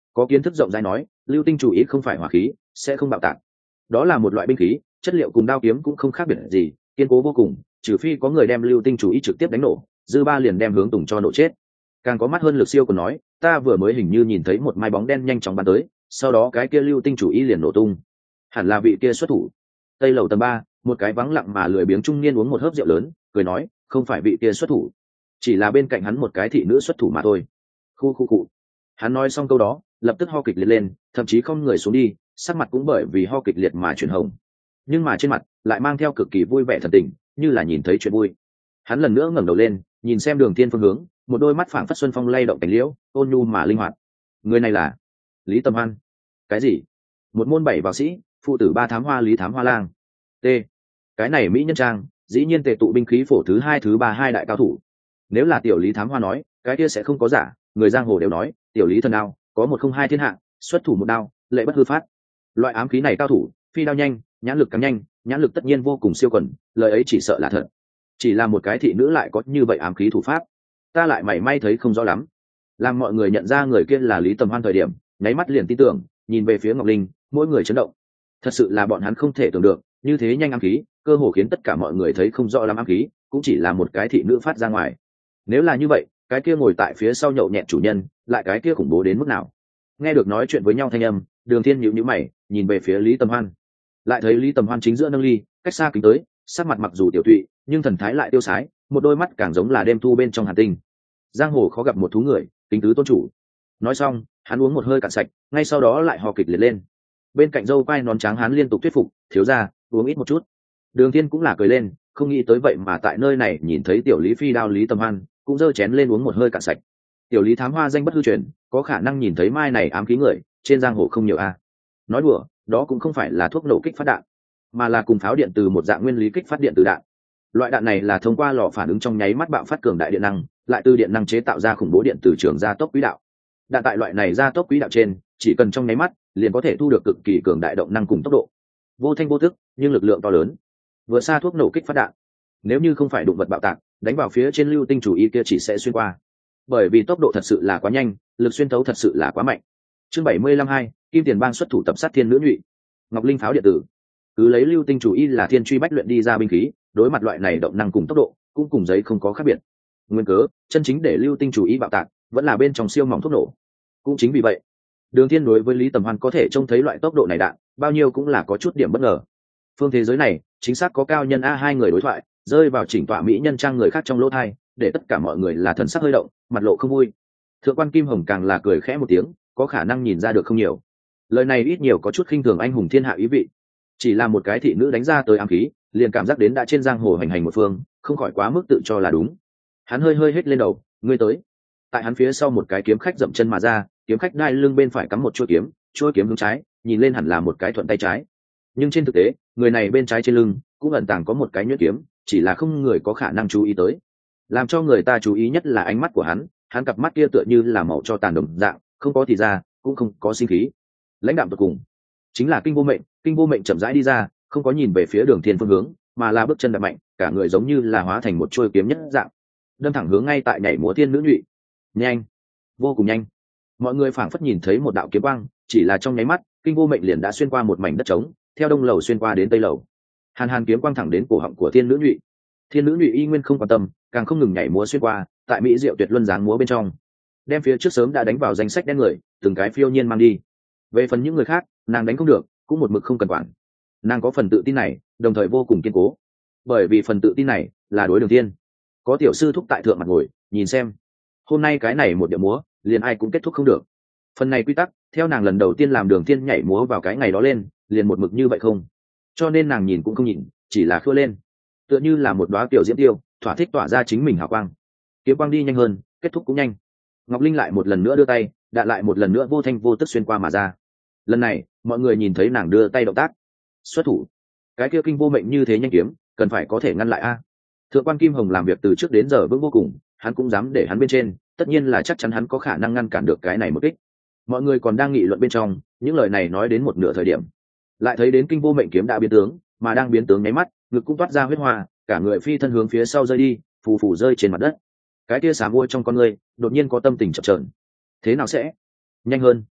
có kiến thức rộng rãi nói lưu tinh chủ ý không phải hỏa khí, sẽ không bạo tạc. Đó là một loại binh khí, chất liệu cùng đao kiếm cũng không khác biệt gì, kiên cố vô cùng, trừ phi có người đem lưu tinh chủ ý trực tiếp đánh nổ, dư ba liền đem hướng Tùng cho nổ chết. Càng có mắt hơn Lực Siêu còn nói, ta vừa mới hình như nhìn thấy một mai bóng đen nhanh chóng bắn tới, sau đó cái kia lưu tinh chủ ý liền nổ tung. Hẳn là vị kia xuất thủ. Tây lầu tầng 3, một cái vắng lặng mà lười biếng trung niên uống một hớp rượu lớn, cười nói, không phải vị kia xuất thủ, chỉ là bên cạnh hắn một cái thị nữ xuất thủ mà thôi. Khu cụ. Hắn nói xong câu đó, lập tức ho kịch liệt lên, thậm chí không người xuống đi, sắc mặt cũng bởi vì ho kịch liệt mà chuyển hồng, nhưng mà trên mặt lại mang theo cực kỳ vui vẻ thần tình, như là nhìn thấy chuyện vui. Hắn lần nữa ngẩng đầu lên, nhìn xem Đường Thiên phương hướng, một đôi mắt phảng phất xuân phong lay động cánh liễu, ôn nhu mà linh hoạt. Người này là Lý Tầm Hoan. Cái gì? Một môn 7 vào sĩ, phụ tử 3 thám hoa Lý Thám Hoa Lang. T. Cái này mỹ nhân trang, dĩ nhiên tề tụ binh khí phổ thứ 2 thứ 3 hai đại cao thủ. Nếu là tiểu Lý Thám Hoa nói, cái kia sẽ không có giả, người giang hồ đều nói, tiểu Lý thần đao, có 102 thiên hạ, xuất thủ một đao, lệ bất hư phát. Loại ám khí này cao thủ, phi đao nhanh, nhãn lực càng nhanh, nhãn lực tất nhiên vô cùng siêu quần, lời ấy chỉ sợ là thật. Chỉ là một cái thị nữ lại có như vậy ám khí thủ pháp, ta lại mảy may thấy không rõ lắm. Làm mọi người nhận ra người kia là Lý Tầm Hoan thời điểm, nháy mắt liền tin tưởng, nhìn về phía Ngọc Linh, mỗi người chấn động. Thật sự là bọn hắn không thể tưởng được, như thế nhanh ám khí, cơ hồ khiến tất cả mọi người thấy không rõ lắm ám khí, cũng chỉ là một cái thị nữ phát ra ngoài. Nếu là như vậy, cái kia ngồi tại phía sau nhậu nhẹt chủ nhân, lại cái kia khủng bố đến mức nào? Nghe được nói chuyện với nhau thanh âm, Đường Thiên nhíu nhíu mày, nhìn về phía Lý Tầm Hoan, lại thấy Lý Tầm Hoan chính giữa nâng ly, cách xa kính tới, sắc mặt mặc dù tiểu tụy, nhưng thần thái lại tiêu sái, một đôi mắt càng giống là đêm thu bên trong hàn tinh. Giang hồ khó gặp một thú người, kính tứ tôn chủ. Nói xong, hắn uống một hơi cạn sạch, ngay sau đó lại hò kịch liệt lên. Bên cạnh dâu quai nón trắng hắn liên tục thuyết phục, thiếu gia, uống ít một chút. Đường Thiên cũng là cười lên, không nghĩ tới vậy mà tại nơi này nhìn thấy tiểu Lý phi đao Lý Tầm Hoan, cũng giơ chén lên uống một hơi cạn sạch. Tiểu Lý Thám Hoa danh bất hư truyền, có khả năng nhìn thấy mai này ám khí người, trên giang hồ không nhiều a. Nói đùa, đó cũng không phải là thuốc nổ kích phát đạn, mà là cùng pháo điện từ một dạng nguyên lý kích phát điện từ đạn. Loại đạn này là thông qua lò phản ứng trong nháy mắt bạo phát cường đại điện năng, lại từ điện năng chế tạo ra khủng bố điện từ trường gia tốc quỹ đạo. Đạn tại loại này gia tốc quỹ đạo trên, chỉ cần trong nháy mắt, liền có thể thu được cực kỳ cường đại động năng cùng tốc độ. Vô thanh vô tức, nhưng lực lượng to lớn. Vừa xa thuốc nổ kích phát đạn, nếu như không phải đụng vật bạo tạc, đánh vào phía trên lưu tinh chủ ý kia chỉ sẽ xuyên qua. Bởi vì tốc độ thật sự là quá nhanh, lực xuyên thấu thật sự là quá mạnh. Chương 75-2, Kim Tiền Bang xuất thủ tập sát thiên nữ nhụy. Ngọc Linh pháo điện tử. Cứ lấy lưu tinh chủ ý là thiên truy bách luyện đi ra binh khí, đối mặt loại này động năng cùng tốc độ, cũng cùng giấy không có khác biệt. Nguyên cớ, chân chính để lưu tinh chủ ý bạo tạc, vẫn là bên trong siêu mỏng thuốc nổ. Cũng chính vì vậy, Đường Thiên đối với Lý Tầm Hoan có thể trông thấy loại tốc độ này đạn, bao nhiêu cũng là có chút điểm bất ngờ. Phương thế giới này, chính xác có cao nhân a hai người đối thoại, rơi vào chỉnh tọa mỹ nhân trang người khác trong lỗ tai, để tất cả mọi người là thần sắc hơi động, mặt lộ không vui. Thượng quan Kim Hồng càng là cười khẽ một tiếng, có khả năng nhìn ra được không nhiều. Lời này ít nhiều có chút khinh thường anh hùng thiên hạ ý vị. Chỉ là một cái thị nữ đánh ra tới ám khí, liền cảm giác đến đã trên giang hồ hành hành một phương, không khỏi quá mức tự cho là đúng. Hắn hơi hơi hét lên đầu, ngươi tới. Tại hắn phía sau một cái kiếm khách dậm chân mà ra, kiếm khách đai lưng bên phải cắm một chuôi kiếm hướng trái, nhìn lên hẳn là một cái thuận tay trái. Nhưng trên thực tế, người này bên trái trên lưng cũng ẩn tàng có một cái nhuyễn kiếm, chỉ là không người có khả năng chú ý tới. Làm cho người ta chú ý nhất là ánh mắt của hắn cặp mắt kia tựa như là màu cho tàn đồng dạng, không có thì ra, cũng không có sinh khí. Lãnh đạm tột cùng, chính là Kinh Vô Mệnh chậm rãi đi ra, không có nhìn về phía Đường Thiên phương hướng, mà là bước chân đạp mạnh, cả người giống như là hóa thành một chuôi kiếm nhất dạng, đâm thẳng hướng ngay tại nhảy múa thiên nữ nhụy. Nhanh, vô cùng nhanh. Mọi người phảng phất nhìn thấy một đạo kiếm quang, chỉ là trong nháy mắt, Kinh Vô Mệnh liền đã xuyên qua một mảnh đất trống, theo đông lầu xuyên qua đến tây lầu. Hàn kiếm quang thẳng đến cổ họng của thiên nữ nhụy. Thiên nữ nhụy y nguyên không quan tâm, càng không ngừng nhảy múa xuyên qua, tại mỹ diệu tuyệt luân dáng múa bên trong, đem phía trước sớm đã đánh vào danh sách đen người, từng cái phiêu nhiên mang đi. Về phần những người khác, nàng đánh không được, cũng một mực không cần quản. Nàng có phần tự tin này, đồng thời vô cùng kiên cố, bởi vì phần tự tin này là đối Đường Thiên. Có tiểu sư thúc tại thượng mặt ngồi, nhìn xem, hôm nay cái này một điệu múa, liền ai cũng kết thúc không được. Phần này quy tắc, theo nàng lần đầu tiên làm Đường Thiên nhảy múa vào cái ngày đó lên, liền một mực như vậy không. Cho nên nàng nhìn cũng không nhìn, chỉ là khua lên, tựa như là một đóa tiểu diễm tiêu, thỏa thích tỏa ra chính mình hào quang. Kiếm quang đi nhanh hơn, kết thúc cũng nhanh. Ngọc Linh lại một lần nữa đưa tay, đạn lại một lần nữa vô thanh vô tức xuyên qua mà ra. Lần này, mọi người nhìn thấy nàng đưa tay động tác, xuất thủ. Cái kia Kinh Vô Mệnh như thế nhanh kiếm, cần phải có thể ngăn lại a. Thượng quan Kim Hồng làm việc từ trước đến giờ vững vô cùng, hắn cũng dám để hắn bên trên, tất nhiên là chắc chắn hắn có khả năng ngăn cản được cái này một kích. Mọi người còn đang nghị luận bên trong, những lời này nói đến một nửa thời điểm, lại thấy đến Kinh Vô Mệnh kiếm đã biến tướng, mà đang biến tướng nháy mắt, ngực cũng toát ra huyết hoa, cả người phi thân hướng phía sau rơi đi, phù phù rơi trên mặt đất. Cái kia xà mua trong con người đột nhiên có tâm tình chập chờn. Thế nào sẽ nhanh hơn?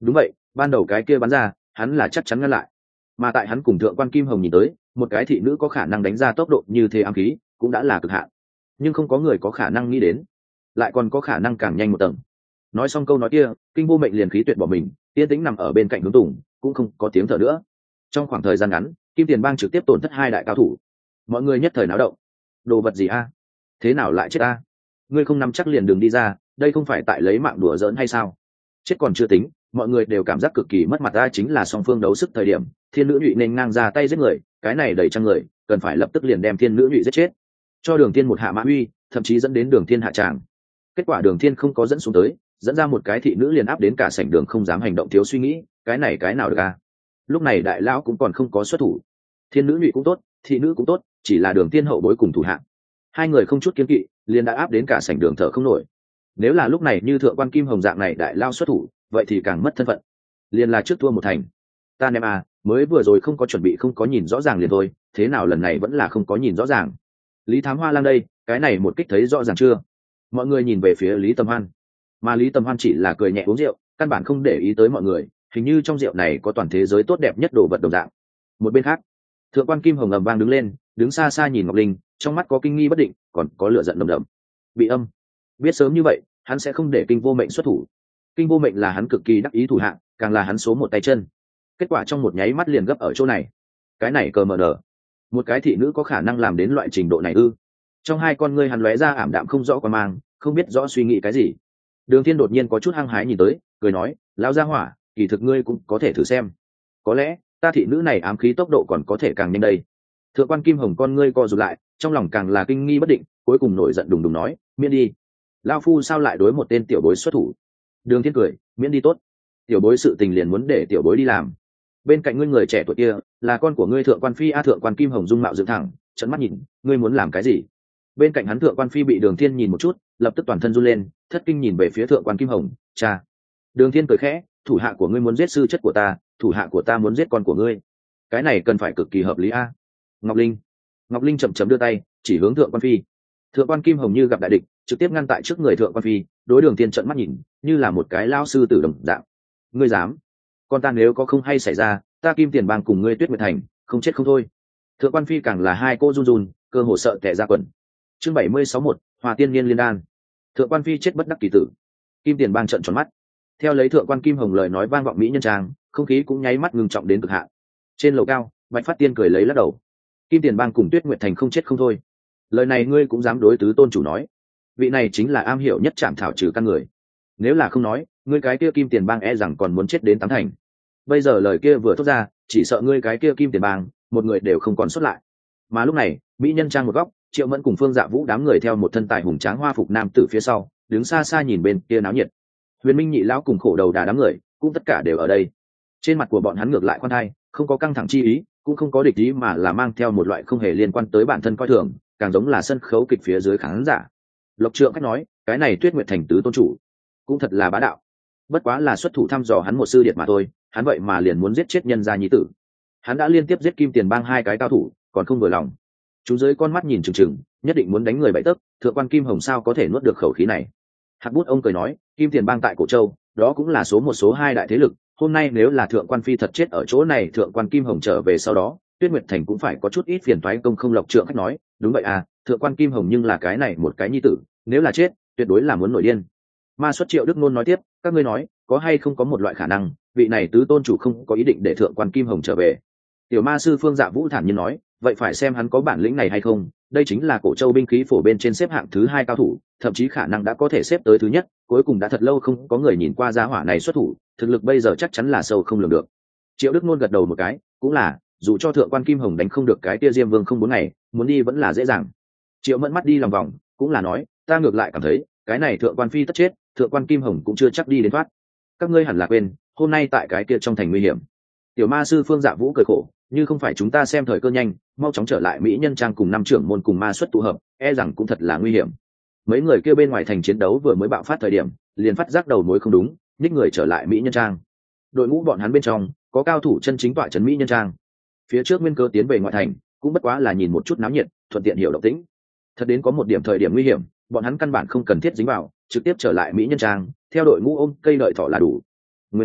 đúng vậy, ban đầu cái kia bắn ra hắn là chắc chắn ngăn lại, mà tại hắn cùng thượng quan kim hồng nhìn tới một cái thị nữ có khả năng đánh ra tốc độ như thế ám khí cũng đã là cực hạn, nhưng không có người có khả năng nghĩ đến lại còn có khả năng càng nhanh một tầng. Nói xong câu nói kia, Kinh Vô Mệnh liền khí tuyệt bỏ mình, yên tĩnh nằm ở bên cạnh Hướng Tùng, cũng không có tiếng thở nữa. Trong khoảng thời gian ngắn, Kim Tiền Bang trực tiếp tổn thất 2 đại cao thủ. Mọi người nhất thời náo động. Đồ vật gì a? Thế nào lại chết a? Ngươi không nắm chắc liền đường đi ra, đây không phải tại lấy mạng đùa giỡn hay sao? Chết còn chưa tính, mọi người đều cảm giác cực kỳ mất mặt ra, chính là song phương đấu sức thời điểm, Thiên Nữ Nhụy nên ngang ra tay giết người, cái này đầy trăm người, cần phải lập tức liền đem Thiên Nữ Nhụy giết chết. Cho Đường Thiên một hạ mã uy, thậm chí dẫn đến Đường Thiên hạ tràng. Kết quả Đường Thiên không có dẫn xuống tới, dẫn ra một cái thị nữ liền áp đến cả sảnh đường không dám hành động thiếu suy nghĩ, cái nào được a? Lúc này đại lão cũng còn không có xuất thủ. Thiên Nữ Nhụy cũng tốt, thị nữ cũng tốt, chỉ là Đường Thiên hậu bối cùng thủ hạng, hai người không chút kiên kỵ liền đã áp đến cả sảnh đường thở không nổi. Nếu là lúc này như thượng quan Kim Hồng dạng này đại lao xuất thủ, vậy thì càng mất thân phận, liền là trước thua một thành. Ta em a, mới vừa rồi không có chuẩn bị không có nhìn rõ ràng liền thôi, thế nào lần này vẫn là không có nhìn rõ ràng. Lý Thám Hoa lang đây, cái này một kích thấy rõ ràng chưa? Mọi người nhìn về phía Lý Tầm Hoan, mà Lý Tầm Hoan chỉ là cười nhẹ uống rượu, căn bản không để ý tới mọi người, hình như trong rượu này có toàn thế giới tốt đẹp nhất đồ vật đồng dạng. Một bên khác, thượng quan Kim Hồng ầm vang đứng lên, đứng xa xa nhìn Ngọc Linh, trong mắt có kinh nghi bất định, còn có lửa giận đầm đầm. Bị âm, biết sớm như vậy, hắn sẽ không để Kinh Vô Mệnh xuất thủ. Kinh Vô Mệnh là hắn cực kỳ đắc ý thủ hạng, càng là hắn số một tay chân. Kết quả trong một nháy mắt liền gấp ở chỗ này. Cái này cờ mờ nở, một cái thị nữ có khả năng làm đến loại trình độ này ư? Trong hai con ngươi hắn lóe ra ảm đạm không rõ quan mang, không biết rõ suy nghĩ cái gì. Đường Thiên đột nhiên có chút hăng hái nhìn tới, cười nói, lão gia hỏa, kỳ thực ngươi cũng có thể thử xem, có lẽ ta thị nữ này ám khí tốc độ còn có thể càng nhanh đây. Thượng quan Kim Hồng con ngươi co rụt lại, trong lòng càng là kinh nghi bất định, cuối cùng nổi giận đùng đùng nói, miễn đi. Lão phu sao lại đối một tên tiểu bối xuất thủ? Đường Thiên cười, miễn đi tốt, tiểu bối sự tình liền muốn để tiểu bối đi làm. Bên cạnh ngươi người trẻ tuổi kia là con của ngươi thượng quan phi a. Thượng quan Kim Hồng dung mạo dựng thẳng, trợn mắt nhìn, ngươi muốn làm cái gì? Bên cạnh hắn thượng quan phi bị Đường Thiên nhìn một chút, lập tức toàn thân run lên, thất kinh nhìn về phía thượng quan Kim Hồng, cha. Đường Thiên cười khẽ, thủ hạ của ngươi muốn giết sư chất của ta, thủ hạ của ta muốn giết con của ngươi, cái này cần phải cực kỳ hợp lý a. Ngọc Linh chậm chậm đưa tay chỉ hướng thượng quan phi. Thượng quan Kim Hồng như gặp đại địch, trực tiếp ngăn tại trước người thượng quan phi, đối Đường Thiên trợn mắt nhìn, như là một cái lao sư tử đồng dạng. Ngươi dám? Con ta nếu có không hay xảy ra, ta Kim Tiền Bang cùng ngươi Tuyết Nguyệt Thành không chết không thôi. Thượng quan phi càng là hai cô run run, cơ hồ sợ tè ra quần. Chương 76-1, Hòa Tiên Niên liên đan. Thượng quan phi chết bất đắc kỳ tử. Kim Tiền Bang trợn tròn mắt. Theo lấy thượng quan Kim Hồng lời nói vang vọng mỹ nhân trang, không khí cũng nháy mắt ngưng trọng đến cực hạn. Trên lầu cao, Bạch Phát Tiên cười lấy lắc đầu. Kim Tiền Bang cùng Tuyết Nguyệt Thành không chết không thôi. Lời này ngươi cũng dám đối tứ tôn chủ nói? Vị này chính là am hiểu nhất chạm thảo trừ căn người. Nếu là không nói, ngươi cái kia Kim Tiền Bang e rằng còn muốn chết đến tám thành. Bây giờ lời kia vừa thốt ra, chỉ sợ ngươi cái kia Kim Tiền Bang, một người đều không còn xuất lại. Mà lúc này, mỹ nhân trang một góc, Triệu Mẫn cùng Phương Dạ Vũ đám người theo một thân tài hùng tráng hoa phục nam tử phía sau, đứng xa xa nhìn bên kia náo nhiệt. Huyền Minh nhị lão cùng khổ đầu đà đám người, cũng tất cả đều ở đây. Trên mặt của bọn hắn ngược lại khoan thai, không có căng thẳng chi ý, cũng không có địch ý, mà là mang theo một loại không hề liên quan tới bản thân coi thường, càng giống là sân khấu kịch phía dưới khán giả. Lộc Trượng khách nói, cái này Tuyết Nguyệt Thành tứ tôn chủ, cũng thật là bá đạo. Bất quá là xuất thủ thăm dò hắn một sư điệt mà thôi, hắn vậy mà liền muốn giết chết nhân gia nhi tử. Hắn đã liên tiếp giết Kim Tiền Bang hai cái cao thủ, còn không vừa lòng. Chúng dưới con mắt nhìn chừng chừng, nhất định muốn đánh người bậy tấc, thượng quan Kim Hồng sao có thể nuốt được khẩu khí này. Hạc Bút ông cười nói, Kim Tiền Bang tại Cổ Châu, đó cũng là số một số hai đại thế lực, hôm nay nếu là thượng quan phi thật chết ở chỗ này, thượng quan Kim Hồng trở về sau đó, Tuyết Nguyệt Thành cũng phải có chút ít phiền toái. Công không Lộc Trượng khách nói, đúng vậy à, thượng quan Kim Hồng nhưng là cái này một cái nhi tử, nếu là chết, tuyệt đối là muốn nổi điên. Ma Xuất Triệu Đức Nôn nói tiếp, các ngươi nói, có hay không có một loại khả năng, vị này tứ tôn chủ không có ý định để thượng quan Kim Hồng trở về? Tiểu ma sư Phương Dạ Vũ thản nhiên nói, vậy phải xem hắn có bản lĩnh này hay không, đây chính là Cổ Châu binh khí phổ bên trên xếp hạng thứ hai cao thủ, thậm chí khả năng đã có thể xếp tới thứ nhất, cuối cùng đã thật lâu không có người nhìn qua gia hỏa này xuất thủ, thực lực bây giờ chắc chắn là sâu không lường được. Triệu Đức Nôn gật đầu một cái, cũng là, dù cho thượng quan Kim Hồng đánh không được cái tia Diêm Vương không 4 ngày, muốn đi vẫn là dễ dàng. Triệu Mẫn mắt đi lòng vòng, cũng là nói, ta ngược lại cảm thấy, cái này thượng quan phi tất chết, thượng quan Kim Hồng cũng chưa chắc đi đến thoát. Các ngươi hẳn là quên, hôm nay tại cái kia trong thành nguy hiểm. Tiểu ma sư Phương Dạ Vũ cười khổ, như không phải chúng ta xem thời cơ nhanh, mau chóng trở lại mỹ nhân trang cùng năm trưởng môn cùng ma xuất tụ hợp, e rằng cũng thật là nguy hiểm. Mấy người kia bên ngoài thành chiến đấu vừa mới bạo phát thời điểm, liền phát giác đầu mối không đúng, nhích người trở lại mỹ nhân trang. Đội ngũ bọn hắn bên trong có cao thủ chân chính tọa trấn mỹ nhân trang. Phía trước Nguyên Cơ tiến về ngoại thành, cũng bất quá là nhìn một chút náo nhiệt, thuận tiện hiểu động tĩnh. Thật đến có một điểm thời điểm nguy hiểm, bọn hắn căn bản không cần thiết dính vào, trực tiếp trở lại mỹ nhân trang, theo đội ngũ ôm cây đợi thỏ là đủ. Nguyên Cớ,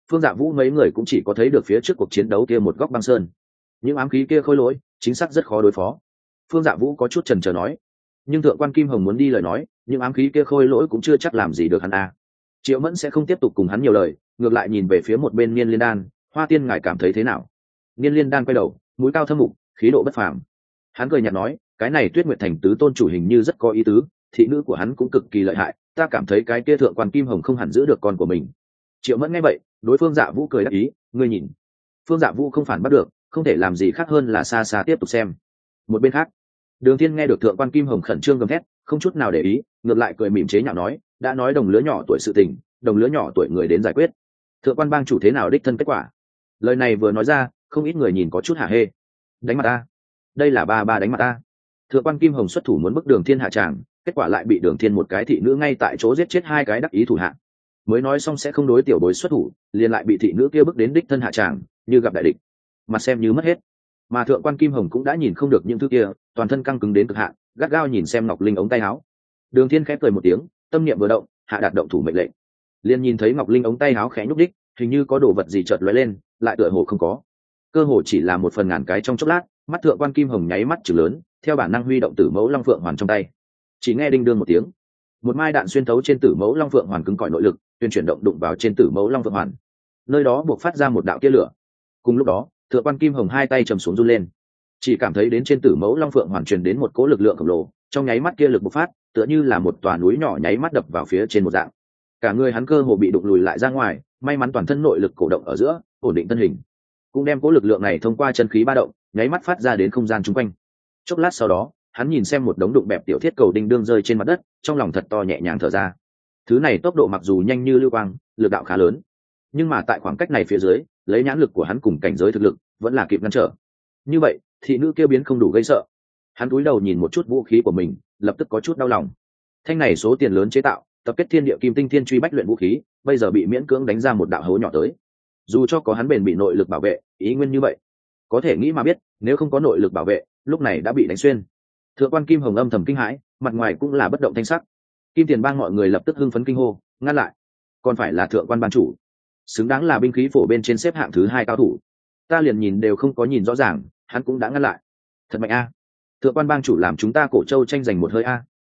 Phương Dạ Vũ mấy người cũng chỉ có thấy được phía trước cuộc chiến đấu kia một góc băng sơn. Những ám khí kia khôi lỗi chính xác rất khó đối phó. Phương Dạ Vũ có chút chần chờ nói, nhưng thượng quan Kim Hồng muốn đi lời nói, những ám khí kia khôi lỗi cũng chưa chắc làm gì được hắn a. Triệu Mẫn sẽ không tiếp tục cùng hắn nhiều lời, ngược lại nhìn về phía một bên Niên Liên Đan, Hoa Tiên ngài cảm thấy thế nào? Niên Liên Đan quay đầu, mũi cao thâm mục, khí độ bất phàm. Hắn cười nhạt nói, cái này Tuyết Nguyệt Thành tứ tôn chủ hình như rất có ý tứ, thị nữ của hắn cũng cực kỳ lợi hại, ta cảm thấy cái kia thượng quan Kim Hồng không hẳn giữ được con của mình. Triệu Mẫn nghe vậy, đối Phương Dạ Vũ cười đáp ý, ngươi nhìn. Phương Dạ Vũ không phản bắt được, không thể làm gì khác hơn là xa xa tiếp tục xem. Một bên khác, Đường Thiên nghe được thượng quan Kim Hồng khẩn trương gầm thét, không chút nào để ý, ngược lại cười mỉm chế nhạo nói, đã nói đồng lứa nhỏ tuổi sự tình, đồng lứa nhỏ tuổi người đến giải quyết. Thượng quan bang chủ thế nào đích thân kết quả? Lời này vừa nói ra, không ít người nhìn có chút hả hê. Đánh mặt ta? Đây là ba ba đánh mặt ta. Thượng quan Kim Hồng xuất thủ muốn bức Đường Thiên hạ tràng, kết quả lại bị Đường Thiên một cái thị nữ ngay tại chỗ giết chết hai cái đắc ý thủ hạ. Mới nói xong sẽ không đối tiểu bối xuất thủ, liền lại bị thị nữ kia bức đến đích thân hạ tràng, như gặp đại địch, mặt xem như mất hết. Mà thượng quan Kim Hồng cũng đã nhìn không được những thứ kia, toàn thân căng cứng đến cực hạn, gắt gao nhìn xem Ngọc Linh ống tay áo. Đường Thiên khẽ cười một tiếng, tâm niệm vừa động, hạ đạt động thủ mệnh lệnh. Liền nhìn thấy Ngọc Linh ống tay áo khẽ nhúc đích, hình như có đồ vật gì chợt lóe lên, lại tựa hồ không có. Cơ hồ chỉ là một phần ngàn cái trong chốc lát, mắt thượng quan Kim Hồng nháy mắt trừng lớn, theo bản năng huy động Tử Mẫu Long Phượng Hoàn trong tay. Chỉ nghe đinh đương một tiếng, một mai đạn xuyên thấu trên Tử Mẫu Long Phượng Hoàn cứng cỏi nội lực, tuyên chuyển động đụng vào trên Tử Mẫu Long Phượng Hoàn. Nơi đó buộc phát ra một đạo tia lửa. Cùng lúc đó, thượng quan Kim Hồng hai tay trầm xuống run lên, chỉ cảm thấy đến trên Tử Mẫu Long Phượng Hoàn truyền đến một cỗ lực lượng khổng lồ, trong nháy mắt kia lực bộc phát, tựa như là một tòa núi nhỏ nháy mắt đập vào phía trên một dạng. Cả người hắn cơ hồ bị đụng lùi lại ra ngoài, may mắn toàn thân nội lực cổ động ở giữa, ổn định thân hình, cũng đem cỗ lực lượng này thông qua chân khí ba động, nháy mắt phát ra đến không gian chung quanh. Chốc lát sau đó, hắn nhìn xem một đống đụng bẹp tiểu thiết cầu đinh đương rơi trên mặt đất, trong lòng thật to nhẹ nhàng thở ra. Thứ này tốc độ mặc dù nhanh như lưu quang, lực đạo khá lớn, nhưng mà tại khoảng cách này phía dưới, lấy nhãn lực của hắn cùng cảnh giới thực lực, vẫn là kịp ngăn trở. Như vậy, thị nữ kêu biến không đủ gây sợ. Hắn cúi đầu nhìn một chút vũ khí của mình, lập tức có chút đau lòng. Thanh này số tiền lớn chế tạo, tập kết thiên địa kim tinh thiên truy bách luyện vũ khí, bây giờ bị miễn cưỡng đánh ra một đạo hố nhỏ tới. Dù cho có hắn bền bị nội lực bảo vệ, ý nguyên như vậy, có thể nghĩ mà biết, nếu không có nội lực bảo vệ, lúc này đã bị đánh xuyên. Thượng quan Kim Hồng âm thầm kinh hãi, mặt ngoài cũng là bất động thanh sắc. Kim Tiền Bang mọi người lập tức hưng phấn kinh hô, ngăn lại. Còn phải là thượng quan ban chủ, xứng đáng là binh khí phổ bên trên xếp hạng thứ 2 cao thủ. Ta liền nhìn đều không có nhìn rõ ràng, hắn cũng đã ngăn lại. Thật mạnh a. Thượng quan bang chủ làm chúng ta Cổ Châu tranh giành một hơi a.